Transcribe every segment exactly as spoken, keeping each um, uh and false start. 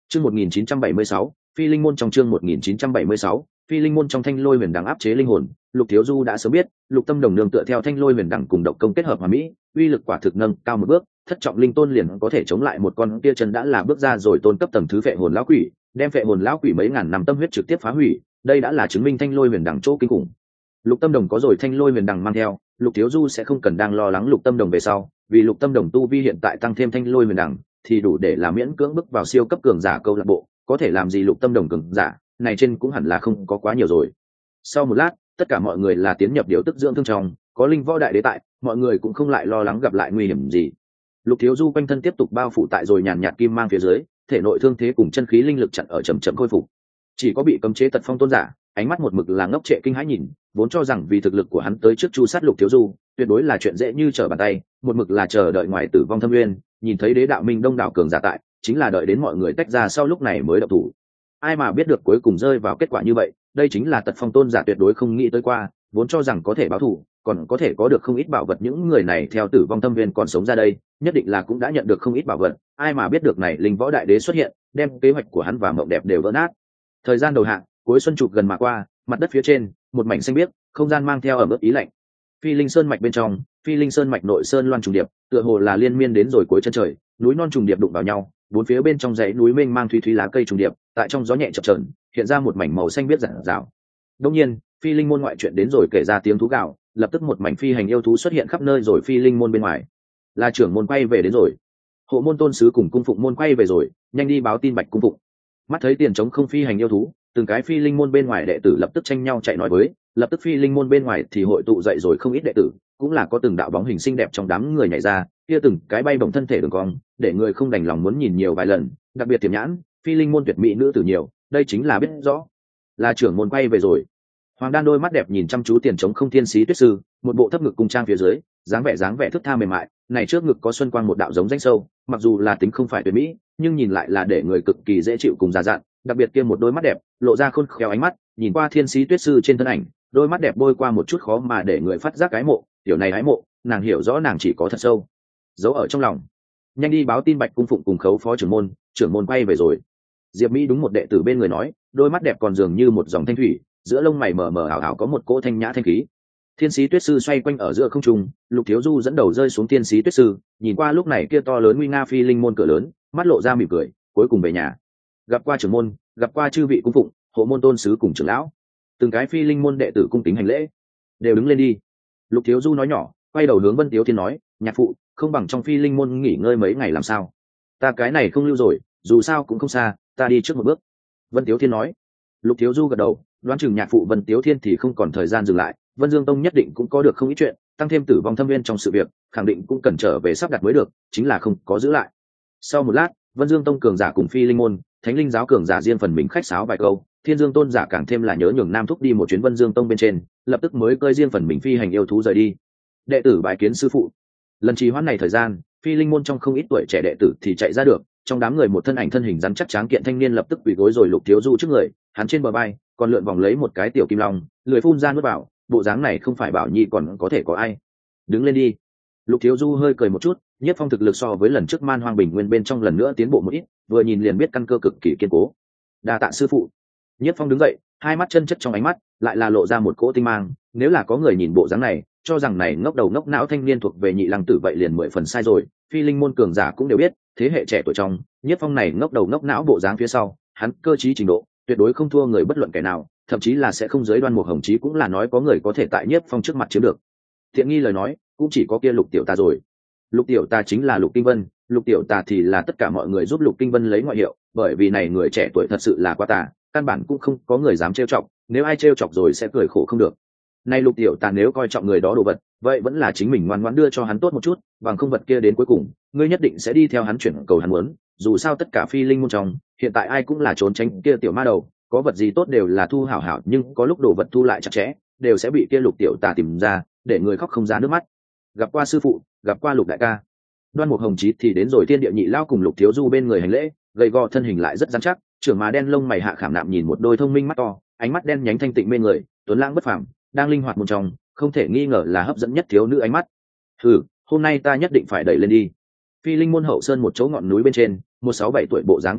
Chương một nghìn chín trăm bảy mươi sáu, Phi Linh môn trong chương một nghìn chín trăm bảy mươi sáu, Phi Linh môn trong Thanh Lôi Huyền Đằng áp chế linh hồn, Lục Thiếu Du đã sớm biết, Lục Tâm Đồng nương tựa theo Thanh Lôi Huyền Đằng cùng độc công kết hợp hòa mỹ, uy lực quả thực nâng cao một bước, thất trọng linh tôn liền có thể chống lại một con kia chân đã là bước ra rồi tôn cấp tầng thứ phệ hồn lão quỷ, đem phệ hồn lão quỷ mấy ngàn năm tâm huyết trực tiếp phá hủy, đây đã là chứng minh Thanh Lôi Huyền Đằng chỗ kinh khủng. Lục Tâm Đồng có rồi Thanh Lôi Huyền Đằng mang theo, Lục Thiếu Du sẽ không cần đang lo lắng Lục Tâm Đồng về sau, vì Lục Tâm Đồng tu vi hiện tại tăng thêm Thanh Lôi Huyền Đằng, thì đủ để làm miễn cưỡng bước vào siêu cấp cường giả câu lạc bộ, có thể làm gì Lục Tâm Đồng cường giả, này trên cũng hẳn là không có quá nhiều rồi. Sau một lát, tất cả mọi người là tiến nhập điều tức dưỡng thương trong, có linh võ đại đế tại, mọi người cũng không lại lo lắng gặp lại nguy hiểm gì. Lục Thiếu Du quanh thân tiếp tục bao phủ tại rồi nhàn nhạt kim mang phía dưới, thể nội thương thế cùng chân khí linh lực chặn ở chậm chậm khôi phục. Chỉ có bị cấm chế tật phong tôn giả, ánh mắt một mực là ngốc trệ kinh hãi nhìn, vốn cho rằng vì thực lực của hắn tới trước chu sát Lục Thiếu Du, tuyệt đối là chuyện dễ như trở bàn tay, một mực là chờ đợi ngoài tử vong thâm nguyên, nhìn thấy đế đạo minh đông đảo cường giả tại, chính là đợi đến mọi người tách ra sau lúc này mới động thủ. Ai mà biết được cuối cùng rơi vào kết quả như vậy, đây chính là tật phong tôn giả tuyệt đối không nghĩ tới qua, vốn cho rằng có thể báo thù, còn có thể có được không ít bảo vật, những người này theo tử vong thâm viên còn sống ra đây, nhất định là cũng đã nhận được không ít bảo vật, ai mà biết được này linh võ đại đế xuất hiện, đem kế hoạch của hắn và mộng đẹp đều vỡ nát. Thời gian đầu hạn, cuối xuân chụp gần mà qua, mặt đất phía trên, một mảnh xanh biếc, không gian mang theo ẩm ướt ý lạnh. Phi Linh Sơn mạch bên trong, Phi Linh Sơn mạch nội sơn loan trùng điệp, tựa hồ là liên miên đến rồi cuối chân trời, núi non trùng điệp đụng vào nhau, bốn phía bên trong dãy núi mênh mang thúy thúy lá cây trùng điệp, tại trong gió nhẹ chập chờn, hiện ra một mảnh màu xanh biếc rạng rào. Đương nhiên, Phi Linh môn ngoại chuyện đến rồi kể ra tiếng thú gào, lập tức một mảnh phi hành yêu thú xuất hiện khắp nơi rồi Phi Linh môn bên ngoài. Là trưởng môn quay về đến rồi. Hộ môn tôn sứ cùng cung phụng môn quay về rồi, nhanh đi báo tin Bạch cung phụng. Mắt thấy tiền trống không phi hành yêu thú, từng cái Phi Linh môn bên ngoài đệ tử lập tức tranh nhau chạy nói với, lập tức Phi Linh môn bên ngoài thì hội tụ dậy rồi không ít đệ tử, cũng là có từng đạo bóng hình xinh đẹp trong đám người nhảy ra, kia từng cái bay bổng thân thể đường cong, để người không đành lòng muốn nhìn nhiều vài lần, đặc biệt tiềm nhãn, Phi Linh môn tuyệt mỹ nữ tử nhiều, đây chính là biết rõ, là trưởng môn quay về rồi. Hoàng Đan đôi mắt đẹp nhìn chăm chú tiền trống không thiên sĩ tuyết sư, một bộ thấp ngực cung trang phía dưới, dáng vẻ dáng vẻ thướt tha mềm mại, này trước ngực có xuân quang một đạo giống danh sâu, mặc dù là tính không phải tuyệt mỹ, nhưng nhìn lại là để người cực kỳ dễ chịu cùng già dặn, đặc biệt kia một đôi mắt đẹp, lộ ra khôn khéo ánh mắt, nhìn qua thiên sĩ tuyết sư trên thân ảnh, đôi mắt đẹp bôi qua một chút khó mà để người phát giác cái mộ, tiểu này ái mộ, nàng hiểu rõ nàng chỉ có thật sâu, giấu ở trong lòng. Nhanh đi báo tin Bạch cung phụng cùng khấu phó trưởng môn, trưởng môn quay về rồi. Diệp Mỹ đúng một đệ tử bên người nói, đôi mắt đẹp còn dường như một dòng thanh thủy, giữa lông mày mờ mờ ảo ảo có một cỗ thanh nhã thanh khí. Thiên sĩ tuyết sư xoay quanh ở giữa không trung, Lục Thiếu Du dẫn đầu rơi xuống thiên sĩ tuyết sư, nhìn qua lúc này kia to lớn nguy nga Phi Linh môn cửa lớn, mắt lộ ra mỉm cười, cuối cùng về nhà. Gặp qua trưởng môn, gặp qua chư vị cung phụng, hộ môn tôn sứ cùng trưởng lão. Từng cái Phi Linh môn đệ tử cung kính hành lễ. Đều đứng lên đi. Lục Thiếu Du nói nhỏ, quay đầu hướng Vân Tiếu Thiên nói, nhạc phụ, không bằng trong Phi Linh môn nghỉ ngơi mấy ngày làm sao? Ta cái này không lưu rồi, dù sao cũng không xa, ta đi trước một bước. Vân Tiếu Thiên nói. Lục Thiếu Du gật đầu, đoán chừng nhạc phụ Vân Tiếu Thiên thì không còn thời gian dừng lại, Vân Dương Tông nhất định cũng có được không ít chuyện, tăng thêm tử vong thâm viên trong sự việc, khẳng định cũng cần trở về sắp đặt mới được, chính là không có giữ lại. Sau một lát, Vân Dương Tông cường giả cùng Phi Linh môn, Thánh Linh giáo cường giả riêng phần mình khách sáo vài câu, Thiên Dương tôn giả càng thêm là nhớ nhường Nam Thúc đi một chuyến Vân Dương Tông bên trên, lập tức mới cơi riêng phần mình phi hành yêu thú rời đi. Đệ tử bài kiến sư phụ. Lần trì hoãn này thời gian, Phi Linh môn trong không ít tuổi trẻ đệ tử thì chạy ra được, trong đám người một thân ảnh thân hình rắn chắc tráng kiện thanh niên lập tức quỳ gối rồi Lục Thiếu Du trước người, hắn trên bờ vai còn lượn vòng lấy một cái tiểu kim long, lười phun ra nuốt vào, bộ dáng này không phải bảo nhi còn có thể có ai. Đứng lên đi. Lục Thiếu Du hơi cười một chút, Nhiếp Phong thực lực so với lần trước Man Hoang Bình Nguyên bên trong lần nữa tiến bộ một ít, vừa nhìn liền biết căn cơ cực kỳ kiên cố. Đa tạ sư phụ. Nhiếp Phong đứng dậy, hai mắt chân chất trong ánh mắt lại là lộ ra một cỗ tinh mang, nếu là có người nhìn bộ dáng này, cho rằng này ngốc đầu ngốc não thanh niên thuộc về nhị lăng tử vậy liền mười phần sai rồi. Phi Linh môn cường giả cũng đều biết, thế hệ trẻ tuổi trong, Nhiếp Phong này ngốc đầu ngốc não bộ dáng phía sau, hắn cơ trí trình độ tuyệt đối không thua người bất luận kẻ nào, thậm chí là sẽ không giới Đoan Mục Hồng Chí cũng là nói có người có thể tại Nhiếp Phong trước mặt chiếm được. Thiện nghi lời nói, cũng chỉ có kia Lục tiểu ta rồi. Lục tiểu ta chính là Lục Kinh Vân, Lục tiểu ta thì là tất cả mọi người giúp Lục Kinh Vân lấy ngoại hiệu, bởi vì này người trẻ tuổi thật sự là quá tà, căn bản cũng không có người dám trêu chọc, nếu ai trêu chọc rồi sẽ cười khổ không được. Nay Lục tiểu ta nếu coi trọng người đó đồ vật, vậy vẫn là chính mình ngoan ngoãn đưa cho hắn tốt một chút, bằng không vật kia đến cuối cùng, ngươi nhất định sẽ đi theo hắn chuyển cầu hắn muốn, dù sao tất cả Phi Linh môn trong, hiện tại ai cũng là trốn tránh kia tiểu ma đầu, có vật gì tốt đều là thu hảo hảo, nhưng có lúc đồ vật thu lại chặt chẽ, đều sẽ bị kia Lục tiểu tà tìm ra, để người khóc không ra nước mắt. Gặp qua sư phụ, gặp qua Lục đại ca. Đoan Mục Hồng Chí thì đến rồi Thiên Địa Nhị Lao cùng Lục Thiếu Du bên người hành lễ, gầy gò thân hình lại rất rắn chắc, trưởng má đen lông mày hạ khảm nạm nhìn một đôi thông minh mắt to, ánh mắt đen nhánh thanh tịnh mê người, tuấn lãng bất phàm, đang linh hoạt một trong, không thể nghi ngờ là hấp dẫn nhất thiếu nữ ánh mắt. Hừ, hôm nay ta nhất định phải đẩy lên đi. Phi Linh môn hậu sơn một chỗ ngọn núi bên trên, một sáu bảy tuổi bộ dáng tiểu đồng,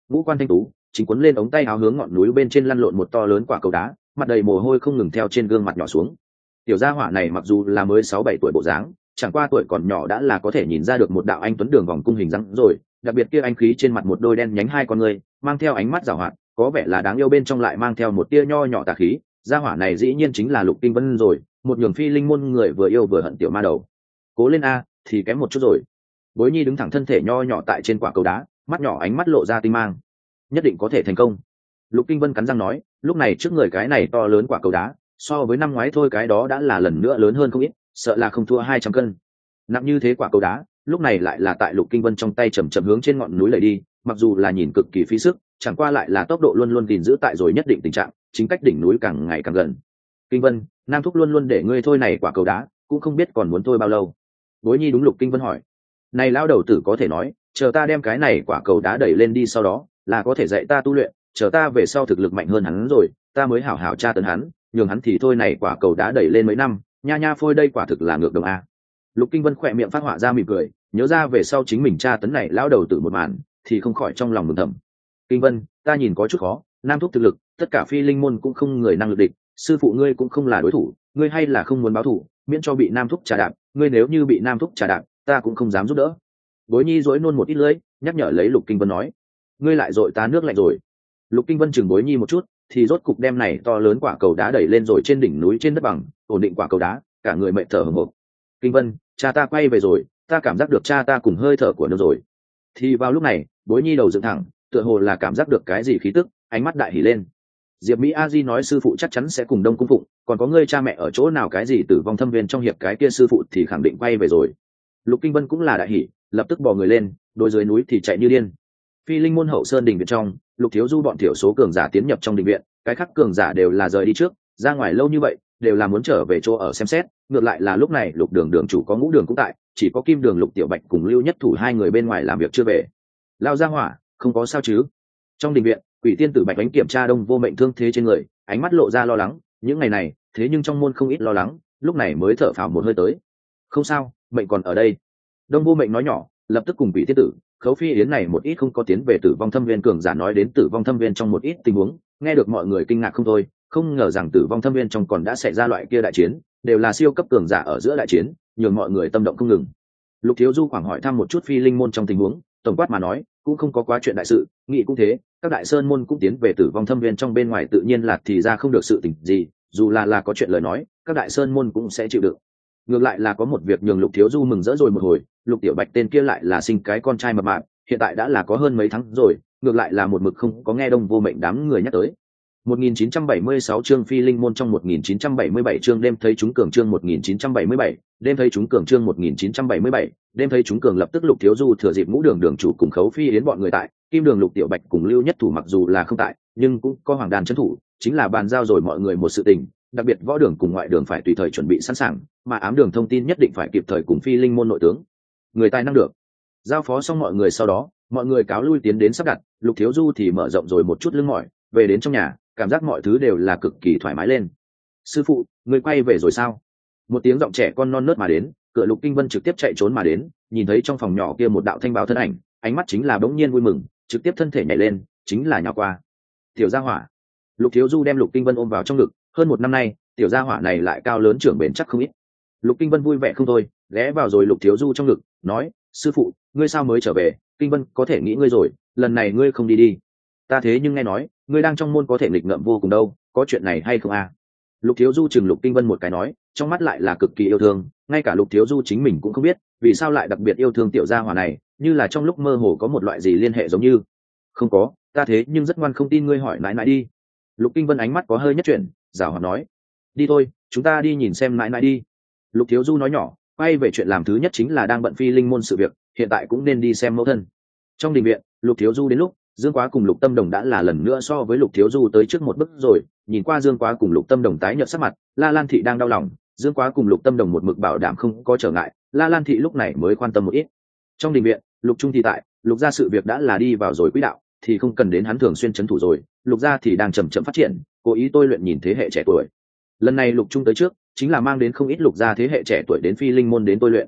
ngũ quan thanh tú, chính quấn lên ống tay áo hướng ngọn núi bên trên lăn lộn một to lớn quả cầu đá, mặt đầy mồ hôi không ngừng theo trên gương mặt nhỏ xuống. Tiểu gia hỏa này mặc dù là mới sáu bảy tuổi bộ dáng, chẳng qua tuổi còn nhỏ đã là có thể nhìn ra được một đạo anh tuấn đường vòng cung hình dáng rồi, đặc biệt kia anh khí trên mặt một đôi đen nhánh hai con người, mang theo ánh mắt giảo hoạt, có vẻ là đáng yêu bên trong lại mang theo một tia nho nhỏ tà khí. Gia hỏa này dĩ nhiên chính là Lục Kinh Vân rồi, một nhường phi linh môn người vừa yêu vừa hận tiểu ma đầu. Cố lên a, thì kém một chút rồi. Bối Nhi đứng thẳng thân thể nho nhỏ tại trên quả cầu đá, mắt nhỏ ánh mắt lộ ra tinh mang. Nhất định có thể thành công. Lục Kinh Vân cắn răng nói, lúc này trước người cái này to lớn quả cầu đá, so với năm ngoái thôi cái đó đã là lần nữa lớn hơn không ít, sợ là không thua hai trăm cân. Nặng như thế quả cầu đá, lúc này lại là tại Lục Kinh Vân trong tay chậm chậm hướng trên ngọn núi lầy đi, mặc dù là nhìn cực kỳ phí sức, chẳng qua lại là tốc độ luôn luôn gìn giữ tại rồi nhất định tình trạng, chính cách đỉnh núi càng ngày càng gần. Kinh Vân, Nam Thúc luôn luôn để ngươi thôi này quả cầu đá, cũng không biết còn muốn thôi bao lâu. Bối Nhi đúng Lục Kinh Vân hỏi. Này lão đầu tử có thể nói, chờ ta đem cái này quả cầu đá đẩy lên đi sau đó, là có thể dạy ta tu luyện, chờ ta về sau thực lực mạnh hơn hắn rồi, ta mới hảo hảo tra tấn hắn, nhường hắn thì thôi này quả cầu đá đẩy lên mấy năm, nha nha phôi đây quả thực là ngược đồng a. Lục Kinh Vân khỏe miệng phát họa ra mỉm cười, nhớ ra về sau chính mình tra tấn này lão đầu tử một màn, thì không khỏi trong lòng mừng thầm. Kinh Vân, ta nhìn có chút khó, Nam Thúc thực lực, tất cả phi linh môn cũng không người năng lực địch, sư phụ ngươi cũng không là đối thủ, ngươi hay là không muốn báo thù, miễn cho bị Nam Thúc trà đạp, ngươi nếu như bị Nam Thúc trà đạp, ta cũng không dám giúp đỡ. Bối Nhi dỗi nôn một ít lưỡi, nhắc nhở lấy Lục Kinh Vân nói, ngươi lại dội ta nước lạnh rồi. Lục Kinh Vân chừng Bối Nhi một chút, thì rốt cục đem này to lớn quả cầu đá đẩy lên rồi trên đỉnh núi trên đất bằng, ổn định quả cầu đá, cả người mệt thở hổn hộc. Kinh Vân, cha ta quay về rồi, ta cảm giác được cha ta cùng hơi thở của nó rồi. Thì vào lúc này, Bối Nhi đầu dựng thẳng, tựa hồ là cảm giác được cái gì khí tức, ánh mắt đại hỉ lên. Diệp Mỹ A Di nói sư phụ chắc chắn sẽ cùng Đông cung phụng, còn có ngươi cha mẹ ở chỗ nào cái gì Tử Vong Thâm Viên trong hiệp cái kia sư phụ thì khẳng định quay về rồi. Lục Kinh Vân cũng là đại hỉ, lập tức bò người lên, đôi dưới núi thì chạy như điên. Phi linh môn hậu sơn đình viện trong, Lục Thiếu Du bọn thiểu số cường giả tiến nhập trong đình viện, cái khác cường giả đều là rời đi trước, ra ngoài lâu như vậy, đều là muốn trở về chỗ ở xem xét. Ngược lại là lúc này Lục Đường đường chủ có Ngũ Đường cũng tại, chỉ có Kim Đường Lục Tiểu Bạch cùng Lưu Nhất Thủ hai người bên ngoài làm việc chưa về. Lao ra hỏa, không có sao chứ? Trong đình viện, Quỷ Tiên Tử Bạch đánh kiểm tra Đông Vô Mệnh thương thế trên người, ánh mắt lộ ra lo lắng. Những ngày này, thế nhưng trong môn không ít lo lắng, lúc này mới thở phào một hơi tới. Không sao, mệnh còn ở đây. Đông Vô Mệnh nói nhỏ, lập tức cùng Quỷ Tiên Tử, Khấu Phi Yến này một ít không có tiến về Tử Vong Thâm Viên cường giả nói đến Tử Vong Thâm Viên trong một ít tình huống, nghe được mọi người kinh ngạc không thôi, không ngờ rằng Tử Vong Thâm Viên trong còn đã xảy ra loại kia đại chiến, đều là siêu cấp cường giả ở giữa đại chiến, nhường mọi người tâm động không ngừng. Lục Thiếu Du khoảng hỏi thăm một chút Phi linh môn trong tình huống, tổng quát mà nói, cũng không có quá chuyện đại sự, nghĩ cũng thế, các đại sơn môn cũng tiến về Tử Vong Thâm Viên trong bên ngoài tự nhiên là thì ra không được sự tình gì, dù là là có chuyện lời nói, các đại sơn môn cũng sẽ chịu đựng. Ngược lại là có một việc nhường Lục Thiếu Du mừng rỡ rồi một hồi, Lục Tiểu Bạch tên kia lại là sinh cái con trai mập mạp, hiện tại đã là có hơn mấy tháng rồi, ngược lại là một mực không có nghe Đông Vô Mệnh đám người nhắc tới. một nghìn chín trăm bảy mươi sáu chương Phi linh môn trong một nghìn chín trăm bảy mươi bảy chương đêm thấy chúng cường chương một nghìn chín trăm bảy mươi bảy, đêm thấy chúng cường chương một nghìn chín trăm bảy mươi bảy, đêm thấy chúng cường lập tức Lục Thiếu Du thừa dịp Ngũ Đường đường chủ cùng Khấu Phi Yến bọn người tại, Kim Đường Lục Tiểu Bạch cùng Lưu Nhất Thủ mặc dù là không tại, nhưng cũng có Hoàng Đàn trấn thủ, chính là bàn giao rồi mọi người một sự tình, đặc biệt Võ Đường cùng Ngoại Đường phải tùy thời chuẩn bị sẵn sàng, mà Ám Đường thông tin nhất định phải kịp thời cùng Phi linh môn nội tướng. Người tài năng được. Giao phó xong mọi người sau đó, mọi người cáo lui tiến đến sắp đặt, Lục Thiếu Du thì mở rộng rồi một chút lưng mỏi, về đến trong nhà, cảm giác mọi thứ đều là cực kỳ thoải mái lên. Sư phụ, người quay về rồi sao? Một tiếng giọng trẻ con non nớt mà đến, cửa Lục Kinh Vân trực tiếp chạy trốn mà đến, nhìn thấy trong phòng nhỏ kia một đạo thanh báo thân ảnh, ánh mắt chính là bỗng nhiên vui mừng, trực tiếp thân thể nhảy lên, chính là nhào qua. Tiểu gia hỏa. Lục Thiếu Du đem Lục Kinh Vân ôm vào trong ngực, hơn một năm nay, tiểu gia hỏa này lại cao lớn trưởng bền chắc không ít. Lục Kinh Vân vui vẻ không thôi, ghé vào rồi Lục Thiếu Du trong ngực, nói: "Sư phụ, ngươi sao mới trở về? Kinh Vân có thể nghĩ ngươi rồi, lần này ngươi không đi đi. Ta thế nhưng nghe nói, ngươi đang trong môn có thể nghịch ngợm vô cùng đâu, có chuyện này hay không a?" Lục Thiếu Du chừng Lục Kinh Vân một cái nói, trong mắt lại là cực kỳ yêu thương, ngay cả Lục Thiếu Du chính mình cũng không biết, vì sao lại đặc biệt yêu thương tiểu gia hỏa này, như là trong lúc mơ hồ có một loại gì liên hệ giống như. "Không có, ta thế nhưng rất ngoan không tin ngươi hỏi nãi nãi đi." Lục Kinh Vân ánh mắt có hơi nhất chuyển, giảo hoạt nói: "Đi thôi, chúng ta đi nhìn xem nãi nãi đi." Lục Thiếu Du nói nhỏ, quay về chuyện làm thứ nhất chính là đang bận Phi linh môn sự việc, hiện tại cũng nên đi xem mẫu thân. Trong đình viện, Lục Thiếu Du đến lúc, Dương Quá cùng Lục Tâm Đồng đã là lần nữa so với Lục Thiếu Du tới trước một bước rồi, nhìn qua Dương Quá cùng Lục Tâm Đồng tái nhợt sắc mặt, La Lan Thị đang đau lòng, Dương Quá cùng Lục Tâm Đồng một mực bảo đảm không có trở ngại, La Lan Thị lúc này mới quan tâm một ít. Trong đình viện, Lục Trung thì tại, Lục gia sự việc đã là đi vào rồi quỹ đạo, thì không cần đến hắn thường xuyên trấn thủ rồi, Lục gia thì đang chậm chậm phát triển, cố ý tôi luyện nhìn thế hệ trẻ tuổi. Lần này Lục Trung tới trước, chính là mang đến không ít Lục gia thế hệ trẻ tuổi đến Phi linh môn đến tôi luyện.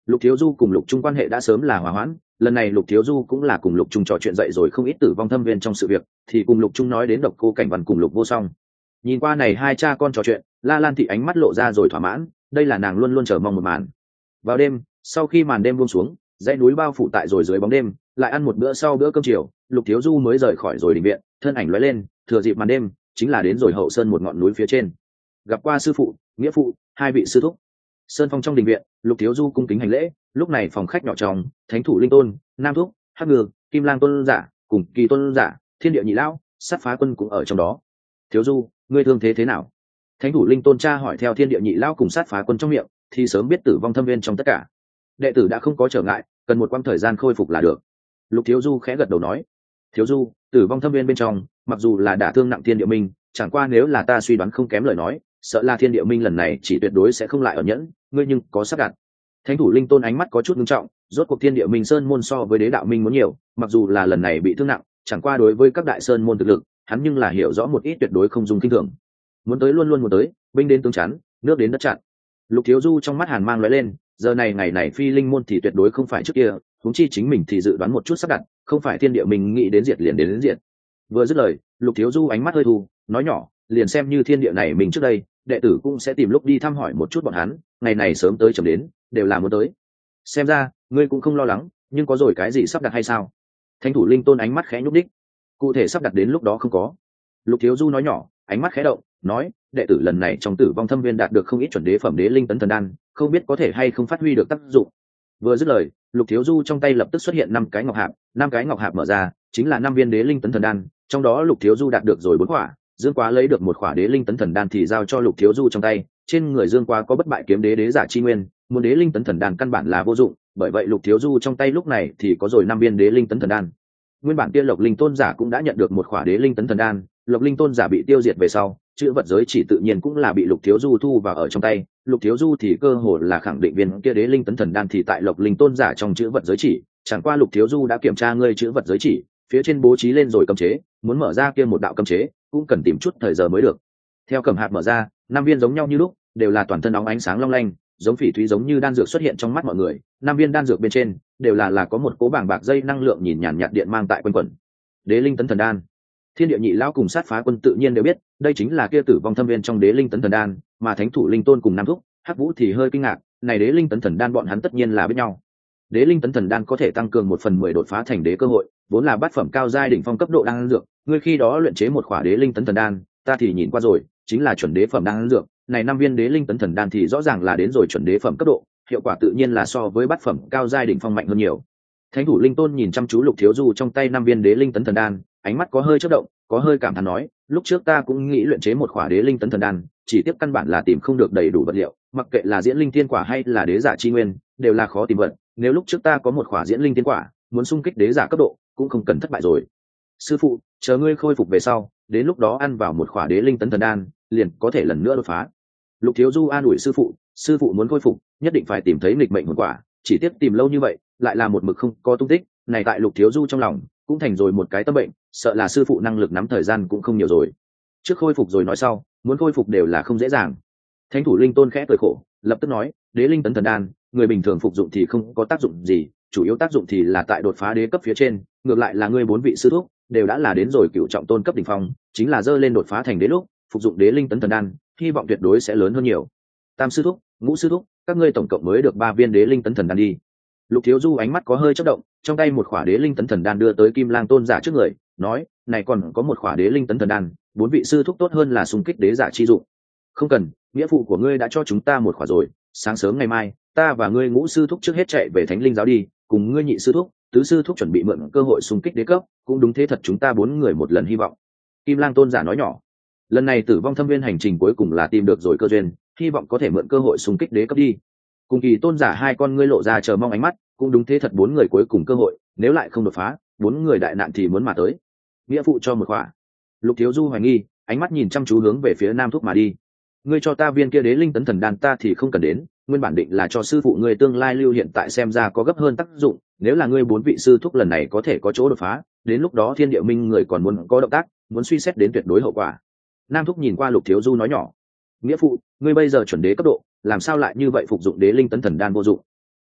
Lục Thiếu Du cùng Lục Trung quan hệ đã sớm là hòa hoãn, lần này Lục Thiếu Du cũng là cùng Lục Trung trò chuyện dậy rồi không ít tử vong thâm viên trong sự việc, thì cùng Lục Trung nói đến Độc Cô Cảnh Văn cùng Lục Vô Song. Nhìn qua này hai cha con trò chuyện, La Lan thị ánh mắt lộ ra rồi thỏa mãn, đây là nàng luôn luôn chờ mong một màn. Vào đêm, sau khi màn đêm buông xuống, dãy núi bao phủ tại rồi dưới bóng đêm, lại ăn một bữa sau bữa cơm chiều, Lục Thiếu Du mới rời khỏi rồi đình viện, thân ảnh lóe lên, thừa dịp màn đêm, chính là đến rồi hậu sơn một ngọn núi phía trên. Gặp qua sư phụ, nghĩa phụ, hai vị sư thúc. Sơn phong trong đình viện, Lục Thiếu Du cung kính hành lễ, lúc này phòng khách nhỏ trong, Thánh thủ Linh Tôn, Nam Thúc, Hắc Ngư, Kim Lang Tôn giả, cùng Kỳ Tôn giả, Thiên Địa Nhị lão, Sát Phá Quân cũng ở trong đó. Thiếu Du, ngươi thương thế thế nào? Thánh thủ Linh Tôn cha hỏi theo Thiên Địa Nhị lão cùng Sát Phá Quân trong miệng, thì sớm biết tử vong thâm viên trong tất cả. Đệ tử đã không có trở ngại, cần một quãng thời gian khôi phục là được. Lục Thiếu Du khẽ gật đầu nói. Thiếu Du, tử vong thâm viên bên trong, mặc dù là đả thương nặng Thiên Địa Minh, chẳng qua nếu là ta suy đoán không kém lời nói, sợ là Thiên Địa Minh lần này chỉ tuyệt đối sẽ không lại ở nhẫn, ngươi nhưng có sắp đặt. Thánh thủ Linh Tôn ánh mắt có chút nghiêm trọng, rốt cuộc Thiên Địa Minh sơn môn so với Đế đạo minh muốn nhiều, mặc dù là lần này bị thương nặng, chẳng qua đối với các đại sơn môn thực lực, hắn nhưng là hiểu rõ một ít tuyệt đối không dùng kinh thường. Muốn tới luôn luôn muốn tới, binh đến tướng chắn, nước đến đất chặn. Lục Thiếu Du trong mắt hàn mang lóe lên, giờ này ngày này phi linh môn thì tuyệt đối không phải trước kia, huống chi chính mình thì dự đoán một chút sắp đặt, không phải Thiên Địa Minh nghĩ đến diệt liền đến, đến diệt. Vừa dứt lời, Lục Thiếu Du ánh mắt hơi thu, nói nhỏ, liền xem như thiên địa này mình trước đây, đệ tử cũng sẽ tìm lúc đi thăm hỏi một chút bọn hắn, ngày này sớm tới chậm đến, đều là muốn tới. Xem ra, ngươi cũng không lo lắng, nhưng có rồi cái gì sắp đặt hay sao? Thánh thủ Linh Tôn ánh mắt khẽ nhúc đích. Cụ thể sắp đặt đến lúc đó không có. Lục Thiếu Du nói nhỏ, ánh mắt khẽ động, nói, đệ tử lần này trong tử vong thâm viên đạt được không ít chuẩn đế phẩm đế linh tấn thần đan, không biết có thể hay không phát huy được tác dụng. Vừa dứt lời, Lục Thiếu Du trong tay lập tức xuất hiện năm cái ngọc hạp, năm cái ngọc hạp mở ra, chính là năm viên đế linh tấn thần đan, trong đó Lục Thiếu Du đạt được rồi bốn quả, Dương Quá lấy được một quả đế linh tấn thần đan thì giao cho Lục Thiếu Du trong tay, trên người Dương Quá có bất bại kiếm đế đế giả chi nguyên, muốn đế linh tấn thần đan căn bản là vô dụng, bởi vậy Lục Thiếu Du trong tay lúc này thì có rồi năm viên đế linh tấn thần đan. Nguyên bản kia Lộc Linh Tôn giả cũng đã nhận được một quả đế linh tấn thần đan, Lộc Linh Tôn giả bị tiêu diệt về sau, chữ vật giới chỉ tự nhiên cũng là bị Lục Thiếu Du thu vào ở trong tay, Lục Thiếu Du thì cơ hồ là khẳng định viên kia đế linh tấn thần đan thì tại Lộc Linh Tôn giả trong chữ vật giới chỉ, chẳng qua Lục Thiếu Du đã kiểm tra ngươi chữ vật giới chỉ, phía trên bố trí lên rồi cấm chế, muốn mở ra kia một đạo cấm chế, cũng cần tìm chút thời giờ mới được. Theo cầm hạt mở ra, năm viên giống nhau như lúc, đều là toàn thân óng ánh sáng long lanh, giống phỉ thúy giống như đan dược xuất hiện trong mắt mọi người, năm viên đan dược bên trên đều là là có một cố bảng bạc dây năng lượng nhìn nhàn nhạt điện mang tại quanh quẩn. Đế linh tấn thần đan. Thiên Địa Nhị lão cùng Sát Phá Quân tự nhiên đều biết, đây chính là kia tử vong thâm viên trong đế linh tấn thần đan, mà Thánh thủ Linh Tôn cùng Nam Thúc, Hắc Vũ thì hơi kinh ngạc, này đế linh tấn thần đan bọn hắn tất nhiên là biết nhau. Đế linh tấn thần đan có thể tăng cường một phần mười đột phá thành đế cơ hội, vốn là bát phẩm cao giai đỉnh phong cấp độ đan dược, ngươi khi đó luyện chế một khỏa đế linh tấn thần đan, ta thì nhìn qua rồi, chính là chuẩn đế phẩm đan dược, này năm viên đế linh tấn thần đan thì rõ ràng là đến rồi chuẩn đế phẩm cấp độ, hiệu quả tự nhiên là so với bát phẩm cao giai đỉnh phong mạnh hơn nhiều. Thánh thủ Linh Tôn nhìn chăm chú Lục Thiếu Du trong tay năm viên đế linh tấn thần đan, ánh mắt có hơi chớp động, có hơi cảm thán nói, lúc trước ta cũng nghĩ luyện chế một khỏa đế linh tấn thần đan, chỉ tiếp căn bản là tìm không được đầy đủ vật liệu, mặc kệ là diễn linh thiên quả hay là đế giả chi nguyên, đều là khó tìm vật, nếu lúc trước ta có một khỏa diễn linh thiên quả, muốn xung kích đế giả cấp độ, cũng không cần thất bại rồi. Sư phụ, chờ ngươi khôi phục về sau, đến lúc đó ăn vào một khỏa đế linh tấn thần đan, liền có thể lần nữa đột phá. Lục Thiếu Du an ủi sư phụ, sư phụ muốn khôi phục, nhất định phải tìm thấy nghịch mệnh hồn quả, chỉ tiếp tìm lâu như vậy, lại là một mực không có tung tích, này tại Lục Thiếu Du trong lòng cũng thành rồi một cái tâm bệnh, sợ là sư phụ năng lực nắm thời gian cũng không nhiều rồi. Trước khôi phục rồi nói sau, muốn khôi phục đều là không dễ dàng. Thánh thủ Linh Tôn khẽ cười khổ, lập tức nói, đế linh tấn thần đan, người bình thường phục dụng thì không có tác dụng gì, chủ yếu tác dụng thì là tại đột phá đế cấp phía trên, ngược lại là ngươi bốn vị sư thúc đều đã là đến rồi cựu trọng tôn cấp đỉnh phong, chính là dơ lên đột phá thành đế lúc, phục dụng đế linh tấn thần đan, hy vọng tuyệt đối sẽ lớn hơn nhiều. Tam sư thúc, ngũ sư thúc, các ngươi tổng cộng mới được ba viên đế linh tấn thần đan đi. Lục Thiếu Du ánh mắt có hơi chớp động, trong tay một khỏa đế linh tấn thần đan đưa tới Kim Lang Tôn giả trước người, nói, này còn có một khỏa đế linh tấn thần đan, bốn vị sư thúc tốt hơn là xung kích đế giả chi dụng. Không cần, nghĩa phụ của ngươi đã cho chúng ta một khỏa rồi, sáng sớm ngày mai, ta và ngươi ngũ sư thúc trước hết chạy về Thánh Linh giáo đi, cùng ngươi nhị sư thúc, tứ sư thúc chuẩn bị mượn cơ hội xung kích đế cấp, cũng đúng thế thật chúng ta bốn người một lần hy vọng. Kim Lang Tôn giả nói nhỏ, lần này tử vong thâm viên hành trình cuối cùng là tìm được rồi cơ duyên, hy vọng có thể mượn cơ hội xung kích đế cấp đi. Cùng Kỳ Tôn giả hai con ngươi lộ ra chờ mong ánh mắt, cũng đúng thế thật bốn người cuối cùng cơ hội, nếu lại không đột phá, bốn người đại nạn thì muốn mà tới. Nghĩa phụ cho một khỏa. Lục Thiếu Du hoài nghi, ánh mắt nhìn chăm chú hướng về phía Nam Thúc mà đi. Ngươi cho ta viên kia đế linh tấn thần đan ta thì không cần đến, nguyên bản định là cho sư phụ ngươi tương lai lưu hiện tại xem ra có gấp hơn tác dụng, nếu là ngươi bốn vị sư thúc lần này có thể có chỗ đột phá, đến lúc đó Thiên Địa Minh người còn muốn có động tác, muốn suy xét đến tuyệt đối hậu quả. Nam Thúc nhìn qua Lục Thiếu Du nói nhỏ, nghĩa phụ, ngươi bây giờ chuẩn đế cấp độ, làm sao lại như vậy phục dụng đế linh tấn thần đan vô dụng?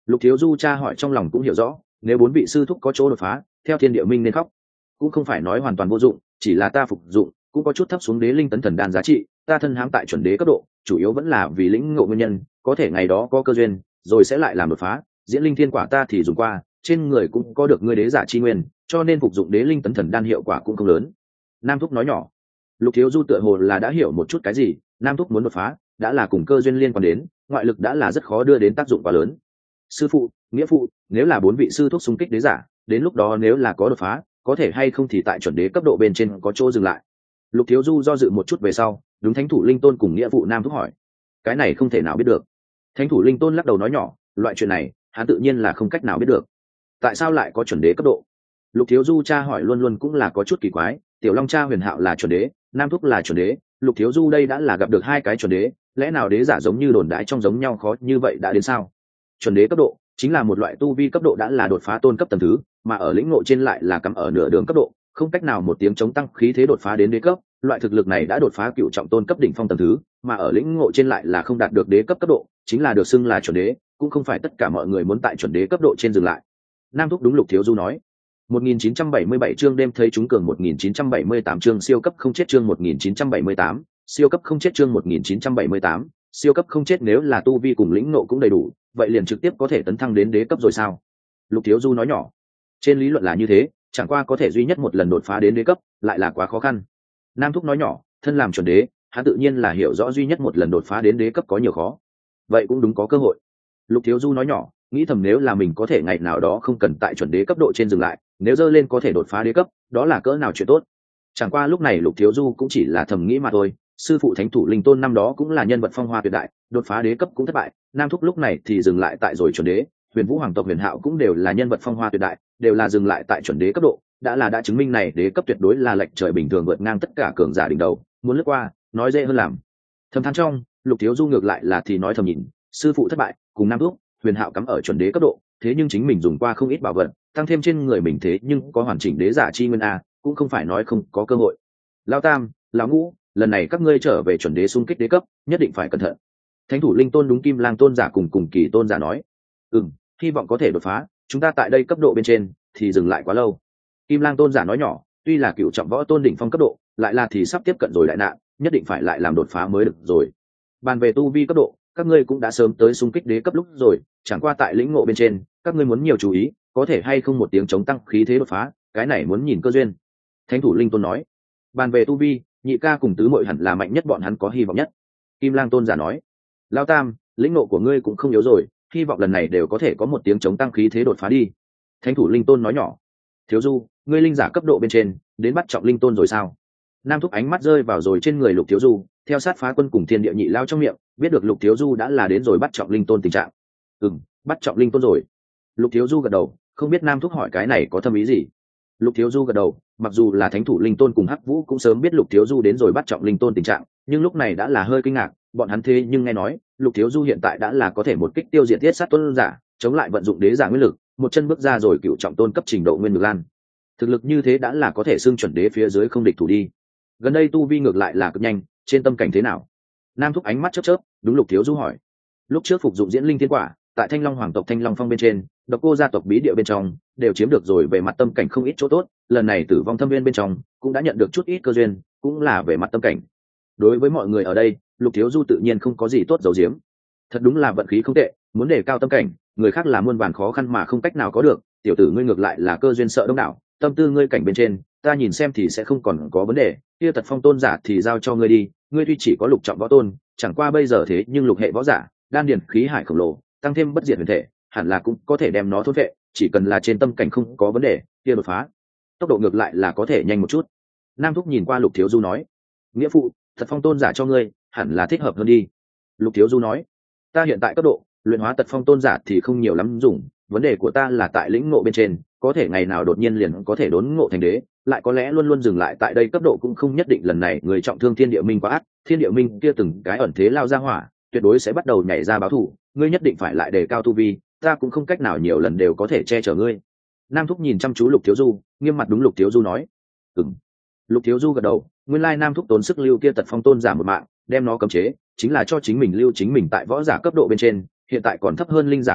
Lục Thiếu Du cha hỏi trong lòng cũng hiểu rõ, nếu bốn vị sư thúc có chỗ đột phá, theo thiên địa minh nên khóc, cũng không phải nói hoàn toàn vô dụng, chỉ là ta phục dụng cũng có chút thấp xuống đế linh tấn thần đan giá trị, ta thân hãm tại chuẩn đế cấp độ, chủ yếu vẫn là vì lĩnh ngộ nguyên nhân, có thể ngày đó có cơ duyên, rồi sẽ lại làm đột phá, diễn linh thiên quả ta thì dùng qua, trên người cũng có được ngươi đế giả chi nguyên, cho nên phục dụng đế linh tấn thần đan hiệu quả cũng không lớn. Nam thúc nói nhỏ. Lục Thiếu Du tựa hồ là đã hiểu một chút cái gì, Nam thúc muốn đột phá, đã là cùng cơ duyên liên quan đến, ngoại lực đã là rất khó đưa đến tác dụng quá lớn. Sư phụ, nghĩa phụ, nếu là bốn vị sư thúc xung kích đế giả, đến lúc đó nếu là có đột phá, có thể hay không thì tại chuẩn đế cấp độ bên trên có chỗ dừng lại. Lục Thiếu Du do dự một chút về sau, đúng thánh thủ linh tôn cùng nghĩa phụ Nam thúc hỏi. Cái này không thể nào biết được. Thánh thủ linh tôn lắc đầu nói nhỏ, loại chuyện này hắn tự nhiên là không cách nào biết được. Tại sao lại có chuẩn đế cấp độ? Lục Thiếu Du cha hỏi luôn luôn cũng là có chút kỳ quái, tiểu long cha Huyền Hạo là chuẩn đế, Nam thúc là chuẩn đế, Lục Thiếu Du đây đã là gặp được hai cái chuẩn đế, lẽ nào đế giả giống như đồn đãi trong giống nhau khó như vậy đã đến sao? Chuẩn đế cấp độ chính là một loại tu vi cấp độ đã là đột phá tôn cấp tầng thứ, mà ở lĩnh ngộ trên lại là cắm ở nửa đường cấp độ, không cách nào một tiếng chống tăng khí thế đột phá đến đế cấp, loại thực lực này đã đột phá cựu trọng tôn cấp đỉnh phong tầng thứ, mà ở lĩnh ngộ trên lại là không đạt được đế cấp cấp độ, chính là được xưng là chuẩn đế, cũng không phải tất cả mọi người muốn tại chuẩn đế cấp độ trên dừng lại. Nam thúc đúng Lục Thiếu Du nói. một nghìn chín trăm bảy mươi bảy chương đêm thấy chúng cường một nghìn chín trăm bảy mươi tám chương siêu cấp không chết chương một nghìn chín trăm bảy mươi tám, siêu cấp không chết chương một nghìn chín trăm bảy mươi tám, siêu cấp không chết nếu là tu vi cùng lĩnh ngộ cũng đầy đủ, vậy liền trực tiếp có thể tấn thăng đến đế cấp rồi sao? Lục Thiếu Du nói nhỏ. Trên lý luận là như thế, chẳng qua có thể duy nhất một lần đột phá đến đế cấp, lại là quá khó khăn. Nam thúc nói nhỏ, thân làm chuẩn đế, hắn tự nhiên là hiểu rõ duy nhất một lần đột phá đến đế cấp có nhiều khó. Vậy cũng đúng có cơ hội. Lục Thiếu Du nói nhỏ, nghĩ thầm nếu là mình có thể ngày nào đó không cần tại chuẩn đế cấp độ trên dừng lại, nếu dơ lên có thể đột phá đế cấp, đó là cỡ nào chuyện tốt. Chẳng qua lúc này Lục Thiếu Du cũng chỉ là thầm nghĩ mà thôi, sư phụ thánh thủ linh tôn năm đó cũng là nhân vật phong hoa tuyệt đại, đột phá đế cấp cũng thất bại, Nam thúc lúc này thì dừng lại tại rồi chuẩn đế, Huyền Vũ hoàng tộc Huyền Hạo cũng đều là nhân vật phong hoa tuyệt đại, đều là dừng lại tại chuẩn đế cấp độ, đã là đã chứng minh này đế cấp tuyệt đối là lệch trời bình thường vượt ngang tất cả cường giả đỉnh đầu, muốn lướt qua, nói dễ hơn làm. Thầm than trong, Lục Thiếu Du ngược lại là thì nói thầm nhìn, sư phụ thất bại, cùng Nam thúc, Huyền Hạo cắm ở chuẩn đế cấp độ, thế nhưng chính mình dùng qua không ít bảo vật, tăng thêm trên người mình thế nhưng có hoàn chỉnh đế giả chi nguyên a, cũng không phải nói không có cơ hội. Lão Tam, lão Ngũ, lần này các ngươi trở về chuẩn đế xung kích đế cấp, nhất định phải cẩn thận. Thánh thủ linh tôn đúng Kim Lang tôn giả cùng cùng Kỳ tôn giả nói. Ừm, hy vọng có thể đột phá, chúng ta tại đây cấp độ bên trên thì dừng lại quá lâu. Kim Lang tôn giả nói nhỏ, tuy là cựu trọng võ tôn đỉnh phong cấp độ, lại là thì sắp tiếp cận rồi đại nạn, nhất định phải lại làm đột phá mới được rồi. Bàn về tu vi cấp độ, các ngươi cũng đã sớm tới xung kích đế cấp lúc rồi, chẳng qua tại lĩnh ngộ bên trên, các ngươi muốn nhiều chú ý, có thể hay không một tiếng chống tăng khí thế đột phá, cái này muốn nhìn cơ duyên. Thánh thủ linh tôn nói. Bàn về tu vi, nhị ca cùng tứ muội hẳn là mạnh nhất, bọn hắn có hy vọng nhất. Kim Lang tôn giả nói. Lao Tam, lĩnh ngộ của ngươi cũng không yếu rồi, hy vọng lần này đều có thể có một tiếng chống tăng khí thế đột phá đi. Thánh thủ linh tôn nói nhỏ. Thiếu Du, ngươi linh giả cấp độ bên trên đến bắt trọng linh tôn rồi sao? Nam thúc ánh mắt rơi vào rồi trên người Lục Thiếu Du, theo sát phá quân cùng thiên địa nhị lao trong miệng, biết được Lục Thiếu Du đã là đến rồi bắt trọng linh tôn tình trạng. Ừm, bắt trọng linh tôn rồi. Lục Thiếu Du gật đầu, không biết Nam thúc hỏi cái này có thâm ý gì. Lục Thiếu Du gật đầu, mặc dù là thánh thủ linh tôn cùng Hắc Vũ cũng sớm biết Lục Thiếu Du đến rồi bắt trọng linh tôn tình trạng, nhưng lúc này đã là hơi kinh ngạc, bọn hắn thế nhưng nghe nói Lục Thiếu Du hiện tại đã là có thể một kích tiêu diệt thiết sát tôn giả, chống lại vận dụng đế giả nguyên lực, một chân bước ra rồi cựu trọng tôn cấp trình độ nguyên lực lan. Thực lực như thế đã là có thể xưng chuẩn đế phía dưới không địch thủ đi. Gần đây tu vi ngược lại là cực nhanh, trên tâm cảnh thế nào? Nam thúc ánh mắt chớp chớp, đúng Lục Thiếu Du hỏi. Lúc trước phục dụng diễn linh thiên quả, tại Thanh Long hoàng tộc Thanh Long phong bên trên, Độc Cô gia tộc bí địa bên trong, đều chiếm được rồi về mặt tâm cảnh không ít chỗ tốt, lần này Tử Vong Thâm Viên bên trong, cũng đã nhận được chút ít cơ duyên, cũng là về mặt tâm cảnh. Đối với mọi người ở đây, Lục Thiếu Du tự nhiên không có gì tốt giấu giếm. Thật đúng là vận khí không tệ, muốn đề cao tâm cảnh, người khác là muôn vàn khó khăn mà không cách nào có được, tiểu tử ngươi ngược lại là cơ duyên sợ đông đảo, tâm tư ngươi cảnh bên trên, ta nhìn xem thì sẽ không còn có vấn đề, kia Tật Phong tôn giả thì giao cho ngươi đi, ngươi tuy chỉ có lục trọng võ tôn, chẳng qua bây giờ thế nhưng lục hệ võ giả, đan điền khí hải khổng lồ, tăng thêm bất diệt huyền thể, hẳn là cũng có thể đem nó thôn vệ, chỉ cần là trên tâm cảnh không có vấn đề, kia đột phá tốc độ ngược lại là có thể nhanh một chút. Nam thúc nhìn qua Lục Thiếu Du nói. Nghĩa phụ, Tật Phong tôn giả cho ngươi, hẳn là thích hợp hơn đi. Lục Thiếu Du nói. Ta hiện tại cấp độ luyện hóa Tật Phong tôn giả thì không nhiều lắm dùng, vấn đề của ta là tại lĩnh ngộ bên trên, có thể ngày nào đột nhiên liền có thể đốn ngộ thành đế, lại có lẽ luôn luôn dừng lại tại đây cấp độ cũng không nhất định. Lần này người trọng thương thiên địa minh quá ác, thiên địa minh kia từng cái ẩn thế lao ra hỏa, tuyệt đối sẽ bắt đầu nhảy ra báo thù, ngươi nhất định phải lại đề cao tu vi, ta cũng không cách nào nhiều lần đều có thể che chở ngươi. Nam thúc nhìn chăm chú Lục Thiếu Du, nghiêm mặt đúng Lục Thiếu Du nói. Ừm. Lục Thiếu Du gật đầu, nguyên lai Nam thúc tốn sức lưu kia Tật Phong tôn giả một mạng, đem nó cấm chế, chính là cho chính mình lưu chính mình tại võ giả cấp độ bên trên, hiện tại còn thấp hơn linh giả cấp độ,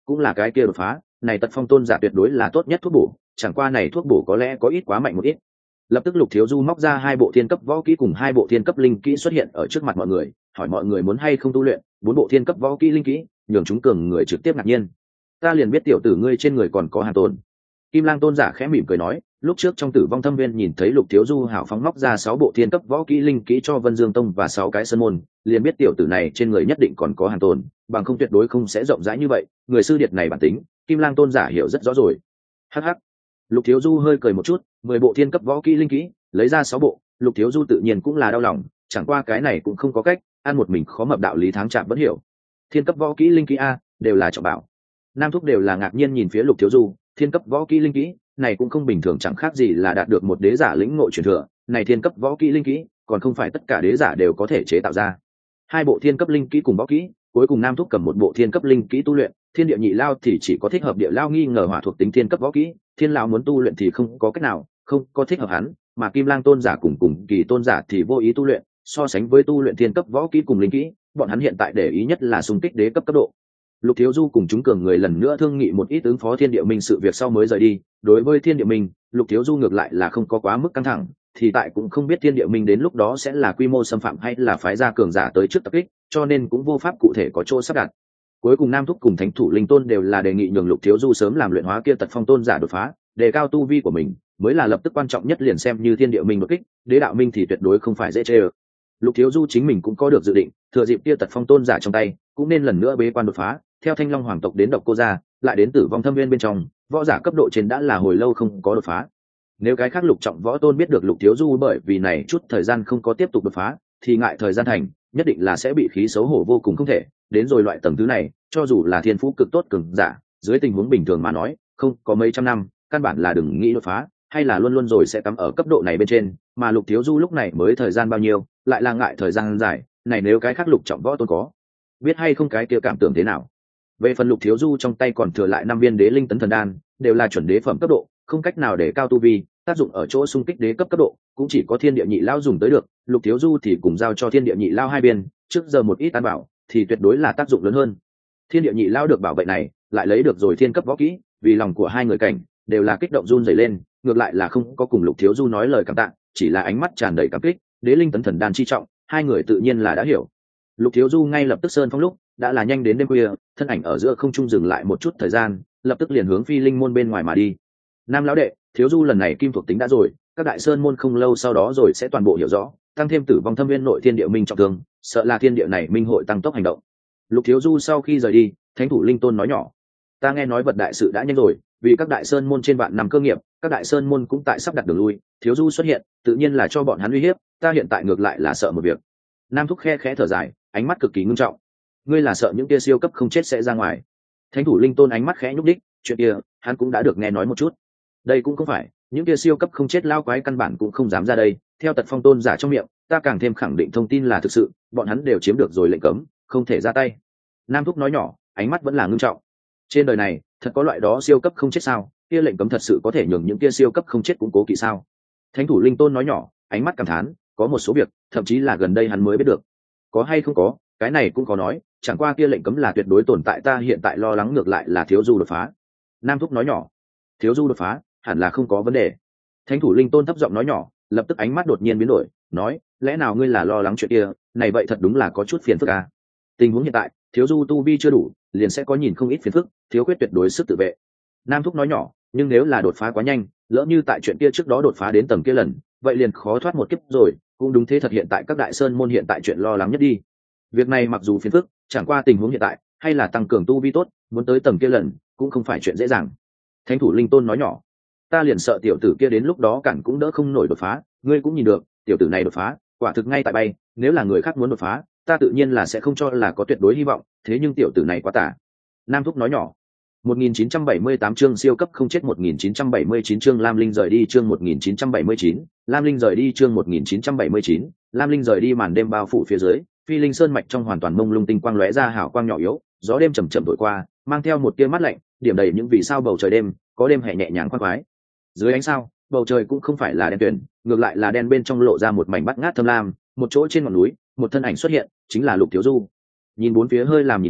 cũng là cái kia đột phá, này tật phong tôn giả tuyệt đối là tốt nhất thuốc bổ, chẳng qua này thuốc bổ có lẽ có ít quá mạnh một ít. Lập tức Lục Thiếu Du móc ra hai bộ thiên cấp võ kỹ cùng hai bộ thiên cấp linh kỹ xuất hiện ở trước mặt mọi người, hỏi mọi người muốn hay không tu luyện bốn bộ thiên cấp võ kỹ linh kỹ, nhường chúng cường người trực tiếp ngạc nhiên. Ta liền biết tiểu tử ngươi trên người còn có hàng tồn. Kim Lang tôn giả khẽ mỉm cười nói, lúc trước trong Tử Vong Thâm Viên nhìn thấy Lục Thiếu Du hảo phóng móc ra sáu bộ thiên cấp võ kỹ linh kỹ cho Vân Dương Tông và sáu cái sơn môn, liền biết tiểu tử này trên người nhất định còn có hàng tồn, bằng không tuyệt đối không sẽ rộng rãi như vậy, người sư điệt này bản tính, Kim Lang tôn giả hiểu rất rõ rồi. Hắc hắc. Lục Thiếu Du hơi cười một chút, mười bộ thiên cấp võ kỹ linh kỹ, lấy ra sáu bộ, Lục Thiếu Du tự nhiên cũng là đau lòng, chẳng qua cái này cũng không có cách, ăn một mình khó mập đạo lý tháng chạm vẫn hiểu. Thiên cấp võ kỹ linh kỹ a, đều là trọng bảo. Nam thúc đều là ngạc nhiên nhìn phía Lục Thiếu Du, thiên cấp võ kỹ linh kỹ, này cũng không bình thường, chẳng khác gì là đạt được một đế giả lĩnh ngộ truyền thừa, này thiên cấp võ kỹ linh kỹ, còn không phải tất cả đế giả đều có thể chế tạo ra. Hai bộ thiên cấp linh kỹ cùng võ kỹ, cuối cùng Nam thúc cầm một bộ thiên cấp linh kỹ tu luyện, thiên địa nhị lao thì chỉ có thích hợp địa lao nghi ngờ hỏa thuộc tính thiên cấp võ kỹ, thiên lão muốn tu luyện thì không có cách nào, không có thích hợp hắn, mà Kim Lang tôn giả cùng cùng kỳ tôn giả thì vô ý tu luyện, so sánh với tu luyện thiên cấp võ kỹ cùng linh kỹ, bọn hắn hiện tại để ý nhất là xung kích đế cấp cấp độ. Lục Thiếu Du cùng chúng cường người lần nữa thương nghị một ít ứng phó thiên địa minh sự việc sau mới rời đi. Đối với thiên địa minh, Lục Thiếu Du ngược lại là không có quá mức căng thẳng, thì tại cũng không biết thiên địa minh đến lúc đó sẽ là quy mô xâm phạm hay là phái gia cường giả tới trước tập kích, cho nên cũng vô pháp cụ thể có chỗ sắp đặt. Cuối cùng Nam thúc cùng Thánh thủ Linh Tôn đều là đề nghị nhường Lục Thiếu Du sớm làm luyện hóa kia tật phong tôn giả đột phá, đề cao tu vi của mình, mới là lập tức quan trọng nhất, liền xem như thiên địa minh đột kích, đế đạo minh thì tuyệt đối không phải dễ chơi. Lục Thiếu Du chính mình cũng có được dự định, thừa dịp kia tật phong tôn giả trong tay, cũng nên lần nữa bế quan đột phá, theo Thanh Long hoàng tộc đến Độc Cô gia, lại đến Tử Vong Thâm Viên bên trong, võ giả cấp độ trên đã là hồi lâu không có đột phá. Nếu cái khác lục trọng võ tôn biết được Lục Thiếu Du bởi vì này chút thời gian không có tiếp tục đột phá, thì ngại thời gian thành, nhất định là sẽ bị khí xấu hổ vô cùng không thể. Đến rồi loại tầng thứ này, cho dù là thiên phú cực tốt cường giả, dưới tình huống bình thường mà nói, không có mấy trăm năm, căn bản là đừng nghĩ đột phá, hay là luôn luôn rồi sẽ cắm ở cấp độ này bên trên, mà Lục Thiếu Du lúc này mới thời gian bao nhiêu, lại là ngại thời gian dài, này nếu cái khác lục trọng võ tôn có biết hay không cái kia cảm tưởng thế nào. Về phần Lục Thiếu Du trong tay còn thừa lại năm viên đế linh tấn thần đan, đều là chuẩn đế phẩm cấp độ, không cách nào để cao tu vi, tác dụng ở chỗ xung kích đế cấp cấp độ, cũng chỉ có thiên địa nhị lao dùng tới được. Lục Thiếu Du thì cùng giao cho thiên địa nhị lao hai bên, trước giờ một ít tán bảo thì tuyệt đối là tác dụng lớn hơn. Thiên địa nhị lao được bảo vệ này, lại lấy được rồi thiên cấp võ kỹ, vì lòng của hai người cảnh đều là kích động run rẩy lên, ngược lại là không có cùng Lục Thiếu Du nói lời cảm tạ, chỉ là ánh mắt tràn đầy cảm kích. Đế linh tấn thần đan chi trọng, hai người tự nhiên là đã hiểu. Lục Thiếu Du ngay lập tức sơn phong lúc đã là nhanh đến đêm khuya, thân ảnh ở giữa không trung dừng lại một chút thời gian, lập tức liền hướng phi linh môn bên ngoài mà đi. Nam lão đệ, Thiếu Du lần này kim thuộc tính đã rồi, các đại sơn môn không lâu sau đó rồi sẽ toàn bộ hiểu rõ, tăng thêm Tử Vong Thâm Viên nội thiên địa minh trọng thương, sợ là thiên địa này minh hội tăng tốc hành động. Lục Thiếu Du sau khi rời đi, Thánh thủ Linh Tôn nói nhỏ, ta nghe nói vật đại sự đã nhanh rồi, vì các đại sơn môn trên vạn năm cơ nghiệp, các đại sơn môn cũng tại sắp đặt đường lui, Thiếu Du xuất hiện, tự nhiên là cho bọn hắn uy hiếp, ta hiện tại ngược lại là sợ một việc. Nam thúc khe khẽ thở dài, ánh mắt cực kỳ nghiêm trọng, ngươi là sợ những kia siêu cấp không chết sẽ ra ngoài. Thánh thủ Linh Tôn ánh mắt khẽ nhúc đích, chuyện kia hắn cũng đã được nghe nói một chút. Đây cũng không phải, những kia siêu cấp không chết lao quái căn bản cũng không dám ra đây, theo tật phong tôn giả trong miệng, ta càng thêm khẳng định thông tin là thực sự, bọn hắn đều chiếm được rồi lệnh cấm, không thể ra tay. Nam thúc nói nhỏ, ánh mắt vẫn là nghiêm trọng. Trên đời này thật có loại đó siêu cấp không chết sao? Kia lệnh cấm thật sự có thể nhường những kia siêu cấp không chết cũng cố kỵ sao? Thánh thủ Linh Tôn nói nhỏ, ánh mắt cảm thán, có một số việc thậm chí là gần đây hắn mới biết được. Có hay không có, cái này cũng có nói, chẳng qua kia lệnh cấm là tuyệt đối tồn tại, ta hiện tại lo lắng ngược lại là Thiếu Du đột phá. Nam thúc nói nhỏ, Thiếu Du đột phá hẳn là không có vấn đề. Thánh thủ Linh Tôn thấp giọng nói nhỏ, lập tức ánh mắt đột nhiên biến đổi, nói, lẽ nào ngươi là lo lắng chuyện kia? Này vậy thật đúng là có chút phiền phức à? Tình huống hiện tại, Thiếu Du tu vi chưa đủ, liền sẽ có nhìn không ít phiền phức, thiếu khuyết tuyệt đối sức tự vệ. Nam thúc nói nhỏ, nhưng nếu là đột phá quá nhanh, lỡ như tại chuyện kia trước đó đột phá đến tầng kia lần, vậy liền khó thoát một kiếp rồi. Cũng đúng thế, thật hiện tại các đại sơn môn hiện tại chuyện lo lắng nhất đi. Việc này mặc dù phiền phức, chẳng qua tình huống hiện tại hay là tăng cường tu vi tốt, muốn tới tầng kia lần cũng không phải chuyện dễ dàng. Thánh thủ Linh Tôn nói nhỏ, ta liền sợ tiểu tử kia đến lúc đó cản cũng đỡ không nổi đột phá, ngươi cũng nhìn được, tiểu tử này đột phá, quả thực ngay tại bay, nếu là người khác muốn đột phá, ta tự nhiên là sẽ không cho là có tuyệt đối hy vọng, thế nhưng tiểu tử này quá tả. Nam thúc nói nhỏ, một nghìn chín trăm bảy mươi tám chương siêu cấp không chết, một nghìn chín trăm bảy mươi chín chương Lam Linh rời đi, chương một nghìn chín trăm bảy mươi chín, Lam Linh rời đi, chương một nghìn chín trăm bảy mươi chín, Lam Linh rời đi. Màn đêm bao phủ phía dưới, Phi Linh Sơn mạch trong hoàn toàn mông lung, tinh quang lóe ra hào quang nhỏ yếu, gió đêm chậm chậm thổi qua, mang theo một tia mát lạnh, điểm đầy những vì sao bầu trời đêm, có đêm hè nhẹ nhàng khoan khoái. Dưới ánh sao, bầu trời cũng không phải là đen tuyền, ngược lại là đen bên trong lộ ra một mảnh bát ngát thâm lam, một chỗ trên ngọn núi, một thân ảnh xuất hiện, chính là Lục Thiếu Du. Nhìn bốn phía hơi làm nhìn trộm,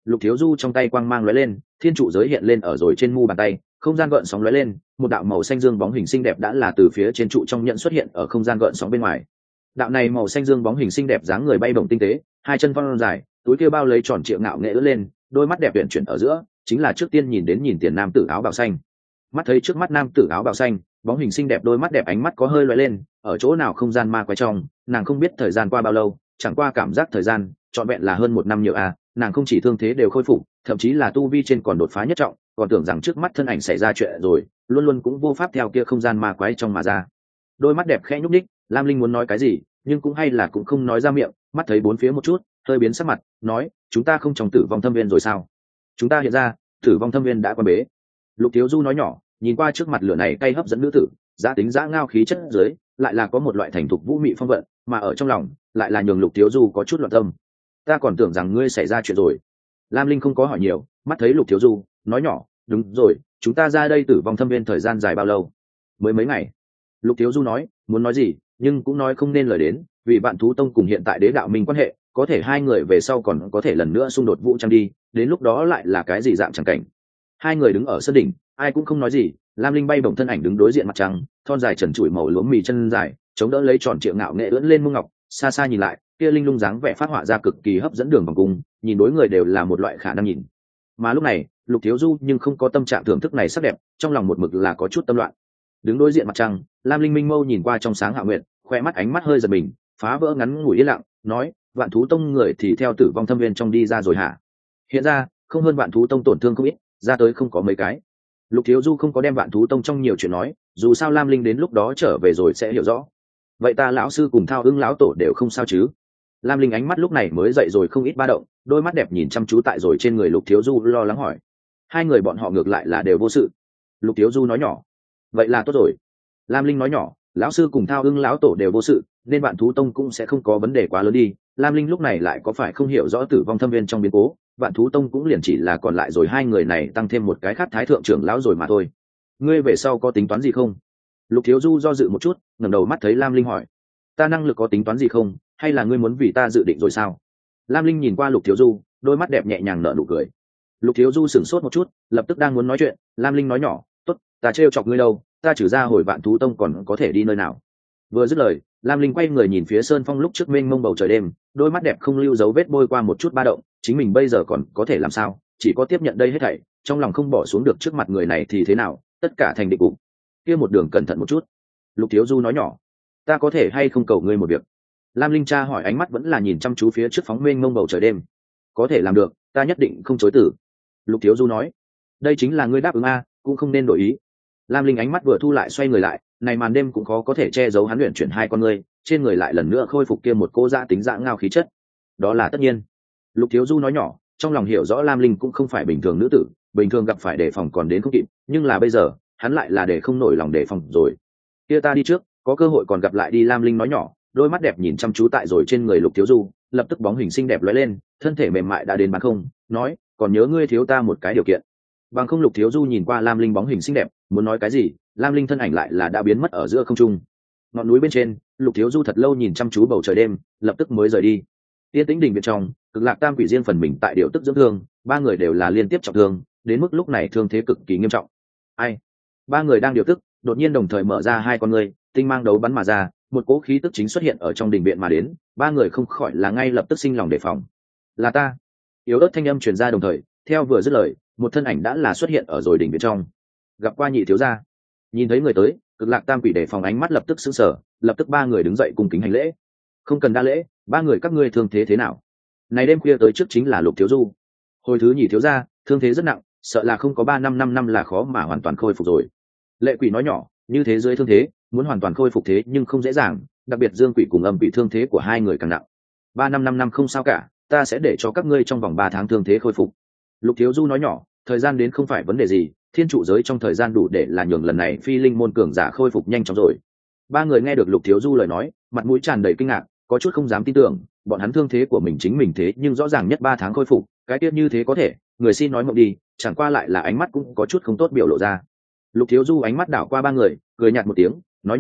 Lục Thiếu Du trong tay quang mang lóe lên, thiên trụ giới hiện lên ở rồi trên mu bàn tay, không gian gợn sóng lóe lên, một đạo màu xanh dương bóng hình xinh đẹp đã là từ phía trên trụ trong nhận xuất hiện ở không gian gợn sóng bên ngoài. Đạo này màu xanh dương bóng hình xinh đẹp dáng người bay bổng tinh tế, hai chân phong dài, túi kia bao lấy tròn trịa ngạo nghệ ưỡn lên, đôi mắt đẹp uyển chuyển ở giữa, chính là trước tiên nhìn đến nhìn tiền nam tử áo bào xanh. Mắt thấy trước mắt nam tử áo bào xanh, bóng hình xinh đẹp đôi mắt đẹp ánh mắt có hơi lóe lên, ở chỗ nào không gian ma quái trong, nàng không biết thời gian qua bao lâu, chẳng qua cảm giác thời gian trọn vẹn là hơn một năm nhiều à, nàng không chỉ thương thế đều khôi phục, thậm chí là tu vi trên còn đột phá nhất trọng, còn tưởng rằng trước mắt thân ảnh xảy ra chuyện rồi, luôn luôn cũng vô pháp theo kia không gian ma quái trong mà ra. Đôi mắt đẹp khẽ nhúc nhích, Lam Linh muốn nói cái gì, nhưng cũng hay là cũng không nói ra miệng, mắt thấy bốn phía một chút, hơi biến sắc mặt, nói, chúng ta không trong tử vong thâm viên rồi sao? Chúng ta hiện ra, tử vong thâm viên đã quan bế. Lục Thiếu Du nói nhỏ, nhìn qua trước mặt lửa này cay hấp dẫn nữ tử, giá tính giá ngao khí chất dưới, lại là có một loại thành thục vũ mị phong vận, mà ở trong lòng, lại là nhường Lục Thiếu Du có chút loạn tâm. Ta còn tưởng rằng ngươi xảy ra chuyện rồi. Lam Linh không có hỏi nhiều, mắt thấy Lục Thiếu Du, nói nhỏ, đúng rồi, chúng ta ra đây tử vong thâm viên thời gian dài bao lâu? Mới mấy ngày. Lục Thiếu Du nói, muốn nói gì, nhưng cũng nói không nên lời đến, vì Vạn Thú Tông cùng hiện tại Đế Đạo Minh quan hệ, có thể hai người về sau còn có thể lần nữa xung đột vũ trang đi, đến lúc đó lại là cái gì dạng chẳng cảnh. Hai người đứng ở sân đỉnh, ai cũng không nói gì. Lam Linh bay bổng thân ảnh đứng đối diện mặt trăng, thon dài trần trụi màu lúa mì chân dài, chống đỡ lấy tròn triệu ngạo nghệ ưỡn lên mông ngọc, xa xa nhìn lại, kia linh lung dáng vẻ phát họa ra cực kỳ hấp dẫn đường vòng cung, nhìn đối người đều là một loại khả năng nhìn. Mà lúc này, Lục Thiếu Du nhưng không có tâm trạng thưởng thức này sắc đẹp, trong lòng một mực là có chút tâm loạn. Đứng đối diện mặt trăng, Lam Linh minh mâu nhìn qua trong sáng hạ nguyệt, khoe mắt ánh mắt hơi giật mình, phá vỡ ngắn ngủi yên lặng, nói, Vạn Thú Tông người thì theo tử vong thâm viên trong đi ra rồi hả? Hiện ra, không hơn Vạn Thú Tông tổn thương không ít, ra tới không có mấy cái. Lục Thiếu Du không có đem Vạn Thú Tông trong nhiều chuyện nói, dù sao Lam Linh đến lúc đó trở về rồi sẽ hiểu rõ. Vậy ta lão sư cùng Thao Ưng lão tổ đều không sao chứ? Lam Linh ánh mắt lúc này mới dậy rồi không ít ba động, đôi mắt đẹp nhìn chăm chú tại rồi trên người Lục Thiếu Du, lo lắng hỏi, hai người bọn họ ngược lại là đều vô sự. Lục Thiếu Du nói nhỏ, vậy là tốt rồi. Lam Linh nói nhỏ, lão sư cùng Thao Ưng lão tổ đều vô sự, nên Vạn Thú Tông cũng sẽ không có vấn đề quá lớn đi. Lam Linh lúc này lại có phải không hiểu rõ tử vong thâm viên trong biến cố, Vạn Thú Tông cũng liền chỉ là còn lại rồi hai người này tăng thêm một cái khác thái thượng trưởng lão rồi mà thôi. Ngươi về sau có tính toán gì không? Lục Thiếu Du do dự một chút, ngẩng đầu mắt thấy Lam Linh hỏi, ta năng lực có tính toán gì không, hay là ngươi muốn vì ta dự định rồi sao? Lam Linh nhìn qua Lục Thiếu Du, đôi mắt đẹp nhẹ nhàng nở nụ cười. Lục Thiếu Du sửng sốt một chút, lập tức đang muốn nói chuyện, Lam Linh nói nhỏ, tốt, ta trêu chọc ngươi đâu, ta trừ ra hồi Vạn Thú Tông còn có thể đi nơi nào? Vừa dứt lời, Lam Linh quay người nhìn phía sơn phong lúc trước mênh mông bầu trời đêm, đôi mắt đẹp không lưu dấu vết bôi qua một chút ba động, chính mình bây giờ còn có thể làm sao, chỉ có tiếp nhận đây hết thảy, trong lòng không bỏ xuống được trước mặt người này thì thế nào, tất cả thành định cục. Kia một đường cẩn thận một chút. Lục Thiếu Du nói nhỏ, ta có thể hay không cầu ngươi một việc? Lam Linh tra hỏi, ánh mắt vẫn là nhìn chăm chú phía trước phóng mênh mông bầu trời đêm. Có thể làm được, ta nhất định không chối từ. Lục Thiếu Du nói, đây chính là ngươi đáp ứng a, cũng không nên đổi ý. Lam Linh ánh mắt vừa thu lại, xoay người lại, này màn đêm cũng khó có thể che giấu hắn luyện chuyển hai con ngươi, trên người lại lần nữa khôi phục kia một cô dã tính dã ngao khí chất. Đó là tất nhiên. Lục Thiếu Du nói nhỏ, trong lòng hiểu rõ Lam Linh cũng không phải bình thường nữ tử, bình thường gặp phải đề phòng còn đến không kịp, nhưng là bây giờ, hắn lại là để không nổi lòng đề phòng rồi. Kia ta đi trước, có cơ hội còn gặp lại đi. Lam Linh nói nhỏ, đôi mắt đẹp nhìn chăm chú tại rồi trên người Lục Thiếu Du, lập tức bóng hình xinh đẹp lóe lên, thân thể mềm mại đã đến bán không, nói, còn nhớ ngươi thiếu ta một cái điều kiện. Bằng không. Lục Thiếu Du nhìn qua Lam Linh bóng hình xinh đẹp, muốn nói cái gì, Lam Linh thân ảnh lại là đã biến mất ở giữa không trung. Ngọn núi bên trên, Lục Thiếu Du thật lâu nhìn chăm chú bầu trời đêm, lập tức mới rời đi. Tiên Tĩnh Đình bên trong, Cực Lạc Tam Quỷ riêng phần mình tại điều tức dưỡng thương, ba người đều là liên tiếp trọng thương, đến mức lúc này thương thế cực kỳ nghiêm trọng. Ai? Ba người đang điều tức, đột nhiên đồng thời mở ra hai con người, tinh mang đấu bắn mà ra, một cỗ khí tức chính xuất hiện ở trong đình viện mà đến, ba người không khỏi là ngay lập tức sinh lòng đề phòng. Là ta. Yếu ớt thanh âm truyền ra đồng thời, theo vừa dứt lời, một thân ảnh đã là xuất hiện ở rồi đỉnh bên trong. Gặp qua nhị thiếu gia. Nhìn thấy người tới, Cực Lạc Tam Quỷ đề phòng ánh mắt lập tức sững sờ, lập tức ba người đứng dậy cung kính hành lễ. Không cần đa lễ, ba người các ngươi thương thế thế nào? Này đêm khuya tới trước chính là Lục Thiếu Du. Hồi thứ nhị thiếu gia, thương thế rất nặng, sợ là không có ba năm năm năm là khó mà hoàn toàn khôi phục rồi. Lệ Quỷ nói nhỏ, như thế dưới thương thế, muốn hoàn toàn khôi phục thế nhưng không dễ dàng, đặc biệt Dương Quỷ cùng Âm Quỷ thương thế của hai người càng nặng. Ba năm năm năm không sao cả, ta sẽ để cho các ngươi trong vòng ba tháng thương thế khôi phục. Lục Thiếu Du nói nhỏ, thời gian đến không phải vấn đề gì, thiên trụ giới trong thời gian đủ để là nhường lần này phi linh môn cường giả khôi phục nhanh chóng rồi. Ba người nghe được Lục Thiếu Du lời nói, mặt mũi tràn đầy kinh ngạc, có chút không dám tin tưởng, bọn hắn thương thế của mình chính mình thế nhưng rõ ràng nhất ba tháng khôi phục, cái tiết như thế có thể, người xin nói mộng đi, chẳng qua lại là ánh mắt cũng có chút không tốt biểu lộ ra. Lục Thiếu Du ánh mắt đảo qua ba người, cười nhạt một tiếng, nói nhỏ,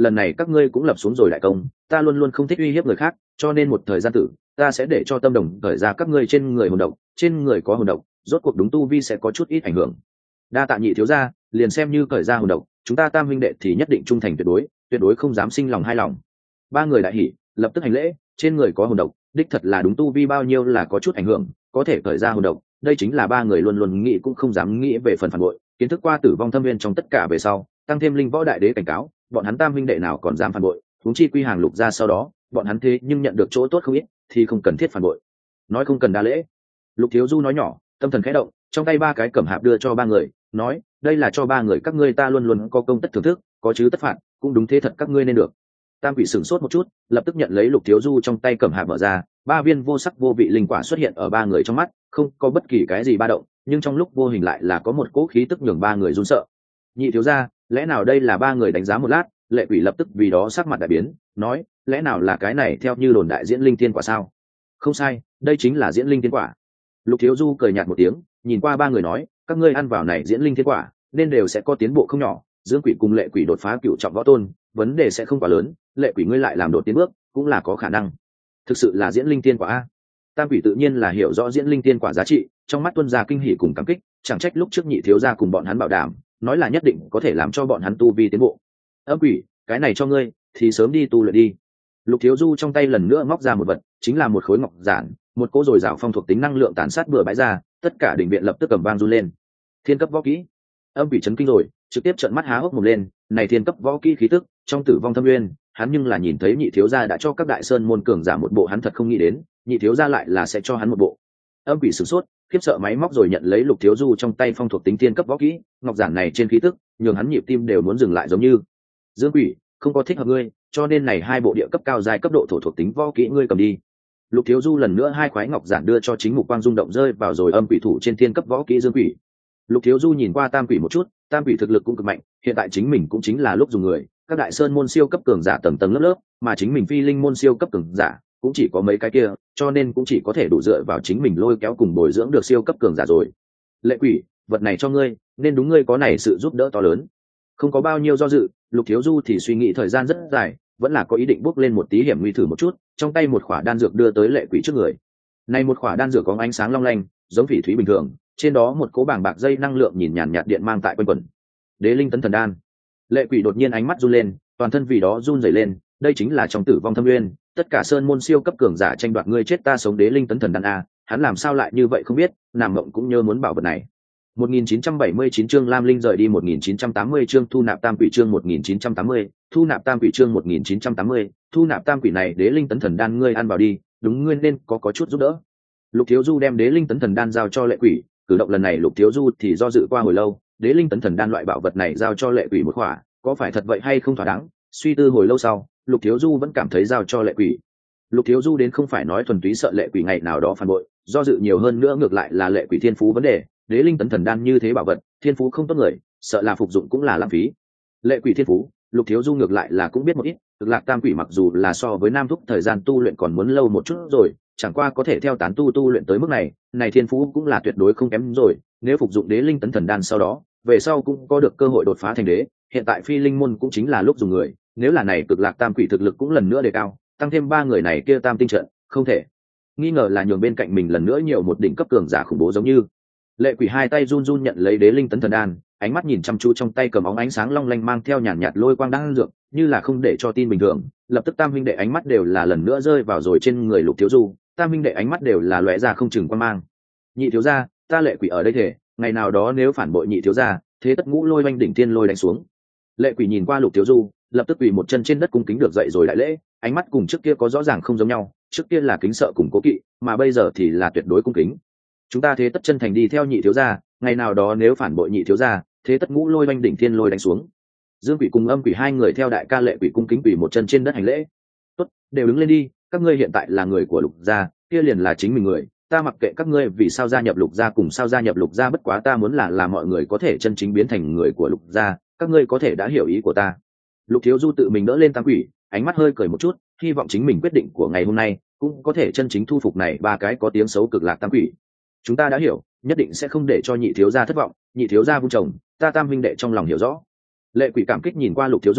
lần này các ngươi cũng lập xuống rồi đại công, ta luôn luôn không thích uy hiếp người khác, cho nên một thời gian tử ta sẽ để cho tâm đồng khởi ra các ngươi trên người hồn độc, trên người có hồn độc rốt cuộc đúng tu vi sẽ có chút ít ảnh hưởng. Đa tạ nhị thiếu gia, liền xem như khởi ra hồn độc, chúng ta tam huynh đệ thì nhất định trung thành tuyệt đối, tuyệt đối không dám sinh lòng hai lòng. Ba người đại hỉ, lập tức hành lễ, trên người có hồn độc, đích thật là đúng tu vi bao nhiêu là có chút ảnh hưởng, có thể khởi ra hồn độc, đây chính là ba người luôn luôn nghĩ cũng không dám nghĩ về phần phản bội, kiến thức qua tử vong thâm viên trong tất cả về sau, tăng thêm linh võ đại đế cảnh cáo, bọn hắn tam huynh đệ nào còn dám phản bội, huống chi quy hàng lục ra sau đó, bọn hắn thế nhưng nhận được chỗ tốt không ít, thì không cần thiết phản bội. Nói không cần đa lễ. Lục Thiếu Du nói nhỏ, tâm thần khẽ động, trong tay ba cái cẩm hạp đưa cho ba người, nói, đây là cho ba người các ngươi ta luôn luôn có công tất thưởng thức, có chứ tất phạt, cũng đúng thế thật các ngươi nên được. Tam Quỷ sửng sốt một chút, lập tức nhận lấy Lục Thiếu Du trong tay cẩm hạp mở ra, ba viên vô sắc vô vị linh quả xuất hiện ở ba người trong mắt, không có bất kỳ cái gì ba động, nhưng trong lúc vô hình lại là có một cỗ khí tức nhường ba người run sợ. Nhị thiếu gia, lẽ nào đây là ba người đánh giá một lát, Lệ Quỷ lập tức vì đó sắc mặt đại biến, nói, lẽ nào là cái này theo như đồn đại diễn linh tiên quả sao? Không sai, đây chính là diễn linh tiên quả. Lục Thiếu Du cười nhạt một tiếng, nhìn qua ba người nói, các ngươi ăn vào này diễn linh tiên quả, nên đều sẽ có tiến bộ không nhỏ. Dương Quỷ cùng Lệ Quỷ đột phá cựu trọng võ tôn, vấn đề sẽ không quá lớn, Lệ Quỷ ngươi lại làm đột tiến bước, cũng là có khả năng. Thực sự là diễn linh tiên quả a. Tam Quỷ tự nhiên là hiểu rõ diễn linh tiên quả giá trị, trong mắt tuân ra kinh hỉ cùng cảm kích, chẳng trách lúc trước nhị thiếu gia cùng bọn hắn bảo đảm, nói là nhất định có thể làm cho bọn hắn tu vi tiến bộ. Âm Quỷ, cái này cho ngươi, thì sớm đi tu luyện đi. Lục Thiếu Du trong tay lần nữa móc ra một vật, chính là một khối ngọc giản, một cỗ dồi dào phong thuộc tính năng lượng tàn sát bừa bãi ra, tất cả đỉnh viện lập tức cầm vang run lên. Thiên cấp võ kỹ. Âm Quỷ chấn kinh rồi, trực tiếp trợn mắt há hốc mồm lên, này thiên cấp võ kỹ khí tức, trong Tử Vong Thâm Nguyên, hắn nhưng là nhìn thấy nhị thiếu gia đã cho các đại sơn môn cường giả một bộ, hắn thật không nghĩ đến, nhị thiếu gia lại là sẽ cho hắn một bộ. Âm Quỷ sửng sốt, khiếp sợ máy móc rồi nhận lấy Lục Thiếu Du trong tay phong thuộc tính thiên cấp võ kỹ, ngọc giản này trên khí tức, nhường hắn nhịp tim đều muốn dừng lại giống như. Dương Quỷ, không có thích hợp ngươi, cho nên này hai bộ địa cấp cao dài cấp độ thổ thuộc tính võ kỹ ngươi cầm đi. Lục Thiếu Du lần nữa hai khoái ngọc giản đưa cho chính mục quang rung động rơi vào rồi âm quỷ thủ trên thiên cấp võ kỹ Dương Quỷ. Lục Thiếu Du nhìn qua Tam Quỷ một chút, Tam Quỷ thực lực cũng cực mạnh, hiện tại chính mình cũng chính là lúc dùng người, các đại sơn môn siêu cấp cường giả tầng tầng lớp lớp, mà chính mình phi linh môn siêu cấp cường giả cũng chỉ có mấy cái kia, cho nên cũng chỉ có thể đủ dựa vào chính mình lôi kéo cùng bồi dưỡng được siêu cấp cường giả rồi. Lệ Quỷ, vật này cho ngươi, nên đúng ngươi có này sự giúp đỡ to lớn. Không có bao nhiêu do dự, Lục Thiếu Du thì suy nghĩ thời gian rất dài, vẫn là có ý định bước lên một tí hiểm nguy thử một chút, trong tay một khỏa đan dược đưa tới Lệ Quỷ trước người. Này một khỏa đan dược có ánh sáng long lanh, giống phỉ thúy bình thường, trên đó một cố bảng bạc dây năng lượng nhìn nhàn nhạt điện mang tại quanh quẩn. Đế linh tấn thần đan. Lệ Quỷ đột nhiên ánh mắt run lên, toàn thân vì đó run rẩy lên, đây chính là trong Tử Vong Thâm Nguyên, tất cả sơn môn siêu cấp cường giả tranh đoạt ngươi chết ta sống đế linh tấn thần đan a, hắn làm sao lại như vậy không biết, Nam Mộng cũng nhớ muốn bảo vật này. một nghìn chín trăm bảy mươi chín chương Lam Linh rời đi một nghìn chín trăm tám mươi chương thu nạp Tam Quỷ chương một nghìn chín trăm tám mươi, thu nạp Tam Quỷ chương một nghìn chín trăm tám mươi, thu nạp Tam Quỷ này đế linh tấn thần đan ngươi ăn vào đi, đúng ngươi nên có có chút giúp đỡ. Lục Thiếu Du đem đế linh tấn thần đan giao cho Lệ Quỷ, cử động lần này Lục Thiếu Du thì do dự qua hồi lâu, đế linh tấn thần đan loại bảo vật này giao cho Lệ Quỷ một khỏa, có phải thật vậy hay không thỏa đáng? Suy tư hồi lâu sau, Lục Thiếu Du vẫn cảm thấy giao cho Lệ Quỷ. Lục Thiếu Du đến không phải nói thuần túy sợ Lệ Quỷ ngày nào đó phản bội, do dự nhiều hơn nữa ngược lại là Lệ Quỷ thiên phú vấn đề, đế linh tấn thần đan như thế bảo vật, thiên phú không tốt người, sợ là phục dụng cũng là lãng phí. Lệ Quỷ thiên phú, Lục Thiếu Du ngược lại là cũng biết một ít, Cực Lạc Tam Quỷ mặc dù là so với Nam Thúc thời gian tu luyện còn muốn lâu một chút rồi, chẳng qua có thể theo tán tu tu luyện tới mức này, này thiên phú cũng là tuyệt đối không kém rồi, nếu phục dụng đế linh tấn thần đan sau đó, về sau cũng có được cơ hội đột phá thành đế, hiện tại phi linh môn cũng chính là lúc dùng người, nếu là này Cực Lạc Tam Quỷ thực lực cũng lần nữa đề cao, tăng thêm ba người này kia tam tinh trận, không thể nghi ngờ là nhường bên cạnh mình lần nữa nhiều một đỉnh cấp cường giả khủng bố giống như. Lệ Quỷ hai tay run run nhận lấy đế linh tấn thần đan, ánh mắt nhìn chăm chú trong tay cầm óng ánh sáng long lanh mang theo nhàn nhạt, nhạt lôi quang đang dược, như là không để cho tin bình thường. Lập tức tam huynh đệ ánh mắt đều là lần nữa rơi vào rồi trên người Lục Thiếu Du, tam huynh đệ ánh mắt đều là lóe ra không chừng quan mang. Nhị thiếu gia, ta Lệ Quỷ ở đây thể, ngày nào đó nếu phản bội nhị thiếu gia, thế tất ngũ lôi oanh đỉnh tiên lôi đánh xuống. Lệ Quỷ nhìn qua Lục Thiếu Du, lập tức quỳ một chân trên đất cung kính được dậy rồi đại lễ, ánh mắt cùng trước kia có rõ ràng không giống nhau, trước kia là kính sợ cùng cố kỵ, mà bây giờ thì là tuyệt đối cung kính. Chúng ta thế tất chân thành đi theo nhị thiếu gia, ngày nào đó nếu phản bội nhị thiếu gia, thế tất ngũ lôi oanh đỉnh thiên lôi đánh xuống. Dương Quỷ cùng Âm Quỷ hai người theo đại ca Lệ Quỷ cung kính quỳ một chân trên đất hành lễ. Tốt, đều đứng lên đi, các ngươi hiện tại là người của Lục gia, kia liền là chính mình người, ta mặc kệ các ngươi vì sao gia nhập Lục gia cùng sao gia nhập Lục gia, bất quá ta muốn là là mọi người có thể chân chính biến thành người của Lục gia, các ngươi có thể đã hiểu ý của ta. Lục Thiếu Du tự mình đỡ lên Tam Quỷ, ánh mắt hơi cười một chút, hy vọng chính mình quyết định của ngày hôm nay cũng có thể chân chính thu phục này ba cái có tiếng xấu Cực Lạc Tam Quỷ. Chúng ta đã hiểu, nhất định sẽ không để cho nhị thiếu gia thất vọng, nhị thiếu gia vun trồng, ta Tam huynh đệ trong lòng hiểu rõ. Lệ Quỷ cảm kích nhìn qua Lục Thiếu Du,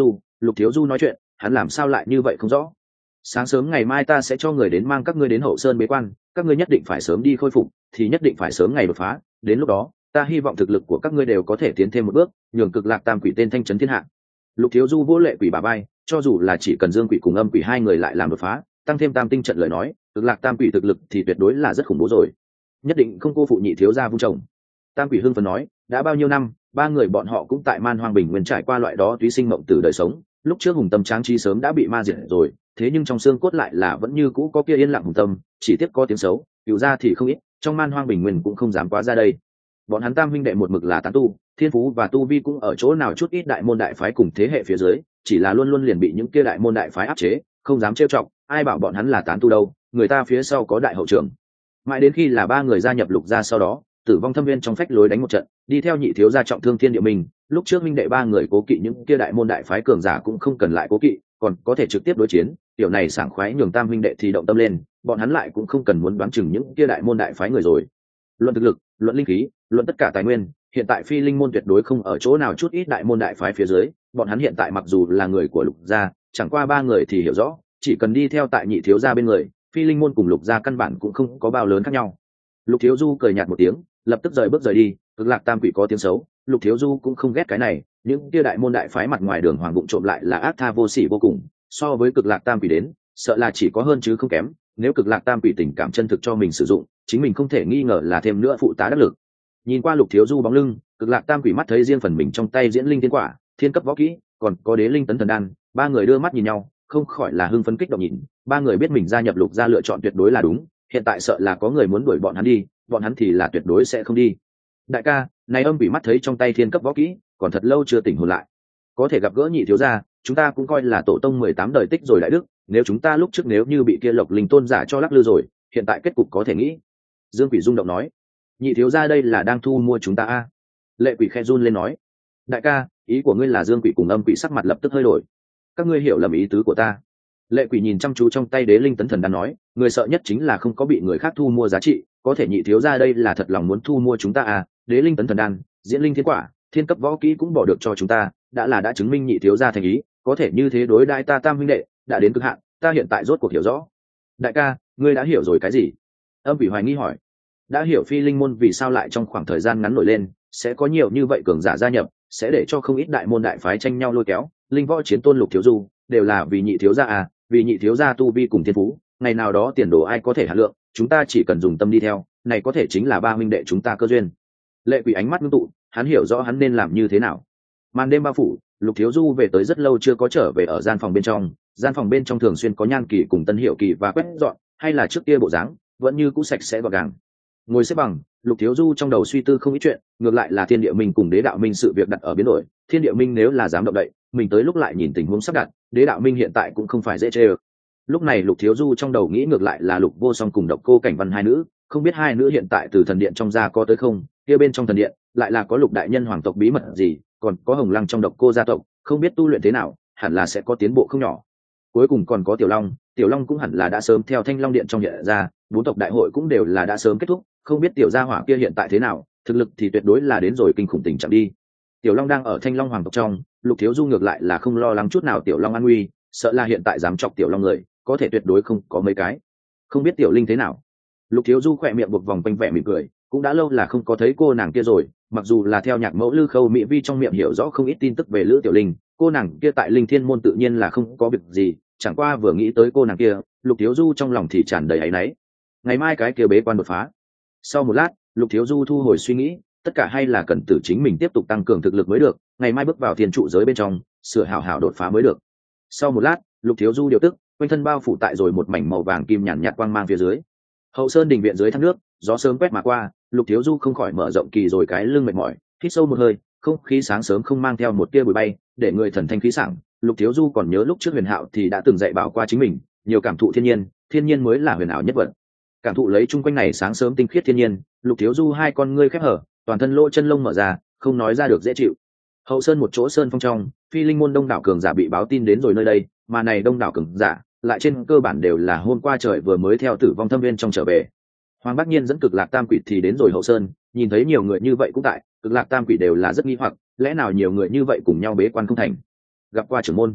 Lục Thiếu Du nói chuyện, hắn làm sao lại như vậy không rõ. Sáng sớm ngày mai ta sẽ cho người đến mang các ngươi đến Hậu Sơn bế quan, các ngươi nhất định phải sớm đi khôi phục, thì nhất định phải sớm ngày đột phá, đến lúc đó ta hy vọng thực lực của các ngươi đều có thể tiến thêm một bước, nhường Cực Lạc Tam Quỷ tên thanh trấn thiên hạ. Lục Thiếu Du vỗ Lệ Quỷ bà bay, cho dù là chỉ cần Dương Quỷ cùng Âm Quỷ hai người lại làm đột phá, tăng thêm Tam Tinh trận lời nói, Cực Lạc Tam Quỷ thực lực thì tuyệt đối là rất khủng bố rồi, nhất định không cô phụ nhị thiếu gia vung chồng. Tam Quỷ hưng phấn nói, đã bao nhiêu năm, ba người bọn họ cũng tại Man Hoang Bình Nguyên trải qua loại đó túy sinh mộng từ đời sống, lúc trước hùng tâm tráng trí sớm đã bị ma diệt rồi, thế nhưng trong xương cốt lại là vẫn như cũ có kia yên lặng hùng tâm, chỉ tiếc có tiếng xấu, cựu ra thì không ít, trong Man Hoang Bình Nguyên cũng không dám quá ra đây. Bọn hắn tam huynh đệ một mực là tán tu, thiên phú và tu vi cũng ở chỗ nào chút ít đại môn đại phái cùng thế hệ phía dưới, chỉ là luôn luôn liền bị những kia đại môn đại phái áp chế, không dám trêu chọc, ai bảo bọn hắn là tán tu đâu, người ta phía sau có đại hậu trưởng. Mãi đến khi là ba người gia nhập Lục gia sau đó, Tử Vong Thâm Viên trong phách lối đánh một trận, đi theo nhị thiếu gia trọng thương thiên địa mình, lúc trước minh đệ ba người cố kỵ những kia đại môn đại phái cường giả cũng không cần lại cố kỵ, còn có thể trực tiếp đối chiến, điều này sảng khoái nhường tam minh đệ thì động tâm lên, bọn hắn lại cũng không cần muốn đoán chừng những kia đại môn đại phái người rồi. Luận thực lực, luận linh khí, luận tất cả tài nguyên, hiện tại Phi Linh môn tuyệt đối không ở chỗ nào chút ít đại môn đại phái phía dưới, bọn hắn hiện tại mặc dù là người của Lục gia, chẳng qua ba người thì hiểu rõ, chỉ cần đi theo tại nhị thiếu gia bên người, Phi Linh môn cùng Lục gia căn bản cũng không có bao lớn khác nhau. Lục Thiếu Du cười nhạt một tiếng, lập tức rời bước rời đi. Cực Lạc Tam Quỷ có tiếng xấu, Lục Thiếu Du cũng không ghét cái này, những kia đại môn đại phái mặt ngoài đường hoàng bụng trộm lại là ác tha vô sỉ vô cùng, so với Cực Lạc Tam Quỷ đến, sợ là chỉ có hơn chứ không kém. Nếu Cực Lạc Tam Quỷ tình cảm chân thực cho mình sử dụng, chính mình không thể nghi ngờ là thêm nữa phụ tá đắc lực. Nhìn qua Lục Thiếu Du bóng lưng, Cực Lạc Tam Quỷ mắt thấy riêng phần mình trong tay diễn linh thiên quả, thiên cấp võ kỹ, còn có đế linh tấn thần đan, ba người đưa mắt nhìn nhau, không khỏi là hưng phấn kích động nhìn, ba người biết mình gia nhập Lục gia lựa chọn tuyệt đối là đúng, hiện tại sợ là có người muốn đuổi bọn hắn đi, bọn hắn thì là tuyệt đối sẽ không đi. Đại ca, này Âm Quỷ mắt thấy trong tay thiên cấp võ kỹ, còn thật lâu chưa tỉnh hồn lại, có thể gặp gỡ nhị thiếu gia, chúng ta cũng coi là tổ tông mười tám đời tích rồi đại đức, nếu chúng ta lúc trước nếu như bị kia Lộc Linh tôn giả cho lắc lư rồi, hiện tại kết cục có thể nghĩ. Dương Quỷ rung động nói, nhị thiếu gia đây là đang thu mua chúng ta a? Lệ Quỷ khe run lên nói, đại ca, ý của ngươi là Dương Quỷ cùng Âm Quỷ sắc mặt lập tức hơi đổi. Các ngươi hiểu lầm ý tứ của ta. Lệ Quỷ nhìn chăm chú trong tay đế linh tấn thần đan nói, người sợ nhất chính là không có bị người khác thu mua giá trị, có thể nhị thiếu gia đây là thật lòng muốn thu mua chúng ta à? Đế linh tấn thần đan, diễn linh thiên quả, thiên cấp võ kỹ cũng bỏ được cho chúng ta, đã là đã chứng minh nhị thiếu gia thành ý, có thể như thế đối đãi ta tam huynh đệ, đã đến cực hạn, ta hiện tại rốt cuộc hiểu rõ. Đại ca, ngươi đã hiểu rồi cái gì? Âm Quỷ hoài nghi hỏi. Đã hiểu Phi Linh môn vì sao lại trong khoảng thời gian ngắn nổi lên, sẽ có nhiều như vậy cường giả gia nhập, sẽ để cho không ít đại môn đại phái tranh nhau lôi kéo, linh võ chiến tôn Lục thiếu du, đều là vì nhị thiếu gia à, vì nhị thiếu gia tu vi cùng thiên phú, ngày nào đó tiền đồ ai có thể hạ lượng, chúng ta chỉ cần dùng tâm đi theo, này có thể chính là ba huynh đệ chúng ta cơ duyên. Lệ Quỷ ánh mắt ngưng tụ, hắn hiểu rõ hắn nên làm như thế nào. Màn đêm bao phủ, Lục thiếu du về tới rất lâu chưa có trở về ở gian phòng bên trong, gian phòng bên trong thường xuyên có Nhan Kỳ cùng Tân Hiểu Kỳ và quét dọn, hay là trước kia bộ dáng, vẫn như cũ sạch sẽ gọn gàng. Ngồi xếp bằng, Lục thiếu du trong đầu suy tư không ít chuyện, ngược lại là Thiên Địa Minh cùng Đế Đạo Minh sự việc đặt ở biến đổi. Thiên Địa Minh nếu là dám động đậy, mình tới lúc lại nhìn tình huống sắp đặt, Đế Đạo Minh hiện tại cũng không phải dễ chơi. Lúc này Lục thiếu du trong đầu nghĩ ngược lại là Lục Vô Song cùng Độc Cô Cảnh Văn hai nữ, không biết hai nữ hiện tại từ thần điện trong ra có tới không, kia bên trong thần điện lại là có Lục đại nhân hoàng tộc bí mật gì, còn có Hồng Lăng trong Độc Cô gia tộc, không biết tu luyện thế nào, hẳn là sẽ có tiến bộ không nhỏ. Cuối cùng còn có Tiểu Long, Tiểu Long cũng hẳn là đã sớm theo Thanh Long điện trong hiện ra, bốn tộc đại hội cũng đều là đã sớm kết thúc, không biết Tiểu gia hỏa kia hiện tại thế nào, thực lực thì tuyệt đối là đến rồi kinh khủng tình trạng đi. Tiểu Long đang ở Thanh Long hoàng tộc trong, Lục thiếu du ngược lại là không lo lắng chút nào Tiểu Long an nguy, sợ là hiện tại dám chọc Tiểu Long người, có thể tuyệt đối không có mấy cái. Không biết Tiểu Linh thế nào. Lục thiếu du khỏe miệng buộc vòng quanh vẻ mỉm cười, cũng đã lâu là không có thấy cô nàng kia rồi, mặc dù là theo nhạc mẫu Lư Khâu Mỹ Vi trong miệng hiểu rõ không ít tin tức về Lữ Tiểu Linh, cô nàng kia tại Linh Thiên môn tự nhiên là không có việc gì, chẳng qua vừa nghĩ tới cô nàng kia, Lục thiếu du trong lòng thì tràn đầy áy náy. Ngày mai cái kia bế quan đột phá. Sau một lát, Lục thiếu du thu hồi suy nghĩ, tất cả hay là cần tự chính mình tiếp tục tăng cường thực lực mới được, ngày mai bước vào thiên trụ giới bên trong, sửa hảo hảo đột phá mới được. Sau một lát, Lục thiếu du điều tức, quanh thân bao phủ tại rồi một mảnh màu vàng kim nhàn nhạt quang mang phía dưới. Hậu Sơn đình viện dưới thác nước, gió sớm quét mà qua, Lục thiếu du không khỏi mở rộng kỳ rồi cái lưng mệt mỏi, hít sâu một hơi, không khí sáng sớm không mang theo một tia bụi bay, để người thần thanh khí sảng. Lục thiếu du còn nhớ lúc trước Huyền Hạo thì đã từng dạy bảo qua chính mình, nhiều cảm thụ thiên nhiên, thiên nhiên mới là huyền ảo nhất vật. Cảm thụ lấy chung quanh này sáng sớm tinh khiết thiên nhiên, Lục thiếu du hai con ngươi khép hở, toàn thân lỗ chân lông mở ra, không nói ra được dễ chịu. Hậu Sơn một chỗ sơn phong trong, Phi Linh môn đông đảo cường giả bị báo tin đến rồi nơi đây, mà này đông đảo cường giả lại trên cơ bản đều là hôm qua trời vừa mới theo Tử Vong Thâm Viên trong trở về. Hoàng Bắc Nhiên dẫn Cực Lạc Tam Quỷ thì đến rồi Hậu Sơn, nhìn thấy nhiều người như vậy cũng tại, Cực Lạc Tam Quỷ đều là rất nghi hoặc, lẽ nào nhiều người như vậy cùng nhau bế quan không thành. Gặp qua trưởng môn,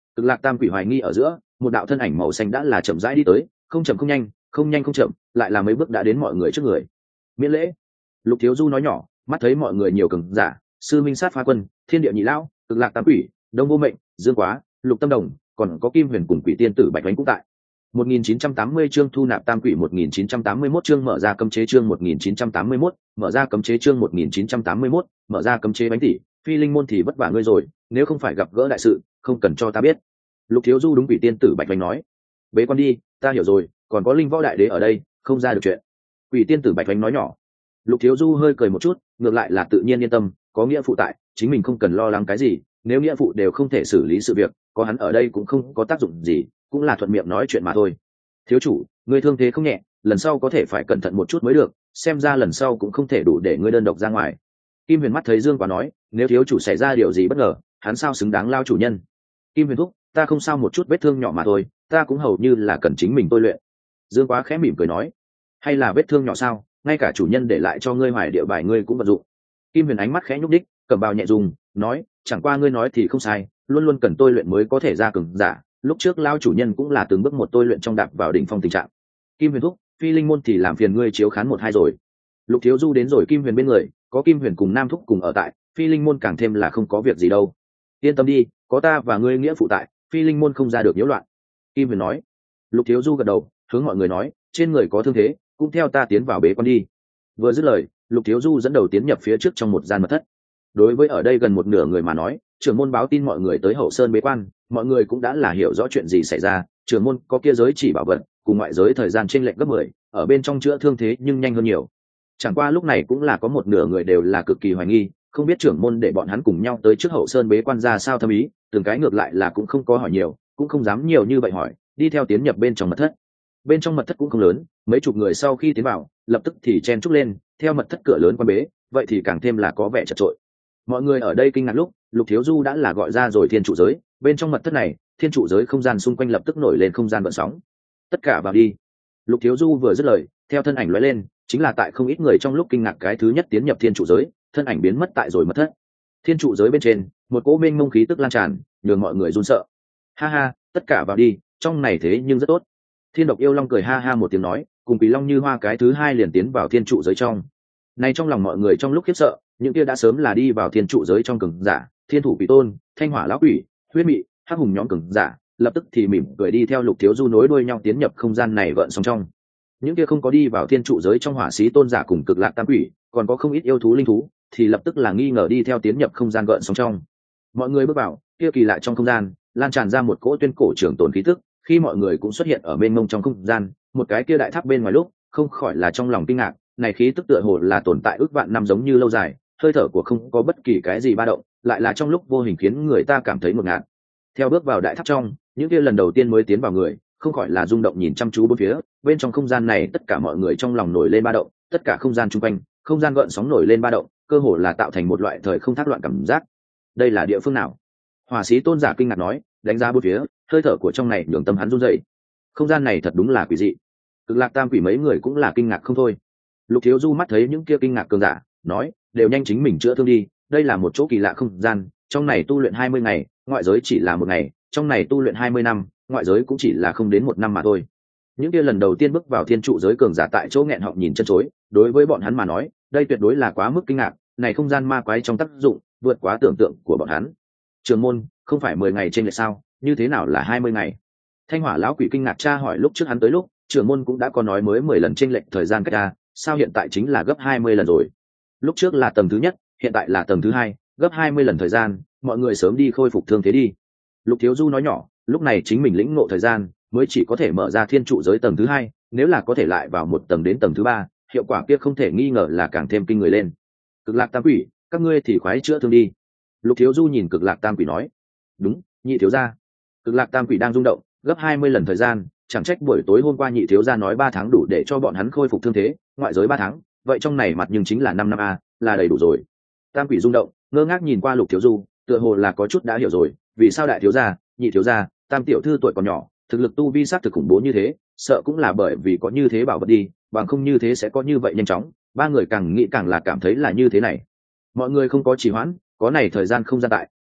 Cực Lạc Tam Quỷ hoài nghi ở giữa, một đạo thân ảnh màu xanh đã là chậm rãi đi tới, không chậm không nhanh, không nhanh không chậm, lại là mấy bước đã đến mọi người trước người. Miễn lễ. Lục Thiếu Du nói nhỏ, mắt thấy mọi người nhiều cường giả, sư minh sát phá quân, thiên địa nhị lão, Cực Lạc Tam Quỷ, Đông Vô Mệnh, Dương Quá, Lục Tâm Đồng, còn có Kim Huyền cùng Quỷ Tiên tử Bạch Vánh cũng tại. một nghìn chín trăm tám mươi chương thu nạp tam quỷ, một nghìn chín trăm tám mươi mốt chương mở ra cấm chế, chương một nghìn chín trăm tám mươi mốt mở ra cấm chế, chương một nghìn chín trăm tám mươi mốt mở ra cấm chế. Bánh tỷ, Phi Linh môn thì vất vả ngươi rồi, nếu không phải gặp gỡ đại sự, không cần cho ta biết. Lục Thiếu Du đúng Quỷ Tiên tử Bạch Vánh nói. Bế quan đi, ta hiểu rồi, còn có Linh Võ đại đế ở đây, không ra được chuyện. Quỷ Tiên tử Bạch Vánh nói nhỏ. Lục Thiếu Du hơi cười một chút, ngược lại là tự nhiên yên tâm, có nghĩa phụ tại, chính mình không cần lo lắng cái gì, nếu nghĩa phụ đều không thể xử lý sự việc, có hắn ở đây cũng không có tác dụng gì, cũng là thuận miệng nói chuyện mà thôi. Thiếu chủ, ngươi thương thế không nhẹ, lần sau có thể phải cẩn thận một chút mới được, xem ra lần sau cũng không thể đủ để ngươi đơn độc ra ngoài. Kim Huyền mắt thấy Dương Quá nói, nếu thiếu chủ xảy ra điều gì bất ngờ, hắn sao xứng đáng lao chủ nhân. Kim Huyền thúc, ta không sao, một chút vết thương nhỏ mà thôi, ta cũng hầu như là cần chính mình tôi luyện. Dương Quá khẽ mỉm cười nói, hay là vết thương nhỏ sao, ngay cả chủ nhân để lại cho ngươi hoài địa bài ngươi cũng vận dụng. Kim Huyền ánh mắt khẽ nhúc đích, cầm bào nhẹ dùng, nói, chẳng qua ngươi nói thì không sai, luôn luôn cần tôi luyện mới có thể ra cường giả, lúc trước lao chủ nhân cũng là từng bước một tôi luyện trong đạp vào đỉnh phong tình trạng. Kim Huyền thúc, Phi Linh môn thì làm phiền ngươi chiếu khán một hai rồi. Lục Thiếu Du đến rồi Kim Huyền bên người, có Kim Huyền cùng Nam thúc cùng ở tại, Phi Linh môn càng thêm là không có việc gì đâu. Yên tâm đi, có ta và ngươi nghĩa phụ tại, Phi Linh môn không ra được nhiễu loạn. Kim Huyền nói. Lục Thiếu Du gật đầu, hướng mọi người nói, trên người có thương thế, cũng theo ta tiến vào bế quan đi. Vừa dứt lời, Lục Thiếu Du dẫn đầu tiến nhập phía trước trong một gian mật thất. Đối với ở đây gần một nửa người mà nói, trưởng môn báo tin mọi người tới Hậu Sơn bế quan, mọi người cũng đã là hiểu rõ chuyện gì xảy ra. Trưởng môn có kia giới chỉ bảo vật, cùng ngoại giới thời gian chênh lệch gấp mười, ở bên trong chữa thương thế nhưng nhanh hơn nhiều. Chẳng qua lúc này cũng là có một nửa người đều là cực kỳ hoài nghi, không biết trưởng môn để bọn hắn cùng nhau tới trước Hậu Sơn bế quan ra sao thâm ý, từng cái ngược lại là cũng không có hỏi nhiều, cũng không dám nhiều như vậy hỏi, đi theo tiến nhập bên trong mật thất. Bên trong mật thất cũng không lớn, mấy chục người sau khi tiến vào, lập tức thì chen chúc lên, theo mật thất cửa lớn quan bế, vậy thì càng thêm là có vẻ chật chội. Mọi người ở đây kinh ngạc lúc, Lục Thiếu Du đã là gọi ra rồi thiên trụ giới, bên trong mật thất này, thiên trụ giới không gian xung quanh lập tức nổi lên không gian gợn sóng. Tất cả vào đi. Lục Thiếu Du vừa dứt lời, theo thân ảnh lóe lên, chính là tại không ít người trong lúc kinh ngạc cái thứ nhất tiến nhập thiên trụ giới, thân ảnh biến mất tại rồi mật thất. Thiên trụ giới bên trên, một cỗ mênh mông khí tức lan tràn, nhường mọi người run sợ. Ha ha, tất cả vào đi, trong này thế nhưng rất tốt. Thiên Độc Yêu Long cười ha ha một tiếng nói, cùng Quỷ Long Như Hoa cái thứ hai liền tiến vào thiên trụ giới trong. Này trong lòng mọi người trong lúc khiếp sợ, những kia đã sớm là đi vào thiên trụ giới trong cường giả, Thiên Thủ Quỷ Tôn, Thanh Hỏa Lão Quỷ, Huyết Mị, Hắc Hùng nhóm cường giả, lập tức thì mỉm cười đi theo Lục Thiếu Du nối đuôi nhau tiến nhập không gian này gợn sóng trong. Những kia không có đi vào thiên trụ giới trong Hỏa Sĩ Tôn giả cùng Cực Lạc Tam Quỷ, còn có không ít yêu thú linh thú, thì lập tức là nghi ngờ đi theo tiến nhập không gian gợn sóng trong. Mọi người bước vào, kia kỳ lạ trong không gian, lan tràn ra một cỗ tuyên cổ trường tồn khí tức, khi mọi người cũng xuất hiện ở bên mông trong không gian, một cái kia đại tháp bên ngoài lúc, không khỏi là trong lòng kinh ngạc, này khí tức tựa hồ là tồn tại ước vạn năm giống như lâu dài, hơi thở của không có bất kỳ cái gì ba động, lại là trong lúc vô hình khiến người ta cảm thấy ngột ngạt. Theo bước vào đại tháp trong, những kia lần đầu tiên mới tiến vào người, không khỏi là rung động nhìn chăm chú bốn phía, bên trong không gian này tất cả mọi người trong lòng nổi lên ba động, tất cả không gian chung quanh, không gian gợn sóng nổi lên ba động, cơ hồ là tạo thành một loại thời không thác loạn cảm giác. Đây là địa phương nào? Hỏa Sĩ Tôn giả kinh ngạc nói, đánh giá bốn phía, hơi thở của trong này nhường tâm hắn run rẩy. Không gian này thật đúng là quỷ dị. Cực Lạc Tam Quỷ mấy người cũng là kinh ngạc không thôi. Lục Thiếu Du mắt thấy những kia kinh ngạc cường giả, nói, đều nhanh chính mình chữa thương đi, đây là một chỗ kỳ lạ không gian, trong này tu luyện hai mươi ngày, ngoại giới chỉ là một ngày, trong này tu luyện hai mươi năm, ngoại giới cũng chỉ là không đến một năm mà thôi. Những kia lần đầu tiên bước vào thiên trụ giới cường giả tại chỗ nghẹn họng nhìn chân chối, đối với bọn hắn mà nói, đây tuyệt đối là quá mức kinh ngạc, này không gian ma quái trong tác dụng, vượt quá tưởng tượng của bọn hắn. Trường môn, không phải mười ngày trên lệch sao, như thế nào là hai mươi ngày? Thanh Hỏa Lão Quỷ kinh ngạc tra hỏi, lúc trước hắn tới lúc, trưởng môn cũng đã có nói mới mười lần chênh lệch thời gian cách ra, sao hiện tại chính là gấp hai mươi lần rồi? Lúc trước là tầng thứ nhất, hiện tại là tầng thứ hai, gấp hai mươi lần thời gian, mọi người sớm đi khôi phục thương thế đi. Lục Thiếu Du nói nhỏ, lúc này chính mình lĩnh ngộ thời gian, mới chỉ có thể mở ra thiên trụ giới tầng thứ hai, nếu là có thể lại vào một tầng đến tầng thứ ba, hiệu quả kia không thể nghi ngờ là càng thêm kinh người lên. Cực Lạc Tam Quỷ, các ngươi thì khoái chữa thương đi. Lục Thiếu Du nhìn Cực Lạc Tam Quỷ nói. Đúng, nhị thiếu gia. Cực Lạc Tam Quỷ đang rung động, gấp hai mươi lần thời gian, chẳng trách buổi tối hôm qua nhị thiếu gia nói ba tháng đủ để cho bọn hắn khôi phục thương thế, ngoại giới ba tháng, vậy trong này mặt nhưng chính là năm năm a, là đầy đủ rồi. Tam Quỷ rung động, ngơ ngác nhìn qua Lục Thiếu Du, tựa hồ là có chút đã hiểu rồi, vì sao đại thiếu gia, nhị thiếu gia, Tam tiểu thư tuổi còn nhỏ, thực lực tu vi sát thực khủng bố như thế, sợ cũng là bởi vì có như thế bảo vật đi, bằng không như thế sẽ có như vậy nhanh chóng. Ba người càng nghĩ càng là cảm thấy là như thế này. Mọi người không có trì hoãn, có này thời gian không gian tại,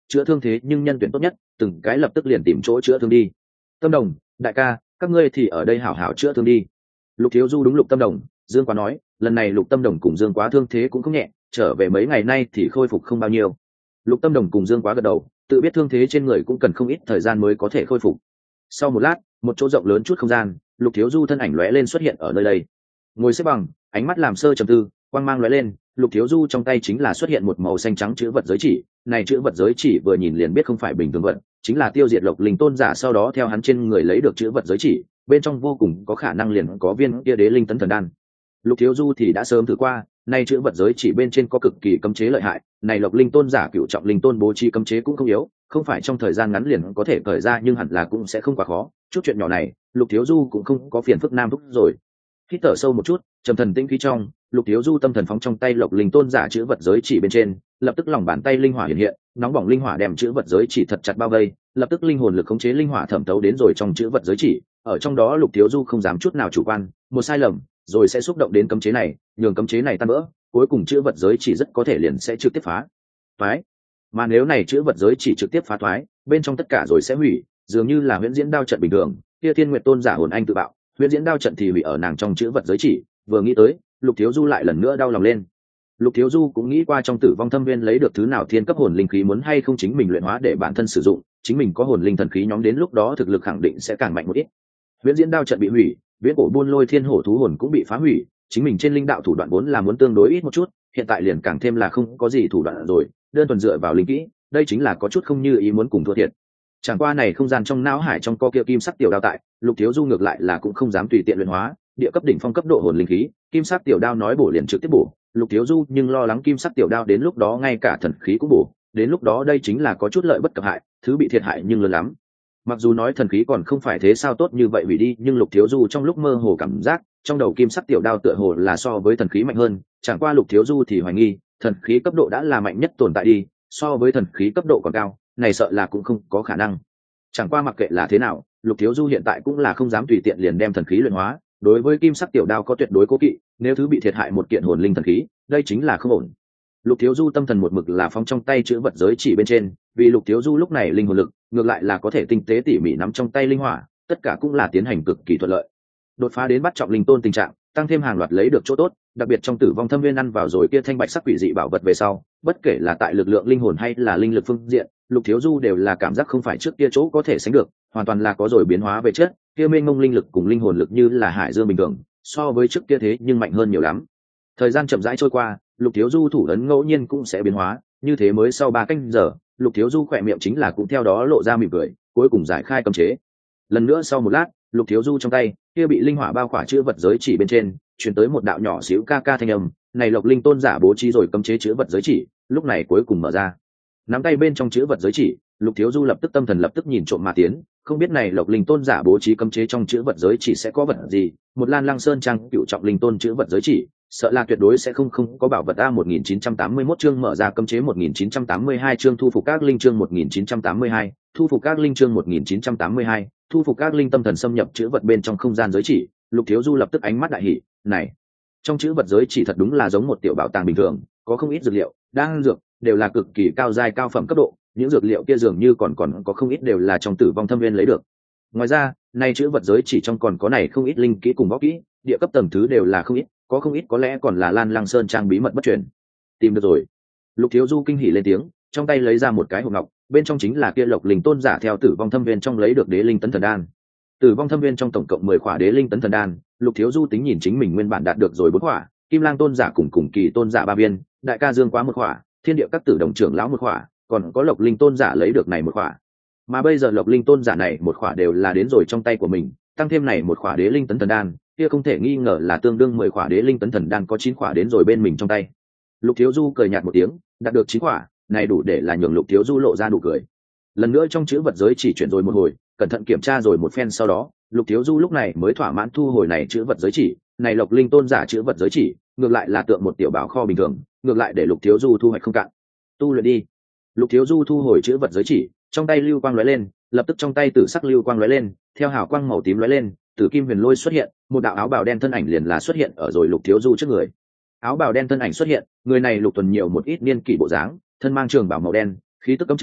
chữa thương thế nhưng nhân tuyển tốt nhất, từng cái lập tức liền tìm chỗ chữa thương đi. Tâm Đồng, đại ca, các ngươi thì ở đây hảo hảo chữa thương đi. Lục Thiếu Du đúng Lục Tâm Đồng, Dương Quá nói, lần này Lục Tâm Đồng cùng Dương Quá thương thế cũng không nhẹ, trở về mấy ngày nay thì khôi phục không bao nhiêu. Lục Tâm Đồng cùng Dương Quá gật đầu, tự biết thương thế trên người cũng cần không ít thời gian mới có thể khôi phục. Sau một lát, một chỗ rộng lớn chút không gian, Lục Thiếu Du thân ảnh lóe lên xuất hiện ở nơi đây. Ngồi xếp bằng, ánh mắt làm sơ trầm tư, quang mang lóe lên, Lục Thiếu Du trong tay chính là xuất hiện một màu xanh trắng chữ vật giới chỉ. Này chữ vật giới chỉ vừa nhìn liền biết không phải bình thường vật, chính là tiêu diệt Lộc Linh tôn giả sau đó theo hắn trên người lấy được chữ vật giới chỉ, bên trong vô cùng có khả năng liền có viên kia đế linh tấn thần đan. Lục Thiếu Du thì đã sớm thử qua, này chữ vật giới chỉ bên trên có cực kỳ cấm chế lợi hại, này Lộc Linh tôn giả cựu trọng linh tôn bố trí cấm chế cũng không yếu, không phải trong thời gian ngắn liền có thể cởi ra nhưng hẳn là cũng sẽ không quá khó. Chút chuyện nhỏ này, Lục Thiếu Du cũng không có phiền phức nam thúc rồi. Hít thở sâu một chút, trầm thần tĩnh khí trong, Lục Thiếu Du tâm thần phóng trong tay Lộc Linh tôn giả chữ vật giới chỉ bên trên, lập tức lòng bàn tay linh hỏa hiện hiện, nóng bỏng linh hỏa đem chữ vật giới chỉ thật chặt bao vây, lập tức linh hồn lực khống chế linh hỏa thẩm thấu đến rồi trong chữ vật giới chỉ, ở trong đó Lục Thiếu Du không dám chút nào chủ quan, một sai lầm rồi sẽ xúc động đến cấm chế này, nhường cấm chế này tan vỡ, cuối cùng chữ vật giới chỉ rất có thể liền sẽ trực tiếp phá thoái. Mà nếu này chữ vật giới chỉ trực tiếp phá thoái, bên trong tất cả rồi sẽ hủy, dường như là huyễn diễn đao trận bình thường, kia Thiên Nguyệt tôn giả hồn anh tự bạo, huyễn diễn đao trận thì hủy ở nàng trong chữ vật giới chỉ. Vừa nghĩ tới, Lục Thiếu Du lại lần nữa đau lòng lên. Lục Thiếu Du cũng nghĩ qua trong Tử Vong Thâm Viên lấy được thứ nào thiên cấp hồn linh khí muốn hay không chính mình luyện hóa để bản thân sử dụng, chính mình có hồn linh thần khí nhóm đến lúc đó thực lực khẳng định sẽ càng mạnh một ít. Huyễn diễn đao trận bị hủy, viễn cổ buôn lôi thiên hổ thú hồn cũng bị phá hủy, chính mình trên linh đạo thủ đoạn vốn là muốn tương đối ít một chút, hiện tại liền càng thêm là không có gì thủ đoạn rồi, đơn thuần dựa vào linh kỹ, đây chính là có chút không như ý muốn cùng thua thiệt. Chẳng qua này không gian trong não hải trong co kia kim sắc tiểu đao tại, Lục Thiếu Du ngược lại là cũng không dám tùy tiện luyện hóa, địa cấp đỉnh phong cấp độ hồn linh khí, kim sắc tiểu đao nói bổ liền trực tiếp bổ, Lục Thiếu Du nhưng lo lắng kim sắc tiểu đao đến lúc đó ngay cả thần khí cũng bổ, đến lúc đó đây chính là có chút lợi bất cập hại, thứ bị thiệt hại nhưng lớn lắm. Mặc dù nói thần khí còn không phải thế sao tốt như vậy hủy đi, nhưng Lục Thiếu Du trong lúc mơ hồ cảm giác trong đầu kim sắc tiểu đao tựa hồ là so với thần khí mạnh hơn, chẳng qua Lục Thiếu Du thì hoài nghi thần khí cấp độ đã là mạnh nhất tồn tại đi, so với thần khí cấp độ còn cao, này sợ là cũng không có khả năng. Chẳng qua mặc kệ là thế nào, Lục Thiếu Du hiện tại cũng là không dám tùy tiện liền đem thần khí luyện hóa, đối với kim sắc tiểu đao có tuyệt đối cố kỵ, nếu thứ bị thiệt hại một kiện hồn linh thần khí, đây chính là không ổn. Lục Thiếu Du tâm thần một mực là phóng trong tay chữ vật giới chỉ bên trên, vì Lục Thiếu Du lúc này linh hồn lực ngược lại là có thể tinh tế tỉ mỉ nắm trong tay linh hỏa, tất cả cũng là tiến hành cực kỳ thuận lợi. Đột phá đến bắt trọng linh tôn tình trạng, tăng thêm hàng loạt lấy được chỗ tốt, đặc biệt trong Tử Vong Thâm Viên ăn vào rồi kia thanh bạch sắc quỷ dị bảo vật về sau, bất kể là tại lực lượng linh hồn hay là linh lực phương diện, Lục Thiếu Du đều là cảm giác không phải trước kia chỗ có thể sánh được, hoàn toàn là có rồi biến hóa về chất, kia mênh mông linh lực cùng linh hồn lực như là hải dương bình thường, so với trước kia thế nhưng mạnh hơn nhiều lắm. Thời gian chậm rãi trôi qua, Lục Thiếu Du thủ ấn ngẫu nhiên cũng sẽ biến hóa, như thế mới sau ba canh giờ, Lục Thiếu Du khỏe miệng chính là cũng theo đó lộ ra mỉm cười, cuối cùng giải khai cấm chế. Lần nữa sau một lát, Lục Thiếu Du trong tay kia bị linh hỏa bao khỏa chữ vật giới chỉ bên trên, truyền tới một đạo nhỏ xíu ca ca thanh âm, này Lộc Linh tôn giả bố trí rồi cấm chế chữ vật giới chỉ, lúc này cuối cùng mở ra. Nắm tay bên trong chữ vật giới chỉ, Lục Thiếu Du lập tức tâm thần lập tức nhìn trộm mà tiến, không biết này Lộc Linh tôn giả bố trí cấm chế trong chữ vật giới chỉ sẽ có vật gì, một Lan Lăng Sơn trang cựu trọng linh tôn chữ vật giới chỉ, sợ là tuyệt đối sẽ không không có bảo vật. A một nghìn chín trăm tám mươi mốt chương mở ra cấm chế, một nghìn chín trăm tám mươi hai chương thu phục các linh chương một nghìn chín trăm tám mươi hai, thu phục các linh chương một nghìn chín trăm tám mươi hai, thu phục các linh. Tâm thần xâm nhập chữ vật bên trong không gian giới chỉ, Lục Thiếu Du lập tức ánh mắt đại hỉ, này, trong chữ vật giới chỉ thật đúng là giống một tiểu bảo tàng bình thường, có không ít dược liệu, đan dược, đều là cực kỳ cao giai cao phẩm cấp độ, những dược liệu kia dường như còn còn có không ít đều là trong Tử Vong Thâm Viên lấy được. Ngoài ra, nay chữ vật giới chỉ trong còn có này không ít linh kỹ cùng võ kỹ, địa cấp tầng thứ đều là không ít, có không ít có lẽ còn là Lan Lăng Sơn trang bí mật bất truyền. Tìm được rồi. Lục Thiếu Du kinh hỉ lên tiếng, trong tay lấy ra một cái hộp ngọc, bên trong chính là kia Lộc Linh tôn giả theo Tử Vong Thâm Viên trong lấy được Đế Linh Tấn Thần Đan. Tử Vong Thâm Viên trong tổng cộng mười khỏa Đế Linh Tấn Thần Đan, Lục Thiếu Du tính nhìn chính mình nguyên bản đạt được rồi bốn khỏa, Kim Lang tôn giả cùng cùng Kỳ tôn giả ba viên, Đại ca Dương Quá một khỏa, Thiên Địa các tử đồng trưởng lão một khỏa, còn có Lộc Linh tôn giả lấy được này một khỏa. Mà bây giờ Lộc Linh tôn giả này một khỏa đều là đến rồi trong tay của mình, tăng thêm này một khỏa Đế Linh Tấn Thần Đan, kia không thể nghi ngờ là tương đương mười khỏa Đế Linh Tấn Thần Đan có chín khỏa đến rồi bên mình trong tay. Lục Thiếu Du cười nhạt một tiếng, đạt được chín khỏa, này đủ để là nhường Lục Thiếu Du lộ ra nụ cười. Lần nữa trong chữ vật giới chỉ chuyển rồi một hồi, cẩn thận kiểm tra rồi một phen sau đó, Lục Thiếu Du lúc này mới thỏa mãn thu hồi này chữ vật giới chỉ, này Lộc Linh tôn giả chữ vật giới chỉ, ngược lại là tượng một tiểu bảo kho bình thường, ngược lại để Lục Thiếu Du thu hoạch không cạn. Tu luyện đi. Lục Thiếu Du thu hồi chữ vật giới chỉ, trong tay lưu quang lóe lên, lập tức trong tay tử sắc lưu quang lóe lên, theo hào quang màu tím lóe lên, Tử Kim Huyền Lôi xuất hiện, một đạo áo bào đen thân ảnh liền là xuất hiện ở rồi Lục Thiếu Du trước người. Áo bào đen thân ảnh xuất hiện, người này Lục Tuần nhiều một ít niên kỷ bộ dáng, thân mang trường bào màu đen, khí tức cấm trầm,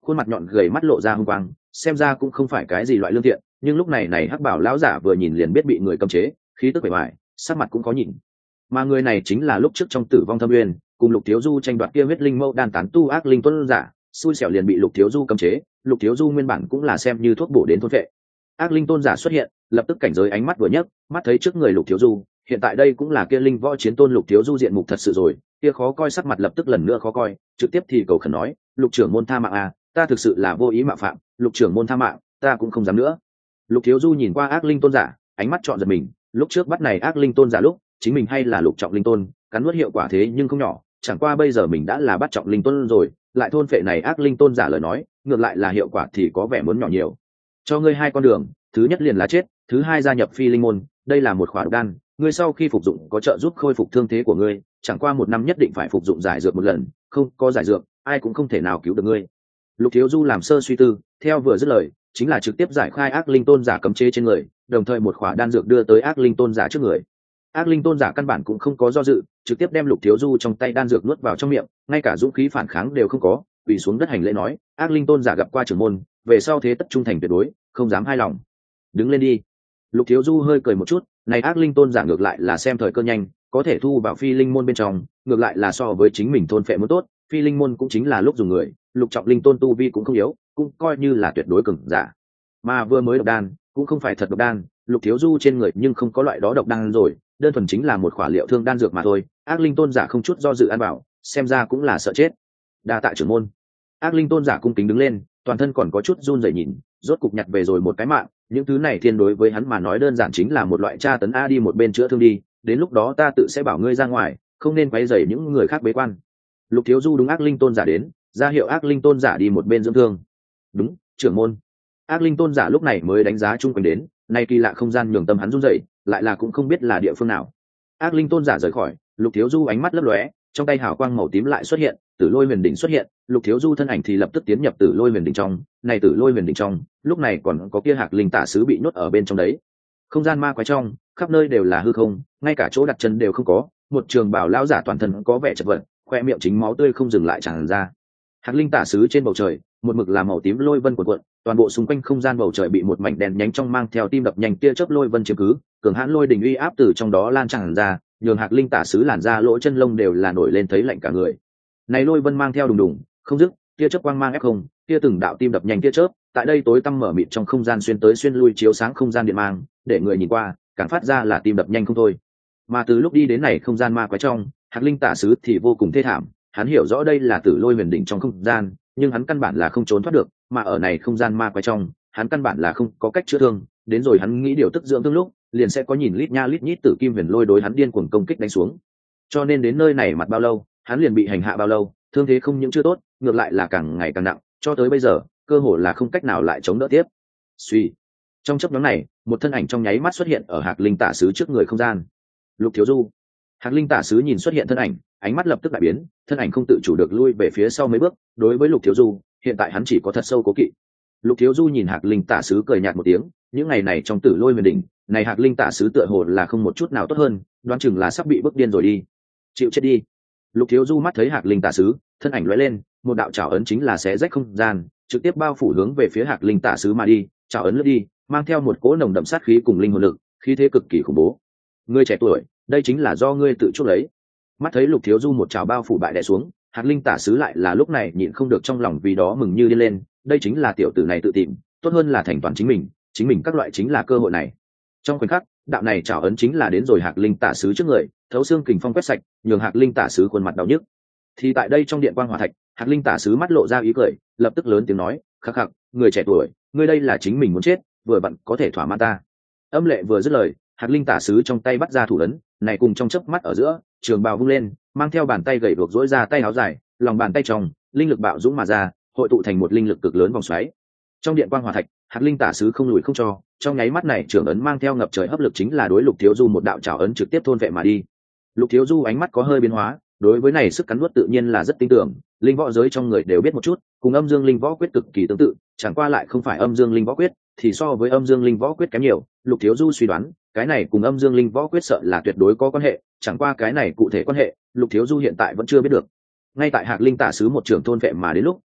khuôn mặt nhọn gầy mắt lộ ra hung quang, xem ra cũng không phải cái gì loại lương thiện, nhưng lúc này này hắc bảo lão giả vừa nhìn liền biết bị người cấm chế, khí tức bề ngoài sắc mặt cũng có nhìn. Mà người này chính là lúc trước trong Tử Vong Thâm Uyên cùng Lục Thiếu Du tranh đoạt kia huyết linh mâu đan tán tu ác linh tuấn giả, xui xẻo liền bị Lục Thiếu Du cấm chế. Lục Thiếu Du nguyên bản cũng là xem như thuốc bổ đến thôn vệ. Ác linh tôn giả xuất hiện, lập tức cảnh giới ánh mắt vừa nhấc, mắt thấy trước người Lục Thiếu Du, hiện tại đây cũng là kia linh võ chiến tôn Lục Thiếu Du diện mục thật sự rồi, kia khó coi sắc mặt lập tức lần nữa khó coi, trực tiếp thì cầu khẩn nói, Lục trưởng môn tha mạng à, ta thực sự là vô ý mạo phạm, Lục trưởng môn tha mạng, ta cũng không dám nữa. Lục Thiếu Du nhìn qua ác linh tôn giả, ánh mắt trọn giật mình, lúc trước bắt này ác linh tôn giả lúc, chính mình hay là lục trọng linh tôn, cắn nuốt hiệu quả thế nhưng không nhỏ, chẳng qua bây giờ mình đã là bắt trọng linh tôn rồi, lại thôn phệ này ác linh tôn giả lời nói, ngược lại là hiệu quả thì có vẻ muốn nhỏ nhiều. Cho ngươi hai con đường, thứ nhất liền là chết, thứ hai gia nhập phi linh môn, đây là một khỏa độc đan, ngươi sau khi phục dụng có trợ giúp khôi phục thương thế của ngươi, chẳng qua một năm nhất định phải phục dụng giải dược một lần, không có giải dược, ai cũng không thể nào cứu được ngươi. Lục Thiếu Du làm sơ suy tư, theo vừa dứt lời, chính là trực tiếp giải khai ác linh tôn giả cấm chế trên người, đồng thời một khỏa đan dược đưa tới ác linh tôn giả trước người. Ác linh tôn giả căn bản cũng không có do dự, trực tiếp đem Lục Thiếu Du trong tay đan dược nuốt vào trong miệng, ngay cả dũng khí phản kháng đều không có, quỳ xuống đất hành lễ nói, ác linh tôn giả gặp qua trưởng môn, về sau thế tất trung thành tuyệt đối, không dám hai lòng. Đứng lên đi. Lục Thiếu Du hơi cười một chút, này ác linh tôn giả ngược lại là xem thời cơ nhanh, có thể thu vào phi linh môn bên trong, ngược lại là so với chính mình thôn phệ muốn tốt, phi linh môn cũng chính là lúc dùng người, lục trọng linh tôn tu vi cũng không yếu, cũng coi như là tuyệt đối cường giả. Mà vừa mới độc đan, cũng không phải thật độc đan, Lục Thiếu Du trên người nhưng không có loại đó độc đan rồi, đơn thuần chính là một khỏa liệu thương đan dược mà thôi. Ác linh tôn giả không chút do dự ăn bảo, xem ra cũng là sợ chết. Đa tạ trưởng môn. Ác linh tôn giả cung kính đứng lên, toàn thân còn có chút run rẩy nhìn, rốt cục nhặt về rồi một cái mạng, những thứ này thiên đối với hắn mà nói đơn giản chính là một loại tra tấn. A đi một bên chữa thương đi, đến lúc đó ta tự sẽ bảo ngươi ra ngoài, không nên quấy rầy những người khác bế quan. Lục Thiếu Du đúng ác linh tôn giả đến, ra hiệu ác linh tôn giả đi một bên dưỡng thương. Đúng, trưởng môn. Ác linh tôn giả lúc này mới đánh giá chung quanh đến, nay kỳ lạ không gian nhường tâm hắn run rẩy, lại là cũng không biết là địa phương nào. Ác linh tôn giả rời khỏi, Lục Thiếu Du ánh mắt lấp lóe, trong tay hào quang màu tím lại xuất hiện, Tử Lôi Huyền Đỉnh xuất hiện, Lục Thiếu Du thân ảnh thì lập tức tiến nhập Tử Lôi Huyền Đỉnh trong, này Tử Lôi Huyền Đỉnh trong, lúc này còn có kia Hạc Linh Tả Sứ bị nhốt ở bên trong đấy. Không gian ma quái trong, khắp nơi đều là hư không, ngay cả chỗ đặt chân đều không có, một trường bảo lão giả toàn thân có vẻ chật vật, khoe miệng chính máu tươi không dừng lại tràn ra. Hạc Linh Tả Sứ trên bầu trời, một mực là màu tím lôi vân cuộn cuộn, toàn bộ xung quanh không gian bầu trời bị một mảnh đèn nhánh trong mang theo tim đập nhanh tia chớp lôi vân chiếm cứ, cường hãn lôi đỉnh uy áp từ trong đó lan tràn ra, nhường Hạc Linh Tả Sứ làn ra lỗ chân lông đều là nổi lên thấy lạnh cả người. Này lôi vân mang theo đùng đùng, không dứt, tia chớp quang mang ép không, tia từng đạo tim đập nhanh tia chớp, tại đây tối tăm mở mịt trong không gian xuyên tới xuyên lui chiếu sáng không gian điện mang, để người nhìn qua, càng phát ra là tim đập nhanh không thôi. Mà từ lúc đi đến này không gian ma quái trong, Hạc Linh Tả Sứ thì vô cùng thê thảm, hắn hiểu rõ đây là Tử Lôi Huyền Đỉnh trong không gian, nhưng hắn căn bản là không trốn thoát được, mà ở này không gian ma quái trong, hắn căn bản là không có cách chữa thương, đến rồi hắn nghĩ điều tức dưỡng thương lúc, liền sẽ có nhìn lít nha lít nhít tử kim huyền lôi đối hắn điên cuồng công kích đánh xuống. Cho nên đến nơi này mặt bao lâu, hắn liền bị hành hạ bao lâu, thương thế không những chưa tốt, ngược lại là càng ngày càng nặng, cho tới bây giờ, cơ hồ là không cách nào lại chống đỡ tiếp. Suy. Trong chốc ngắn này, một thân ảnh trong nháy mắt xuất hiện ở Hạc Linh Tả Sứ trước người không gian. Lục Thiếu Du. Hạc Linh Tả Sứ nhìn xuất hiện thân ảnh, ánh mắt lập tức đại biến, thân ảnh không tự chủ được lui về phía sau mấy bước. Đối với Lục Thiếu Du, hiện tại hắn chỉ có thật sâu cố kỵ. Lục Thiếu Du nhìn Hạc Linh Tả Sứ cười nhạt một tiếng, những ngày này trong Tử Lôi Huyền Đỉnh, này Hạc Linh Tả Sứ tựa hồ là không một chút nào tốt hơn, đoán chừng là sắp bị bức điên rồi đi. Chịu chết đi. Lục Thiếu Du mắt thấy Hạc Linh Tả Sứ, thân ảnh lóe lên, một đạo trảo ấn chính là xé rách không gian, trực tiếp bao phủ hướng về phía Hạc Linh Tả Sứ mà đi, trảo ấn lướt đi, mang theo một cỗ nồng đậm sát khí cùng linh hồn lực, khí thế cực kỳ khủng bố. Ngươi trẻ tuổi, đây chính là do ngươi tự chuốc lấy. Mắt thấy Lục Thiếu Du một trảo bao phủ bại đè xuống, Hạc Linh Tả Sứ lại là lúc này nhịn không được trong lòng vì đó mừng như điên lên, đây chính là tiểu tử này tự tìm, tốt hơn là thành toàn chính mình, chính mình các loại chính là cơ hội này. Trong khoảnh khắc, đạo này trảo ấn chính là đến rồi Hạc Linh Tả Sứ trước người, thấu xương kình phong quét sạch, nhường Hạc Linh Tả Sứ khuôn mặt đau nhức. Thì tại đây trong điện quang hỏa thạch, Hạc Linh Tả Sứ mắt lộ ra ý cười, lập tức lớn tiếng nói, khắc khắc, người trẻ tuổi, ngươi đây là chính mình muốn chết, vừa vặn có thể thỏa mãn ta. Âm lệ vừa dứt lời, Hạc Linh Tả Sứ trong tay bắt ra thủ ấn, này cùng trong chớp mắt ở giữa, trường bào vung lên, mang theo bàn tay gầy guộc duỗi ra tay áo dài, lòng bàn tay trong, linh lực bạo dũng mà ra, hội tụ thành một linh lực cực lớn vòng xoáy. Trong điện quang hỏa thạch, Hạc Linh Tả Sứ không lùi không cho, trong nháy mắt này trường ấn mang theo ngập trời hấp lực chính là đối Lục Thiếu Du một đạo trảo ấn trực tiếp thôn vệ mà đi. Lục Thiếu Du ánh mắt có hơi biến hóa, đối với này sức cắn nuốt tự nhiên là rất tin tưởng, linh võ giới trong người đều biết một chút, cùng Âm Dương Linh Võ Quyết cực kỳ tương tự, chẳng qua lại không phải Âm Dương Linh Võ Quyết, thì so với Âm Dương Linh Võ Quyết kém nhiều. Lục Thiếu Du suy đoán, cái này cùng Âm Dương Linh Võ Quyết sợ là tuyệt đối có quan hệ, chẳng qua cái này cụ thể quan hệ, Lục Thiếu Du hiện tại vẫn chưa biết được. Ngay tại Hạc Linh Tả Sứ một trường thôn vệ mà đến lúc,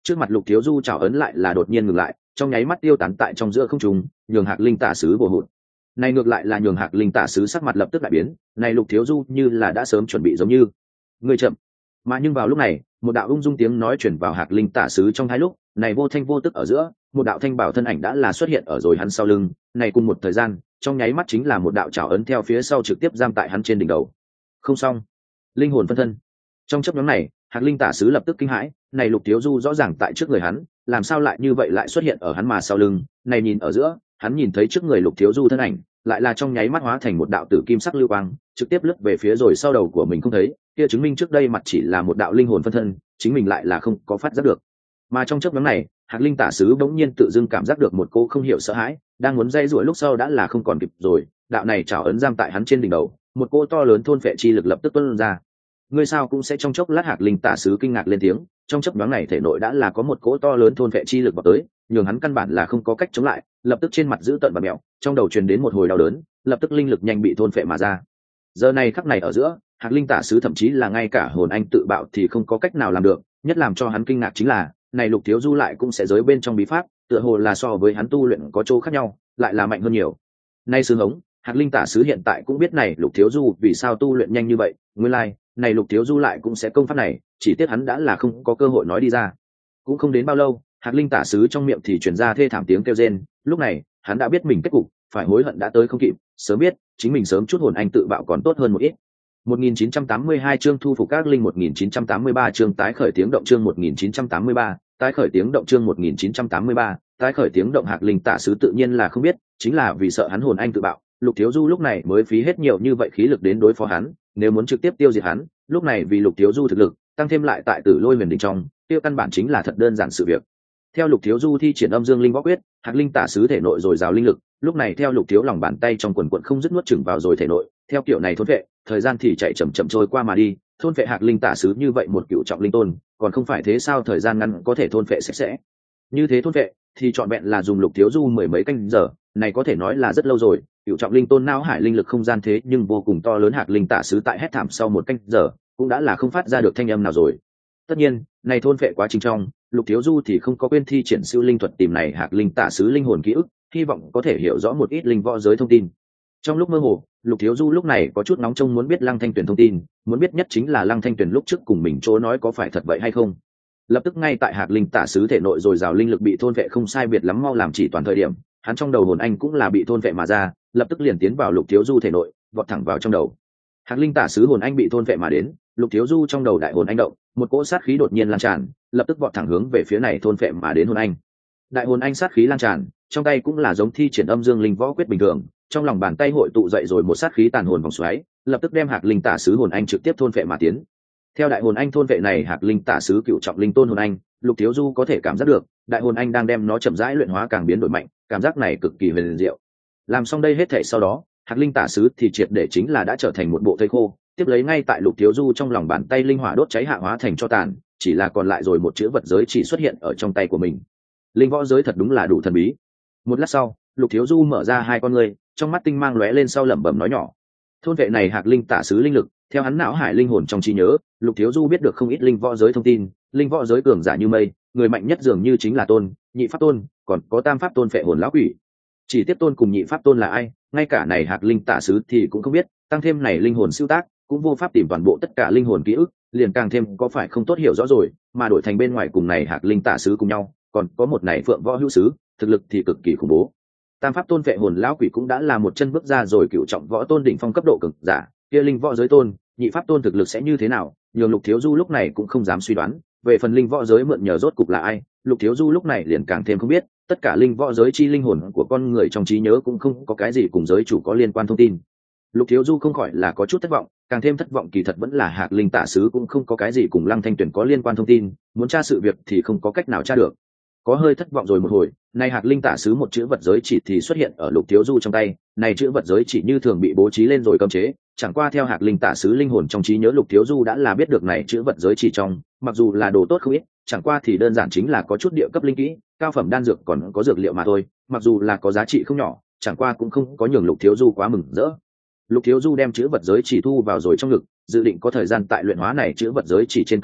Trước mặt Lục Thiếu Du chảo ấn lại là đột nhiên ngừng lại, trong nháy mắt tiêu tán tại trong giữa không trung, nhường Hạc Linh tả sứ bổ hụt. Này ngược lại là nhường Hạc Linh tả sứ sắc mặt lập tức đại biến, này Lục Thiếu Du như là đã sớm chuẩn bị giống như người chậm. Mà nhưng vào lúc này, một đạo ung dung tiếng nói chuyển vào Hạc Linh tả sứ trong hai lúc, này vô thanh vô tức ở giữa, một đạo thanh bảo thân ảnh đã là xuất hiện ở rồi hắn sau lưng, này cùng một thời gian, trong nháy mắt chính là một đạo chảo ấn theo phía sau trực tiếp giam tại hắn trên đỉnh đầu. Không xong, linh hồn phân thân. Trong chớp nhoáng này, Hạc Linh tả sứ lập tức kinh hãi, này Lục Thiếu Du rõ ràng tại trước người hắn, làm sao lại như vậy lại xuất hiện ở hắn mà sau lưng, này nhìn ở giữa, hắn nhìn thấy trước người Lục Thiếu Du thân ảnh, lại là trong nháy mắt hóa thành một đạo tử kim sắc lưu quang, trực tiếp lướt về phía rồi sau đầu của mình không thấy, kia chứng minh trước đây mặt chỉ là một đạo linh hồn phân thân, chính mình lại là không có phát giác được. Mà trong chớp nhoáng này, Hạc Linh tả sứ bỗng nhiên tự dưng cảm giác được một cô không hiểu sợ hãi, đang muốn dây rủa lúc sau đã là không còn kịp rồi, đạo này chảo ấn giam tại hắn trên đỉnh đầu, một cô to lớn thôn phệ chi lực lập tức tuôn ra. Ngươi sao cũng sẽ trong chốc lát Hạc Linh tả sứ kinh ngạc lên tiếng, trong chớp nhoáng này thể nội đã là có một cỗ to lớn thôn phệ chi lực vào tới, nhường hắn căn bản là không có cách chống lại, lập tức trên mặt giữ tợn và mèo, trong đầu truyền đến một hồi đau đớn, lập tức linh lực nhanh bị thôn phệ mà ra. Giờ này khắc này ở giữa, Hạc Linh tả sứ thậm chí là ngay cả hồn anh tự bạo thì không có cách nào làm được, nhất làm cho hắn kinh ngạc chính là, này Lục Thiếu Du lại cũng sẽ giới bên trong bí pháp, tựa hồ là so với hắn tu luyện có chỗ khác nhau, lại là mạnh hơn nhiều. Nay xương ống, Hạc Linh tả sứ hiện tại cũng biết này Lục Thiếu Du vì sao tu luyện nhanh như vậy, nguyên lai, like, này Lục Thiếu Du lại cũng sẽ công pháp này, chỉ tiếc hắn đã là không có cơ hội nói đi ra. Cũng không đến bao lâu, Hạc Linh tả sứ trong miệng thì truyền ra thê thảm tiếng kêu rên, lúc này, hắn đã biết mình kết cục, phải hối hận đã tới không kịp, sớm biết, chính mình sớm chút hồn anh tự bạo còn tốt hơn một ít. một nghìn chín trăm tám mươi hai chương thu phục các linh một nghìn chín trăm tám mươi ba chương tái khởi tiếng động chương một nghìn chín trăm tám mươi ba, tái khởi tiếng động chương một nghìn chín trăm tám mươi ba, tái khởi tiếng động Hạc Linh tả sứ tự nhiên là không biết, chính là vì sợ hắn hồn anh tự bạo, Lục Thiếu Du lúc này mới phí hết nhiều như vậy khí lực đến đối phó hắn, nếu muốn trực tiếp tiêu diệt hắn, lúc này vì Lục Thiếu Du thực lực, tăng thêm lại tại Tử Lôi Huyền Đỉnh trong, tiêu căn bản chính là thật đơn giản sự việc. Theo Lục Thiếu Du thi triển Âm Dương Linh Võ Quyết, Hạc Linh tả sứ thể nội rồi rào linh lực, lúc này theo Lục Thiếu lòng bàn tay trong quần quần không dứt nuốt chửng vào rồi thể nội, theo kiểu này thôn vệ, thời gian thì chạy chậm chậm trôi qua mà đi, thôn vệ Hạc Linh tả sứ như vậy một cựu trọng linh tôn, còn không phải thế sao thời gian ngắn có thể thôn vệ sạch sẽ. Như thế thôn vệ thì trọn vẹn là dùng Lục Thiếu Du mười mấy canh giờ, này có thể nói là rất lâu rồi, cựu trọng linh tôn não hải linh lực không gian thế nhưng vô cùng to lớn, Hạc Linh tả sứ tại hét thảm sau một canh giờ, cũng đã là không phát ra được thanh âm nào rồi. Tất nhiên, này thôn vệ quá trình trong, Lục Thiếu Du thì không có quên thi triển siêu linh thuật tìm này Hạc Linh tả sứ linh hồn ký ức, hy vọng có thể hiểu rõ một ít linh võ giới thông tin. Trong lúc mơ hồ, Lục Thiếu Du lúc này có chút nóng trông muốn biết Lăng Thanh Tuyền thông tin, muốn biết nhất chính là Lăng Thanh Tuyền lúc trước cùng mình chỗ nói có phải thật vậy hay không. Lập tức ngay tại Hạc Linh tả sứ thể nội rồi rào linh lực bị thôn vệ không sai biệt lắm mau làm chỉ toàn thời điểm, hắn trong đầu hồn anh cũng là bị thôn vệ mà ra, lập tức liền tiến vào Lục Thiếu Du thể nội, vọt thẳng vào trong đầu. Hạc Linh tả sứ hồn anh bị thôn vệ mà đến, Lục Thiếu Du trong đầu đại hồn anh động, một cỗ sát khí đột nhiên lan tràn, lập tức vọt thẳng hướng về phía này thôn vệ mà đến hồn anh. Đại hồn anh sát khí lan tràn, trong tay cũng là giống thi triển Âm Dương Linh Võ Quyết bình thường, trong lòng bàn tay hội tụ dậy rồi một sát khí tàn hồn vòng xoáy, lập tức đem Hạc Linh tả sứ hồn anh trực tiếp thôn vệ mà tiến. Theo đại hồn anh thôn vệ này Hạc Linh tả sứ cựu trọng linh tôn hồn anh, Lục Thiếu Du có thể cảm giác được, đại hồn anh đang đem nó chậm rãi luyện hóa càng biến đổi mạnh, cảm giác này cực kỳ huyền diệu. Làm xong đây hết thảy sau đó, Hạc Linh tả sứ thì triệt để chính là đã trở thành một bộ thây khô, tiếp lấy ngay tại Lục Thiếu Du trong lòng bàn tay linh hỏa đốt cháy hạ hóa thành cho tàn, chỉ là còn lại rồi một chữ vật giới chỉ xuất hiện ở trong tay của mình. Linh võ giới thật đúng là đủ thần bí. Một lát sau, Lục Thiếu Du mở ra hai con ngươi, trong mắt tinh mang lóe lên sau lẩm bẩm nói nhỏ. Thôn vệ này Hạc Linh tả sứ linh lực, theo hắn não hải linh hồn trong trí nhớ, Lục Thiếu Du biết được không ít linh võ giới thông tin, linh võ giới cường giả như mây, người mạnh nhất dường như chính là Tôn, Nhị Pháp Tôn, còn có Tam Pháp Tôn phệ hồn lão quỷ. Chỉ tiếp Tôn cùng Nhị Pháp Tôn là ai, ngay cả này Hạc Linh tả sứ thì cũng không biết, tăng thêm này linh hồn siêu tác, cũng vô pháp tìm toàn bộ tất cả linh hồn ký ức, liền càng thêm có phải không tốt hiểu rõ rồi, mà đổi thành bên ngoài cùng này Hạc Linh tả sứ cùng nhau, còn có một này Phượng Võ Hữu Sứ, thực lực thì cực kỳ khủng bố. Tam Pháp Tôn phệ hồn lão quỷ cũng đã là một chân bước ra rồi cựu trọng võ tôn đỉnh phong cấp độ cực giả, kia linh võ giới tôn, Nhị Pháp Tôn thực lực sẽ như thế nào, nhường Lục Thiếu Du lúc này cũng không dám suy đoán, về phần linh võ giới mượn nhờ rốt cục là ai, Lục Thiếu Du lúc này liền càng thêm không biết, tất cả linh võ giới chi linh hồn của con người trong trí nhớ cũng không có cái gì cùng giới chủ có liên quan thông tin. Lục Thiếu Du không khỏi là có chút thất vọng, càng thêm thất vọng kỳ thật vẫn là Hạc Linh tả sứ cũng không có cái gì cùng Lăng Thanh Tuyền có liên quan thông tin, muốn tra sự việc thì không có cách nào tra được. Có hơi thất vọng rồi một hồi, này Hạc Linh tả sứ một chữ vật giới chỉ thì xuất hiện ở Lục Thiếu Du trong tay, này chữ vật giới chỉ như thường bị bố trí lên rồi cấm chế, chẳng qua theo Hạc Linh tả sứ linh hồn trong trí nhớ Lục Thiếu Du đã là biết được này chữ vật giới chỉ trong, mặc dù là đồ tốt không ít, chẳng qua thì đơn giản chính là có chút địa cấp linh kỹ, cao phẩm đan dược còn có dược liệu mà thôi, mặc dù là có giá trị không nhỏ, chẳng qua cũng không có nhường Lục Thiếu Du quá mừng rỡ. Lục Thiếu Du đem chữ vật giới chỉ thu vào rồi trong ngực, dự định có thời gian tại luyện hóa này chữ vật giới chỉ trên cấm chế,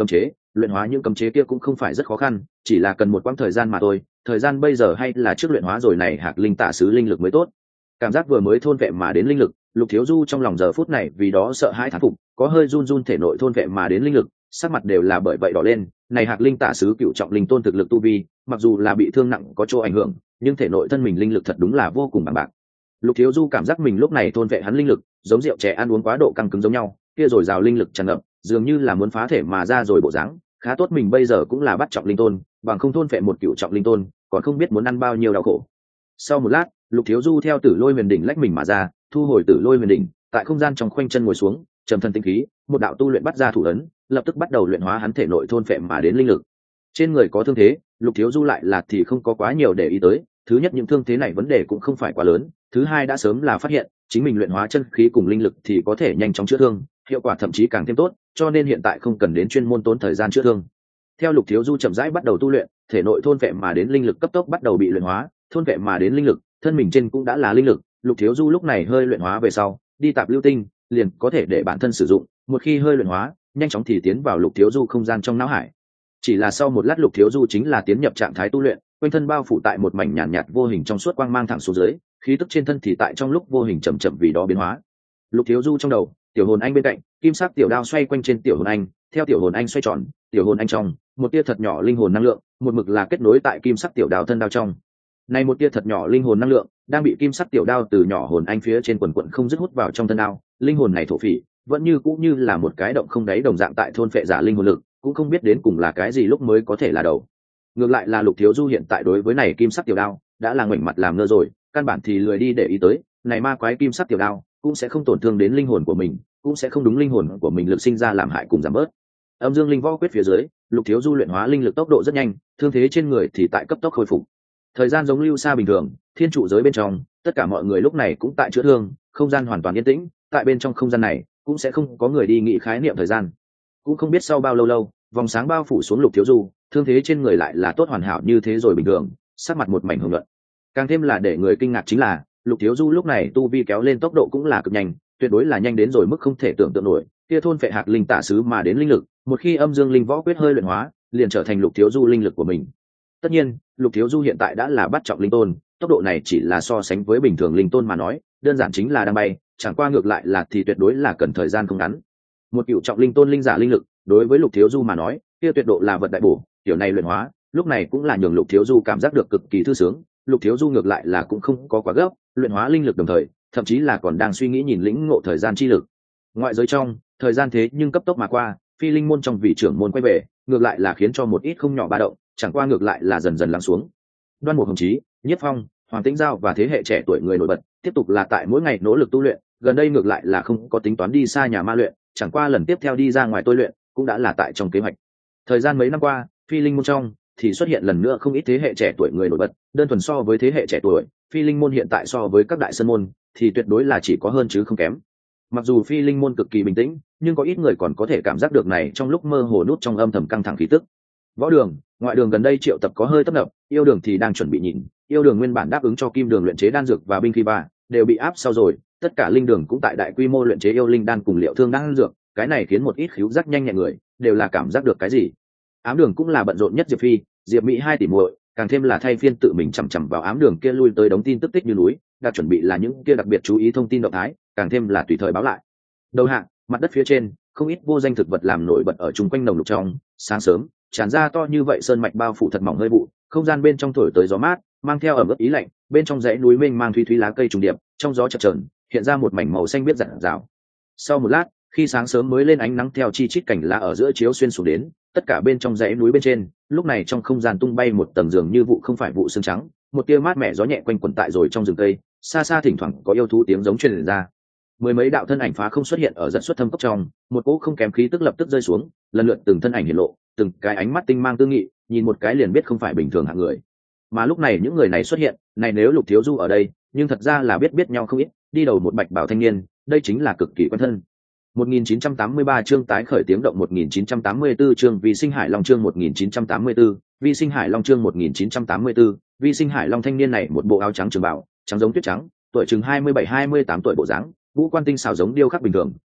luyện hóa những cấm chế kia cũng không phải rất khó khăn, chỉ là cần một quãng thời gian mà thôi. Thời gian bây giờ hay là trước luyện hóa rồi này hạc linh tả sứ linh lực mới tốt. Cảm giác vừa mới thôn vệ mà đến linh lực, Lục Thiếu Du trong lòng giờ phút này vì đó sợ hãi thán phục, có hơi run run thể nội thôn vệ mà đến linh lực, sắc mặt đều là bởi vậy đỏ lên. Này hạc linh tả sứ cựu trọng linh tôn thực lực tu vi, mặc dù là bị thương nặng có chỗ ảnh hưởng, nhưng thể nội thân mình linh lực thật đúng là vô cùng bằng bạc. Lục Thiếu Du cảm giác mình lúc này thôn vệ hắn linh lực, giống rượu trẻ ăn uống quá độ căng cứng giống nhau, kia rồi rào linh lực tràn ngập, dường như là muốn phá thể mà ra rồi bộ dáng. Khá tốt mình bây giờ cũng là bắt trọng linh tôn, bằng không thôn vệ một cựu trọng linh tôn, còn không biết muốn ăn bao nhiêu đau khổ. Sau một lát, Lục Thiếu Du theo Tử Lôi Huyền Đỉnh lách mình mà ra, thu hồi Tử Lôi Huyền Đỉnh, tại không gian trong khoanh chân ngồi xuống, trầm thân tinh khí, một đạo tu luyện bắt ra thủ ấn, lập tức bắt đầu luyện hóa hắn thể nội thôn phệ mà đến linh lực. Trên người có thương thế, Lục Thiếu Du lại là thì không có quá nhiều để ý tới, thứ nhất những thương thế này vấn đề cũng không phải quá lớn, thứ hai đã sớm là phát hiện, chính mình luyện hóa chân khí cùng linh lực thì có thể nhanh chóng chữa thương, hiệu quả thậm chí càng thêm tốt, cho nên hiện tại không cần đến chuyên môn tốn thời gian chữa thương. Theo Lục Thiếu Du chậm rãi bắt đầu tu luyện, thể nội thôn phệ mà đến linh lực cấp tốc bắt đầu bị luyện hóa, thôn phệ mà đến linh lực, thân mình trên cũng đã là linh lực. Lục Thiếu Du lúc này hơi luyện hóa về sau, đi tạp lưu tinh, liền có thể để bản thân sử dụng. Một khi hơi luyện hóa, nhanh chóng thì tiến vào Lục Thiếu Du không gian trong não hải. Chỉ là sau một lát Lục Thiếu Du chính là tiến nhập trạng thái tu luyện, quanh thân bao phủ tại một mảnh nhàn nhạt, nhạt vô hình trong suốt quang mang thẳng xuống dưới, khí tức trên thân thì tại trong lúc vô hình chậm chậm vì đó biến hóa. Lục Thiếu Du trong đầu, tiểu hồn anh bên cạnh, kim sắc tiểu đao xoay quanh trên tiểu hồn anh, theo tiểu hồn anh xoay tròn, tiểu hồn anh trong, một tia thật nhỏ linh hồn năng lượng, một mực là kết nối tại kim sắc tiểu đao thân đao trong. Này một tia thật nhỏ linh hồn năng lượng đang bị kim sắc tiểu đao từ nhỏ hồn anh phía trên quần quần không dứt hút vào trong thân đao, linh hồn này thổ phỉ, vẫn như cũng như là một cái động không đáy đồng dạng tại thôn phệ giả linh hồn lực, cũng không biết đến cùng là cái gì lúc mới có thể là đầu. Ngược lại là Lục Thiếu Du hiện tại đối với này kim sắc tiểu đao đã là ngoảnh mặt làm ngơ rồi, căn bản thì lười đi để ý tới, này ma quái kim sắc tiểu đao cũng sẽ không tổn thương đến linh hồn của mình, cũng sẽ không đúng linh hồn của mình lực sinh ra làm hại cùng giảm bớt. Âm Dương Linh Võ Quyết phía dưới, Lục Thiếu Du luyện hóa linh lực tốc độ rất nhanh, thương thế trên người thì tại cấp tốc khôi phục. Thời gian giống lưu xa bình thường, thiên trụ giới bên trong, tất cả mọi người lúc này cũng tại chữa thương, không gian hoàn toàn yên tĩnh, tại bên trong không gian này cũng sẽ không có người đi nghĩ khái niệm thời gian. Cũng không biết sau bao lâu lâu, vòng sáng bao phủ xuống Lục Thiếu Du, thương thế trên người lại là tốt hoàn hảo như thế rồi bình thường, sắc mặt một mảnh hưởng luận. Càng thêm là để người kinh ngạc chính là, Lục Thiếu Du lúc này tu vi kéo lên tốc độ cũng là cực nhanh, tuyệt đối là nhanh đến rồi mức không thể tưởng tượng nổi. Kia thôn phệ hạt linh tả sứ mà đến linh lực, một khi Âm Dương Linh Võ Quyết hơi luyện hóa, liền trở thành Lục Thiếu Du linh lực của mình. Tất nhiên, Lục Thiếu Du hiện tại đã là bắt trọng linh tôn, tốc độ này chỉ là so sánh với bình thường linh tôn mà nói, đơn giản chính là đang bay, chẳng qua ngược lại là thì tuyệt đối là cần thời gian không ngắn. Một cựu trọng linh tôn linh giả linh lực, đối với Lục Thiếu Du mà nói, kia tuyệt độ là vật đại bổ, kiểu này luyện hóa, lúc này cũng là nhường Lục Thiếu Du cảm giác được cực kỳ thư sướng. Lục Thiếu Du ngược lại là cũng không có quá gấp, luyện hóa linh lực đồng thời, thậm chí là còn đang suy nghĩ nhìn lĩnh ngộ thời gian chi lực. Ngoại giới trong, thời gian thế nhưng cấp tốc mà qua, Phi Linh môn trong vị trưởng môn quay về, ngược lại là khiến cho một ít không nhỏ ba động, chẳng qua ngược lại là dần dần lắng xuống. Đoan Mục Hồng Chí, Nhiếp Phong, Hoàng Tĩnh Giao và thế hệ trẻ tuổi người nổi bật, tiếp tục là tại mỗi ngày nỗ lực tu luyện, gần đây ngược lại là không có tính toán đi xa nhà ma luyện, chẳng qua lần tiếp theo đi ra ngoài tôi luyện, cũng đã là tại trong kế hoạch. Thời gian mấy năm qua, Phi Linh môn trong thì xuất hiện lần nữa không ít thế hệ trẻ tuổi người nổi bật, đơn thuần so với thế hệ trẻ tuổi, Phi Linh môn hiện tại so với các đại sơn môn thì tuyệt đối là chỉ có hơn chứ không kém. Mặc dù Phi Linh môn cực kỳ bình tĩnh, nhưng có ít người còn có thể cảm giác được này trong lúc mơ hồ nút trong âm thầm căng thẳng khí tức. Võ Đường, ngoại đường gần đây triệu tập có hơi tấp nập, yêu đường thì đang chuẩn bị nhìn, yêu đường nguyên bản đáp ứng cho kim đường luyện chế đan dược và binh khí ba đều bị áp sau rồi, tất cả linh đường cũng tại đại quy mô luyện chế yêu linh đan cùng liệu thương đan dược, cái này khiến một ít khíu giác nhanh nhẹn người đều là cảm giác được cái gì. Ám đường cũng là bận rộn nhất Diệp Phi, Diệp Mỹ hai tỷ muội, càng thêm là thay phiên tự mình chằm chằm vào ám đường kia lui tới đống tin tức tích như núi, đã chuẩn bị là những kia đặc biệt chú ý thông tin động thái, càng thêm là tùy thời báo lại. Đầu hạng, mặt đất phía trên, không ít vô danh thực vật làm nổi bật ở chung quanh nồng lục trong, sáng sớm, tràn ra to như vậy sơn mạch bao phủ thật mỏng hơi vụ, không gian bên trong thổi tới gió mát, mang theo ẩm ướt ý lạnh, bên trong dãy núi mênh mang thúy thúy lá cây trùng điệp, trong gió chập chờn, hiện ra một mảnh màu xanh biếc rạng rào. Sau một lát, khi sáng sớm mới lên ánh nắng theo chi chít cảnh lá ở giữa chiếu xuyên xuống đến, tất cả bên trong dãy núi bên trên, lúc này trong không gian tung bay một tầng giường như vụ không phải vụ sương trắng, một tia mát mẻ gió nhẹ quanh quẩn tại rồi trong rừng cây, xa xa thỉnh thoảng có yêu thú tiếng giống truyền ra. Mười mấy đạo thân ảnh phá không xuất hiện ở dẫn xuất thâm cốc trong, một cỗ không kém khí tức lập tức rơi xuống, lần lượt từng thân ảnh hiện lộ, từng cái ánh mắt tinh mang tư nghị, nhìn một cái liền biết không phải bình thường hạng người. Mà lúc này những người này xuất hiện, này nếu Lục Thiếu Du ở đây, nhưng thật ra là biết biết nhau không ít, đi đầu một bạch bảo thanh niên, đây chính là cực kỳ quen thân. một nghìn chín trăm tám mươi ba chương tái khởi tiếng động một nghìn chín trăm tám mươi tư chương Vi Sinh Hải Long chương một nghìn chín trăm tám mươi tư, Vi Sinh Hải Long chương một nghìn chín trăm tám mươi tư, Vi Sinh Hải Long thanh niên này một bộ áo trắng trường bào, trắng giống tuyết trắng, tuổi chừng hai mươi bảy hai mươi tám tuổi bộ dáng, ngũ quan tinh xảo giống điêu khắc bình thường,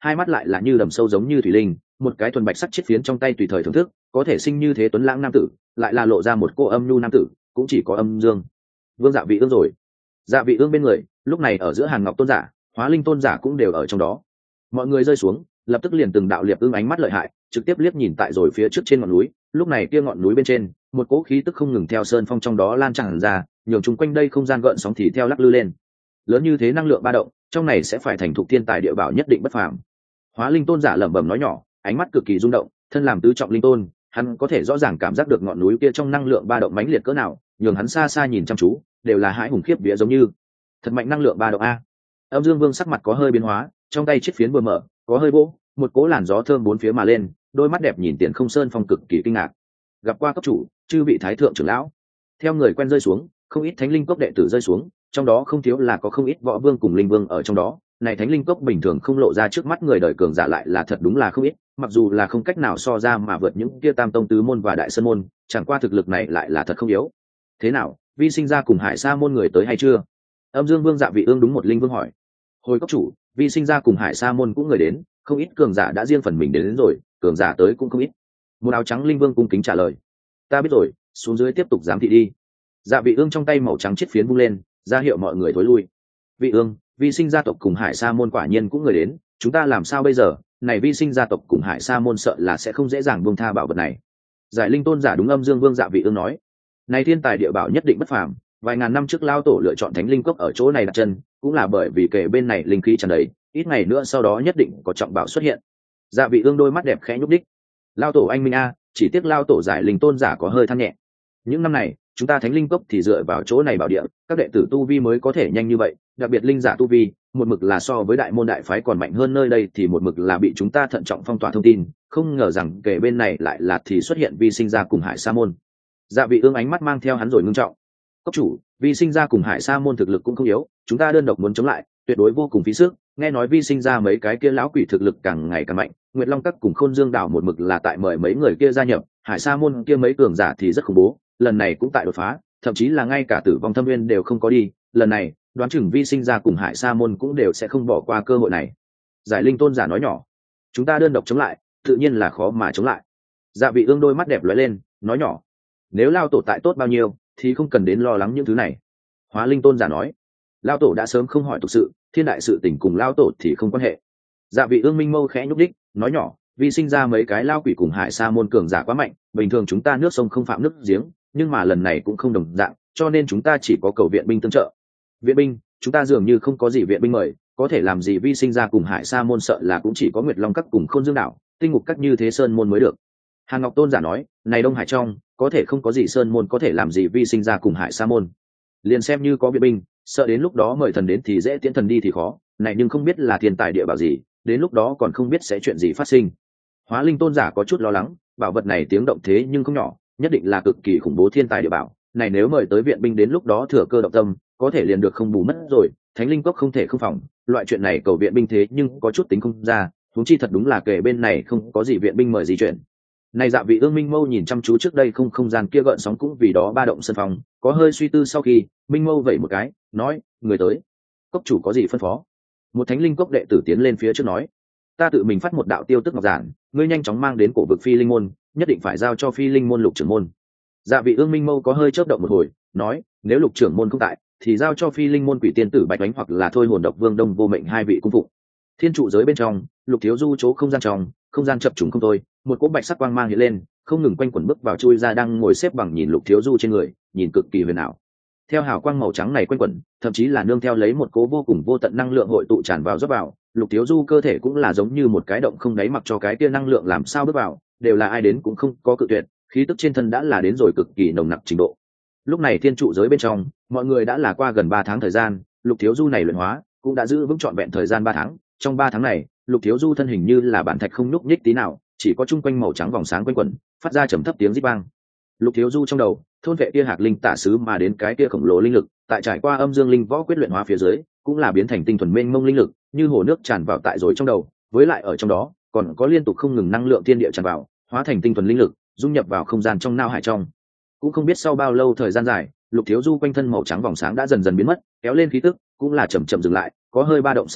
hai mắt lại là như đầm sâu giống như thủy linh, một cái thuần bạch sắc chiếc phiến trong tay tùy thời thưởng thức, có thể sinh như thế tuấn lãng nam tử, lại là lộ ra một cô âm nhu nam tử, cũng chỉ có âm dương vương Dạ Vị Ương rồi. Dạ Vị Ương bên người lúc này ở giữa Hàn Ngọc tôn giả, Hóa Linh tôn giả cũng đều ở trong đó. Mọi người rơi xuống, lập tức liền từng đạo liệp ương ánh mắt lợi hại, trực tiếp liếc nhìn tại rồi phía trước trên ngọn núi. Lúc này kia ngọn núi bên trên, một cỗ khí tức không ngừng theo sơn phong trong đó lan tràn ra, nhường chung quanh đây không gian gợn sóng thì theo lắc lư lên. Lớn như thế năng lượng ba động, trong này sẽ phải thành thục thiên tài địa bảo nhất định bất phàm. Hóa Linh tôn giả lẩm bẩm nói nhỏ, ánh mắt cực kỳ rung động, thân làm tứ trọng linh tôn, hắn có thể rõ ràng cảm giác được ngọn núi kia trong năng lượng ba động mãnh liệt cỡ nào, nhường hắn xa xa nhìn chăm chú, đều là hãi hùng khiếp vía giống như. Thật mạnh năng lượng ba động a. Âm Dương Vương sắc mặt có hơi biến hóa, trong tay chiếc phiến vừa mở, có hơi vỗ, một cỗ làn gió thơm bốn phía mà lên, đôi mắt đẹp nhìn Tiền Không Sơn Phong cực kỳ kinh ngạc. Gặp qua cấp chủ, chư vị thái thượng trưởng lão. Theo người quen rơi xuống, không ít thánh linh cốc đệ tử rơi xuống, trong đó không thiếu là có không ít võ vương cùng linh vương ở trong đó. Này thánh linh cốc bình thường không lộ ra trước mắt người đời cường giả lại là thật đúng là không ít, mặc dù là không cách nào so ra mà vượt những kia tam tông tứ môn và đại sơn môn, chẳng qua thực lực này lại là thật không yếu. Thế nào, Vi Sinh ra cùng Hải Sa môn người tới hay chưa? Âm Dương Vương Dạ Vị Ương đúng một linh vương hỏi. Hồi cấp chủ, Vi Sinh ra cùng Hải Sa môn cũng người đến, không ít cường giả đã riêng phần mình đến, đến rồi, cường giả tới cũng không ít. Một áo trắng linh vương cung kính trả lời. Ta biết rồi, xuống dưới tiếp tục giám thị đi. Dạ Vị Ương trong tay màu trắng chiếc phiến vung lên, ra hiệu mọi người thối lui. Vị Ương, Vi Sinh gia tộc cùng Hải Sa môn quả nhiên cũng người đến, chúng ta làm sao bây giờ? Này Vi Sinh gia tộc cùng Hải Sa môn sợ là sẽ không dễ dàng buông tha bảo vật này. Giải Linh tôn giả đúng Âm Dương Vương Dạ Vị Ương nói. Này thiên tài địa bảo nhất định bất phàm, vài ngàn năm trước lao tổ lựa chọn thánh linh cốc ở chỗ này đặt chân, cũng là bởi vì kể bên này linh khí tràn đầy, ít ngày nữa sau đó nhất định có trọng bảo xuất hiện. Dạ Vị Ương đôi mắt đẹp khẽ nhúc đích. Lao tổ anh minh a, chỉ tiếc lao tổ Giải Linh tôn giả có hơi than nhẹ. Những năm này, chúng ta thánh linh cốc thì dựa vào chỗ này bảo địa, các đệ tử tu vi mới có thể nhanh như vậy, đặc biệt linh giả tu vi, một mực là so với đại môn đại phái còn mạnh hơn nơi đây thì một mực là bị chúng ta thận trọng phong tỏa thông tin, không ngờ rằng kể bên này lại là thì xuất hiện Vi Sinh ra cùng Hải Sa môn. Dạ Vị Ương ánh mắt mang theo hắn rồi ngưng trọng. Cốc chủ, Vi Sinh ra cùng Hải Sa môn thực lực cũng không yếu, chúng ta đơn độc muốn chống lại, tuyệt đối vô cùng phí sức. Nghe nói Vi Sinh ra mấy cái kia lão quỷ thực lực càng ngày càng mạnh, Nguyệt Long Các cùng Khôn Dương đảo một mực là tại mời mấy người kia gia nhập, Hải Sa môn kia mấy cường giả thì rất khủng bố, lần này cũng tại đột phá, thậm chí là ngay cả Tử Vong Thâm Nguyên đều không có đi, lần này, đoán chừng Vi Sinh ra cùng Hải Sa môn cũng đều sẽ không bỏ qua cơ hội này. Giải Linh tôn giả nói nhỏ, chúng ta đơn độc chống lại, tự nhiên là khó mà chống lại. Dạ Vị Ương đôi mắt đẹp lóe lên, nói nhỏ, nếu lao tổ tại tốt bao nhiêu thì không cần đến lo lắng những thứ này. Hóa Linh tôn giả nói, lao tổ đã sớm không hỏi thực sự, thiên đại sự tình cùng lao tổ thì không quan hệ. Dạ Vị Ương minh mâu khẽ nhúc đích, nói nhỏ, Vi Sinh ra mấy cái lao quỷ cùng Hải Sa môn cường giả quá mạnh, bình thường chúng ta nước sông không phạm nước giếng, nhưng mà lần này cũng không đồng dạng, cho nên chúng ta chỉ có cầu viện binh tương trợ. Viện binh, chúng ta dường như không có gì viện binh mời, có thể làm gì Vi Sinh ra cùng Hải Sa môn sợ là cũng chỉ có Nguyệt Long Các cùng Khôn Dương đảo, tinh ngục các như thế sơn môn mới được. Hàn Ngọc tôn giả nói, này Đông Hải trong, có thể không có gì sơn môn có thể làm gì Vi Sinh ra cùng Hải Sa môn. Liền xem như có viện binh, sợ đến lúc đó mời thần đến thì dễ, tiễn thần đi thì khó, này nhưng không biết là thiên tài địa bảo gì, đến lúc đó còn không biết sẽ chuyện gì phát sinh. Hóa Linh tôn giả có chút lo lắng, bảo vật này tiếng động thế nhưng không nhỏ, nhất định là cực kỳ khủng bố thiên tài địa bảo, này nếu mời tới viện binh đến lúc đó thừa cơ động tâm, có thể liền được không bù mất rồi, Thánh linh cốc không thể không phòng, loại chuyện này cầu viện binh thế nhưng có chút tính không ra, huống chi thật đúng là kể bên này không có gì viện binh mời gì chuyện. Này Dạ Vị Ương minh mâu nhìn chăm chú trước đây không không gian kia gợn sóng cũng vì đó ba động sân phòng, có hơi suy tư sau khi, minh mâu vẩy một cái, nói, người tới. Cốc chủ có gì phân phó? Một thánh linh cốc đệ tử tiến lên phía trước nói, ta tự mình phát một đạo tiêu tức ngọc giản, ngươi nhanh chóng mang đến cổ vực Phi Linh môn, nhất định phải giao cho Phi Linh môn lục trưởng môn. Dạ Vị Ương minh mâu có hơi chớp động một hồi, nói, nếu lục trưởng môn không tại, thì giao cho Phi Linh môn Quỷ Tiên tử Bạch Đánh hoặc là Thôi Hồn Độc Vương Đông Vô Mệnh hai vị cung phụ. Thiên trụ giới bên trong, Lục Thiếu Du chỗ không gian trong, không gian chập trùng không thôi, một cỗ bạch sắc quang mang hiện lên, không ngừng quanh quẩn bước vào chui ra đang ngồi xếp bằng nhìn Lục Thiếu Du trên người, nhìn cực kỳ huyền ảo. Theo hào quang màu trắng này quanh quẩn, thậm chí là nương theo lấy một cỗ vô cùng vô tận năng lượng hội tụ tràn vào rót vào, Lục Thiếu Du cơ thể cũng là giống như một cái động không đáy, mặc cho cái kia năng lượng làm sao bước vào, đều là ai đến cũng không có cự tuyệt, khí tức trên thân đã là đến rồi cực kỳ nồng nặc trình độ. Lúc này thiên trụ giới bên trong, mọi người đã là qua gần ba tháng thời gian, Lục Thiếu Du này luyện hóa cũng đã giữ vững trọn vẹn thời gian ba tháng. Trong ba tháng này, Lục Thiếu Du thân hình như là bản thạch không nhúc nhích tí nào, chỉ có chung quanh màu trắng vòng sáng quanh quẩn, phát ra trầm thấp tiếng rít vang. Lục Thiếu Du trong đầu, thôn vệ kia hạt linh tả sứ mà đến cái kia khổng lồ linh lực, tại trải qua âm dương linh võ quyết luyện hóa phía dưới, cũng là biến thành tinh thuần mênh mông linh lực, như hồ nước tràn vào tại rồi trong đầu, với lại ở trong đó, còn có liên tục không ngừng năng lượng thiên địa tràn vào, hóa thành tinh thuần linh lực, dung nhập vào không gian trong não hải trong. Cũng không biết sau bao lâu thời gian dài, Lục Thiếu Du quanh thân màu trắng vòng sáng đã dần dần biến mất, kéo lên khí tức cũng là chậm chậm dừng lại, có hơi ba động sau đó,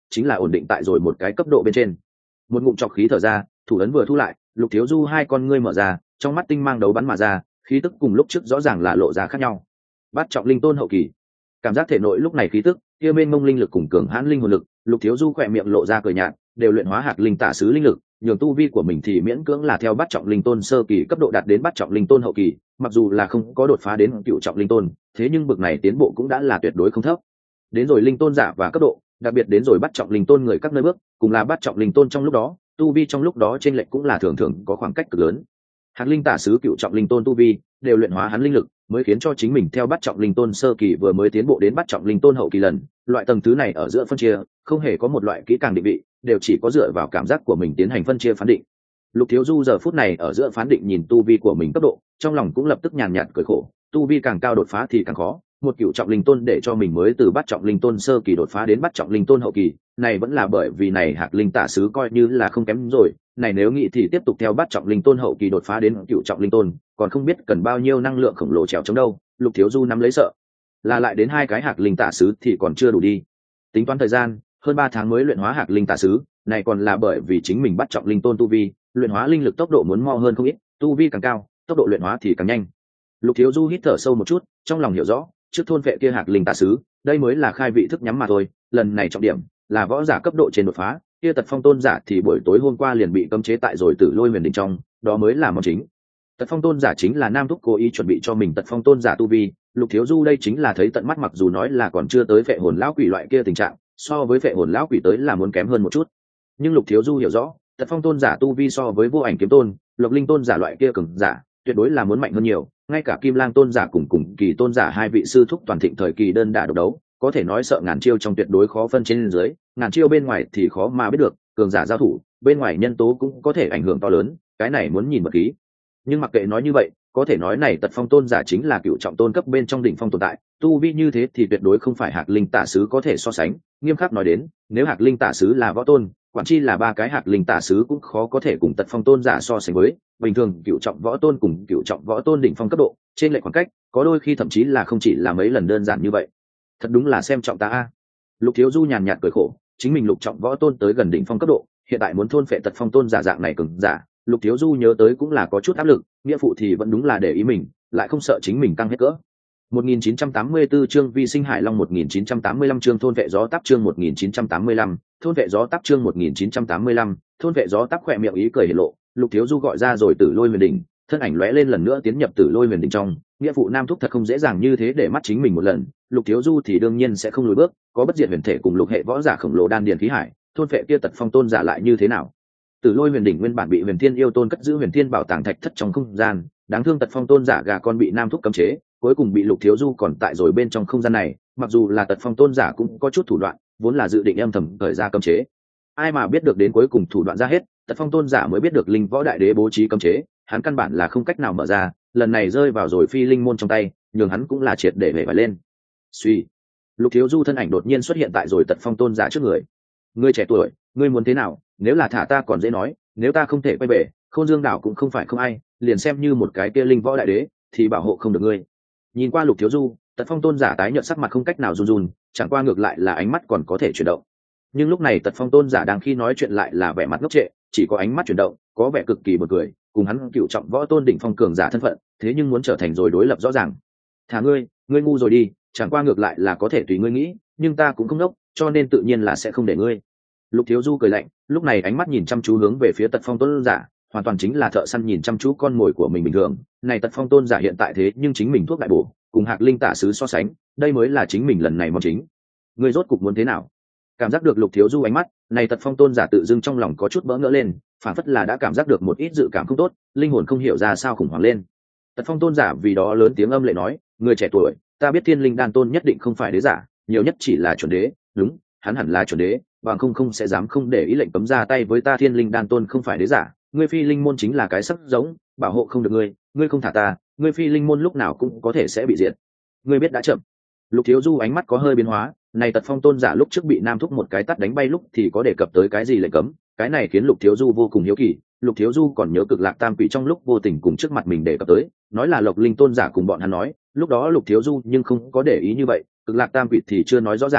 chính là ổn định tại rồi một cái cấp độ bên trên. Một ngụm trọc khí thở ra, thủ ấn vừa thu lại, Lục Thiếu Du hai con ngươi mở ra, trong mắt tinh mang đấu bắn mà ra, khí tức cùng lúc trước rõ ràng là lộ ra khác nhau. Bát trọng linh tôn hậu kỳ, cảm giác thể nội lúc này khí tức kia mênh mông linh lực cùng cường hãn linh hồn lực, Lục Thiếu Du khỏe miệng lộ ra cười nhạt, đều luyện hóa hạt linh tả sứ linh lực, nhường tu vi của mình thì miễn cưỡng là theo bát trọng linh tôn sơ kỳ cấp độ đạt đến bát trọng linh tôn hậu kỳ, mặc dù là không có đột phá đến cựu trọng linh tôn, thế nhưng bực này tiến bộ cũng đã là tuyệt đối không thấp. Đến rồi linh tôn giả và cấp độ, đặc biệt đến rồi bát trọng linh tôn người các nơi bước, cùng là bát trọng linh tôn trong lúc đó, tu vi trong lúc đó trên lệch cũng là thường thường có khoảng cách cực lớn. Hạt linh tả sứ cựu trọng linh tôn tu vi đều luyện hóa hắn linh lực, mới khiến cho chính mình theo bát trọng linh tôn sơ kỳ vừa mới tiến bộ đến bát trọng linh tôn hậu kỳ lần. Loại tầng thứ này ở giữa phân chia không hề có một loại kỹ càng định vị, đều chỉ có dựa vào cảm giác của mình tiến hành phân chia phán định. Lục Thiếu Du giờ phút này ở giữa phán định nhìn tu vi của mình cấp độ, trong lòng cũng lập tức nhàn nhạt cười khổ, tu vi càng cao đột phá thì càng khó, một cựu trọng linh tôn để cho mình mới từ bát trọng linh tôn sơ kỳ đột phá đến bát trọng linh tôn hậu kỳ, này vẫn là bởi vì này hạt linh tả sứ coi như là không kém rồi, này nếu nghĩ thì tiếp tục theo bát trọng linh tôn hậu kỳ đột phá đến cựu trọng linh tôn, còn không biết cần bao nhiêu năng lượng khổng lồ trèo chống đâu. Lục Thiếu Du nắm lấy sợ là lại đến hai cái hạt linh tả sứ thì còn chưa đủ đi. Tính toán thời gian, hơn ba tháng mới luyện hóa hạt linh tả sứ, này còn là bởi vì chính mình bát trọng linh tôn tu vi, luyện hóa linh lực tốc độ muốn mau hơn không ít, tu vi càng cao, tốc độ luyện hóa thì càng nhanh. Lục Thiếu Du hít thở sâu một chút, trong lòng hiểu rõ, trước thôn vệ kia hạt linh tả sứ, đây mới là khai vị thức nhắm mà thôi, lần này trọng điểm là võ giả cấp độ trên đột phá, kia Tật Phong tôn giả thì buổi tối hôm qua liền bị cấm chế tại rồi Tử Lôi Huyền Đỉnh trong, đó mới là món chính. Tật Phong tôn giả chính là nam thúc cố ý chuẩn bị cho mình Tật Phong tôn giả tu vi, Lục Thiếu Du đây chính là thấy tận mắt, mặc dù nói là còn chưa tới phệ hồn lão quỷ loại kia tình trạng, so với phệ hồn lão quỷ tới là muốn kém hơn một chút, nhưng Lục Thiếu Du hiểu rõ, Tật Phong tôn giả tu vi so với Vô Ảnh kiếm tôn, Lộc Linh tôn giả loại kia cường giả, tuyệt đối là muốn mạnh hơn nhiều, ngay cả Kim Lang tôn giả cùng cùng Kỳ tôn giả hai vị sư thúc toàn thịnh thời kỳ đơn đả độc đấu, có thể nói sợ ngàn chiêu trong tuyệt đối khó phân trên dưới, ngàn chiêu bên ngoài thì khó mà biết được, cường giả giao thủ, bên ngoài nhân tố cũng có thể ảnh hưởng to lớn, cái này muốn nhìn vật khí. Nhưng mặc kệ nói như vậy, có thể nói này Tật Phong tôn giả chính là cựu trọng tôn cấp bên trong đỉnh phong tồn tại, tu vi như thế thì tuyệt đối không phải hạt linh tả sứ có thể so sánh. Nghiêm khắc nói đến, nếu hạt linh tả sứ là võ tôn, quản chi là ba cái hạt linh tả sứ cũng khó có thể cùng Tật Phong tôn giả so sánh với. Bình thường cựu trọng võ tôn cùng cựu trọng võ tôn đỉnh phong cấp độ, trên lệch khoảng cách, có đôi khi thậm chí là không chỉ là mấy lần đơn giản như vậy. Thật đúng là xem trọng ta a. Lục Thiếu Du nhàn nhạt cười khổ, chính mình lục trọng võ tôn tới gần đỉnh phong cấp độ, hiện tại muốn thôn phệ Tật Phong tôn giả dạng này cường giả, Lục Thiếu Du nhớ tới cũng là có chút áp lực, nghĩa phụ thì vẫn đúng là để ý mình, lại không sợ chính mình căng hết cỡ. một nghìn chín trăm tám mươi tư chương Vi sinh Hải Long, một nghìn chín trăm tám mươi lăm chương thôn vệ gió táp chương một nghìn chín trăm tám mươi lăm, thôn vệ gió táp chương một nghìn chín trăm tám mươi lăm, thôn vệ gió táp khỏe miệng ý cười hiển lộ, Lục Thiếu Du gọi ra rồi Tử Lôi Huyền Đỉnh, thân ảnh lóe lên lần nữa tiến nhập Tử Lôi Huyền Đỉnh trong, nghĩa phụ nam thúc thật không dễ dàng như thế để mắt chính mình một lần, Lục Thiếu Du thì đương nhiên sẽ không lùi bước, có bất diệt huyền thể cùng lục hệ võ giả khổng lồ đan điền khí hải, thôn vệ kia Tật Phong tôn giả lại như thế nào? Tử Lôi Huyền Đỉnh nguyên bản bị Huyền Thiên yêu tôn cất giữ Huyền Thiên bảo tàng thạch thất trong không gian, đáng thương Tật Phong tôn giả gà con bị nam thúc cấm chế, cuối cùng bị Lục Thiếu Du còn tại rồi bên trong không gian này, mặc dù là Tật Phong tôn giả cũng có chút thủ đoạn, vốn là dự định âm thầm thời ra cấm chế. Ai mà biết được đến cuối cùng thủ đoạn ra hết, Tật Phong tôn giả mới biết được Linh Võ Đại Đế bố trí cấm chế, hắn căn bản là không cách nào mở ra, lần này rơi vào rồi Phi Linh môn trong tay, nhường hắn cũng là triệt để bể vải lên. Suy, Lục Thiếu Du thân ảnh đột nhiên xuất hiện tại rồi Tật Phong tôn giả trước người. Ngươi trẻ tuổi, ngươi muốn thế nào? Nếu là thả ta còn dễ nói, nếu ta không thể quay về, Khôn Dương đảo cũng không phải không ai, liền xem như một cái kia Linh Võ Đại Đế thì bảo hộ không được ngươi. Nhìn qua Lục Thiếu Du, Tật Phong tôn giả tái nhợt sắc mặt không cách nào run run, chẳng qua ngược lại là ánh mắt còn có thể chuyển động. Nhưng lúc này Tật Phong tôn giả đang khi nói chuyện lại là vẻ mặt ngốc trệ, chỉ có ánh mắt chuyển động, có vẻ cực kỳ buồn cười, cùng hắn cựu trọng võ tôn đỉnh phong cường giả thân phận, thế nhưng muốn trở thành rồi đối lập rõ ràng. Thả ngươi, ngươi ngu rồi đi, chẳng qua ngược lại là có thể tùy ngươi nghĩ, nhưng ta cũng không ngốc, cho nên tự nhiên là sẽ không để ngươi. Lục Thiếu Du cười lạnh, lúc này ánh mắt nhìn chăm chú hướng về phía Tật Phong tôn giả, hoàn toàn chính là thợ săn nhìn chăm chú con mồi của mình bình thường. Này Tật Phong tôn giả hiện tại thế nhưng chính mình thuốc đại bổ, cùng hạc linh tả sứ so sánh, đây mới là chính mình lần này mong chính. Ngươi rốt cục muốn thế nào? Cảm giác được Lục Thiếu Du ánh mắt, này Tật Phong tôn giả tự dưng trong lòng có chút bỡ ngỡ lên, phản phất là đã cảm giác được một ít dự cảm không tốt, linh hồn không hiểu ra sao khủng hoảng lên. Tật Phong tôn giả vì đó lớn tiếng âm lệ nói, người trẻ tuổi, ta biết Thiên Linh Đan tôn nhất định không phải đế giả, nhiều nhất chỉ là chuẩn đế, đúng, hắn hẳn là chuẩn đế, bằng không không sẽ dám không để ý lệnh cấm ra tay với ta. Thiên Linh Đan tôn không phải đế giả, ngươi Phi Linh môn chính là cái sắc giống, bảo hộ không được ngươi, ngươi không thả ta, ngươi Phi Linh môn lúc nào cũng có thể sẽ bị diệt. Ngươi biết đã chậm. Lục Thiếu Du ánh mắt có hơi biến hóa, này Tật Phong tôn giả lúc trước bị nam thúc một cái tát đánh bay lúc thì có đề cập tới cái gì lệnh cấm, cái này khiến Lục Thiếu Du vô cùng hiếu kỳ. Lục Thiếu Du còn nhớ Cực Lạc Tam Quỷ trong lúc vô tình cùng trước mặt mình đề cập tới, nói là Lộc Linh tôn giả cùng bọn hắn nói, lúc đó Lục Thiếu Du nhưng không có để ý như vậy, Cực Lạc Tam Quỷ thì chưa nói rõ ràng,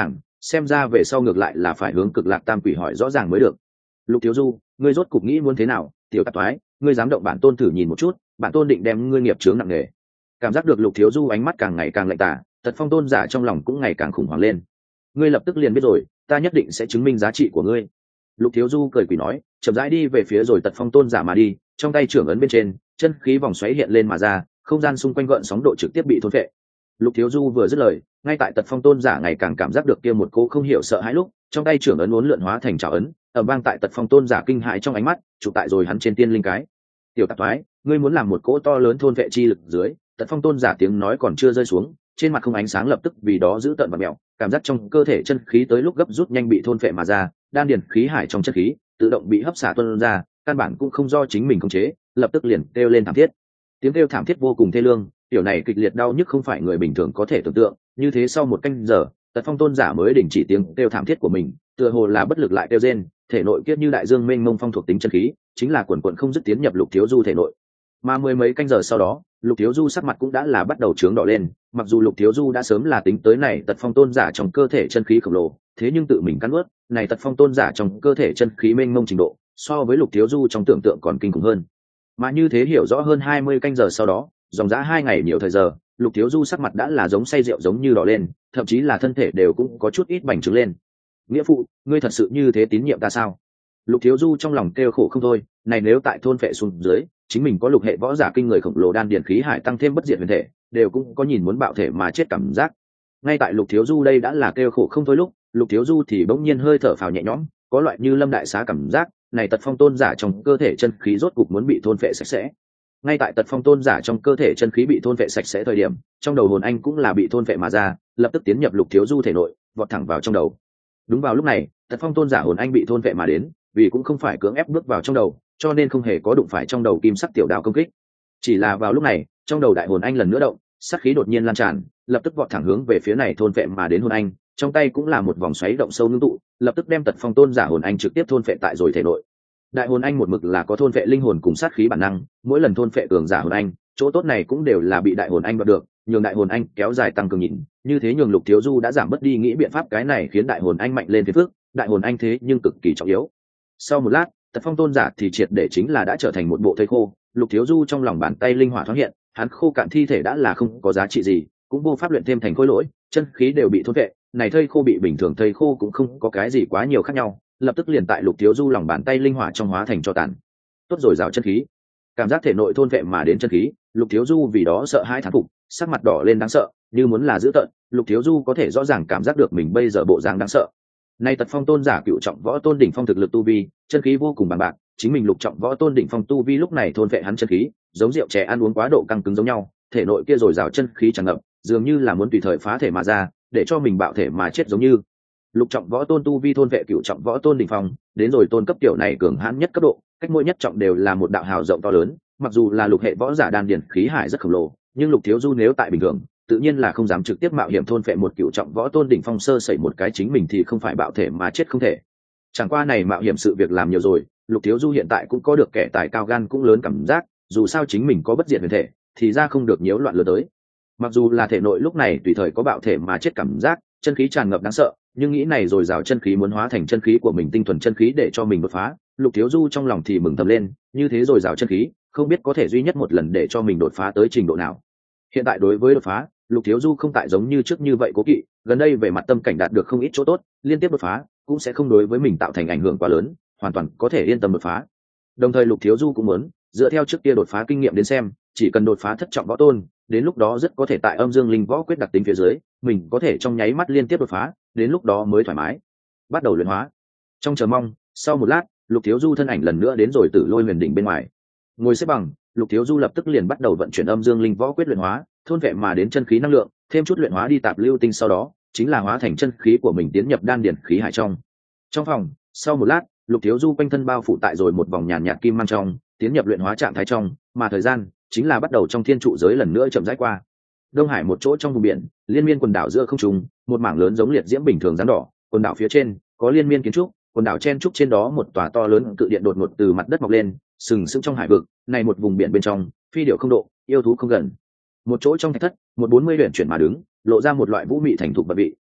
xem ra về sau ngược lại là phải hướng Cực Lạc Tam Quỷ hỏi rõ ràng mới được. Lục Thiếu Du, ngươi rốt cục nghĩ muốn thế nào? Tiểu tạp thoái, ngươi dám động bản tôn thử nhìn một chút, bản tôn định đem ngươi nghiệp chướng nặng nề. Cảm giác được Lục Thiếu Du ánh mắt càng ngày càng lạnh tả, Tật Phong tôn giả trong lòng cũng ngày càng khủng hoảng lên. Ngươi lập tức liền biết rồi, ta nhất định sẽ chứng minh giá trị của ngươi. Lục Thiếu Du cười quỷ nói, chậm rãi đi về phía rồi Tật Phong tôn giả mà đi, trong tay trưởng ấn bên trên, chân khí vòng xoáy hiện lên mà ra, không gian xung quanh gợn sóng độ trực tiếp bị thôn phệ. Lục Thiếu Du vừa dứt lời, ngay tại Tật Phong tôn giả ngày càng cảm giác được kia một cô không hiểu sợ hãi lúc, trong tay trưởng ấn uốn lượn hóa thành trảo ấn, ầm vang tại Tật Phong tôn giả kinh hãi trong ánh mắt, chụp tại rồi hắn trên tiên linh cái. Tiểu tạp thoái, ngươi muốn làm một cỗ to lớn thôn vệ chi lực dưới. Tật Phong tôn giả tiếng nói còn chưa rơi xuống, trên mặt không ánh sáng lập tức vì đó giữ tợn và mèo, cảm giác trong cơ thể chân khí tới lúc gấp rút nhanh bị thôn vệ mà ra, đan điền khí hải trong chân khí tự động bị hấp xả tuôn ra, căn bản cũng không do chính mình khống chế, lập tức liền kêu lên thảm thiết. Tiếng kêu thảm thiết vô cùng thê lương, tiểu này kịch liệt đau nhức không phải người bình thường có thể tưởng tượng. Như thế sau một canh giờ, Tật Phong tôn giả mới đình chỉ tiếng kêu thảm thiết của mình, tựa hồ là bất lực lại kêu rên, thể nội kiết như đại dương mênh mông phong thuộc tính chân khí, chính là quần quần không dứt tiến nhập Lục Thiếu Du thể nội. Mà mười mấy canh giờ sau đó, Lục Thiếu Du sắc mặt cũng đã là bắt đầu chướng đỏ lên, mặc dù Lục Thiếu Du đã sớm là tính tới này Tật Phong tôn giả trong cơ thể chân khí khổng lồ, thế nhưng tự mình cắn nuốt, này Tật Phong tôn giả trong cơ thể chân khí mênh mông trình độ, so với Lục Thiếu Du trong tưởng tượng còn kinh khủng hơn. Mà như thế hiểu rõ hơn hai mươi canh giờ sau đó, dòng dã hai ngày nhiều thời giờ, Lục Thiếu Du sắc mặt đã là giống say rượu giống như đỏ lên, thậm chí là thân thể đều cũng có chút ít bành trướng lên. Nghĩa phụ, ngươi thật sự như thế tín nhiệm ta sao? Lục Thiếu Du trong lòng kêu khổ không thôi, này nếu tại thôn phệ xuống dưới, chính mình có lục hệ võ giả kinh người khổng lồ đan điền khí hải tăng thêm bất diệt huyền thể, đều cũng có nhìn muốn bạo thể mà chết cảm giác. Ngay tại Lục Thiếu Du đây đã là kêu khổ không thôi lúc, Lục Thiếu Du thì bỗng nhiên hơi thở phào nhẹ nhõm, có loại như lâm đại xá cảm giác, này Tật Phong tôn giả trong cơ thể chân khí rốt cục muốn bị thôn phệ sạch sẽ. Ngay tại Tật Phong tôn giả trong cơ thể chân khí bị thôn phệ sạch sẽ thời điểm, trong đầu hồn anh cũng là bị thôn phệ mà ra, lập tức tiến nhập Lục Thiếu Du thể nội, vọt thẳng vào trong đầu. Đúng vào lúc này, Tật Phong tôn giả hồn anh bị thôn phệ mà đến, vì cũng không phải cưỡng ép bước vào trong đầu, cho nên không hề có đụng phải trong đầu kim sắc tiểu đạo công kích. Chỉ là vào lúc này, trong đầu đại hồn anh lần nữa động, sát khí đột nhiên lan tràn, lập tức vọt thẳng hướng về phía này thôn phệ mà đến hồn anh, trong tay cũng là một vòng xoáy động sâu ngưng tụ, lập tức đem Tật Phong tôn giả hồn anh trực tiếp thôn phệ tại rồi thể nội. Đại hồn anh một mực là có thôn phệ linh hồn cùng sát khí bản năng, mỗi lần thôn phệ cường giả hồn anh, chỗ tốt này cũng đều là bị đại hồn anh đoạt được, nhường đại hồn anh kéo dài tăng cường nhìn, như thế nhường Lục Thiếu Du đã giảm bớt đi nghĩ biện pháp, cái này khiến đại hồn anh mạnh lên phiền phức, đại hồn anh thế nhưng cực kỳ trọng yếu. Sau một lát, Tật Phong tôn giả thì triệt để chính là đã trở thành một bộ thây khô. Lục Thiếu Du trong lòng bàn tay linh hỏa thoáng hiện, hắn khô cạn thi thể đã là không có giá trị gì, cũng vô pháp luyện thêm thành khối lỗi, chân khí đều bị thôn phệ, này thây khô bị bình thường thây khô cũng không có cái gì quá nhiều khác nhau, lập tức liền tại Lục Thiếu Du lòng bàn tay linh hỏa trong hóa thành cho tàn. Tốt rồi, rào chân khí, cảm giác thể nội thôn phệ mà đến chân khí, Lục Thiếu Du vì đó sợ hãi thán phục, sắc mặt đỏ lên đáng sợ, như muốn là dữ tợn. Lục Thiếu Du có thể rõ ràng cảm giác được mình bây giờ bộ dáng đáng sợ. Nay Tật Phong tôn giả cựu trọng võ tôn đỉnh phong thực lực tu vi, chân khí vô cùng bằng bạc, chính mình lục trọng võ tôn đỉnh phong tu vi lúc này thôn phệ hắn chân khí, giống rượu chè ăn uống quá độ căng cứng giống nhau, thể nội kia rồi rào chân khí tràn ngập, dường như là muốn tùy thời phá thể mà ra, để cho mình bạo thể mà chết giống như. Lục trọng võ tôn tu vi thôn vệ cựu trọng võ tôn đỉnh phong, đến rồi tôn cấp tiểu này cường hãn nhất cấp độ, cách mỗi nhất trọng đều là một đạo hào rộng to lớn, mặc dù là lục hệ võ giả đan điền khí hải rất khổng lồ, nhưng Lục Thiếu Du nếu tại bình thường, tự nhiên là không dám trực tiếp mạo hiểm thôn phệ một cựu trọng võ tôn đỉnh phong, sơ sẩy một cái chính mình thì không phải bạo thể mà chết không thể. Chẳng qua này mạo hiểm sự việc làm nhiều rồi, Lục Thiếu Du hiện tại cũng có được kẻ tài cao gan cũng lớn cảm giác, dù sao chính mình có bất diệt huyền thể, thì ra không được nhiễu loạn lừa tới. Mặc dù là thể nội lúc này tùy thời có bạo thể mà chết cảm giác, chân khí tràn ngập đáng sợ, nhưng nghĩ này rồi rào chân khí muốn hóa thành chân khí của mình, tinh thuần chân khí để cho mình đột phá, Lục Thiếu Du trong lòng thì mừng thầm lên, như thế rồi rào chân khí, không biết có thể duy nhất một lần để cho mình đột phá tới trình độ nào. Hiện tại đối với đột phá, Lục Thiếu Du không tại giống như trước như vậy cố kỵ, gần đây về mặt tâm cảnh đạt được không ít chỗ tốt, liên tiếp đột phá cũng sẽ không đối với mình tạo thành ảnh hưởng quá lớn, hoàn toàn có thể yên tâm đột phá. Đồng thời Lục Thiếu Du cũng muốn dựa theo trước kia đột phá kinh nghiệm đến xem, chỉ cần đột phá thất trọng võ tôn, đến lúc đó rất có thể tại Âm Dương Linh Võ Quyết đặc tính phía dưới, mình có thể trong nháy mắt liên tiếp đột phá, đến lúc đó mới thoải mái bắt đầu luyện hóa. Trong chờ mong, sau một lát, Lục Thiếu Du thân ảnh lần nữa đến rồi Tử Lôi Huyền Đỉnh bên ngoài. Ngồi xếp bằng, Lục Thiếu Du lập tức liền bắt đầu vận chuyển Âm Dương Linh Võ Quyết luyện hóa, thôn vệ mà đến chân khí năng lượng, thêm chút luyện hóa đi tạp lưu tinh, sau đó chính là hóa thành chân khí của mình tiến nhập đan điển khí hải trong. Trong phòng, sau một lát, Lục Thiếu Du quanh thân bao phủ tại rồi một vòng nhàn nhạt kim mang trong, tiến nhập luyện hóa trạng thái trong, mà thời gian chính là bắt đầu trong thiên trụ giới lần nữa chậm rãi qua. Đông Hải một chỗ trong vùng biển, liên miên quần đảo giữa không trung, một mảng lớn giống liệt diễm bình thường dáng đỏ, quần đảo phía trên có liên miên kiến trúc, quần đảo chen trúc trên đó một tòa to lớn cự điện đột ngột từ mặt đất mọc lên, sừng sững trong hải vực, này một vùng biển bên trong, phi điệu không độ, yêu thú không gần. Một chỗ trong thạch thất, một bốn mươi huyền chuyển mà đứng, lộ ra một loại vũ mị thành thục bậc vị,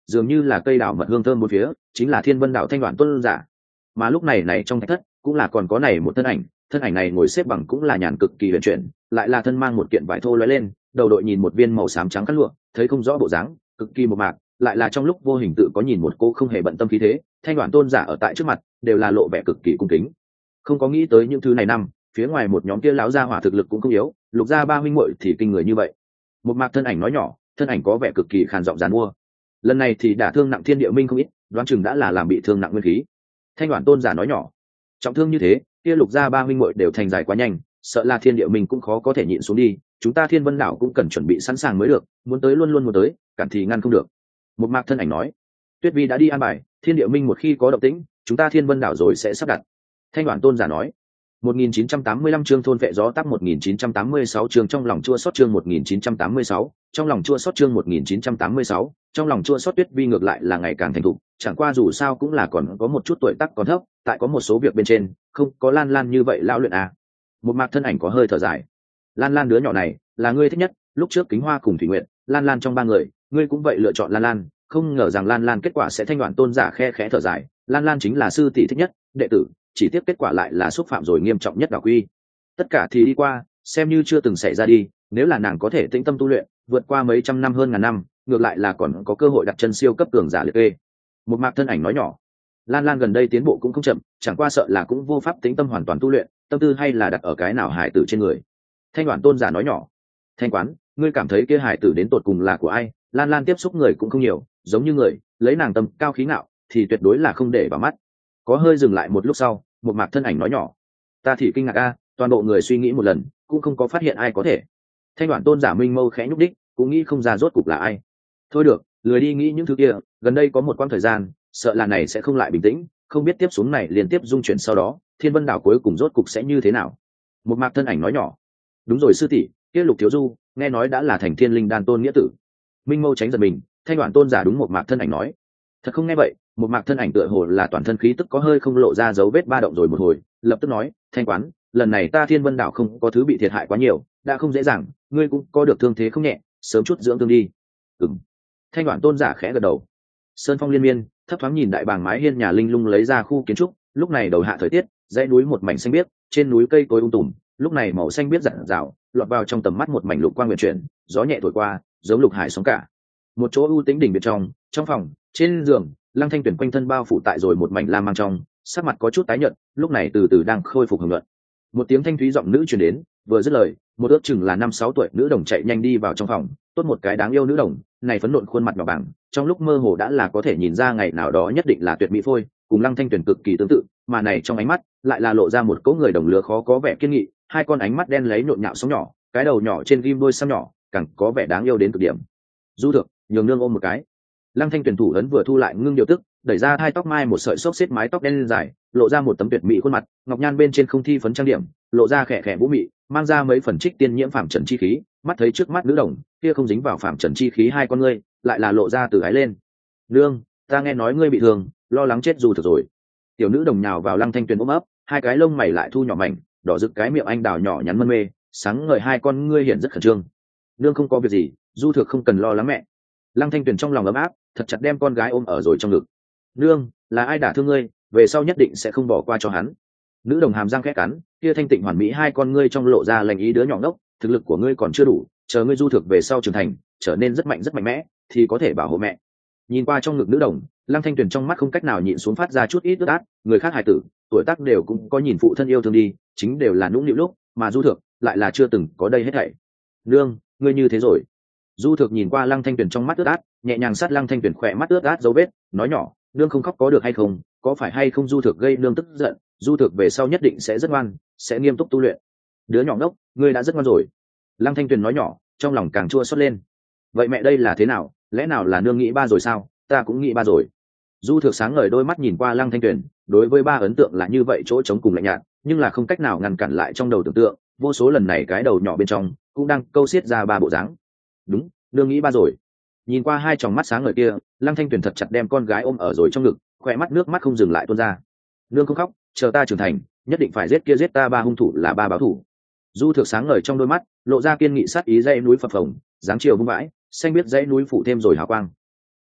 dường như là cây đảo mật hương thơm một phía, chính là Thiên Vân Đạo Thanh Đoạn Tôn giả. Mà lúc này này trong thạch thất cũng là còn có này một thân ảnh, thân ảnh này ngồi xếp bằng cũng là nhàn cực kỳ huyền chuyển, lại là thân mang một kiện vải thô lóe lên, đầu đội nhìn một viên màu xám trắng cắt lụa, thấy không rõ bộ dáng, cực kỳ một mạc, lại là trong lúc vô hình tự có nhìn một cô không hề bận tâm khí thế. Thanh Đoạn Tôn giả ở tại trước mặt đều là lộ vẻ cực kỳ cung kính. Không có nghĩ tới những thứ này năm, phía ngoài một nhóm kia lão gia hỏa thực lực cũng không yếu, Lục gia ba huynh muội thì kinh người như vậy. Một mạc thân ảnh nói nhỏ, thân ảnh có vẻ cực kỳ khàn giọng giàn mua. Lần này thì đả thương nặng Thiên Địa Minh không ít, đoán chừng đã là làm bị thương nặng nguyên khí. Thanh Đoạn Tôn giả nói nhỏ, trọng thương như thế, kia Lục gia ba huynh muội đều thành dài quá nhanh, sợ là Thiên Địa Minh cũng khó có thể nhịn xuống đi, chúng ta Thiên Vân đảo cũng cần chuẩn bị sẵn sàng mới được, muốn tới luôn luôn muốn tới, cản thì ngăn không được. Một mạc thân ảnh nói, Tuyết Vi đã đi an bài, Thiên Địa Minh một khi có động tĩnh, chúng ta Thiên Vân đảo rồi sẽ sắp đặt. Thanh Đoạn Tôn giả nói. một nghìn chín trăm tám mươi lăm chương thôn vệ gió táp một nghìn chín trăm tám mươi sáu chương trong lòng chua xót chương một nghìn chín trăm tám mươi sáu, trong lòng chua xót chương một nghìn chín trăm tám mươi sáu, trong lòng chua xót. Tuyết Vi ngược lại là ngày càng thành thục, chẳng qua dù sao cũng là còn có một chút tuổi tác còn thấp, tại có một số việc bên trên, không có Lan Lan như vậy lão luyện à. Một mạc thân ảnh có hơi thở dài. Lan Lan đứa nhỏ này, là ngươi thích nhất, lúc trước Kính Hoa cùng Thủy Nguyện, Lan Lan trong ba người, ngươi cũng vậy lựa chọn Lan Lan, không ngờ rằng Lan Lan kết quả sẽ. Thanh Đoạn Tôn giả khe khẽ thở dài, Lan Lan chính là sư tỷ thích nhất, đệ tử, chỉ tiếp kết quả lại là xúc phạm rồi nghiêm trọng nhất đạo quy. Tất cả thì đi qua, xem như chưa từng xảy ra đi, nếu là nàng có thể tĩnh tâm tu luyện, vượt qua mấy trăm năm hơn ngàn năm, ngược lại là còn có cơ hội đặt chân siêu cấp cường giả liệt kê. Một mạc thân ảnh nói nhỏ, Lan Lan gần đây tiến bộ cũng không chậm, chẳng qua sợ là cũng vô pháp tĩnh tâm hoàn toàn tu luyện, tâm tư hay là đặt ở cái nào hải tử trên người. Thanh Đoạn Tôn giả nói nhỏ, Thanh Quán, ngươi cảm thấy kia hải tử đến tột cùng là của ai? Lan Lan tiếp xúc người cũng không nhiều, giống như người, lấy nàng tâm cao khí ngạo, thì tuyệt đối là không để vào mắt. Có hơi dừng lại một lúc sau, một mạc thân ảnh nói nhỏ, ta thì kinh ngạc a, toàn bộ người suy nghĩ một lần cũng không có phát hiện ai có thể. Thanh Đoạn Tôn giả minh mâu khẽ nhúc đích, cũng nghĩ không ra rốt cục là ai. Thôi được, lười đi nghĩ những thứ kia, gần đây có một quãng thời gian, sợ là này sẽ không lại bình tĩnh, không biết tiếp xuống này liên tiếp dung chuyển sau đó, Thiên Vân đảo cuối cùng rốt cục sẽ như thế nào. Một mạc thân ảnh nói nhỏ, đúng rồi sư tỷ, kia Lục thiếu du, nghe nói đã là thành Thiên Linh Đan tôn nghĩa tử. Minh mâu tránh giật mình, Thanh Đoạn Tôn giả đúng một mạc thân ảnh nói, thật không nghe vậy. Một mạc thân ảnh tựa hồ là toàn thân khí tức có hơi không lộ ra dấu vết ba động rồi một hồi, lập tức nói, Thanh Quán, lần này ta Thiên Vân đảo không có thứ bị thiệt hại quá nhiều, đã không dễ dàng, ngươi cũng có được thương thế không nhẹ, sớm chút dưỡng thương đi. Ừm. Thanh Đoạn Tôn giả khẽ gật đầu. Sơn phong liên miên, thấp thoáng nhìn đại bàng mái hiên nhà linh lung lấy ra khu kiến trúc, lúc này đầu hạ thời tiết, dãy núi một mảnh xanh biếc, trên núi cây cối um tùm, lúc này màu xanh biếc rạng rào, lọt vào trong tầm mắt một mảnh lục quang nguyệt chuyển, gió nhẹ thổi qua, giống lục hải sóng cả. Một chỗ ưu tĩnh đỉnh biệt trong, trong phòng, trên giường, Lăng Thanh Tuyển quanh thân bao phủ tại rồi một mảnh lam mang trong, sắc mặt có chút tái nhợt, lúc này từ từ đang khôi phục hưởng luận. Một tiếng thanh thúy giọng nữ truyền đến, vừa dứt lời, một ước chừng là năm sáu tuổi nữ đồng chạy nhanh đi vào trong phòng, tốt một cái đáng yêu nữ đồng, này phấn nộn khuôn mặt nhỏ bảng, trong lúc mơ hồ đã là có thể nhìn ra ngày nào đó nhất định là tuyệt mỹ phôi, cùng Lăng Thanh Tuyển cực kỳ tương tự, mà này trong ánh mắt lại là lộ ra một cỗ người đồng lứa khó có vẻ kiên nghị, hai con ánh mắt đen lấy nhộn nhạo sóng nhỏ, cái đầu nhỏ trên ghim đôi xăm nhỏ, càng có vẻ đáng yêu đến cực điểm. Du Thược, nhường nương ôm một cái. Lăng Thanh Tuyển thủ ấn vừa thu lại ngưng điều tức, đẩy ra hai tóc mai một sợi xốc xếp mái tóc đen dài, lộ ra một tấm tuyệt mỹ khuôn mặt, ngọc nhan bên trên không thi phấn trang điểm, lộ ra khẽ khẽ vũ mị, mang ra mấy phần trích tiên nhiễm phàm trần chi khí, mắt thấy trước mắt nữ đồng, kia không dính vào phàm trần chi khí hai con ngươi, lại là lộ ra từ ái lên. Nương, ta nghe nói ngươi bị thương, lo lắng chết Du Thược rồi. Tiểu nữ đồng nhào vào Lăng Thanh Tuyển ôm ấp, hai cái lông mày lại thu nhỏ mảnh, đỏ rực cái miệng anh đào nhỏ nhắn mân mê, sáng ngời hai con ngươi hiện rất khẩn trương. Nương không có việc gì, Du Thược không cần lo lắng mẹ. Lăng Thanh Tuyển trong lòng ấm áp, thật chặt đem con gái ôm ở rồi trong ngực. Nương, là ai đả thương ngươi, về sau nhất định sẽ không bỏ qua cho hắn. Nữ đồng hàm răng khẽ cắn, kia thanh tịnh hoàn mỹ hai con ngươi trong lộ ra lành ý đứa nhỏ ngốc, thực lực của ngươi còn chưa đủ, chờ ngươi Du Thược về sau trưởng thành, trở nên rất mạnh rất mạnh mẽ, thì có thể bảo hộ mẹ. Nhìn qua trong ngực nữ đồng, Lăng Thanh Tuyển trong mắt không cách nào nhịn xuống phát ra chút ít ướt át, người khác hài tử, tuổi tác đều cũng có nhìn phụ thân yêu thương đi, chính đều là nũng nịu lúc, mà Du Thược lại là chưa từng có đây hết thảy. Nương, ngươi như thế rồi. Du Thược nhìn qua Lăng Thanh Tuyển trong mắt ướt át, nhẹ nhàng sát Lăng Thanh Tuyển khỏe mắt ướt át dấu vết, nói nhỏ, nương không khóc có được hay không, có phải hay không Du Thược gây nương tức giận, Du Thược về sau nhất định sẽ rất ngoan, sẽ nghiêm túc tu luyện. Đứa nhỏ ngốc, ngươi đã rất ngoan rồi. Lăng Thanh Tuyển nói nhỏ, trong lòng càng chua xót lên. Vậy mẹ đây là thế nào, lẽ nào là nương nghĩ ba rồi sao, ta cũng nghĩ ba rồi. Du Thược sáng ngời đôi mắt nhìn qua Lăng Thanh Tuyển, đối với ba ấn tượng là như vậy chỗ trống cùng lạnh nhạt, nhưng là không cách nào ngăn cản lại trong đầu tưởng tượng, vô số lần này cái đầu nhỏ bên trong cũng đang câu xiết ra ba bộ dáng. Đúng, nương nghĩ ba rồi. Nhìn qua hai tròng mắt sáng ngời kia, Lăng Thanh Tuyển thật chặt đem con gái ôm ở rồi trong ngực, khỏe mắt nước mắt không dừng lại tuôn ra. Nương không khóc, chờ ta trưởng thành, nhất định phải giết kia giết ta ba hung thủ là ba báo thủ. Du Thược sáng ngời trong đôi mắt lộ ra kiên nghị sát ý, dãy núi phập phồng, dáng chiều vung vãi, xanh biết dãy núi phủ thêm rồi hào quang.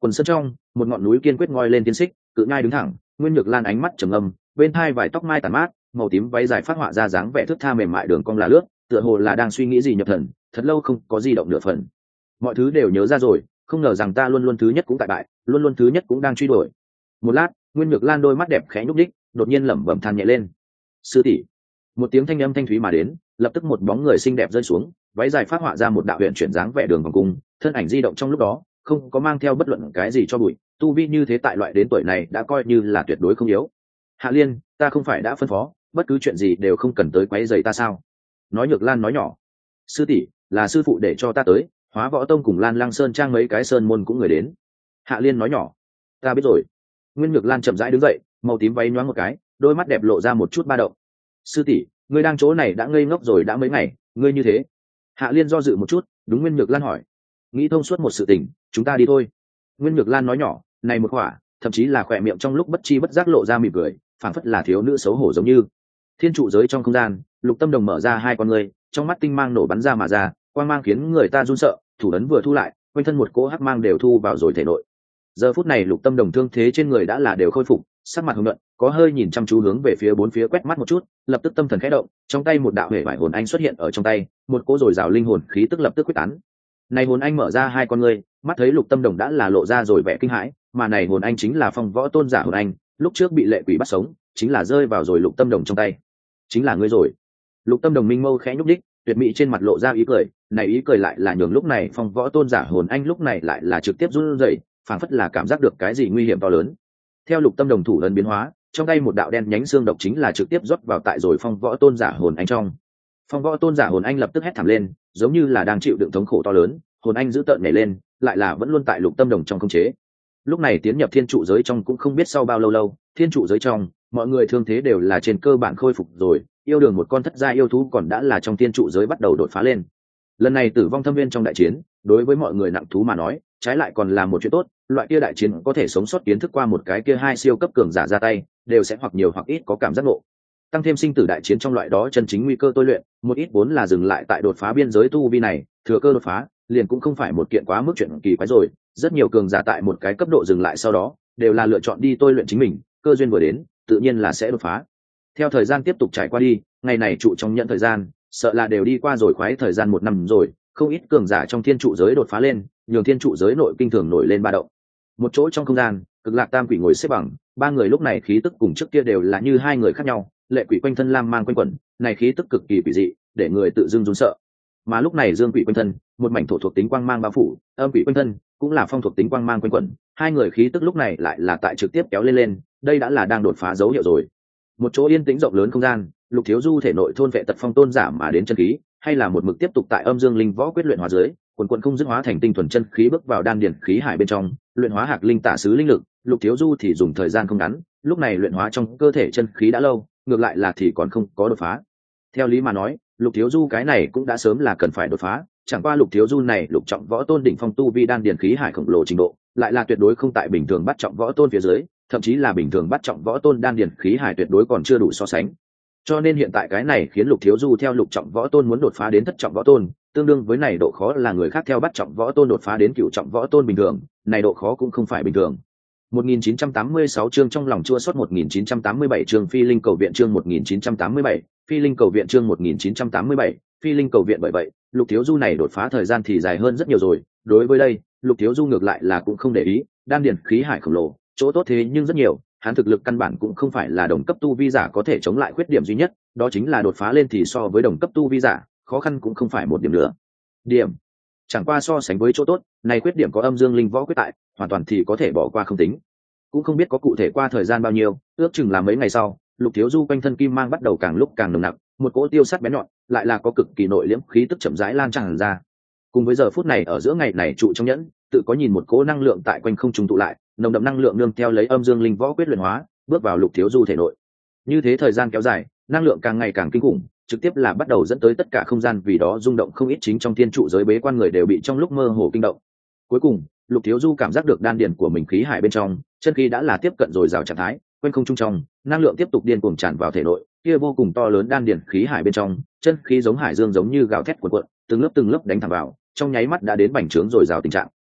Quần sân trong, một ngọn núi kiên quyết ngoi lên tiến xích, cự nhai đứng thẳng, Nguyên Nhược Lan ánh mắt trầm ngâm, bên hai vài tóc mai tàn mát, màu tím váy dài phát họa ra dáng vẻ thướt tha mềm mại đường cong là lướt, tựa hồ là đang suy nghĩ gì nhập thần, thật lâu không có di động nửa phần. Mọi thứ đều nhớ ra rồi, không ngờ rằng ta luôn luôn thứ nhất cũng tại bại, luôn luôn thứ nhất cũng đang truy đuổi. Một lát, Nguyên Nhược Lan đôi mắt đẹp khẽ nhúc nhích, đột nhiên lẩm bẩm than nhẹ lên. Sư tỷ. Một tiếng thanh âm thanh thúy mà đến, lập tức một bóng người xinh đẹp rơi xuống, váy dài phát họa ra một đạo huyền chuyển dáng vẻ đường vòng cung, thân ảnh di động trong lúc đó, không có mang theo bất luận cái gì cho bụi, tu vi như thế tại loại đến tuổi này đã coi như là tuyệt đối không yếu. Hạ Liên, ta không phải đã phân phó, bất cứ chuyện gì đều không cần tới quấy rầy ta sao? Nói Nhược Lan nói nhỏ. Sư tỷ, là sư phụ để cho ta tới, Hóa Võ Tông cùng Lan Lăng Sơn trang mấy cái sơn môn cũng người đến. Hạ Liên nói nhỏ. Ta biết rồi. Nguyên Nhược Lan chậm rãi đứng dậy, màu tím váy nhoáng một cái, đôi mắt đẹp lộ ra một chút ba động. Sư tỷ, ngươi đang chỗ này đã ngây ngốc rồi đã mấy ngày, ngươi như thế. Hạ Liên do dự một chút, đúng Nguyên Nhược Lan hỏi. Nghĩ thông suốt một sự tình, chúng ta đi thôi. Nguyên Nhược Lan nói nhỏ, này một khỏa, thậm chí là khỏe miệng trong lúc bất chi bất giác lộ ra mỉm cười, phảng phất là thiếu nữ xấu hổ giống như. Thiên trụ giới trong không gian, Lục Tâm Đồng mở ra hai con ngươi, trong mắt tinh mang nổ bắn ra mà ra, quang mang khiến người ta run sợ, thủ ấn vừa thu lại, quanh thân một cỗ hắc mang đều thu vào rồi thể nội. Giờ phút này Lục Tâm Đồng thương thế trên người đã là đều khôi phục, sắc mặt hồng nhuận, có hơi nhìn chăm chú hướng về phía bốn phía quét mắt một chút, lập tức tâm thần khẽ động, trong tay một đạo hề vải hồn anh xuất hiện ở trong tay, một cỗ rồi rào linh hồn khí tức lập tức quyết tán. Này hồn anh mở ra hai con ngươi, mắt thấy Lục Tâm Đồng đã là lộ ra rồi vẻ kinh hãi, mà này hồn anh chính là Phong Võ Tôn giả hồn anh, lúc trước bị lệ quỷ bắt sống, chính là rơi vào rồi Lục Tâm Đồng trong tay. Chính là ngươi rồi. Lục Tâm Đồng minh mâu khẽ nhúc nhích, tuyệt mỹ trên mặt lộ ra ý cười, này ý cười lại là nhường lúc này Phong Võ Tôn giả hồn anh lúc này lại là trực tiếp run rẩy, phảng phất là cảm giác được cái gì nguy hiểm to lớn. Theo Lục Tâm Đồng thủ lần biến hóa, trong tay một đạo đen nhánh xương độc chính là trực tiếp rót vào tại rồi Phong Võ Tôn giả hồn anh trong. Phong Võ Tôn giả hồn anh lập tức hét thảm lên, giống như là đang chịu đựng thống khổ to lớn, hồn anh giữ tợn nhảy lên, lại là vẫn luôn tại Lục Tâm Đồng trong khống chế. Lúc này tiến nhập thiên trụ giới trong cũng không biết sau bao lâu lâu, thiên trụ giới trong, mọi người thương thế đều là trên cơ bản khôi phục rồi, yêu đường một con thất gia yêu thú còn đã là trong thiên trụ giới bắt đầu đột phá lên. Lần này tử vong thâm viên trong đại chiến, đối với mọi người nặng thú mà nói, trái lại còn là một chuyện tốt, loại kia đại chiến có thể sống sót kiến thức qua một cái kia hai siêu cấp cường giả ra tay, đều sẽ hoặc nhiều hoặc ít có cảm giác ngộ. Tăng thêm sinh tử đại chiến trong loại đó chân chính nguy cơ tôi luyện, một ít vốn là dừng lại tại đột phá biên giới tu vi này, thừa cơ đột phá, liền cũng không phải một kiện quá mức chuyện kỳ quái rồi, rất nhiều cường giả tại một cái cấp độ dừng lại sau đó, đều là lựa chọn đi tôi luyện chính mình, cơ duyên vừa đến, tự nhiên là sẽ đột phá. Theo thời gian tiếp tục trải qua đi, ngày này trụ trong nhận thời gian, sợ là đều đi qua rồi khoái thời gian một năm rồi, không ít cường giả trong thiên trụ giới đột phá lên, nhường thiên trụ giới nội kinh thường nổi lên ba động. Một chỗ trong không gian, Cực Lạc Tam Quỷ ngồi xếp bằng, ba người lúc này khí tức cùng trước kia đều là như hai người khác nhau, lệ quỷ quanh thân lam mang quanh quẩn, này khí tức cực kỳ quỷ dị, để người tự dưng run sợ. Mà lúc này dương quỷ quanh thân, một mảnh thổ thuộc tính quang mang bao phủ, âm quỷ quanh thân cũng là phong thuộc tính quang mang quanh quẩn, hai người khí tức lúc này lại là tại trực tiếp kéo lên lên, đây đã là đang đột phá dấu hiệu rồi. Một chỗ yên tĩnh rộng lớn không gian, Lục Thiếu Du thể nội thôn vệ tật phong tôn giả mà đến chân khí, hay là một mực tiếp tục tại âm dương linh võ quyết luyện hóa dưới, quần quần không dứt hóa thành tinh thuần chân khí bước vào đan điển khí hải bên trong, luyện hóa hạc linh tả sứ linh lực. Lục Thiếu Du thì dùng thời gian không ngắn, lúc này luyện hóa trong cơ thể chân khí đã lâu, ngược lại là thì còn không có đột phá. Theo lý mà nói, Lục Thiếu Du cái này cũng đã sớm là cần phải đột phá, chẳng qua Lục Thiếu Du này lục trọng võ tôn đỉnh phong tu vi đan điển khí hải khổng lồ trình độ, lại là tuyệt đối không tại bình thường bắt trọng võ tôn phía dưới, thậm chí là bình thường bắt trọng võ tôn đan điển khí hải tuyệt đối còn chưa đủ so sánh. Cho nên hiện tại cái này khiến Lục Thiếu Du theo lục trọng võ tôn muốn đột phá đến thất trọng võ tôn, tương đương với này độ khó là người khác theo bắt trọng võ tôn đột phá đến cửu trọng võ tôn bình thường, này độ khó cũng không phải bình thường. một nghìn chín trăm tám mươi sáu chương trong lòng chua xót, một nghìn chín trăm tám mươi bảy chương phi linh cầu viện chương một nghìn chín trăm tám mươi bảy, phi linh cầu viện chương một nghìn chín trăm tám mươi bảy, phi linh cầu viện. Bởi vậy, Lục Thiếu Du này đột phá thời gian thì dài hơn rất nhiều rồi, đối với đây, Lục Thiếu Du ngược lại là cũng không để ý, đan điển khí hải khổng lồ, chỗ tốt thế nhưng rất nhiều, hắn thực lực căn bản cũng không phải là đồng cấp tu vi giả có thể chống lại khuyết điểm duy nhất, đó chính là đột phá lên thì so với đồng cấp tu vi giả, khó khăn cũng không phải một điểm nữa. Điểm, chẳng qua so sánh với chỗ tốt, này khuyết điểm có âm dương linh võ quyết tại, hoàn toàn thì có thể bỏ qua không tính. Cũng không biết có cụ thể qua thời gian bao nhiêu, ước chừng là mấy ngày sau, Lục Thiếu Du quanh thân kim mang bắt đầu càng lúc càng nồng nặc, một cỗ tiêu sắt bén nhọn, lại là có cực kỳ nội liễm khí tức chậm rãi lan tràn ra. Cùng với giờ phút này ở giữa ngày này trụ trong nhẫn, tự có nhìn một cỗ năng lượng tại quanh không trung tụ lại, nồng đậm năng lượng nương theo lấy âm dương linh võ quyết luyện hóa, bước vào Lục Thiếu Du thể nội. Như thế thời gian kéo dài, năng lượng càng ngày càng kinh khủng, trực tiếp là bắt đầu dẫn tới tất cả không gian vì đó rung động không ít, chính trong thiên trụ giới bế quan người đều bị trong lúc mơ hồ kinh động. Cuối cùng, Lục Thiếu Du cảm giác được đan điền của mình khí hải bên trong, chân khí đã là tiếp cận rồi rào trạng thái, quanh không trung trong, năng lượng tiếp tục điên cuồng tràn vào thể nội, kia vô cùng to lớn đan điền khí hải bên trong, chân khí giống hải dương giống như gào thét cuộn cuộn, từng lớp từng lớp đánh thẳng vào, trong nháy mắt đã đến bành trướng rồi rào tình trạng.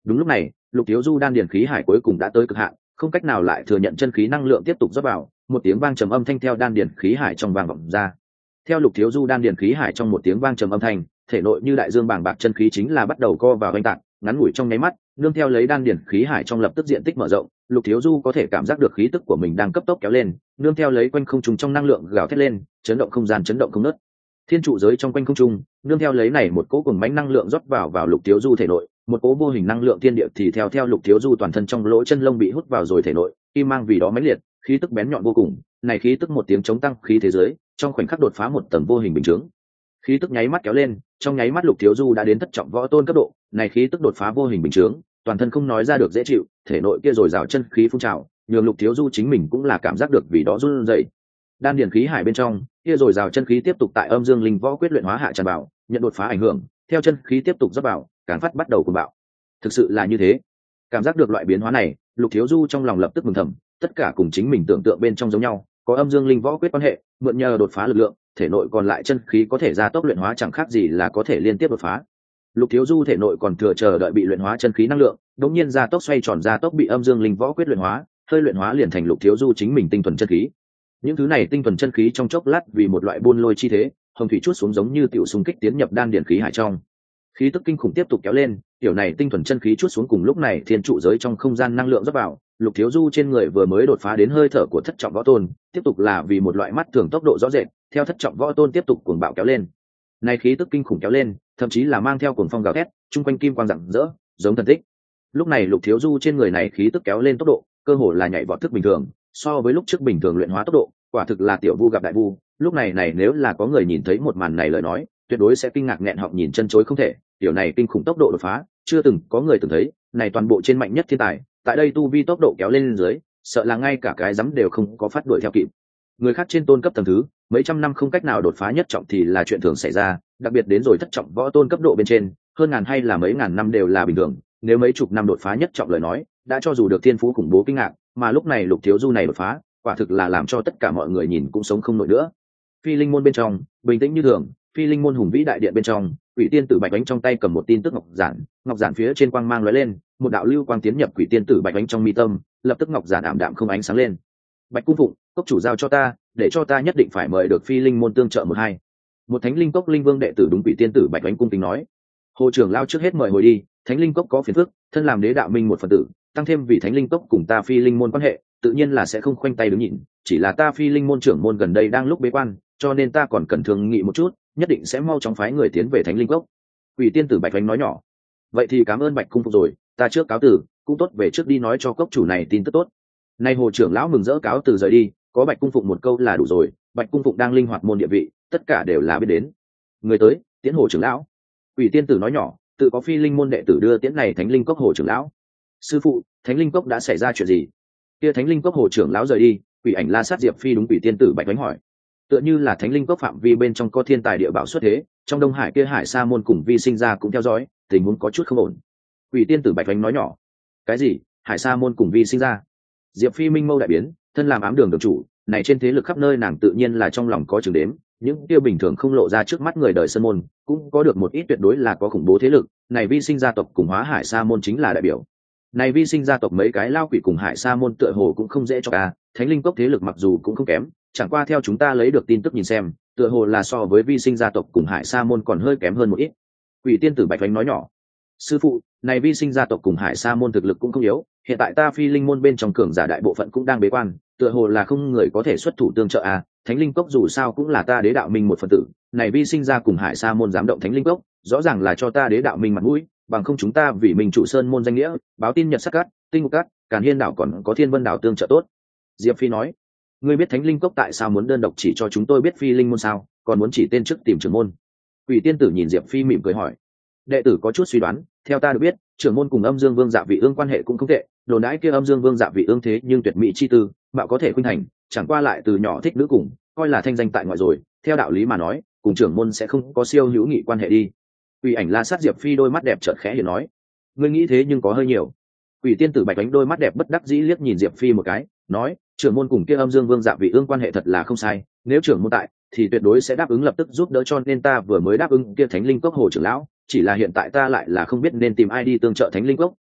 Đúng lúc này, Lục Thiếu Du đan điền khí hải cuối cùng đã tới cực hạn, không cách nào lại thừa nhận chân khí năng lượng tiếp tục rót vào, một tiếng vang trầm âm thanh theo đan điền khí hải trong vang vọng ra. Theo Lục Thiếu Du đan điền khí hải trong một tiếng vang trầm âm thanh, thể nội như đại dương bàng bạc chân khí chính là bắt đầu co vào vành tạc, ngắn ngủi trong nháy mắt, nương theo lấy đan điền khí hải trong lập tức diện tích mở rộng, Lục Thiếu Du có thể cảm giác được khí tức của mình đang cấp tốc kéo lên, nương theo lấy quanh không trung trong năng lượng gào thét lên, chấn động không gian chấn động không ngớt. Thiên trụ giới trong quanh không trung, nương theo lấy này một cỗ cùng mãnh năng lượng rót vào vào Lục Thiếu Du thể nội, một cỗ vô hình năng lượng thiên địa thì theo theo Lục Thiếu Du toàn thân trong lỗ chân lông bị hút vào rồi thể nội, kim mang vì đó mãnh liệt, khí tức bén nhọn vô cùng, này khí tức một tiếng chống tăng khí thế giới, trong khoảnh khắc đột phá một tầng vô hình bình chứng. Khí tức nháy mắt kéo lên, trong nháy mắt Lục Thiếu Du đã đến thất trọng võ tôn cấp độ, này khí tức đột phá vô hình bình chứng, toàn thân không nói ra được dễ chịu, thể nội kia rồi rào chân khí phun trào, nhường Lục Thiếu Du chính mình cũng là cảm giác được vì đó run rẩy. Đan điền khí hải bên trong, kia rồi rào chân khí tiếp tục tại âm dương linh võ quyết luyện hóa hạ tràn vào, nhận đột phá ảnh hưởng, theo chân khí tiếp tục rót vào, càng phát bắt đầu cuồng bạo. Thực sự là như thế. Cảm giác được loại biến hóa này, Lục Thiếu Du trong lòng lập tức mừng thầm, tất cả cùng chính mình tưởng tượng bên trong giống nhau, có âm dương linh võ quyết quan hệ, mượn nhờ đột phá lực lượng, thể nội còn lại chân khí có thể gia tốc luyện hóa chẳng khác gì là có thể liên tiếp đột phá. Lục Thiếu Du thể nội còn thừa chờ đợi bị luyện hóa chân khí năng lượng, đột nhiên gia tốc xoay tròn gia tốc bị âm dương linh võ quyết luyện hóa, hơi luyện hóa liền thành Lục Thiếu Du chính mình tinh thuần chân khí. Những thứ này tinh thuần chân khí trong chốc lát vì một loại buôn lôi chi thế, hồng thủy chút xuống giống như tiểu xung kích tiến nhập đan điển khí hải trong. Khí tức kinh khủng tiếp tục kéo lên, kiểu này tinh thuần chân khí chút xuống cùng lúc này thiên trụ giới trong không gian năng lượng rót vào, Lục Thiếu Du trên người vừa mới đột phá đến hơi thở của thất trọng võ tôn, tiếp tục là vì một loại mắt thường tốc độ rõ rệt, theo thất trọng võ tôn tiếp tục cuồng bạo kéo lên. Này khí tức kinh khủng kéo lên, thậm chí là mang theo cuồng phong gào thét, trung quanh kim quang rạng rỡ, giống thần tích. Lúc này Lục Thiếu Du trên người này khí tức kéo lên tốc độ, cơ hồ là nhảy vọt thức bình thường, so với lúc trước bình thường luyện hóa tốc độ, quả thực là tiểu vu gặp đại vu. Lúc này này nếu là có người nhìn thấy một màn này lời nói, tuyệt đối sẽ kinh ngạc nghẹn họng nhìn chân chối không thể. Điều này kinh khủng tốc độ đột phá, chưa từng có người từng thấy, này toàn bộ trên mạnh nhất thiên tài, tại đây tu vi tốc độ kéo lên dưới, sợ là ngay cả cái rắm đều không có phát đuổi theo kịp. Người khác trên tôn cấp tầng thứ, mấy trăm năm không cách nào đột phá nhất trọng thì là chuyện thường xảy ra, đặc biệt đến rồi thất trọng võ tôn cấp độ bên trên, hơn ngàn hay là mấy ngàn năm đều là bình thường, nếu mấy chục năm đột phá nhất trọng lời nói, đã cho dù được thiên phú khủng bố kinh ngạc, mà lúc này Lục Thiếu Du này đột phá, quả thực là làm cho tất cả mọi người nhìn cũng sống không nổi nữa. Phi linh môn bên trong, bình tĩnh như thường, Phi linh môn hùng vĩ đại điện bên trong, Quỷ Tiên Tử Bạch Ánh trong tay cầm một tin tức ngọc giản, ngọc giản phía trên quang mang lóe lên, một đạo lưu quang tiến nhập Quỷ Tiên Tử Bạch Ánh trong mi tâm, lập tức ngọc giản ảm đạm không ánh sáng lên. Bạch cung phụng, cốc chủ giao cho ta, để cho ta nhất định phải mời được Phi linh môn tương trợ một hai. Một Thánh Linh Cốc linh vương đệ tử đúng Quỷ Tiên Tử Bạch Ánh cung kính nói. Hồ trưởng lao trước hết mời hồi đi, Thánh Linh Cốc có phiền phức, thân làm đế đạo minh một phần tử, tăng thêm vì Thánh Linh Cốc cùng ta Phi linh môn quan hệ, tự nhiên là sẽ không khoanh tay đứng nhìn, chỉ là ta Phi linh môn trưởng môn gần đây đang lúc bế quan, cho nên ta còn cần thương nghị một chút, nhất định sẽ mau chóng phái người tiến về Thánh Linh Cốc. Quỷ Tiên Tử Bạch Ánh nói nhỏ. Vậy thì cảm ơn Bạch cung phục rồi, ta trước cáo từ, cũng tốt về trước đi nói cho cốc chủ này tin tức tốt. Nay Hồ trưởng lão mừng rỡ cáo từ rời đi, có Bạch cung phụng một câu là đủ rồi, Bạch cung phụng đang linh hoạt môn địa vị, tất cả đều là biết đến. Người tới, tiễn Hồ trưởng lão. Quỷ Tiên Tử nói nhỏ, tự có Phi linh môn đệ tử đưa tiễn này Thánh Linh Cốc Hồ trưởng lão. Sư phụ, Thánh Linh Cốc đã xảy ra chuyện gì? Kia Thánh Linh Cốc Hồ trưởng lão rời đi, Quỷ Ảnh La Sát Diệp Phi đúng Quỷ Tiên Tử Bạch Ánh hỏi. Tựa như là Thánh Linh Cốc phạm vi bên trong có thiên tài địa bảo xuất thế, trong Đông Hải kia Hải Sa môn cùng Vi sinh ra cũng theo dõi, tình huống có chút không ổn. Quỷ Tiên Tử Bạch Ánh nói nhỏ. Cái gì? Hải Sa môn cùng Vi sinh ra? Diệp Phi minh mâu đại biến, thân làm ám đường đường chủ, này trên thế lực khắp nơi nàng tự nhiên là trong lòng có chừng đếm, những tiêu bình thường không lộ ra trước mắt người đời sơn môn, cũng có được một ít tuyệt đối là có khủng bố thế lực, này Vi sinh gia tộc cùng Hóa Hải Sa môn chính là đại biểu. Này Vi sinh gia tộc mấy cái lao quỷ cùng Hải Sa môn tựa hồ cũng không dễ cho cả, Thánh Linh Cốc thế lực mặc dù cũng không kém, chẳng qua theo chúng ta lấy được tin tức nhìn xem, tựa hồ là so với Vi sinh gia tộc cùng Hải Sa môn còn hơi kém hơn một ít. Quỷ Tiên Tử Bạch Ánh nói nhỏ. Sư phụ, này Vi sinh gia tộc cùng Hải Sa môn thực lực cũng không yếu, hiện tại ta Phi linh môn bên trong cường giả đại bộ phận cũng đang bế quan, tựa hồ là không người có thể xuất thủ tương trợ à, Thánh Linh Cốc dù sao cũng là ta đế đạo minh một phần tử, này Vi sinh gia cùng Hải Sa môn dám động Thánh Linh Cốc, rõ ràng là cho ta đế đạo minh mặt mũi, bằng không chúng ta vì mình trụ sơn môn danh nghĩa, báo tin Nhật Sắc Cát, Tinh Ngục Cát, Càn Hiên đảo còn có Thiên Vân đảo tương trợ tốt. Diệp Phi nói, ngươi biết Thánh Linh Cốc tại sao muốn đơn độc chỉ cho chúng tôi biết Phi linh môn sao, còn muốn chỉ tên trước tìm trưởng môn? Quỷ Tiên Tử nhìn Diệp Phi mỉm cười hỏi. Đệ tử có chút suy đoán, theo ta được biết, trưởng môn cùng Âm Dương Vương Dạ Vị Ương quan hệ cũng không tệ, đồn đãi kia Âm Dương Vương Dạ Vị Ương thế nhưng tuyệt mỹ chi tư, mạo có thể khuynh thành, chẳng qua lại từ nhỏ thích nữ cùng, coi là thanh danh tại ngoại rồi, theo đạo lý mà nói, cùng trưởng môn sẽ không có siêu hữu nghị quan hệ đi. Quỷ Ảnh La Sát Diệp Phi đôi mắt đẹp chợt khẽ hiện nói, ngươi nghĩ thế nhưng có hơi nhiều. Quỷ Tiên Tử Bạch Ánh đôi mắt đẹp bất đắc dĩ liếc nhìn Diệp Phi một cái, nói, trưởng môn cùng kia Âm Dương Vương Dạ Vị Ương quan hệ thật là không sai, nếu trưởng môn tại, thì tuyệt đối sẽ đáp ứng lập tức giúp đỡ, cho nên ta vừa mới đáp ứng kia Thánh Linh Cốc Hồ trưởng lão, chỉ là hiện tại ta lại là không biết nên tìm ai đi tương trợ Thánh Linh Cốc,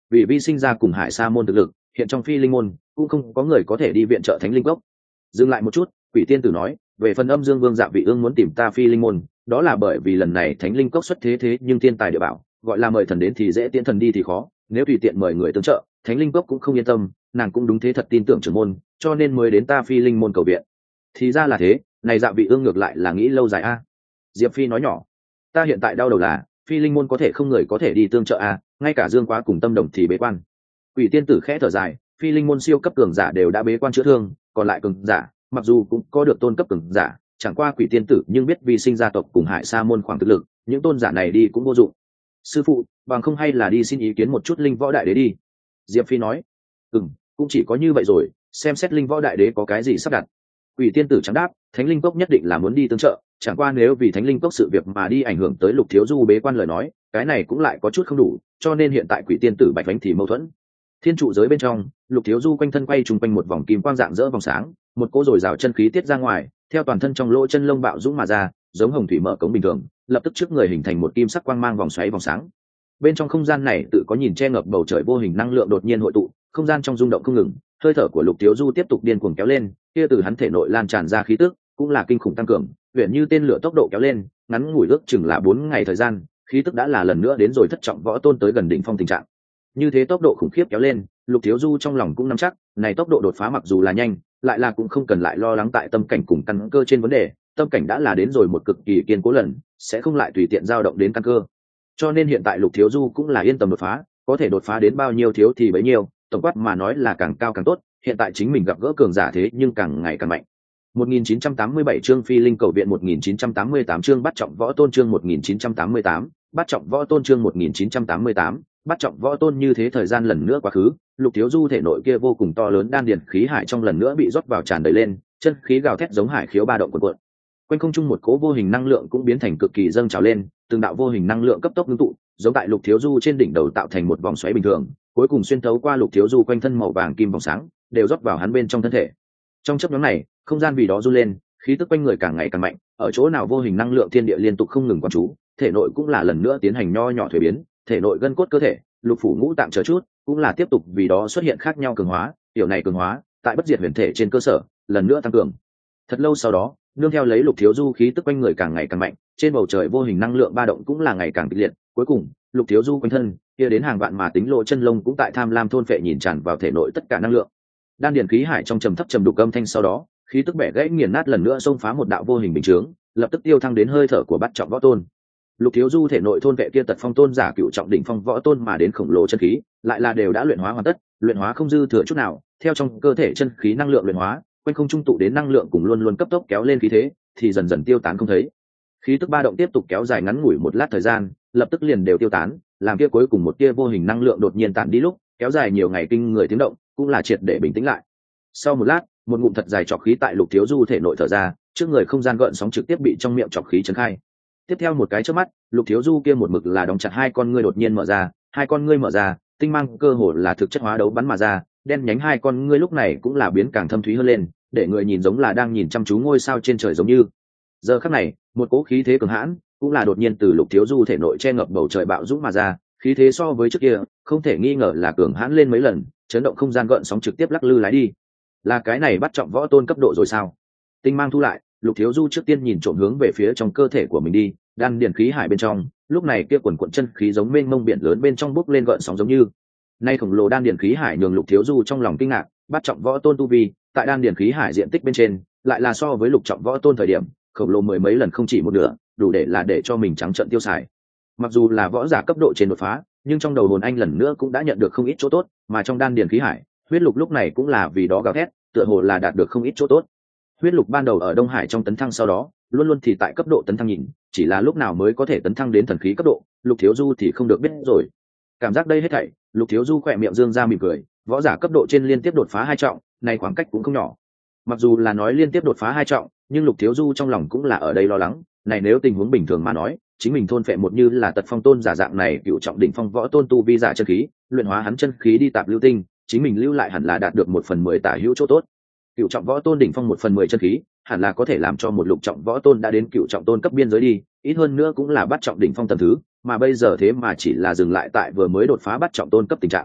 vì vi sinh ra cùng hải sa môn thực lực, hiện trong phi linh môn cũng không có người có thể đi viện trợ thánh linh cốc. Dừng lại một chút, quỷ tiên tử nói, về phần âm dương vương Dạ Vị Ương muốn tìm ta phi linh môn, đó là bởi vì lần này thánh linh cốc xuất thế thế nhưng thiên tài địa bảo, gọi là mời thần đến thì dễ, tiễn thần đi thì khó, nếu tùy tiện mời người tương trợ, thánh linh cốc cũng không yên tâm, nàng cũng đúng thế thật tin tưởng trưởng môn, cho nên mới đến ta phi linh môn cầu viện. Thì ra là thế, này Dạ Vị Ương ngược lại là nghĩ lâu dài a. Diệp Phi nói nhỏ, ta hiện tại đau đầu là phi linh môn có thể không người có thể đi tương trợ a, ngay cả Dương Quá cùng Tâm Đồng thì bế quan. Quỷ tiên tử khẽ thở dài, phi linh môn siêu cấp cường giả đều đã bế quan chữa thương, còn lại cường giả mặc dù cũng có được tôn cấp cường giả, chẳng qua quỷ tiên tử nhưng biết vì sinh gia tộc cùng hải sa môn khoảng thực lực, những tôn giả này đi cũng vô dụng. Sư phụ, bằng không hay là đi xin ý kiến một chút linh võ đại đế đi. Diệp Phi nói, ừm, cũng chỉ có như vậy rồi, xem xét linh võ đại đế có cái gì sắp đặt. Quỷ tiên tử trắng đáp, thánh linh cốc nhất định là muốn đi tương trợ, chẳng qua nếu vì thánh linh cốc sự việc mà đi ảnh hưởng tới Lục Thiếu Du bế quan lời nói, cái này cũng lại có chút không đủ, cho nên hiện tại quỷ tiên tử bạch vánh thì mâu thuẫn. Thiên trụ giới bên trong, Lục Thiếu Du quanh thân quay trùng quanh một vòng kim quang dạng dỡ vòng sáng, một cỗ dồi dào chân khí tiết ra ngoài, theo toàn thân trong lỗ chân lông bạo dũng mà ra, giống hồng thủy mở cống bình thường, lập tức trước người hình thành một kim sắc quang mang vòng xoáy vòng sáng. Bên trong không gian này tự có nhìn che ngập bầu trời vô hình năng lượng đột nhiên hội tụ, không gian trong rung động không ngừng, hơi thở của Lục Thiếu Du tiếp tục điên cuồng kéo lên, kia từ hắn thể nội lan tràn ra khí tức, cũng là kinh khủng tăng cường, huyền như tên lửa tốc độ kéo lên, ngắn ngủi ước chừng là bốn ngày thời gian, khí tức đã là lần nữa đến rồi thất trọng võ tôn tới gần đỉnh phong tình trạng. Như thế tốc độ khủng khiếp kéo lên, Lục Thiếu Du trong lòng cũng nắm chắc, này tốc độ đột phá mặc dù là nhanh, lại là cũng không cần lại lo lắng tại tâm cảnh cùng căn cơ trên vấn đề, tâm cảnh đã là đến rồi một cực kỳ kiên cố lần, sẽ không lại tùy tiện dao động đến căn cơ. Cho nên hiện tại Lục Thiếu Du cũng là yên tâm đột phá, có thể đột phá đến bao nhiêu thiếu thì bấy nhiêu, tổng quát mà nói là càng cao càng tốt, hiện tại chính mình gặp gỡ cường giả thế nhưng càng ngày càng mạnh. một nghìn chín trăm tám mươi bảy chương Phi Linh cầu viện, một nghìn chín trăm tám mươi tám chương bắt trọng võ tôn, chương một nghìn chín trăm tám mươi tám, bắt trọng võ tôn, chương một nghìn chín trăm tám mươi tám, bắt trọng võ tôn. Như thế thời gian lần nữa quá khứ, Lục Thiếu Du thể nội kia vô cùng to lớn đan điền khí hải trong lần nữa bị rót vào tràn đầy lên, chân khí gào thét giống hải khiếu ba động cuộn cuộn. Quanh không trung một cỗ vô hình năng lượng cũng biến thành cực kỳ dâng trào lên, từng đạo vô hình năng lượng cấp tốc ngưng tụ, giống tại Lục Thiếu Du trên đỉnh đầu tạo thành một vòng xoáy bình thường, cuối cùng xuyên thấu qua Lục Thiếu Du quanh thân màu vàng kim vòng sáng, đều rót vào hắn bên trong thân thể. Trong chớp nhoáng này, không gian vì đó du lên, khí tức quanh người càng ngày càng mạnh, ở chỗ nào vô hình năng lượng thiên địa liên tục không ngừng quán chú, thể nội cũng là lần nữa tiến hành nho nhỏ thuế biến, thể nội gân cốt cơ thể, lục phủ ngũ tạng chờ chút, cũng là tiếp tục vì đó xuất hiện khác nhau cường hóa, tiểu này cường hóa, tại bất diệt huyền thể trên cơ sở, lần nữa tăng cường. Thật lâu sau đó, nương theo lấy Lục Thiếu Du khí tức quanh người càng ngày càng mạnh, trên bầu trời vô hình năng lượng ba động cũng là ngày càng kịch liệt, cuối cùng, Lục Thiếu Du quanh thân, kia đến hàng vạn mà tính lộ chân lông cũng tại tham lam thôn phệ nhìn tràn vào thể nội tất cả năng lượng. Đan điền khí hải trong trầm thấp trầm đục âm thanh, sau đó, khí tức bẻ gãy nghiền nát lần nữa xông phá một đạo vô hình bình chướng, lập tức tiêu thăng đến hơi thở của bát trọng võ tôn. Lục Thiếu Du thể nội thôn vệ kia tật phong tôn giả cựu trọng đỉnh phong võ tôn mà đến khổng lồ chân khí, lại là đều đã luyện hóa hoàn tất, luyện hóa không dư thừa chút nào, theo trong cơ thể chân khí năng lượng luyện hóa, quanh không trung tụ đến năng lượng cùng luôn luôn cấp tốc kéo lên khí thế, thì dần dần tiêu tán không thấy. Khí tức ba động tiếp tục kéo dài ngắn ngủi một lát thời gian, lập tức liền đều tiêu tán, làm kia cuối cùng một tia vô hình năng lượng đột nhiên tản đi lúc, kéo dài nhiều ngày kinh người tiếng động, cũng là triệt để bình tĩnh lại. Sau một lát, một ngụm thật dài trọc khí tại Lục Thiếu Du thể nội thở ra, trước người không gian gợn sóng trực tiếp bị trong miệng trọc khí chấn khai. Tiếp theo một cái chớp mắt, Lục Thiếu Du kia một mực là đóng chặt hai con ngươi đột nhiên mở ra, hai con ngươi mở ra, tinh mang cơ hồ là thực chất hóa đấu bắn mà ra, đen nhánh hai con ngươi lúc này cũng là biến càng thâm thúy hơn lên, để người nhìn giống là đang nhìn chăm chú ngôi sao trên trời giống như. Giờ khắc này, một cỗ khí thế cường hãn cũng là đột nhiên từ Lục Thiếu Du thể nội che ngập bầu trời bạo dũng mà ra, khí thế so với trước kia, không thể nghi ngờ là cường hãn lên mấy lần, chấn động không gian gợn sóng trực tiếp lắc lư lái đi. Là cái này bắt trọng võ tôn cấp độ rồi sao? Tinh mang thu lại, Lục Thiếu Du trước tiên nhìn trộm hướng về phía trong cơ thể của mình đi, đan điền khí hải bên trong, lúc này kia quần cuộn chân khí giống mênh mông biển lớn bên trong bốc lên gợn sóng giống như. Nay khổng lồ đan điền khí hải nhường Lục Thiếu Du trong lòng kinh ngạc, bắt trọng võ tôn tu vi, tại đan điền khí hải diện tích bên trên, lại là so với lục trọng võ tôn thời điểm, khổng lồ mười mấy lần không chỉ một nửa, đủ để là để cho mình trắng trợn tiêu xài. Mặc dù là võ giả cấp độ trên đột phá, nhưng trong đầu hồn anh lần nữa cũng đã nhận được không ít chỗ tốt, mà trong đan điền khí hải, huyết lục lúc này cũng là vì đó gào thét, tựa hồ là đạt được không ít chỗ tốt. Huyết lục ban đầu ở Đông Hải trong tấn thăng sau đó, luôn luôn thì tại cấp độ tấn thăng nhìn, chỉ là lúc nào mới có thể tấn thăng đến thần khí cấp độ, Lục Thiếu Du thì không được biết rồi. Cảm giác đây hết thảy, Lục Thiếu Du khỏe miệng dương ra mỉm cười, võ giả cấp độ trên liên tiếp đột phá hai trọng, này khoảng cách cũng không nhỏ. Mặc dù là nói liên tiếp đột phá hai trọng, nhưng Lục Thiếu Du trong lòng cũng là ở đây lo lắng, này nếu tình huống bình thường mà nói, chính mình thôn phệ một như là tật phong tôn giả dạng này cựu trọng đỉnh phong võ tôn tu vi giả chân khí, luyện hóa hắn chân khí đi tạp lưu tinh, chính mình lưu lại hẳn là đạt được một phần mười tả hữu chỗ tốt. Cựu trọng võ tôn đỉnh phong một phần mười chân khí, hẳn là có thể làm cho một lục trọng võ tôn đã đến cựu trọng tôn cấp biên giới đi, ít hơn nữa cũng là bắt trọng đỉnh phong tầm thứ, mà bây giờ thế mà chỉ là dừng lại tại vừa mới đột phá bắt trọng tôn cấp tình trạng.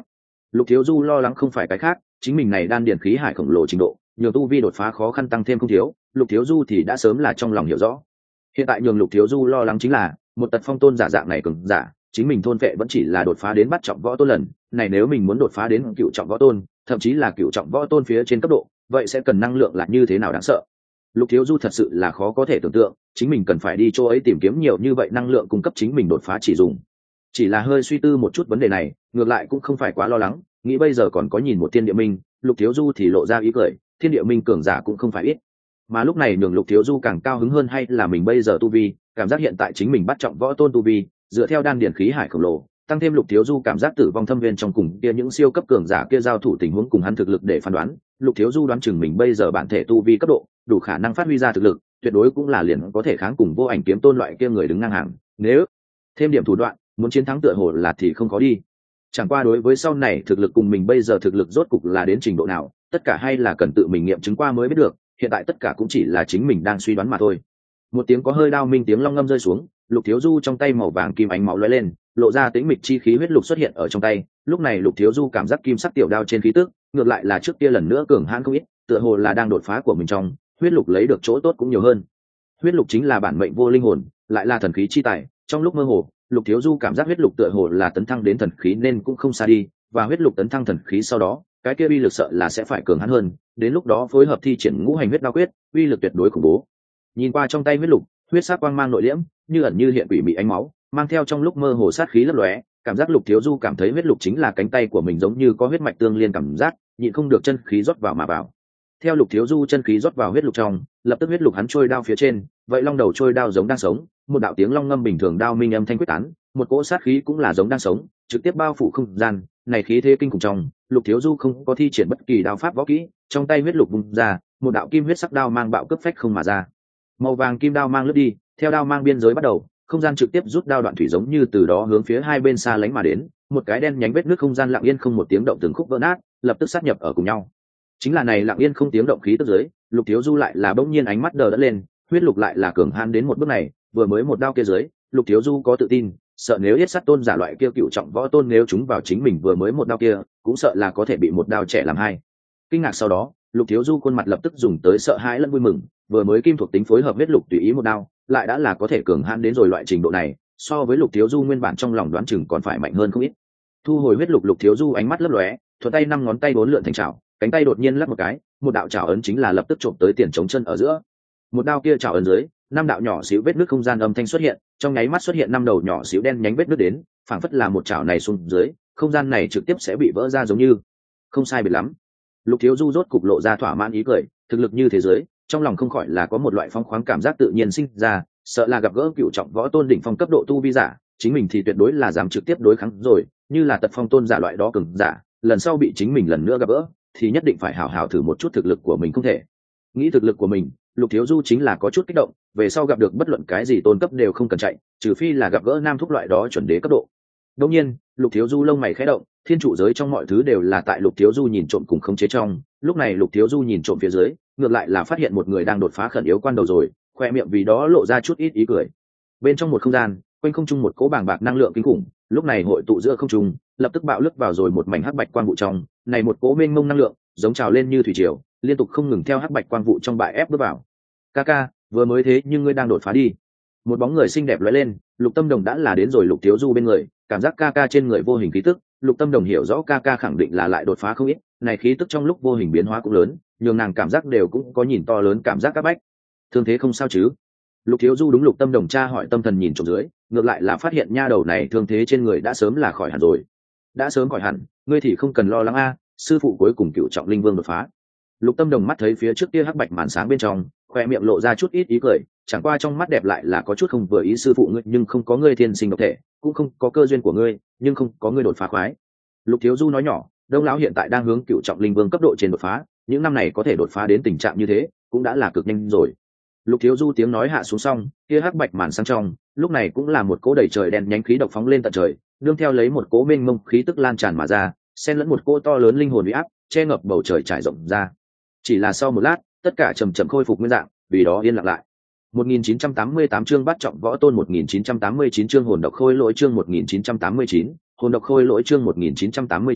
Lục Thiếu Du lo lắng không phải cái khác, chính mình này đan điền khí hải khổng lồ trình độ, nhiều tu vi đột phá khó khăn tăng thêm không thiếu, Lục Thiếu Du thì đã sớm là trong lòng hiểu rõ. Hiện tại nhường Lục Thiếu Du lo lắng chính là một tật phong tôn giả dạng này cường giả, chính mình thôn vệ vẫn chỉ là đột phá đến bắt trọng võ tôn lần, này nếu mình muốn đột phá đến cựu trọng võ tôn, thậm chí là cựu trọng võ tôn phía trên cấp độ, vậy sẽ cần năng lượng là như thế nào đáng sợ. Lục Thiếu Du thật sự là khó có thể tưởng tượng, chính mình cần phải đi chỗ ấy tìm kiếm nhiều như vậy năng lượng cung cấp chính mình đột phá chỉ dùng. Chỉ là hơi suy tư một chút vấn đề này, ngược lại cũng không phải quá lo lắng, nghĩ bây giờ còn có nhìn một thiên địa minh, Lục Thiếu Du thì lộ ra ý cười, thiên địa minh cường giả cũng không phải ít. Mà lúc này nhường Lục Thiếu Du càng cao hứng hơn hay là mình bây giờ tu vi, cảm giác hiện tại chính mình bắt trọng võ tôn tu vi, dựa theo đan điển khí hải khổng lồ, tăng thêm Lục Thiếu Du cảm giác tử vong thâm viên trong cùng kia những siêu cấp cường giả kia giao thủ tình huống cùng hắn thực lực để phán đoán, Lục Thiếu Du đoán chừng mình bây giờ bản thể tu vi cấp độ, đủ khả năng phát huy ra thực lực, tuyệt đối cũng là liền có thể kháng cùng vô ảnh kiếm tôn loại kia người đứng ngang hàng. Nếu thêm điểm thủ đoạn, muốn chiến thắng tựa hồ là thì không có đi. Chẳng qua đối với sau này thực lực cùng mình bây giờ thực lực rốt cục là đến trình độ nào, tất cả hay là cần tự mình nghiệm chứng qua mới biết được, hiện tại tất cả cũng chỉ là chính mình đang suy đoán mà thôi. Một tiếng có hơi đao minh tiếng long ngâm rơi xuống, Lục Thiếu Du trong tay màu vàng kim ánh máu lóe lên, lộ ra tĩnh mịch chi khí huyết lục xuất hiện ở trong tay, lúc này Lục Thiếu Du cảm giác kim sắc tiểu đao trên khí tức, ngược lại là trước kia lần nữa cường hãn không ít, tựa hồ là đang đột phá của mình trong, huyết lục lấy được chỗ tốt cũng nhiều hơn. Huyết lục chính là bản mệnh vô linh hồn, lại là thần khí chi tài, trong lúc mơ hồ, Lục Thiếu Du cảm giác huyết lục tựa hồ là tấn thăng đến thần khí nên cũng không xa đi, và huyết lục tấn thăng thần khí sau đó, cái kia uy lực sợ là sẽ phải cường hãn hơn, đến lúc đó phối hợp thi triển ngũ hành huyết đao quyết, uy lực tuyệt đối khủng bố. Nhìn qua trong tay huyết lục, huyết sắc quang mang nội liễm, như ẩn như hiện quỷ mị ánh máu, mang theo trong lúc mơ hồ sát khí lấp lóe, cảm giác Lục Thiếu Du cảm thấy huyết lục chính là cánh tay của mình giống như có huyết mạch tương liên cảm giác, nhịn không được chân khí rót vào mà vào. Theo Lục Thiếu Du chân khí rót vào huyết lục trong, lập tức huyết lục hắn trôi đao phía trên, vậy long đầu trôi đao giống đang sống, một đạo tiếng long ngâm bình thường đao minh âm thanh quyết tán, một cỗ sát khí cũng là giống đang sống, trực tiếp bao phủ không gian, này khí thế kinh khủng trong, Lục Thiếu Du không có thi triển bất kỳ đao pháp võ kỹ, trong tay huyết lục bung ra, một đạo kim huyết sắc đao mang bạo cấp phách không mà ra. Màu vàng kim đao mang lướt đi, theo đao mang biên giới bắt đầu, không gian trực tiếp rút đao đoạn thủy giống như từ đó hướng phía hai bên xa lánh mà đến, một cái đen nhánh vết nước không gian lặng yên không một tiếng động từng khúc vỡ nát, lập tức sát nhập ở cùng nhau. Chính là này lặng yên không tiếng động khí tức dưới, Lục Thiếu Du lại là bỗng nhiên ánh mắt đờ đẫn lên, huyết lục lại là cường hãn đến một bước này, vừa mới một đao kia dưới, Lục Thiếu Du có tự tin, sợ nếu yết sát tôn giả loại kia cựu trọng võ tôn nếu chúng vào chính mình vừa mới một đao kia, cũng sợ là có thể bị một đao trẻ làm hai. Kinh ngạc sau đó, Lục Thiếu Du khuôn mặt lập tức dùng tới sợ hãi lẫn vui mừng, vừa mới kim thuộc tính phối hợp huyết lục tùy ý một đao, lại đã là có thể cường hãn đến rồi loại trình độ này, so với Lục Thiếu Du nguyên bản trong lòng đoán chừng còn phải mạnh hơn không ít. Thu hồi huyết lục, Lục Thiếu Du ánh mắt lấp lóe, thuận tay năm ngón tay bốn lượn thành chảo, cánh tay đột nhiên lắc một cái, một đạo chảo ấn chính là lập tức trộm tới tiền chống chân ở giữa. Một đao kia chảo ấn dưới, năm đạo nhỏ xíu vết nước không gian âm thanh xuất hiện, trong nháy mắt xuất hiện năm đầu nhỏ xíu đen nhánh vết nước đến, phảng phất là một chảo này xuống dưới, không gian này trực tiếp sẽ bị vỡ ra giống như. Không sai biệt lắm. Lục Thiếu Du rốt cục lộ ra thỏa mãn ý cười, thực lực như thế giới, trong lòng không khỏi là có một loại phóng khoáng cảm giác tự nhiên sinh ra, sợ là gặp gỡ cựu trọng võ tôn đỉnh phong cấp độ tu vi giả, chính mình thì tuyệt đối là dám trực tiếp đối kháng rồi, như là tật phong tôn giả loại đó cường giả, lần sau bị chính mình lần nữa gặp gỡ, thì nhất định phải hảo hảo thử một chút thực lực của mình không thể. Nghĩ thực lực của mình, Lục Thiếu Du chính là có chút kích động, về sau gặp được bất luận cái gì tôn cấp đều không cần chạy, trừ phi là gặp gỡ nam thúc loại đó chuẩn đế cấp độ. Đương nhiên, Lục Thiếu Du lông mày khẽ động, thiên trụ giới trong mọi thứ đều là tại Lục Thiếu Du nhìn trộm cùng khống chế trong, lúc này Lục Thiếu Du nhìn trộm phía dưới, ngược lại là phát hiện một người đang đột phá khẩn yếu quan đầu rồi, khoe miệng vì đó lộ ra chút ít ý cười. Bên trong một không gian, quanh không trung một cỗ bàng bạc năng lượng kinh khủng, lúc này hội tụ giữa không trung, lập tức bạo lướt vào rồi một mảnh hắc bạch quang vụ trong, này một cỗ mênh mông năng lượng, giống trào lên như thủy triều, liên tục không ngừng theo hắc bạch quang vụ trong bại ép bước vào. Kaka, vừa mới thế nhưng ngươi đang đột phá đi. Một bóng người xinh đẹp lóe lên, Lục Tâm Đồng đã là đến rồi Lục Thiếu Du bên người, cảm giác Kaka trên người vô hình khí tức, Lục Tâm Đồng hiểu rõ Kaka khẳng định là lại đột phá không ít, này khí tức trong lúc vô hình biến hóa cũng lớn, nhường nàng cảm giác đều cũng có nhìn to lớn cảm giác các bách. Thương thế không sao chứ? Lục Thiếu Du đúng Lục Tâm Đồng tra hỏi tâm thần nhìn trộm dưới, ngược lại là phát hiện nha đầu này thương thế trên người đã sớm là khỏi hẳn rồi. Đã sớm khỏi hẳn, ngươi thì không cần lo lắng a, sư phụ cuối cùng cựu trọng linh vương đột phá. Lục Tâm Đồng mắt thấy phía trước kia hắc bạch màn sáng bên trong, khoe miệng lộ ra chút ít ý cười, chẳng qua trong mắt đẹp lại là có chút không vừa ý sư phụ ngươi, nhưng không có ngươi thiên sinh độc thể, cũng không có cơ duyên của ngươi, nhưng không có ngươi đột phá khoái. Lục Thiếu Du nói nhỏ, Đông lão hiện tại đang hướng cựu trọng linh vương cấp độ trên đột phá, những năm này có thể đột phá đến tình trạng như thế, cũng đã là cực nhanh rồi. Lục Thiếu Du tiếng nói hạ xuống xong, kia hắc bạch màn sáng trong, lúc này cũng là một cỗ đầy trời đen nhánh khí độc phóng lên tận trời, đương theo lấy một cỗ mênh mông khí tức lan tràn mà ra, xen lẫn một cỗ to lớn linh hồn uy áp, che ngập bầu trời trải rộng ra. Chỉ là sau một lát, tất cả chậm chậm khôi phục nguyên dạng, vì đó yên lặng lại. một nghìn chín trăm tám mươi tám chương bắt trọng võ tôn, một nghìn chín trăm tám mươi chín chương hồn độc khôi lỗi chương một nghìn chín trăm tám mươi chín, hồn độc khôi lỗi chương một nghìn chín trăm tám mươi chín,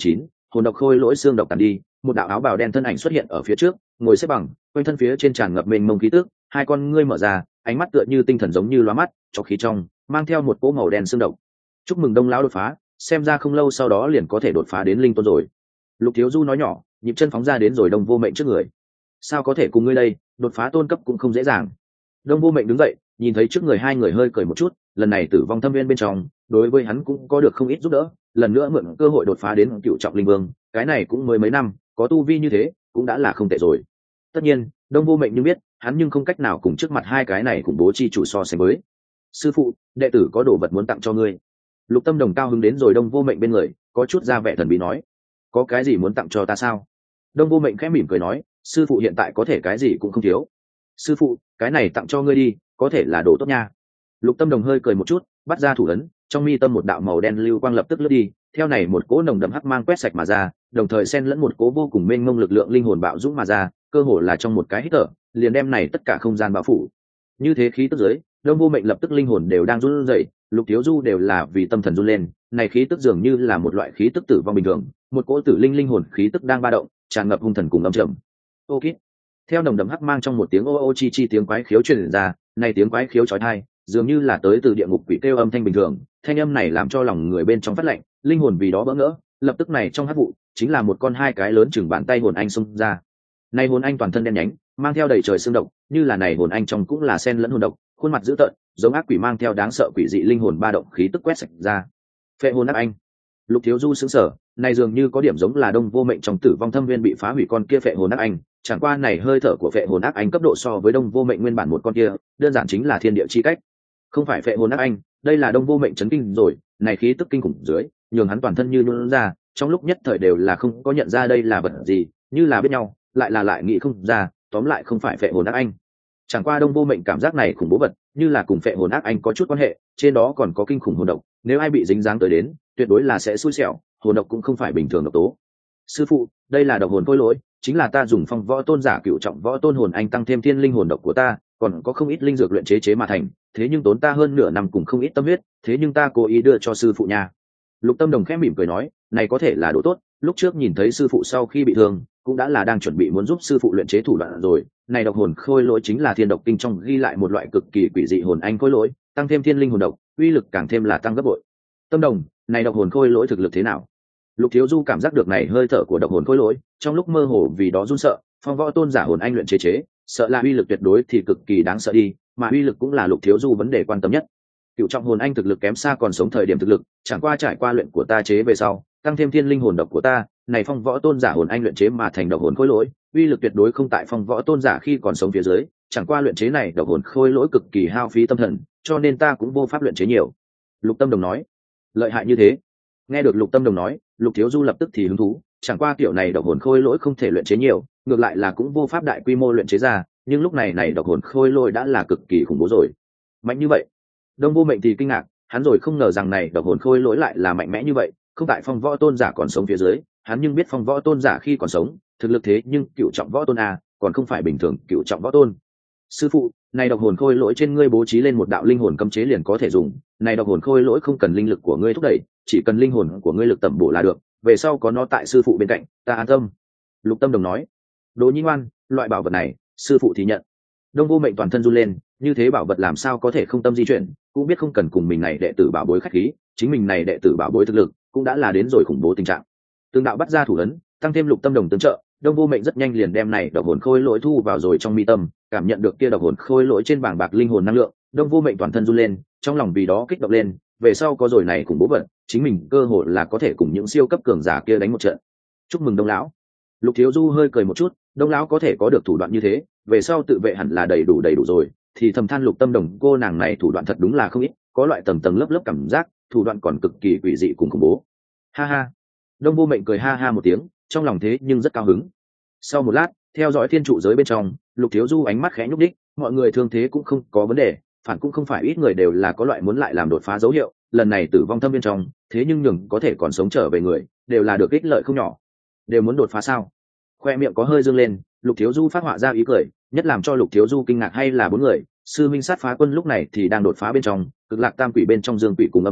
hồn độc khôi lỗi xương độc tàn đi, một đạo áo bào đen thân ảnh xuất hiện ở phía trước, ngồi xếp bằng, quanh thân phía trên tràn ngập mênh mông khí tức, hai con ngươi mở ra, ánh mắt tựa như tinh thần giống như lóa mắt, cho khí trong mang theo một cỗ màu đen xương độc. Chúc mừng Đông lão đột phá, xem ra không lâu sau đó liền có thể đột phá đến linh tôn rồi. Lục Thiếu Du nói nhỏ, nhịp chân phóng ra đến rồi Đông Vô Mệnh trước người. Sao có thể cùng ngươi đây, đột phá tôn cấp cũng không dễ dàng. Đông Vô Mệnh đứng dậy, nhìn thấy trước người hai người hơi cười một chút, lần này tử vong thâm viên bên trong, đối với hắn cũng có được không ít giúp đỡ, lần nữa mượn cơ hội đột phá đến cựu trọng linh vương, cái này cũng mới mấy năm, có tu vi như thế, cũng đã là không tệ rồi. Tất nhiên, Đông Vô Mệnh nhưng biết, hắn nhưng không cách nào cùng trước mặt hai cái này khủng bố chi chủ so sánh với. Sư phụ, đệ tử có đồ vật muốn tặng cho ngươi. Lục Tâm Đồng cao hứng đến rồi Đông Vô Mệnh bên người, có chút ra vẻ thần bí nói, có cái gì muốn tặng cho ta sao? Đông Vô Mệnh khẽ mỉm cười nói, sư phụ hiện tại có thể cái gì cũng không thiếu. Sư phụ, cái này tặng cho ngươi đi, có thể là đồ tốt nha. Lục Tâm Đồng hơi cười một chút, bắt ra thủ ấn, trong mi tâm một đạo màu đen lưu quang lập tức lướt đi, theo này một cỗ nồng đậm hắc mang quét sạch mà ra, đồng thời xen lẫn một cỗ vô cùng mênh mông lực lượng linh hồn bạo dũng mà ra, cơ hồ là trong một cái hít thở, liền đem này tất cả không gian bao phủ. Như thế khí tức dưới, Đông Vô Mệnh lập tức linh hồn đều đang run rẩy, Lục Thiếu Du đều là vì tâm thần run lên, này khí tức dường như là một loại khí tức tử vong bình thường, một cỗ tử linh linh hồn khí tức đang ba động, tràn ngập hung thần cùng âm trầm. Ok. Theo nồng đậm hắc mang trong một tiếng ô ô chi chi tiếng quái khiếu truyền ra, này tiếng quái khiếu chói tai, dường như là tới từ địa ngục quỷ kêu âm thanh bình thường, thanh âm này làm cho lòng người bên trong phát lạnh, linh hồn vì đó bỡ ngỡ, lập tức này trong hắc vụ, chính là một con hai cái lớn chừng bàn tay hồn anh xông ra. Này hồn anh toàn thân đen nhánh, mang theo đầy trời xương độc, như là này hồn anh trong cũng là xen lẫn hồn độc, khuôn mặt dữ tợn, giống ác quỷ mang theo đáng sợ quỷ dị linh hồn ba động khí tức quét sạch ra. Phệ hồn ác anh. Lục Thiếu Du sững sờ, này dường như có điểm giống là Đông Vô Mệnh trong Tử Vong Thâm Viên bị phá hủy con kia phệ hồn ác anh, chẳng qua này hơi thở của phệ hồn ác anh cấp độ so với Đông Vô Mệnh nguyên bản một con kia, đơn giản chính là thiên địa chi cách. Không phải phệ hồn ác anh, đây là Đông Vô Mệnh chấn kinh rồi, này khí tức kinh khủng dưới, nhường hắn toàn thân như nhũn ra, trong lúc nhất thời đều là không có nhận ra đây là vật gì, như là biết nhau, lại là lại nghĩ không ra, tóm lại không phải phệ hồn ác anh. Chẳng qua Đông Vô Mệnh cảm giác này khủng bố vật, như là cùng phệ hồn ác anh có chút quan hệ, trên đó còn có kinh khủng hồn độc, nếu ai bị dính dáng tới đến, tuyệt đối là sẽ xui xẻo, hồn độc cũng không phải bình thường độc tố. Sư phụ, đây là độc hồn khôi lỗi, chính là ta dùng phong võ tôn giả cựu trọng võ tôn hồn anh tăng thêm thiên linh hồn độc của ta, còn có không ít linh dược luyện chế chế mà thành, thế nhưng tốn ta hơn nửa năm cùng không ít tâm huyết, thế nhưng ta cố ý đưa cho sư phụ nha. Lục Tâm Đồng khẽ mỉm cười nói, này có thể là đồ tốt, lúc trước nhìn thấy sư phụ sau khi bị thương, cũng đã là đang chuẩn bị muốn giúp sư phụ luyện chế thủ đoạn rồi, này độc hồn khôi lỗi chính là thiên độc kinh trong ghi lại một loại cực kỳ quỷ dị hồn anh khôi lỗi, tăng thêm thiên linh hồn độc, uy lực càng thêm là tăng gấp bội. Tâm Đồng, này độc hồn khôi lỗi thực lực thế nào? Lục Thiếu Du cảm giác được này hơi thở của độc hồn khôi lỗi, trong lúc mơ hồ vì đó run sợ, phong võ tôn giả hồn anh luyện chế chế, sợ là uy lực tuyệt đối thì cực kỳ đáng sợ đi, mà uy lực cũng là Lục Thiếu Du vấn đề quan tâm nhất. Cựu trọng hồn anh thực lực kém xa còn sống thời điểm thực lực, chẳng qua trải qua luyện của ta chế về sau, tăng thêm thiên linh hồn độc của ta, này phong võ tôn giả hồn anh luyện chế mà thành độc hồn khôi lỗi, uy lực tuyệt đối không tại phong võ tôn giả khi còn sống phía dưới, chẳng qua luyện chế này độc hồn khôi lỗi cực kỳ hao phí tâm thần, cho nên ta cũng vô pháp luyện chế nhiều. Lục Tâm Đồng nói, lợi hại như thế. Nghe được Lục Tâm Đồng nói, Lục Thiếu Du lập tức thì hứng thú, chẳng qua kiểu này độc hồn khôi lỗi không thể luyện chế nhiều, ngược lại là cũng vô pháp đại quy mô luyện chế ra, nhưng lúc này này độc hồn khôi lỗi đã là cực kỳ khủng bố rồi. Mạnh như vậy. Đông Vô Mệnh thì kinh ngạc, hắn rồi không ngờ rằng này độc hồn khôi lỗi lại là mạnh mẽ như vậy, không tại phong võ tôn giả còn sống phía dưới, hắn nhưng biết phong võ tôn giả khi còn sống, thực lực thế nhưng cựu trọng võ tôn a, còn không phải bình thường cựu trọng võ tôn. Sư phụ, này độc hồn khôi lỗi trên ngươi bố trí lên một đạo linh hồn cấm chế liền có thể dùng, này độc hồn khôi lỗi không cần linh lực của ngươi thúc đẩy, chỉ cần linh hồn của ngươi lực tẩm bổ là được, về sau có nó tại sư phụ bên cạnh, ta an tâm. Lục Tâm Đồng nói. Đỗ Nhi Ngoan, loại bảo vật này, sư phụ thì nhận. Đông Vô Mệnh toàn thân run lên, như thế bảo vật làm sao có thể không tâm di chuyển, cũng biết không cần cùng mình này đệ tử bảo bối khách khí, chính mình này đệ tử bảo bối thực lực cũng đã là đến rồi khủng bố tình trạng. Tương đạo bắt ra thủ ấn, tăng thêm Lục Tâm Đồng tương trợ, Đông Vô Mệnh rất nhanh liền đem này độc hồn khôi lỗi thu vào rồi trong mi tâm, cảm nhận được kia độc hồn khôi lỗi trên bảng bạc linh hồn năng lượng, Đông Vô Mệnh toàn thân run lên, trong lòng vì đó kích động lên, về sau có rồi này khủng bố vật, chính mình cơ hội là có thể cùng những siêu cấp cường giả kia đánh một trận. Chúc mừng Đông lão. Lục Thiếu Du hơi cười một chút, Đông lão có thể có được thủ đoạn như thế, về sau tự vệ hẳn là đầy đủ đầy đủ rồi, thì thầm than Lục Tâm Đồng cô nàng này thủ đoạn thật đúng là không ít, có loại tầng tầng lớp lớp cảm giác, thủ đoạn còn cực kỳ quỷ dị cùng khủng bố. Ha ha. Đông Vô Mệnh cười ha ha một tiếng, trong lòng thế nhưng rất cao hứng. Sau một lát, theo dõi thiên trụ giới bên trong, Lục Thiếu Du ánh mắt khẽ nhúc đích, mọi người thương thế cũng không có vấn đề, phản cũng không phải ít người đều là có loại muốn lại làm đột phá dấu hiệu, lần này tử vong thâm bên trong, thế nhưng nhường có thể còn sống trở về người, đều là được ích lợi không nhỏ. Đều muốn đột phá sao? Khoe miệng có hơi dương lên, Lục Thiếu Du phát họa ra ý cười, nhất làm cho Lục Thiếu Du kinh ngạc hay là bốn người, sư minh sát phá quân lúc này thì đang đột phá bên trong, cực lạc tam quỷ bên trong dương quỷ cùng âm quỷ,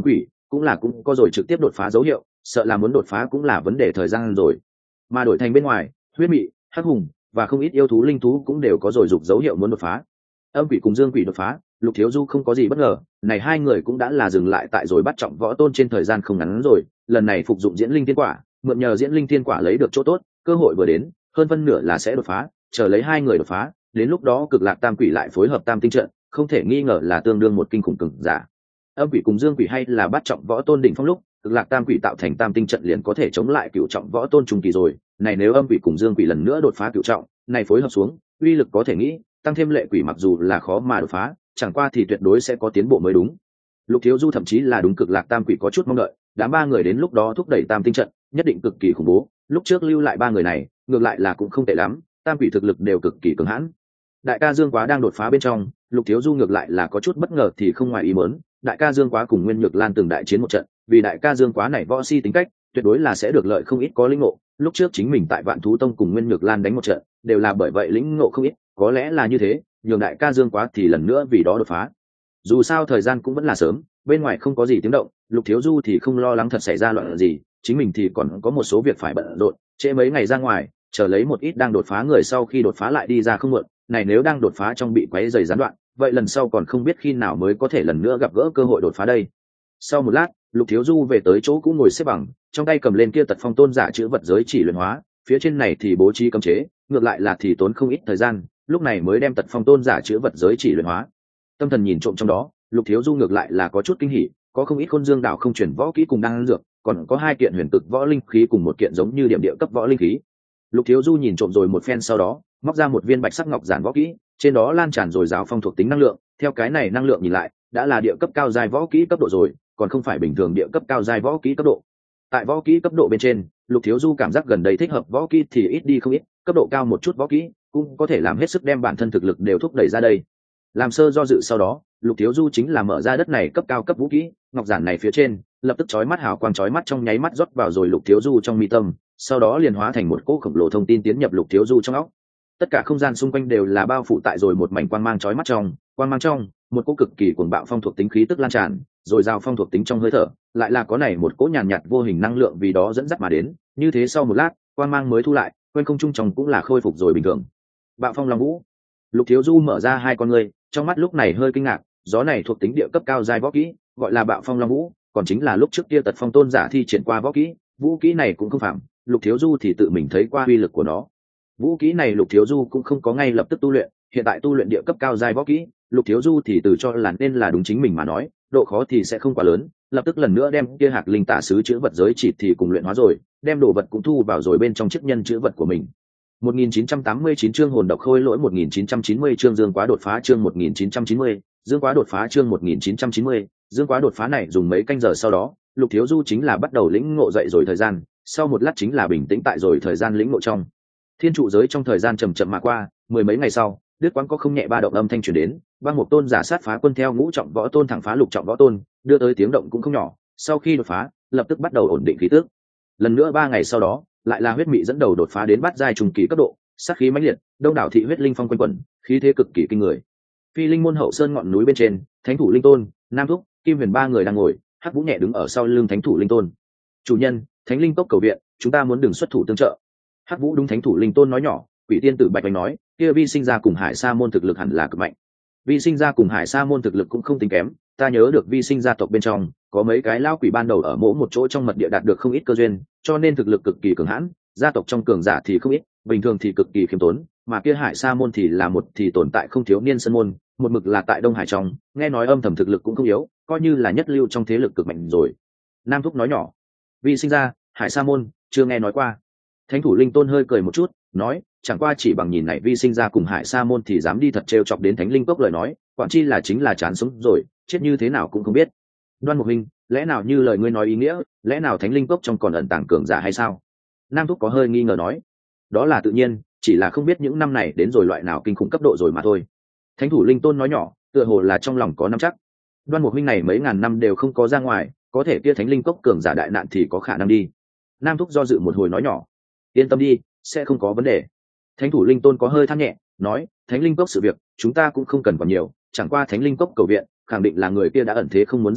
cũng là cũng có rồi trực tiếp đột phá dấu hiệu, sợ là muốn đột phá cũng là vấn đề thời gian rồi. Mà đổi thành bên ngoài, huyết mị, hắc hùng và không ít yêu thú linh thú cũng đều có rồi dục dấu hiệu muốn đột phá. Âm quỷ cùng dương quỷ đột phá, Lục Thiếu Du không có gì bất ngờ, này hai người cũng đã là dừng lại tại rồi bắt trọng võ tôn trên thời gian không ngắn rồi, lần này phục dụng diễn linh thiên quả, mượn nhờ diễn linh thiên quả lấy được chỗ tốt, cơ hội vừa đến, hơn phân nửa là sẽ đột phá, chờ lấy hai người đột phá, đến lúc đó Cực Lạc Tam Quỷ lại phối hợp Tam Tinh trận, không thể nghi ngờ là tương đương một kinh khủng cường giả. Âm quỷ cùng dương quỷ hay là bắt trọng võ tôn đỉnh phong lúc, Cực Lạc Tam Quỷ tạo thành Tam Tinh trận liền có thể chống lại cửu trọng võ tôn trung kỳ rồi, này nếu âm quỷ cùng dương quỷ lần nữa đột phá cửu trọng, này phối hợp xuống, uy lực có thể nghĩ, tăng thêm lệ quỷ mặc dù là khó mà đột phá, chẳng qua thì tuyệt đối sẽ có tiến bộ mới đúng. Lục Thiếu Du thậm chí là đúng Cực Lạc Tam Quỷ có chút mong đợi, đám ba người đến lúc đó thúc đẩy Tam Tinh trận, nhất định cực kỳ khủng bố, lúc trước lưu lại ba người này, ngược lại là cũng không tệ lắm, Tam Quỷ thực lực đều cực kỳ cường hãn. Đại ca Dương Quá đang đột phá bên trong, Lục Thiếu Du ngược lại là có chút bất ngờ thì không ngoài ý muốn, đại ca Dương Quá cùng Nguyên Nhược Lan từng đại chiến một trận, vì đại ca Dương Quá này võ si tính cách, tuyệt đối là sẽ được lợi không ít có linh ngộ, lúc trước chính mình tại Vạn Thú Tông cùng Nguyên Nhược Lan đánh một trận, đều là bởi vậy lĩnh ngộ không ít, có lẽ là như thế, nhường đại ca Dương Quá thì lần nữa vì đó đột phá. Dù sao thời gian cũng vẫn là sớm, bên ngoài không có gì tiếng động, Lục Thiếu Du thì không lo lắng thật xảy ra loạn gì, chính mình thì còn có một số việc phải bận rộn, trễ mấy ngày ra ngoài, chờ lấy một ít đang đột phá người sau khi đột phá lại đi ra không muộn, này nếu đang đột phá trong bị quấy rầy gián đoạn, vậy lần sau còn không biết khi nào mới có thể lần nữa gặp gỡ cơ hội đột phá đây. Sau một lát, Lục Thiếu Du về tới chỗ cũ ngồi xếp bằng, trong tay cầm lên kia Tật Phong Tôn giả chữ vật giới chỉ luyện hóa, phía trên này thì bố trí cấm chế, ngược lại là thì tốn không ít thời gian, lúc này mới đem Tật Phong Tôn giả chữ vật giới chỉ luyện hóa. Tâm thần nhìn trộm trong đó, Lục Thiếu Du ngược lại là có chút kinh hỉ, có không ít Khôn Dương đạo không chuyển võ kỹ cùng đang dược, còn có hai kiện huyền cực võ linh khí cùng một kiện giống như điểm địa cấp võ linh khí. Lục Thiếu Du nhìn trộm rồi một phen sau đó, móc ra một viên bạch sắc ngọc giản võ kỹ, trên đó lan tràn rồi rào phong thuộc tính năng lượng, theo cái này năng lượng nhìn lại, đã là địa cấp cao giai võ kỹ cấp độ rồi, còn không phải bình thường địa cấp cao giai võ kỹ cấp độ. Tại võ kỹ cấp độ bên trên, Lục Thiếu Du cảm giác gần đây thích hợp võ kỹ thì ít đi không ít, cấp độ cao một chút võ kỹ cũng có thể làm hết sức đem bản thân thực lực đều thúc đẩy ra đây. Làm sơ do dự sau đó, Lục Thiếu Du chính là mở ra đất này cấp cao cấp vũ kỹ, ngọc giản này phía trên, lập tức chói mắt hào quang chói mắt trong nháy mắt rót vào rồi Lục Thiếu Du trong mi tâm, sau đó liền hóa thành một cỗ khổng lồ thông tin tiến nhập Lục Thiếu Du trong óc. Tất cả không gian xung quanh đều là bao phủ tại rồi một mảnh quang mang chói mắt trong, quang mang trong, một cỗ cực kỳ cuồng bạo phong thuộc tính khí tức lan tràn, rồi giao phong thuộc tính trong hơi thở, lại là có này một cỗ nhàn nhạt, nhạt vô hình năng lượng vì đó dẫn dắt mà đến, như thế sau một lát, quang mang mới thu lại, quên không trung trong cũng là khôi phục rồi bình thường. Bạo phong long vũ. Lục Thiếu Du mở ra hai con ngươi, trong mắt lúc này hơi kinh ngạc, gió này thuộc tính địa cấp cao giai võ kỹ, gọi là bạo phong long vũ, còn chính là lúc trước kia Tật Phong Tôn giả thi triển qua võ kỹ, vũ kỹ này cũng không phạm, Lục Thiếu Du thì tự mình thấy qua uy lực của nó. Vũ kỹ này Lục Thiếu Du cũng không có ngay lập tức tu luyện, hiện tại tu luyện địa cấp cao giai võ kỹ, Lục Thiếu Du thì từ cho là nên là đúng chính mình mà nói, độ khó thì sẽ không quá lớn, lập tức lần nữa đem kia hạc linh tả sứ chữ vật giới chỉ thì cùng luyện hóa rồi, đem đồ vật cũng thu vào rồi bên trong chiếc nhân chữ vật của mình. một nghìn chín trăm tám mươi chín chương hồn độc khôi lỗi, một nghìn chín trăm chín mươi chương Dương Quá đột phá, chương một nghìn chín trăm chín mươi, Dương Quá đột phá, chương một nghìn chín trăm chín mươi, Dương Quá đột phá này dùng mấy canh giờ sau đó, Lục Thiếu Du chính là bắt đầu lĩnh ngộ dậy rồi thời gian, sau một lát chính là bình tĩnh tại rồi thời gian lĩnh ngộ trong. Thiên trụ giới trong thời gian chậm chậm mà qua, mười mấy ngày sau, đứt quãng có không nhẹ ba động âm thanh truyền đến, băng một tôn giả sát phá quân theo ngũ trọng võ tôn thẳng phá lục trọng võ tôn, đưa tới tiếng động cũng không nhỏ, sau khi đột phá, lập tức bắt đầu ổn định khí tức. Lần nữa ba ngày sau đó, lại là huyết mị dẫn đầu đột phá đến bát giai trùng kỳ cấp độ, sát khí mãnh liệt, đông đảo thị huyết linh phong quanh quẩn, khí thế cực kỳ kinh người. Phi linh môn hậu sơn ngọn núi bên trên, thánh thủ linh tôn, nam thúc, kim huyền ba người đang ngồi, hắc vũ nhẹ đứng ở sau lưng thánh thủ linh tôn. Chủ nhân, thánh linh cốc cầu viện, chúng ta muốn đường xuất thủ tương trợ. Hắc vũ đúng thánh thủ linh tôn nói nhỏ, quỷ tiên tử bạch bạch nói, kia vi sinh ra cùng hải sa môn thực lực hẳn là cực mạnh. Vi sinh ra cùng hải sa môn thực lực cũng không tính kém, ta nhớ được vi sinh gia tộc bên trong có mấy cái lao quỷ ban đầu ở mỗi một chỗ trong mật địa đạt được không ít cơ duyên, cho nên thực lực cực kỳ cường hãn, gia tộc trong cường giả thì không ít, bình thường thì cực kỳ khiêm tốn, mà kia hải sa môn thì là một thì tồn tại không thiếu niên sơn môn, một mực là tại Đông Hải trong, nghe nói âm thầm thực lực cũng không yếu, coi như là nhất lưu trong thế lực cực mạnh rồi. Nam thúc nói nhỏ, vi sinh ra hải sa môn chưa nghe nói qua. Thánh thủ linh tôn hơi cười một chút, nói, chẳng qua chỉ bằng nhìn này vi sinh ra cùng hải sa môn thì dám đi thật trêu chọc đến thánh linh cốc lời nói, quản chi là chính là chán sống rồi, chết như thế nào cũng không biết. Đoan Mục huynh, lẽ nào như lời ngươi nói ý nghĩa, lẽ nào thánh linh cốc trong còn ẩn tàng cường giả hay sao? Nam thúc có hơi nghi ngờ nói, đó là tự nhiên, chỉ là không biết những năm này đến rồi loại nào kinh khủng cấp độ rồi mà thôi. Thánh thủ linh tôn nói nhỏ, tựa hồ là trong lòng có nắm chắc. Đoan Mục huynh này mấy ngàn năm đều không có ra ngoài, có thể kia thánh linh cốc cường giả đại nạn thì có khả năng đi. Nam thúc do dự một hồi nói nhỏ, yên tâm đi, sẽ không có vấn đề. Thánh thủ linh tôn có hơi than nhẹ, nói, thánh linh cốc sự việc chúng ta cũng không cần còn nhiều, chẳng qua thánh linh cốc cầu viện khẳng định là người kia đã ẩn thế không muốn ra đây,